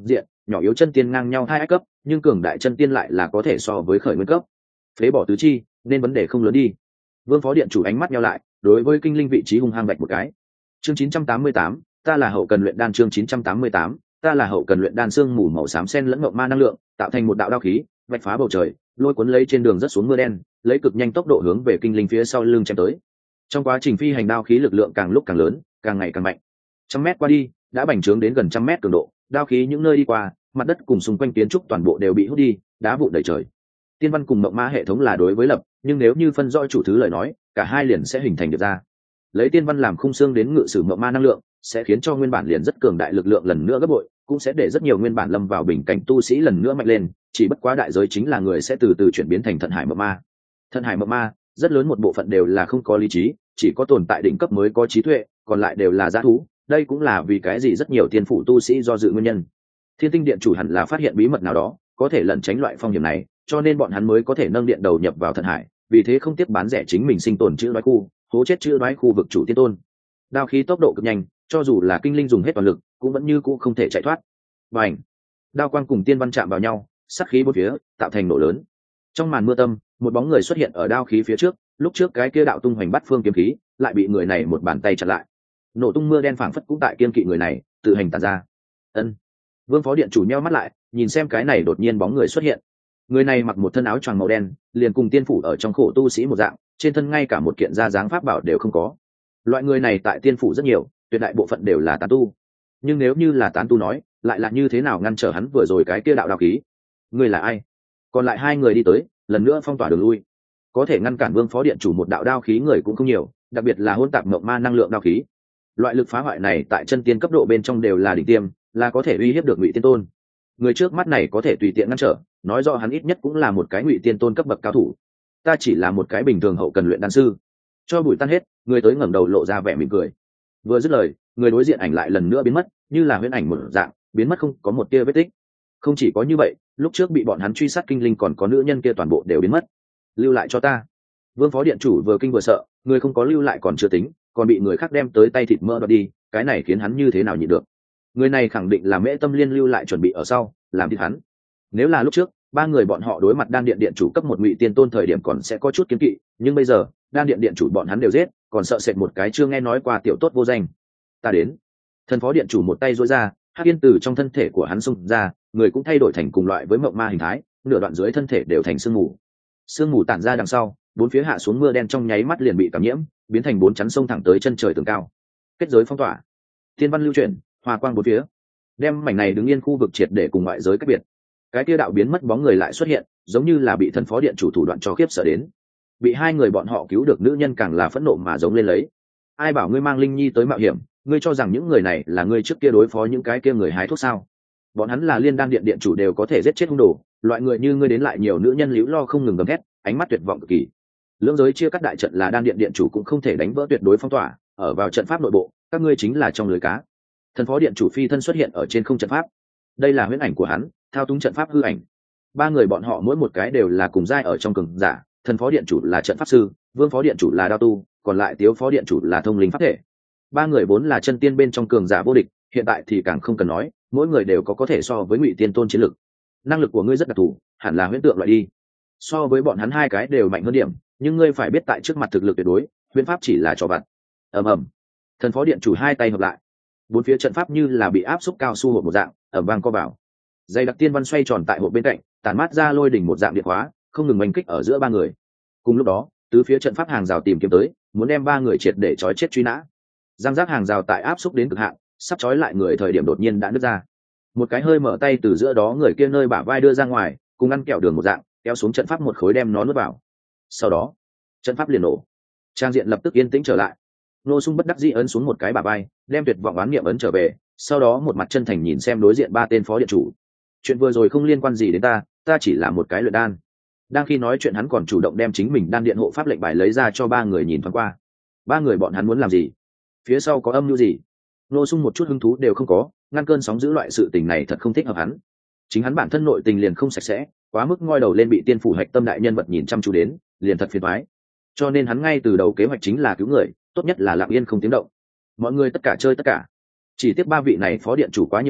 nhỏ yếu chân tiên ngang nhau hai ách cấp, nhưng cường đại chân tiên lại là có thể so với khởi nguyên cấp. Phế bỏ tứ chi, nên vấn đề không lớn đi. Vương phó điện chủ ánh mắt nhau lại, đối với kinh linh vị trí hung hăng vạch một cái. Chương chín trăm tám mươi tám, ta là hậu cần luyện đan. Chương chín trăm tám mươi tám, ta là hậu cần luyện đan. Xương mù màu xám xen lẫn ngọc ma năng lượng, tạo thành một đạo đao khí, vạch phá bầu trời, lôi cuốn lấy trên đường rất xuống mưa đen, lấy cực nhanh tốc độ hướng về kinh linh phía sau lưng chém tới. Trong quá trình phi hành, đao khí lực lượng càng lúc càng lớn, càng ngày càng mạnh. Trăm mét qua đi, đã bành trướng đến gần trăm mét cường độ, đao khí những nơi đi qua, mặt đất cùng xung quanh kiến trúc toàn bộ đều bị hút đi, đá vụn đầy trời. Tiên văn cùng mộng ma hệ thống là đối với lập, nhưng nếu như phân rõ chủ thứ lời nói, cả hai liền sẽ hình thành được ra. Lấy tiên văn làm khung xương đến ngự sử mộng ma năng lượng, sẽ khiến cho nguyên bản liền rất cường đại lực lượng lần nữa gấp bội, cũng sẽ để rất nhiều nguyên bản lâm vào bình cảnh tu sĩ lần nữa mạnh lên, chỉ bất quá đại giới chính là người sẽ từ từ chuyển biến thành thận hải mộng ma. Thận hải mộng ma, rất lớn một bộ phận đều là không có lý trí, chỉ có tồn tại đỉnh cấp mới có trí tuệ, còn lại đều là dã thú. Đây cũng là vì cái gì rất nhiều tiên phủ tu sĩ do dự nguyên nhân. Thiên tinh điện chủ hẳn là phát hiện bí mật nào đó, có thể lẩn tránh loại phong hiểm này, cho nên bọn hắn mới có thể nâng điện đầu nhập vào thận hải, vì thế không tiếc bán rẻ chính mình sinh tồn chữ đoái khu, hố chết chữ đoái khu vực chủ tiên tôn. Đao khí tốc độ cực nhanh, cho dù là kinh linh dùng hết toàn lực, cũng vẫn như cũ không thể chạy thoát. Bành! Đao quang cùng tiên văn chạm vào nhau, sát khí bốn phía, tạo thành nổ lớn. Trong màn mưa tâm, một bóng người xuất hiện ở đao khí phía trước, lúc trước cái kia đạo tung hoành bắt phương kiếm khí, lại bị người này một bàn tay chặn lại. Nổ tung mưa đen phảng phất cũng tại kiên kỵ người này, tự hành tản ra. Ân. Vương phó điện chủ nheo mắt lại, nhìn xem cái này đột nhiên bóng người xuất hiện. Người này mặc một thân áo choàng màu đen, liền cùng tiên phủ ở trong khổ tu sĩ một dạng, trên thân ngay cả một kiện da dáng pháp bảo đều không có. Loại người này tại tiên phủ rất nhiều, tuyệt đại bộ phận đều là tán tu. Nhưng nếu như là tán tu nói, lại là như thế nào ngăn trở hắn vừa rồi cái kia đạo đạo khí? Người là ai? Còn lại hai người đi tới, lần nữa phong tỏa đường lui. Có thể ngăn cản Vương phó điện chủ một đạo đao khí người cũng không nhiều, đặc biệt là hỗn tạp ngộng ma năng lượng đao khí. Loại lực phá hoại này tại chân tiên cấp độ bên trong đều là đỉnh tiêm, là có thể uy hiếp được Ngụy Tiên Tôn. Người trước mắt này có thể tùy tiện ngăn trở, nói rõ hắn ít nhất cũng là một cái Ngụy Tiên Tôn cấp bậc cao thủ. Ta chỉ là một cái bình thường hậu cần luyện đan sư. Cho bụi tan hết, người tới ngẩng đầu lộ ra vẻ mỉm cười. Vừa dứt lời, người đối diện ảnh lại lần nữa biến mất, như là huyễn ảnh một dạng, biến mất không có một tia vết tích. Không chỉ có như vậy, lúc trước bị bọn hắn truy sát kinh linh còn có nữ nhân kia toàn bộ đều biến mất. Lưu lại cho ta. Vương phó điện chủ vừa kinh vừa sợ, người không có lưu lại còn chưa tính, còn bị người khác đem tới tay thịt mỡ đoạt đi, cái này khiến hắn như thế nào nhịn được. Người này khẳng định là Mễ Tâm Liên lưu lại chuẩn bị ở sau, làm thịt hắn. Nếu là lúc trước, ba người bọn họ đối mặt đan điện điện chủ cấp một Ngụy Tiên Tôn thời điểm còn sẽ có chút kiêng kỵ, nhưng bây giờ, đan điện điện chủ bọn hắn đều giết, còn sợ sệt một cái chưa nghe nói qua tiểu tốt vô danh. Ta đến. Thần phó điện chủ một tay duỗi ra, hắc yên từ trong thân thể của hắn xung ra, người cũng thay đổi thành cùng loại với mộng ma hình thái, nửa đoạn dưới thân thể đều thành sương mù. Sương mù tản ra đằng sau, bốn phía hạ xuống mưa đen trong nháy mắt liền bị cảm nhiễm, biến thành bốn chắn sông thẳng tới chân trời tường cao. Kết giới phong tỏa, thiên văn lưu chuyển, hòa quang bốn phía, đem mảnh này đứng yên khu vực triệt để cùng ngoại giới cách biệt. Cái kia đạo biến mất bóng người lại xuất hiện, giống như là bị thần phó điện chủ thủ đoạn cho khiếp sợ đến. Bị hai người bọn họ cứu được nữ nhân càng là phẫn nộ mà giống lên lấy. Ai bảo ngươi mang linh nhi tới mạo hiểm, ngươi cho rằng những người này là ngươi trước kia đối phó những cái kia người hái thuốc sao? Bọn hắn là liên đan điện điện chủ đều có thể giết chết hung đồ, loại người như ngươi đến lại nhiều nữ nhân liễu lo không ngừng gầm thét, ánh mắt tuyệt vọng cực kỳ. Lưỡng giới chia cắt đại trận là đan điện điện chủ cũng không thể đánh vỡ tuyệt đối phong tỏa, ở vào trận pháp nội bộ, các ngươi chính là trong lưới cá. Thần phó điện chủ phi thân xuất hiện ở trên không trận pháp. Đây là huyễn ảnh của hắn, thao túng trận pháp hư ảnh. Ba người bọn họ mỗi một cái đều là cùng giai ở trong cường giả, thần phó điện chủ là trận pháp sư, vương phó điện chủ là đao tu, còn lại tiếu phó điện chủ là thông linh pháp thể. Ba người vốn là chân tiên bên trong cường giả vô địch, hiện tại thì càng không cần nói, mỗi người đều có có thể so với Ngụy Tiên Tôn chiến lực. Năng lực của ngươi rất đặc thù, hẳn là huyễn tượng loại đi. So với bọn hắn hai cái đều mạnh hơn điểm, nhưng ngươi phải biết tại trước mặt thực lực tuyệt đối, huyễn pháp chỉ là trò vặt. Ầm ầm. Thần phó điện chủ hai tay hợp lại, bốn phía trận pháp như là bị áp xúc cao su hộp một dạng, ầm vang co vào. Dây đặc tiên văn xoay tròn tại hộp bên cạnh, tản mát ra lôi đỉnh một dạng điện hóa, không ngừng oanh kích ở giữa ba người. Cùng lúc đó, tứ phía trận pháp hàng rào tìm kiếm tới, muốn đem ba người triệt để trói chết truy nã. Giang giác hàng rào tại áp xúc đến cực hạn, sắp trói lại người thời điểm đột nhiên đã nứt ra. Một cái hơi mở tay từ giữa đó người kia nơi bả vai đưa ra ngoài, cùng ăn kẹo đường một dạng, kéo xuống trận pháp một khối đem nó nuốt vào. Sau đó, trận pháp liền nổ. Trang diện lập tức yên tĩnh trở lại. Nô Sung bất đắc dĩ ấn xuống một cái bả vai, đem tuyệt vọng oán niệm ấn trở về, sau đó một mặt chân thành nhìn xem đối diện ba tên phó điện chủ. Chuyện vừa rồi không liên quan gì đến ta, ta chỉ là một cái luyện đan. Đang khi nói chuyện hắn còn chủ động đem chính mình đan điện hộ pháp lệnh bài lấy ra cho ba người nhìn thoáng qua. Ba người bọn hắn muốn làm gì? Phía sau có âm mưu gì? Nô Sung một chút hứng thú đều không có, ngăn cơn sóng giữ loại sự tình này thật không thích hợp hắn. Chính hắn bản thân nội tình liền không sạch sẽ, quá mức ngoi đầu lên bị tiên phủ hạch tâm đại nhân vật nhìn chăm chú đến, liền thật phiền toái. Cho nên hắn ngay từ đầu kế hoạch chính là cứu người, tốt nhất là lặng yên không tiếng động. Mọi người tất cả chơi tất cả. Chỉ tiếc ba vị này phó điện chủ quá nhiệt tình,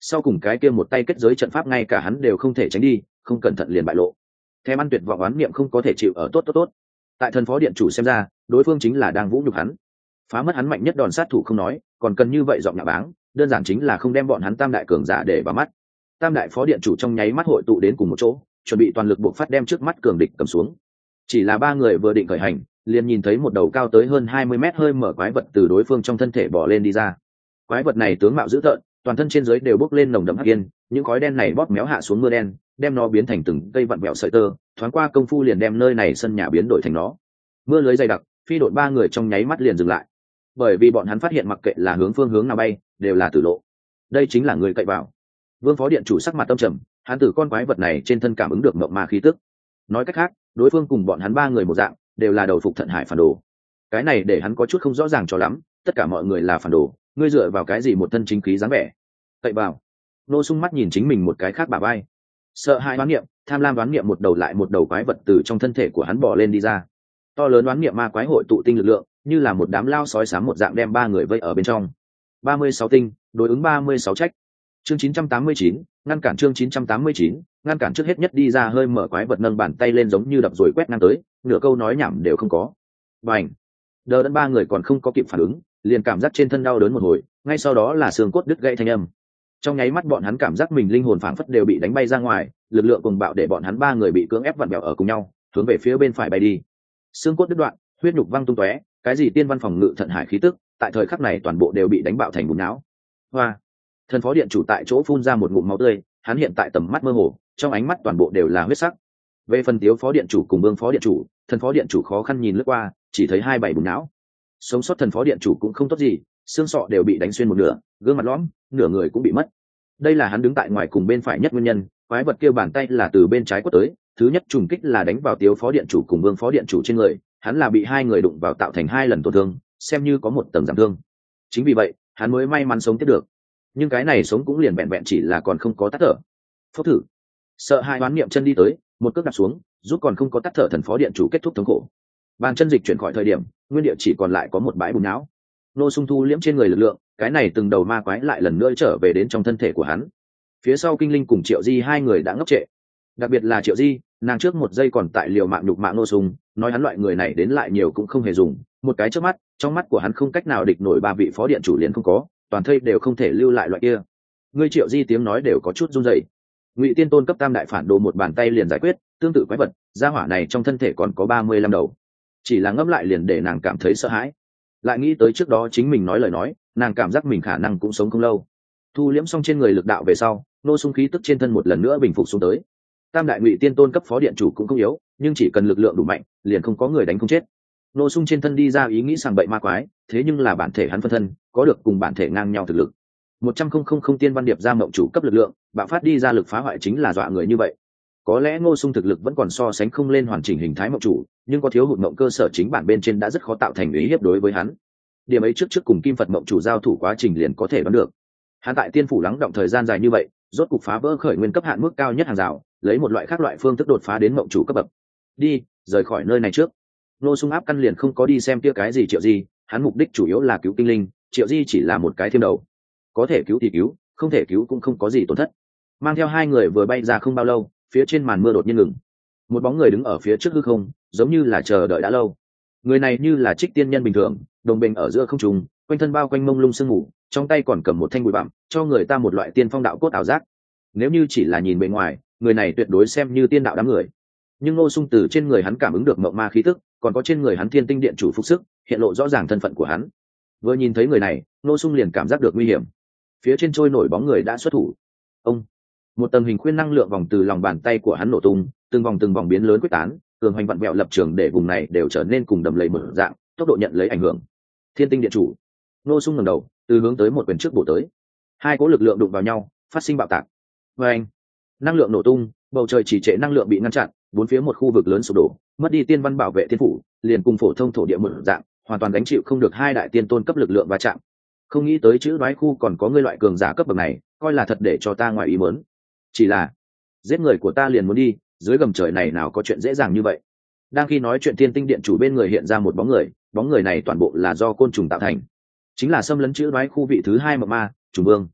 sau cùng cái kia một tay kết giới trận pháp ngay cả hắn đều không thể tránh đi, không cẩn thận liền bại lộ. Thèm ăn tuyệt vọng oán niệm không có thể chịu ở tốt tốt tốt. Tại thần phó điện chủ xem ra, đối phương chính là đang vũ nhục hắn, phá mất hắn mạnh nhất đòn sát thủ không nói, còn cần như vậy giọng nhạ báng, đơn giản chính là không đem bọn hắn tam đại cường giả để vào mắt. Tam đại phó điện chủ trong nháy mắt hội tụ đến cùng một chỗ, chuẩn bị toàn lực buộc phát đem trước mắt cường địch cầm xuống. Chỉ là ba người vừa định khởi hành, liền nhìn thấy một đầu cao tới hơn hai mươi mét hơi mở quái vật từ đối phương trong thân thể bò lên đi ra. Quái vật này tướng mạo dữ tợn, toàn thân trên dưới đều bốc lên nồng đậm hắc yên, những khói đen này bóp méo hạ xuống mưa đen, đem nó biến thành từng cây vặn vẹo sợi tơ, thoáng qua công phu liền đem nơi này sân nhà biến đổi thành nó. Mưa lưới dày đặc, phi độn ba người trong nháy mắt liền dừng lại, bởi vì bọn hắn phát hiện mặc kệ là hướng phương hướng nào bay, đều là tử lộ. Đây chính là người cậy vào. Vương phó điện chủ sắc mặt tâm trầm, hắn từ con quái vật này trên thân cảm ứng được mộng ma khí tức. Nói cách khác, đối phương cùng bọn hắn ba người một dạng, đều là đầu phục thận hải phản đồ. Cái này để hắn có chút không rõ ràng cho lắm, tất cả mọi người là phản đồ, ngươi dựa vào cái gì một thân chính khí dáng vẻ? Cậy vào. Nô Sung mắt nhìn chính mình một cái khác bả vai, sợ hãi đoán niệm, tham lam đoán niệm một đầu lại một đầu quái vật từ trong thân thể của hắn bò lên đi ra. To lớn đoán niệm ma quái hội tụ tinh lực lượng, như là một đám lao sói xám một dạng đem ba người vây ở bên trong. ba mươi sáu tinh, đối ứng ba mươi sáu trách. Chương chín trăm tám mươi chín, ngăn cản chương chín trăm tám mươi chín, ngăn cản trước hết nhất đi ra hơi mở quái vật nâng bàn tay lên giống như đập rồi quét ngang tới, nửa câu nói nhảm đều không có. Bành. Đờ đẫn ba người còn không có kịp phản ứng, liền cảm giác trên thân đau đớn một hồi, ngay sau đó là xương cốt đứt gãy thanh âm. Trong nháy mắt bọn hắn cảm giác mình linh hồn phảng phất đều bị đánh bay ra ngoài, lực lượng cuồng bạo để bọn hắn ba người bị cưỡng ép vặn vẹo ở cùng nhau, hướng về phía bên phải bay đi. Xương cốt đứt đoạn, huyết nhục văng tung tóe, cái gì tiên văn phòng ngự thận hải khí tức, tại thời khắc này toàn bộ đều bị đánh bạo thành bùn não. Hoa. Thần phó điện chủ tại chỗ phun ra một ngụm máu tươi, hắn hiện tại tầm mắt mơ hồ, trong ánh mắt toàn bộ đều là huyết sắc. Về phần Tiếu phó điện chủ cùng Vương phó điện chủ, thần phó điện chủ khó khăn nhìn lướt qua, chỉ thấy hai bảy bùn não. Sống sót thần phó điện chủ cũng không tốt gì, xương sọ đều bị đánh xuyên một nửa, gương mặt lõm, nửa người cũng bị mất. Đây là hắn đứng tại ngoài cùng bên phải nhất nguyên nhân, quái vật kia bàn tay là từ bên trái quất tới, thứ nhất trùng kích là đánh vào Tiếu phó điện chủ cùng Vương phó điện chủ trên người, hắn là bị hai người đụng vào tạo thành hai lần tổn thương, xem như có một tầng giảm thương. Chính vì vậy, hắn mới may mắn sống tiếp được. Nhưng cái này sống cũng liền vẹn vẹn chỉ là còn không có tắt thở. Phốc thử. Sợ hai đoán niệm chân đi tới, một cước đạp xuống, giúp còn không có tắt thở thần phó điện chủ kết thúc thống khổ. Bàn chân dịch chuyển khỏi thời điểm, nguyên địa chỉ còn lại có một bãi bùn não. Nô Sung thu liễm trên người lực lượng, cái này từng đầu ma quái lại lần nữa trở về đến trong thân thể của hắn. Phía sau Kinh Linh cùng Triệu Di hai người đã ngốc trệ. Đặc biệt là Triệu Di, nàng trước một giây còn tại liều mạng nhục mạ Nô Sung, nói hắn loại người này đến lại nhiều cũng không hề dùng, một cái trước mắt, trong mắt của hắn không cách nào địch nổi ba vị phó điện chủ liền không có, toàn thây đều không thể lưu lại loại kia. Ngươi Triệu Di tiếng nói đều có chút run rẩy. Ngụy Tiên Tôn cấp tam đại phản đồ một bàn tay liền giải quyết, tương tự quái vật, gia hỏa này trong thân thể còn có ba mươi lăm đầu. Chỉ là ngẫm lại liền để nàng cảm thấy sợ hãi. Lại nghĩ tới trước đó chính mình nói lời nói, nàng cảm giác mình khả năng cũng sống không lâu. Thu liễm xong trên người lực đạo về sau, Nô Sung khí tức trên thân một lần nữa bình phục xuống tới. Tam đại Ngụy Tiên Tôn cấp phó điện chủ cũng không yếu, nhưng chỉ cần lực lượng đủ mạnh, liền không có người đánh không chết. Nô Sung trên thân đi ra ý nghĩ sàng bậy ma quái, thế nhưng là bản thể hắn phân thân, có được cùng bản thể ngang nhau thực lực. một trăm không không không tiên văn điệp ra mộng chủ cấp lực lượng, bạo phát đi ra lực phá hoại chính là dọa người như vậy. Có lẽ Ngô Sung thực lực vẫn còn so sánh không lên hoàn chỉnh hình thái mộng chủ, nhưng có thiếu hụt mộng cơ sở chính bản bên trên đã rất khó tạo thành ý hiếp đối với hắn. Điểm ấy trước trước cùng Kim Phật mộng chủ giao thủ quá trình liền có thể đoán được. Hắn tại tiên phủ lắng động thời gian dài như vậy, rốt cục phá vỡ khởi nguyên cấp hạn mức cao nhất hàng rào, lấy một loại khác loại phương thức đột phá đến mộng chủ cấp bậc. Đi, rời khỏi nơi này trước. Ngô Sung áp căn liền không có đi xem kia cái gì Triệu Di, hắn mục đích chủ yếu là cứu Kinh Linh, Triệu Di chỉ là một cái thêm đầu. Có thể cứu thì cứu, không thể cứu cũng không có gì tổn thất. Mang theo hai người vừa bay ra không bao lâu, phía trên màn mưa đột nhiên ngừng. Một bóng người đứng ở phía trước hư không, giống như là chờ đợi đã lâu. Người này như là Trích tiên nhân bình thường, đồng bình ở giữa không trung, quanh thân bao quanh mông lung sương mù, trong tay còn cầm một thanh bụi bặm, cho người ta một loại tiên phong đạo cốt ảo giác. Nếu như chỉ là nhìn bề ngoài, người này tuyệt đối xem như tiên đạo đám người. Nhưng Ngô Sung từ trên người hắn cảm ứng được mộng ma khí tức, còn có trên người hắn Thiên Tinh Điện chủ phục sức, hiện lộ rõ ràng thân phận của hắn. Vừa nhìn thấy người này, Ngô Sung liền cảm giác được nguy hiểm. Phía trên trôi nổi bóng người đã xuất thủ. Ông, một tầng hình khuyên năng lượng vòng từ lòng bàn tay của hắn nổ tung, từng vòng từng vòng biến lớn quyết tán, cường hành vặn vẹo lập trường để vùng này đều trở nên cùng đầm lầy mở dạng, tốc độ nhận lấy ảnh hưởng. Thiên Tinh Điện chủ. Ngô Sung ngẩng đầu, từ hướng tới một quyền trước bổ tới. Hai cỗ lực lượng đụng vào nhau, phát sinh bạo tạc. Oeng, năng lượng nổ tung, bầu trời chỉ trệ năng lượng bị ngăn chặn, bốn phía một khu vực lớn sụp đổ, mất đi tiên văn bảo vệ tiên phủ, liền cùng phổ thông thổ địa một dạng, hoàn toàn gánh chịu không được hai đại tiên tôn cấp lực lượng va chạm. Không nghĩ tới chữ đoái khu còn có ngươi loại cường giả cấp bậc này, coi là thật để cho ta ngoài ý muốn. Chỉ là giết người của ta liền muốn đi, dưới gầm trời này nào có chuyện dễ dàng như vậy. Đang khi nói chuyện, Thiên Tinh Điện chủ bên người hiện ra một bóng người, bóng người này toàn bộ là do côn trùng tạo thành, chính là xâm lấn chữ đoái khu vị thứ hai mộng ma, Trùng Vương.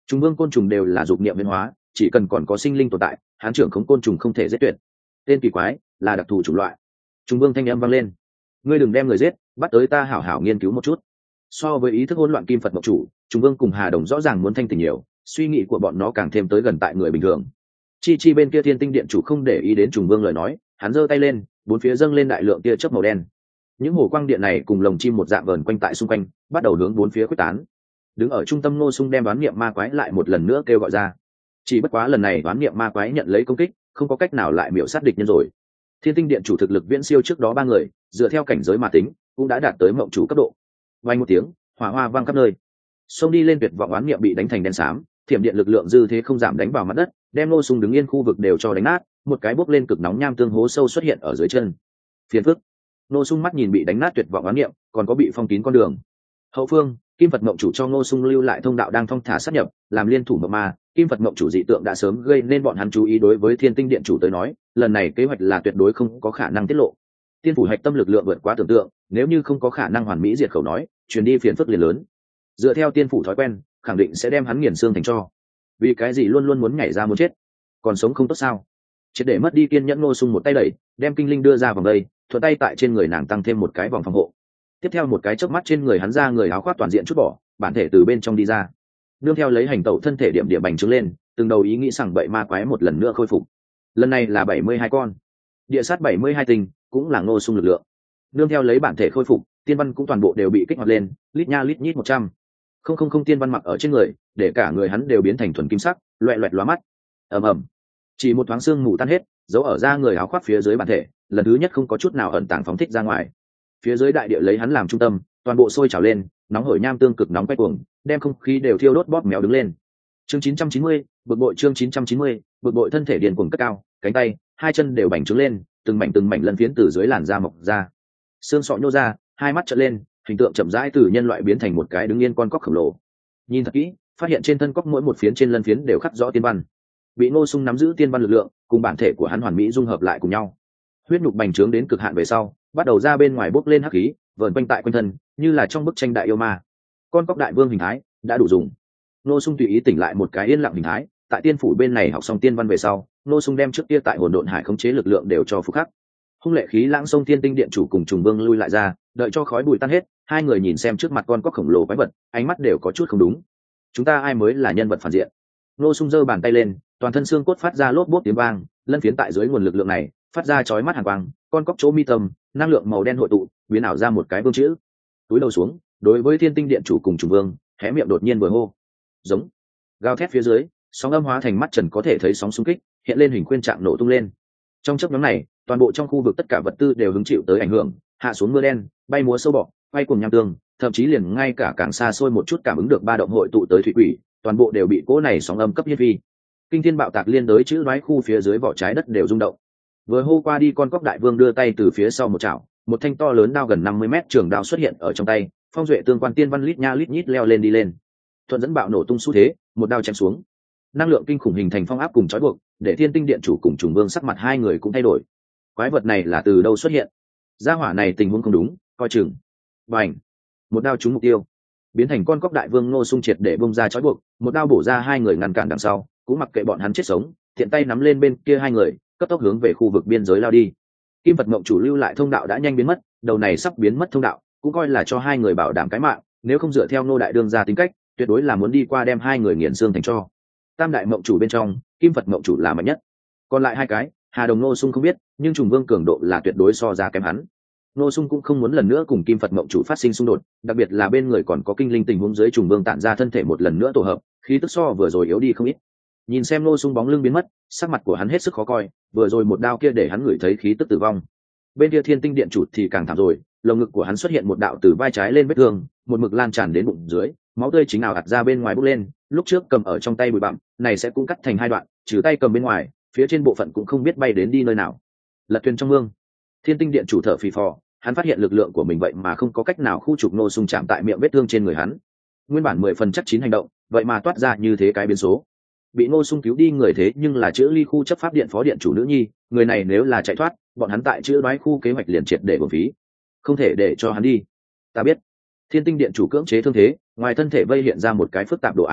Trùng vương côn trùng đều là dục niệm biến hóa, chỉ cần còn có sinh linh tồn tại, hán trưởng khống côn trùng không thể giết tuyệt. Tên kỳ quái là đặc thù chủng loại. Trùng vương thanh âm vang lên, ngươi đừng đem người giết, bắt tới ta hảo hảo nghiên cứu một chút. So với ý thức hỗn loạn kim Phật mộc chủ, Trùng vương cùng Hà Đồng rõ ràng muốn thanh tỉnh nhiều, suy nghĩ của bọn nó càng thêm tới gần tại người bình thường. Chi chi bên kia Thiên Tinh Điện chủ không để ý đến Trùng vương lời nói, hắn giơ tay lên, bốn phía dâng lên đại lượng tia chớp màu đen. Những hồ quang điện này cùng lồng chim một dạng vờn quanh tại xung quanh, bắt đầu hướng bốn phía khuếch tán. Đứng ở trung tâm Ngô Sung đem đoán niệm ma quái lại một lần nữa kêu gọi ra. Chỉ bất quá lần này đoán niệm ma quái nhận lấy công kích, không có cách nào lại miểu sát địch nhân rồi. Thiên Tinh Điện chủ thực lực viễn siêu trước đó ba người, dựa theo cảnh giới mà tính, cũng đã đạt tới mộng chủ cấp độ. Vang một tiếng, hỏa hoa vang khắp nơi. Xông đi lên tuyệt vọng đoán niệm bị đánh thành đen xám, thiểm điện lực lượng dư thế không giảm đánh vào mặt đất, đem Ngô Sung đứng yên khu vực đều cho đánh nát, một cái bốc lên cực nóng nham tương hố sâu xuất hiện ở dưới chân. Phiền phức. Ngô Sung mắt nhìn bị đánh nát tuyệt vọng đoán niệm, còn có bị phong kín con đường. Hậu phương, Kim Phật Mộng chủ cho Ngô Sung lưu lại thông đạo đang thong thả sát nhập, làm liên thủ mộng ma. Kim Phật Mộng chủ dị tượng đã sớm gây nên bọn hắn chú ý, đối với Thiên Tinh Điện chủ tới nói, lần này kế hoạch là tuyệt đối không có khả năng tiết lộ. Tiên phủ hạch tâm lực lượng vượt quá tưởng tượng, nếu như không có khả năng hoàn mỹ diệt khẩu nói, truyền đi phiền phức liền lớn. Dựa theo tiên phủ thói quen, khẳng định sẽ đem hắn nghiền xương thành tro. Vì cái gì luôn luôn muốn nhảy ra muốn chết, còn sống không tốt sao? Triệt để mất đi kiên nhẫn, Ngô Sung một tay đẩy, đem Kinh Linh đưa ra vòng đây, thuận tay tại trên người nàng tăng thêm một cái vòng phòng hộ. Tiếp theo một cái chớp mắt trên người hắn ra người áo khoác toàn diện chút bỏ, bản thể từ bên trong đi ra. Nương theo lấy hành tẩu thân thể điểm điểm bành trướng lên, từng đầu ý nghĩ rằng bậy ma quái một lần nữa khôi phục. Lần này là bảy mươi hai con. Địa sát bảy mươi hai tinh, cũng là Ngô Sung lực lượng. Nương theo lấy bản thể khôi phục, tiên văn cũng toàn bộ đều bị kích hoạt lên, lít nha lít nhít một trăm. Không không không tiên văn mặc ở trên người, để cả người hắn đều biến thành thuần kim sắc, loẹt loẹt lóa mắt. Ầm ầm. Chỉ một thoáng xương mù tan hết, giấu ở da người áo khoác phía dưới bản thể, lần thứ nhất không có chút nào ẩn tàng phóng thích ra ngoài. Phía dưới đại địa lấy hắn làm trung tâm, toàn bộ sôi trào lên, nóng hổi nham tương cực nóng quay cuồng, đem không khí đều thiêu đốt bóp méo đứng lên. Chương chín trăm chín mươi, bực bội chương chín trăm chín mươi, bực bội thân thể điên cuồng cất cao, cánh tay, hai chân đều bành trướng lên, từng mảnh từng mảnh lân phiến từ dưới làn da mọc ra. Xương sọ nhô ra, hai mắt trợn lên, hình tượng chậm rãi từ nhân loại biến thành một cái đứng yên con cóc khổng lồ. Nhìn thật kỹ, phát hiện trên thân cóc mỗi một phiến trên lân phiến đều khắc rõ tiên văn. Bị Ngô Sung nắm giữ tiên văn lực lượng, cùng bản thể của hắn hoàn mỹ dung hợp lại cùng nhau. Huyết nhục bành trướng đến cực hạn về sau, bắt đầu ra bên ngoài bốc lên hắc khí, vờn quanh tại quanh thân, như là trong bức tranh đại yêu ma. Con cóc đại vương hình thái đã đủ dùng. Ngô Sung tùy ý tỉnh lại một cái yên lặng hình thái, tại tiên phủ bên này học xong tiên văn về sau, Ngô Sung đem trước kia tại hồn độn hải khống chế lực lượng đều cho phục khắc. Hung lệ khí lãng sông Thiên Tinh Điện chủ cùng Trùng Vương lui lại ra, đợi cho khói bụi tan hết, hai người nhìn xem trước mặt con cóc khổng lồ quái vật, ánh mắt đều có chút không đúng. Chúng ta ai mới là nhân vật phản diện? Ngô Sung giơ bàn tay lên, toàn thân xương cốt phát ra lốp bốp tiếng vang, lân phiến tại dưới nguồn lực lượng này phát ra chói mắt hàn quang, con cóc chỗ mi tâm, năng lượng màu đen hội tụ, biến ảo ra một cái vương chữ. Túi đầu xuống, đối với Thiên Tinh Điện chủ cùng Trùng Vương, hé miệng đột nhiên vừa hô, giống. Gào thét phía dưới, sóng âm hóa thành mắt trần có thể thấy sóng xung kích, hiện lên hình khuyên trạng nổ tung lên. Trong chớp nhoáng này, toàn bộ trong khu vực tất cả vật tư đều hứng chịu tới ảnh hưởng, hạ xuống mưa đen, bay múa sâu bọ, quay cuồng nham tương, thậm chí liền ngay cả càng xa xôi một chút cảm ứng được ba động hội tụ tới thủy quỷ, toàn bộ đều bị cỗ này sóng âm cấp hiên vi. Kinh thiên bạo tạc liên đối chữ đoái khu phía dưới vỏ trái đất đều rung động. Vừa hô qua đi, con cóc đại vương đưa tay từ phía sau một chảo, một thanh to lớn đao gần năm mươi mét trường đao xuất hiện ở trong tay, phong duệ tương quan tiên văn lít nha lít nhít leo lên đi lên. Thuận dẫn bạo nổ tung xu thế, một đao chém xuống. Năng lượng kinh khủng hình thành phong áp cùng trói buộc, để Thiên Tinh Điện chủ cùng Trùng Vương sắc mặt hai người cũng thay đổi. Quái vật này là từ đâu xuất hiện? Gia hỏa này tình huống không đúng, coi chừng. Bành! Một đao trúng mục tiêu, biến thành con cóc đại vương. Ngô Sung triệt để bung ra trói buộc, một đao bổ ra hai người ngăn cản đằng sau, cũng mặc kệ bọn hắn chết sống, thiện tay nắm lên bên kia hai người, cấp tốc hướng về khu vực biên giới lao đi. Kim Phật Mộng chủ lưu lại thông đạo đã nhanh biến mất, đầu này sắp biến mất thông đạo, cũng coi là cho hai người bảo đảm cái mạng, nếu không dựa theo Ngô đại đương gia tính cách, tuyệt đối là muốn đi qua đem hai người nghiền xương thành tro. Tam đại mộng chủ bên trong, Kim Phật Mộng chủ là mạnh nhất, còn lại hai cái, Hà Đồng Ngô Sung không biết, nhưng Trùng Vương cường độ là tuyệt đối so ra kém hắn. Ngô Sung cũng không muốn lần nữa cùng Kim Phật Mộng chủ phát sinh xung đột, đặc biệt là bên người còn có Kinh Linh tình huống dưới, Trùng Vương tản ra thân thể một lần nữa tổ hợp, khí tức so vừa rồi yếu đi không ít. Nhìn xem Ngô Sung bóng lưng biến mất, sắc mặt của hắn hết sức khó coi, vừa rồi một đao kia để hắn ngửi thấy khí tức tử vong. Bên kia Thiên Tinh Điện chủ thì càng thảm rồi, lồng ngực của hắn xuất hiện một đạo từ vai trái lên vết thương, một mực lan tràn đến bụng dưới, máu tươi chính nào ạt ra bên ngoài bốc lên, lúc trước cầm ở trong tay bụi bặm, này sẽ cũng cắt thành hai đoạn, trừ tay cầm bên ngoài, phía trên bộ phận cũng không biết bay đến đi nơi nào. Lật thuyền trong mương, Thiên Tinh Điện chủ thở phì phò, hắn phát hiện lực lượng của mình vậy mà không có cách nào khu trục Ngô Sung chạm tại miệng vết thương trên người hắn. Nguyên bản mười phần chắc chín hành động, vậy mà toát ra như thế cái biến số. Bị Ngô Sung cứu đi người thế nhưng là chữ ly khu chấp pháp điện phó điện chủ nữ nhi, người này nếu là chạy thoát, bọn hắn tại chữ đoái khu kế hoạch liền triệt để bổng phí, không thể để cho hắn đi. Ta biết. Thiên Tinh Điện chủ cưỡng chế thương thế, ngoài thân thể vây hiện ra một cái phức tạp đồ án,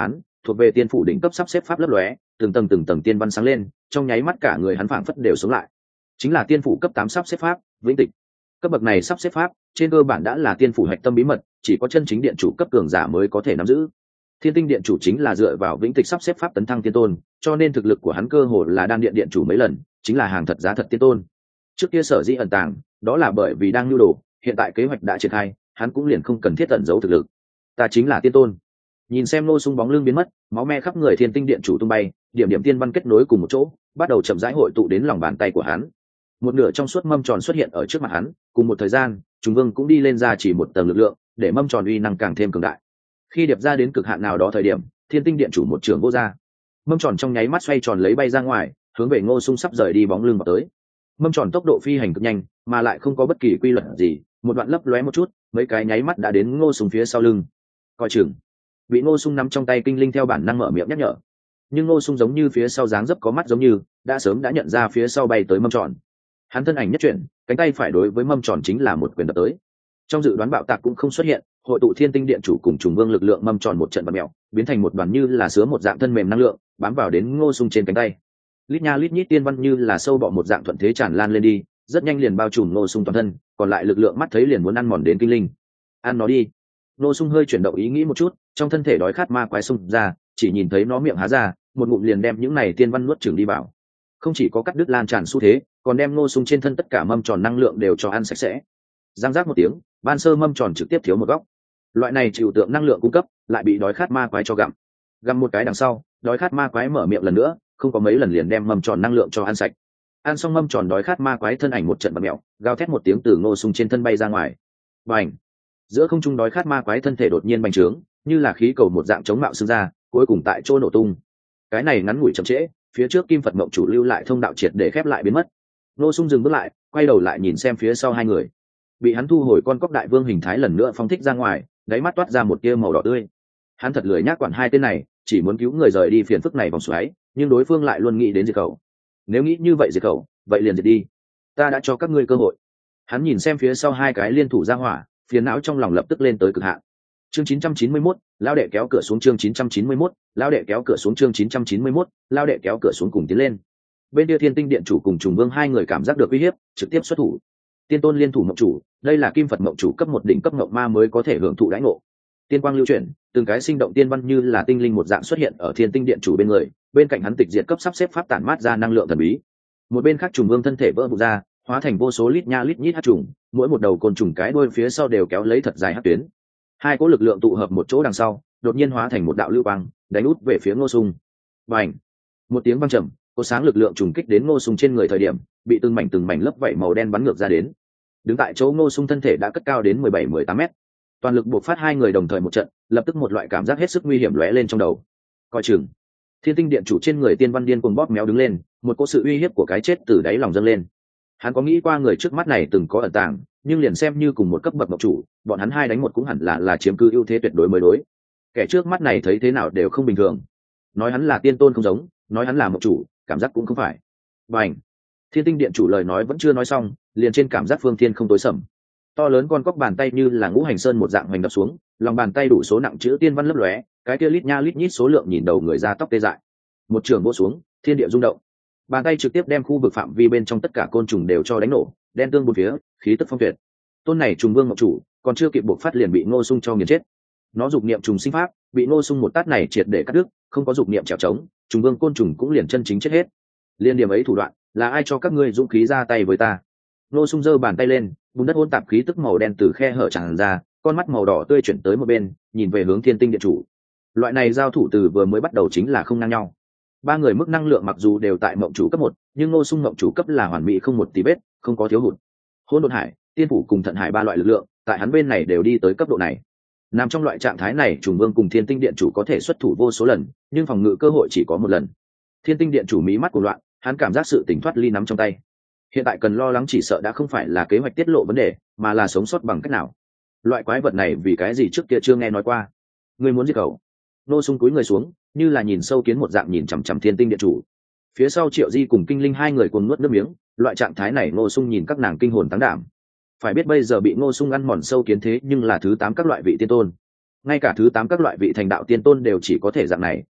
thuộc về tiên phủ đỉnh cấp sắp xếp pháp lấp lóe, từng tầng từng tầng tiên văn sáng lên, trong nháy mắt cả người hắn phảng phất đều sống lại. Chính là tiên phủ cấp tám sắp xếp pháp, vĩnh tịch. Cấp bậc này sắp xếp pháp, trên cơ bản đã là tiên phủ hạch tâm bí mật, chỉ có chân chính điện chủ cấp cường giả mới có thể nắm giữ. Thiên tinh điện chủ chính là dựa vào vĩnh tịch sắp xếp pháp tấn thăng tiên tôn, cho nên thực lực của hắn cơ hồ là đan điện điện chủ mấy lần, chính là hàng thật giá thật tiên tôn. Trước kia sở dĩ ẩn tàng, đó là bởi vì đang nhu đồ, hiện tại kế hoạch đã triển khai, hắn cũng liền không cần thiết ẩn giấu thực lực. Ta chính là tiên tôn. Nhìn xem Ngô Sung bóng lưng biến mất, máu me khắp người thiên tinh điện chủ tung bay, điểm điểm tiên văn kết nối cùng một chỗ, bắt đầu chậm rãi hội tụ đến lòng bàn tay của hắn. Một nửa trong suốt mâm tròn xuất hiện ở trước mặt hắn, cùng một thời gian, Trùng Vương cũng đi lên ra chỉ một tầng lực lượng, để mâm tròn uy năng càng thêm cường đại. Khi điệp ra đến cực hạn nào đó thời điểm, thiên tinh điện chủ một trường vô ra, mâm tròn trong nháy mắt xoay tròn lấy bay ra ngoài, hướng về Ngô Sung sắp rời đi bóng lưng vào tới. Mâm tròn tốc độ phi hành cực nhanh, mà lại không có bất kỳ quy luật gì, một đoạn lấp lóe một chút, mấy cái nháy mắt đã đến Ngô Sung phía sau lưng. Coi chừng. Bị Ngô Sung nắm trong tay kinh linh theo bản năng mở miệng nhắc nhở, nhưng Ngô Sung giống như phía sau dáng dấp có mắt giống như đã sớm đã nhận ra phía sau bay tới mâm tròn. Hắn thân ảnh nhất chuyển, cánh tay phải đối với mâm tròn chính là một quyền đập tới. Trong dự đoán bạo tạc cũng không xuất hiện, hội tụ thiên tinh điện chủ cùng Trùng Vương lực lượng mâm tròn một trận bật mèo, biến thành một đoàn như là sứa một dạng thân mềm năng lượng, bám vào đến Ngô Sung trên cánh tay. Lít nha lít nhít tiên văn như là sâu bọ một dạng thuận thế tràn lan lên đi, rất nhanh liền bao trùm Ngô Sung toàn thân, còn lại lực lượng mắt thấy liền muốn ăn mòn đến kinh linh. Ăn nó đi. Ngô Sung hơi chuyển động ý nghĩ một chút, trong thân thể đói khát ma quái xung ra, chỉ nhìn thấy nó miệng há ra, một ngụm liền đem những này tiên văn nuốt chửng đi vào. Không chỉ có cắt đứt lan tràn xu thế, còn đem Ngô Sung trên thân tất cả mâm tròn năng lượng đều cho ăn sạch sẽ. Giang giác một tiếng, ban sơ mâm tròn trực tiếp thiếu một góc. Loại này chịu tượng năng lượng cung cấp, lại bị đói khát ma quái cho gặm. Gặm một cái đằng sau, đói khát ma quái mở miệng lần nữa, không có mấy lần liền đem mâm tròn năng lượng cho ăn sạch. Ăn xong mâm tròn đói khát ma quái thân ảnh một trận bật mèo, gào thét một tiếng từ Ngô Sung trên thân bay ra ngoài. Bành! Giữa không trung đói khát ma quái thân thể đột nhiên bành trướng, như là khí cầu một dạng chống mạo xương ra, cuối cùng tại chỗ nổ tung. Cái này ngắn ngủi chậm trễ, phía trước Kim Phật Mộng chủ lưu lại thông đạo triệt để khép lại biến mất. Ngô Sung dừng bước lại, quay đầu lại nhìn xem phía sau hai người. Bị hắn thu hồi con cóc đại vương hình thái lần nữa phóng thích ra ngoài, đáy mắt toát ra một tia màu đỏ tươi. Hắn thật lười nhác quản hai tên này, chỉ muốn cứu người rời đi phiền phức này vòng xoáy, nhưng đối phương lại luôn nghĩ đến diệt khẩu. Nếu nghĩ như vậy diệt khẩu, vậy liền diệt đi. Ta đã cho các ngươi cơ hội. Hắn nhìn xem phía sau hai cái liên thủ ra hỏa, phiền não trong lòng lập tức lên tới cực hạn. Chương chín trăm chín mươi mốt, lao đệ kéo cửa xuống chương chín trăm chín mươi mốt, lao đệ kéo cửa xuống chương chín trăm chín mươi mốt, lao đệ kéo cửa xuống cùng tiến lên. Bên kia Thiên Tinh Điện chủ cùng Trùng Vương hai người cảm giác được uy hiếp, trực tiếp xuất thủ. Tiên tôn liên thủ mộng chủ, đây là Kim Phật mộng chủ cấp một đỉnh cấp mộng ma mới có thể hưởng thụ đãi ngộ. Tiên quang lưu chuyển, từng cái sinh động tiên văn như là tinh linh một dạng xuất hiện ở Thiên Tinh Điện chủ bên người, bên cạnh hắn tịch diệt cấp sắp xếp pháp tản mát ra năng lượng thần bí. Một bên khác Trùng Vương thân thể vỡ vụn ra, hóa thành vô số lít nha lít nhít hắc trùng, mỗi một đầu côn trùng cái đuôi phía sau đều kéo lấy thật dài hắc tuyến. Hai cỗ lực lượng tụ hợp một chỗ đằng sau, đột nhiên hóa thành một đạo lưu quang, đánh út về phía Ngô Sung. Bành! Một tiếng vang trầm, có sáng lực lượng trùng kích đến Ngô Sung trên người thời điểm, bị từng mảnh từng mảnh lớp vảy màu đen bắn ngược ra đến. Đứng tại chỗ Ngô Sung thân thể đã cất cao đến mười bảy mười tám mét. Toàn lực buộc phát hai người đồng thời một trận, lập tức một loại cảm giác hết sức nguy hiểm lóe lên trong đầu. Coi chừng! Thiên Tinh Điện chủ trên người tiên văn điên cuồng bóp méo đứng lên, một cỗ sự uy hiếp của cái chết từ đáy lòng dâng lên. Hắn có nghĩ qua người trước mắt này từng có ẩn tàng, nhưng liền xem như cùng một cấp bậc mộng chủ, bọn hắn hai đánh một cũng hẳn là là chiếm cứ ưu thế tuyệt đối mới đối. Kẻ trước mắt này thấy thế nào đều không bình thường. Nói hắn là tiên tôn không giống, nói hắn là mộng chủ, cảm giác cũng không phải. Bành! Thiên Tinh Điện chủ lời nói vẫn chưa nói xong, liền trên cảm giác phương thiên không tối sầm. To lớn con cóc bàn tay như là ngũ hành sơn một dạng hoành đập xuống, lòng bàn tay đủ số nặng chữ tiên văn lấp lóe, cái kia lít nha lít nhít số lượng nhìn đầu người ra tóc tê dại. Một trường vỗ xuống, thiên địa rung động. Bàn tay trực tiếp đem khu vực phạm vi bên trong tất cả côn trùng đều cho đánh nổ, đen tương bốn phía, khí tức phong tuyệt. Tôn này Trùng Vương ngọc chủ, còn chưa kịp buộc phát liền bị Ngô Sung cho nghiền chết. Nó dục niệm trùng sinh pháp, bị Ngô Sung một tát này triệt để cắt đứt, không có dục niệm trèo trống, Trùng Vương côn trùng cũng liền chân chính chết hết. Liên điểm ấy thủ đoạn, là ai cho các ngươi dũng khí ra tay với ta? Ngô Sung giơ bàn tay lên, bùn đất hỗn tạp khí tức màu đen từ khe hở tràn ra, con mắt màu đỏ tươi chuyển tới một bên, nhìn về hướng Thiên Tinh Điện chủ. Loại này giao thủ từ vừa mới bắt đầu chính là không ngang nhau. Ba người mức năng lượng mặc dù đều tại mộng chủ cấp một, nhưng Ngô Sung mộng chủ cấp là hoàn mỹ không một tí vết, không có thiếu hụt. Hỗn độn hải, tiên phủ cùng thận hải ba loại lực lượng, tại hắn bên này đều đi tới cấp độ này. Nằm trong loại trạng thái này, Trùng Vương cùng Thiên Tinh Điện chủ có thể xuất thủ vô số lần, nhưng phòng ngự cơ hội chỉ có một lần. Thiên Tinh Điện chủ mí mắt của loạn, hắn cảm giác sự tỉnh thoát ly nắm trong tay. Hiện tại cần lo lắng chỉ sợ đã không phải là kế hoạch tiết lộ vấn đề, mà là sống sót bằng cách nào. Loại quái vật này vì cái gì trước kia chưa nghe nói qua? Ngươi muốn giết cậu? Ngô Sung cúi người xuống, như là nhìn sâu kiến một dạng nhìn chằm chằm Thiên Tinh Điện chủ. Phía sau Triệu Di cùng Kinh Linh hai người cùng nuốt nước miếng, loại trạng thái này Ngô Sung nhìn các nàng kinh hồn táng đảm. Phải biết bây giờ bị Ngô Sung ăn mòn sâu kiến thế nhưng là thứ tám các loại vị tiên tôn. Ngay cả thứ tám các loại vị thành đạo tiên tôn đều chỉ có thể dạng này,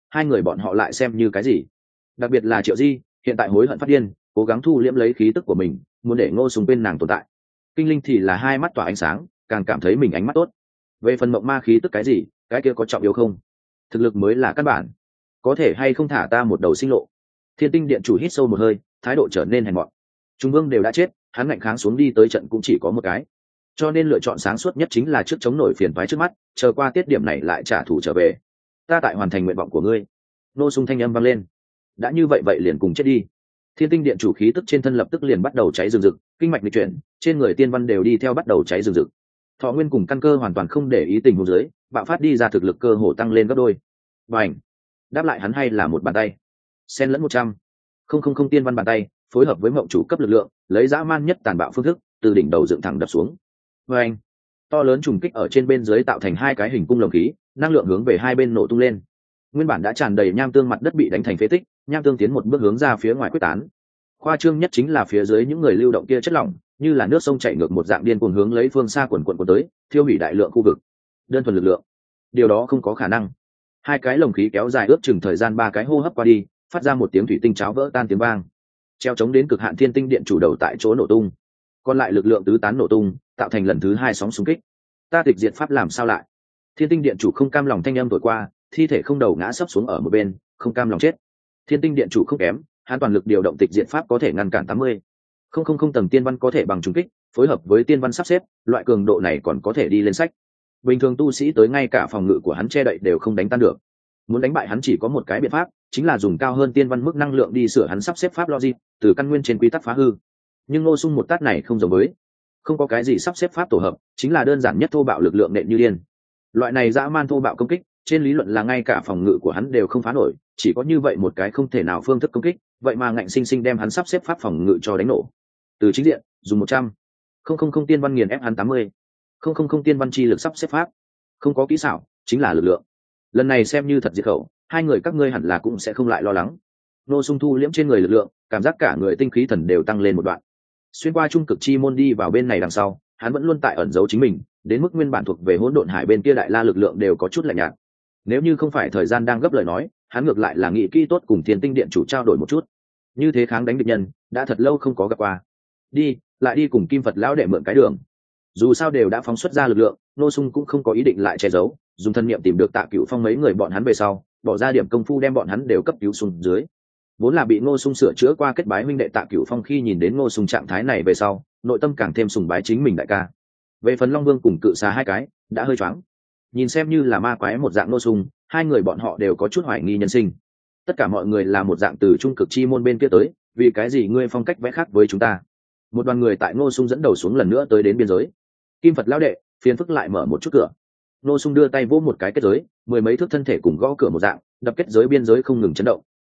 hai người bọn họ lại xem như cái gì? Đặc biệt là Triệu Di hiện tại hối hận phát điên, cố gắng thu liễm lấy khí tức của mình, muốn để Ngô Sùng quên nàng tồn tại. Kinh Linh thì là hai mắt tỏa ánh sáng, càng cảm thấy mình ánh mắt tốt. Về phần mộng ma khí tức cái gì, cái kia có trọng yếu không? Thực lực mới là căn bản. Có thể hay không thả ta một đầu sinh lộ? Thiên Tinh Điện chủ hít sâu một hơi, thái độ trở nên hèn mọn. Trung Vương đều đã chết, hắn ngạnh kháng xuống đi tới trận cũng chỉ có một cái, cho nên lựa chọn sáng suốt nhất chính là trước chống nổi phiền toái trước mắt, chờ qua tiết điểm này lại trả thù trở về. Ta tại hoàn thành nguyện vọng của ngươi. Nô Sung thanh âm vang lên. Đã như vậy vậy liền cùng chết đi. Thiên Tinh Điện chủ khí tức trên thân lập tức liền bắt đầu cháy rừng rực, kinh mạch lịch chuyển, trên người tiên văn đều đi theo bắt đầu cháy rừng rực. Thọ nguyên cùng căn cơ hoàn toàn không để ý tình huống dưới, bạo phát đi ra thực lực cơ hồ tăng lên gấp đôi. Bành! Đáp lại hắn hay là một bàn tay. Xen lẫn một trăm. Không không không tiên văn bàn tay, phối hợp với mộng chủ cấp lực lượng, lấy dã man nhất tàn bạo phương thức, từ đỉnh đầu dựng thẳng đập xuống. Bành! To lớn trùng kích ở trên bên dưới tạo thành hai cái hình cung lồng khí, năng lượng hướng về hai bên nổ tung lên. Nguyên bản đã tràn đầy nham tương mặt đất bị đánh thành phế tích, nham tương tiến một bước hướng ra phía ngoài quyết tán. Khoa trương nhất chính là phía dưới những người lưu động kia chất lỏng, như là nước sông chảy ngược một dạng điên cuồng hướng lấy phương xa quần quần của tới, thiêu hủy đại lượng khu vực. Đơn thuần lực lượng, điều đó không có khả năng. Hai cái lồng khí kéo dài ước chừng thời gian ba cái hô hấp qua đi, phát ra một tiếng thủy tinh cháo vỡ tan tiếng vang. Treo chống đến cực hạn Thiên Tinh Điện chủ đầu tại chỗ nổ tung. Còn lại lực lượng tứ tán nổ tung, tạo thành lần thứ hai sóng xung kích. Ta tịch diệt pháp làm sao lại? Thiên Tinh Điện chủ không cam lòng thanh âm thổi qua, thi thể không đầu ngã sấp xuống ở một bên, không cam lòng chết. Thiên Tinh Điện chủ không kém, hắn toàn lực điều động tịch diệt pháp có thể ngăn cản tám mươi. Không không không tầng tiên văn có thể bằng trùng kích, phối hợp với tiên văn sắp xếp, loại cường độ này còn có thể đi lên sách. Bình thường tu sĩ tới ngay cả phòng ngự của hắn che đậy đều không đánh tan được. Muốn đánh bại hắn chỉ có một cái biện pháp, chính là dùng cao hơn tiên văn mức năng lượng đi sửa hắn sắp xếp pháp logic, từ căn nguyên trên quy tắc phá hư. Nhưng Ngô Sung một tát này không giống với, không có cái gì sắp xếp pháp tổ hợp, chính là đơn giản nhất thô bạo lực lượng nện như điên. Loại này dã man thô bạo công kích, trên lý luận là ngay cả phòng ngự của hắn đều không phá nổi, chỉ có như vậy một cái không thể nào phương thức công kích, vậy mà ngạnh sinh sinh đem hắn sắp xếp pháp phòng ngự cho đánh nổ. Từ chính diện, dùng một trăm. Không không không tiên văn nghiền ép hắn tám mươi. Không không không tiên văn chi lực sắp xếp pháp. Không có kỹ xảo, chính là lực lượng. Lần này xem như thật diệt khẩu, hai người các ngươi hẳn là cũng sẽ không lại lo lắng. Nô Sung thu liễm trên người lực lượng, cảm giác cả người tinh khí thần đều tăng lên một đoạn. Xuyên qua trung cực chi môn đi vào bên này đằng sau, hắn vẫn luôn tại ẩn giấu chính mình, đến mức nguyên bản thuộc về hỗn độn hải bên kia đại la lực lượng đều có chút lạnh nhạt. Nếu như không phải thời gian đang gấp lời nói, hắn ngược lại là nghĩ kỹ tốt cùng Thiên Tinh Điện chủ trao đổi một chút. Như thế kháng đánh địch nhân, đã thật lâu không có gặp qua. Đi, lại đi cùng Kim Phật lão đệ mượn cái đường. Dù sao đều đã phóng xuất ra lực lượng, Nô Sung cũng không có ý định lại che giấu, dùng thân niệm tìm được Tạ Cửu Phong mấy người bọn hắn về sau, bỏ ra điểm công phu đem bọn hắn đều cấp cứu xuống dưới. Vốn là bị Ngô Sung sửa chữa qua kết bái huynh đệ Tạ Cửu Phong khi nhìn đến Ngô Sung trạng thái này về sau, nội tâm càng thêm sùng bái chính mình đại ca. Về phần Long Vương cùng Cự Xà hai cái, đã hơi choáng. Nhìn xem như là ma quái một dạng Ngô Sung, hai người bọn họ đều có chút hoài nghi nhân sinh. Tất cả mọi người là một dạng từ trung cực chi môn bên kia tới, vì cái gì ngươi phong cách vẽ khác với chúng ta? Một đoàn người tại Ngô Sung dẫn đầu xuống lần nữa tới đến biên giới. Kim Phật lão đệ, phiền phức lại mở một chút cửa. Ngô Sung đưa tay vỗ một cái kết giới, mười mấy thước thân thể cùng gõ cửa một dạng, đập kết giới biên giới không ngừng chấn động.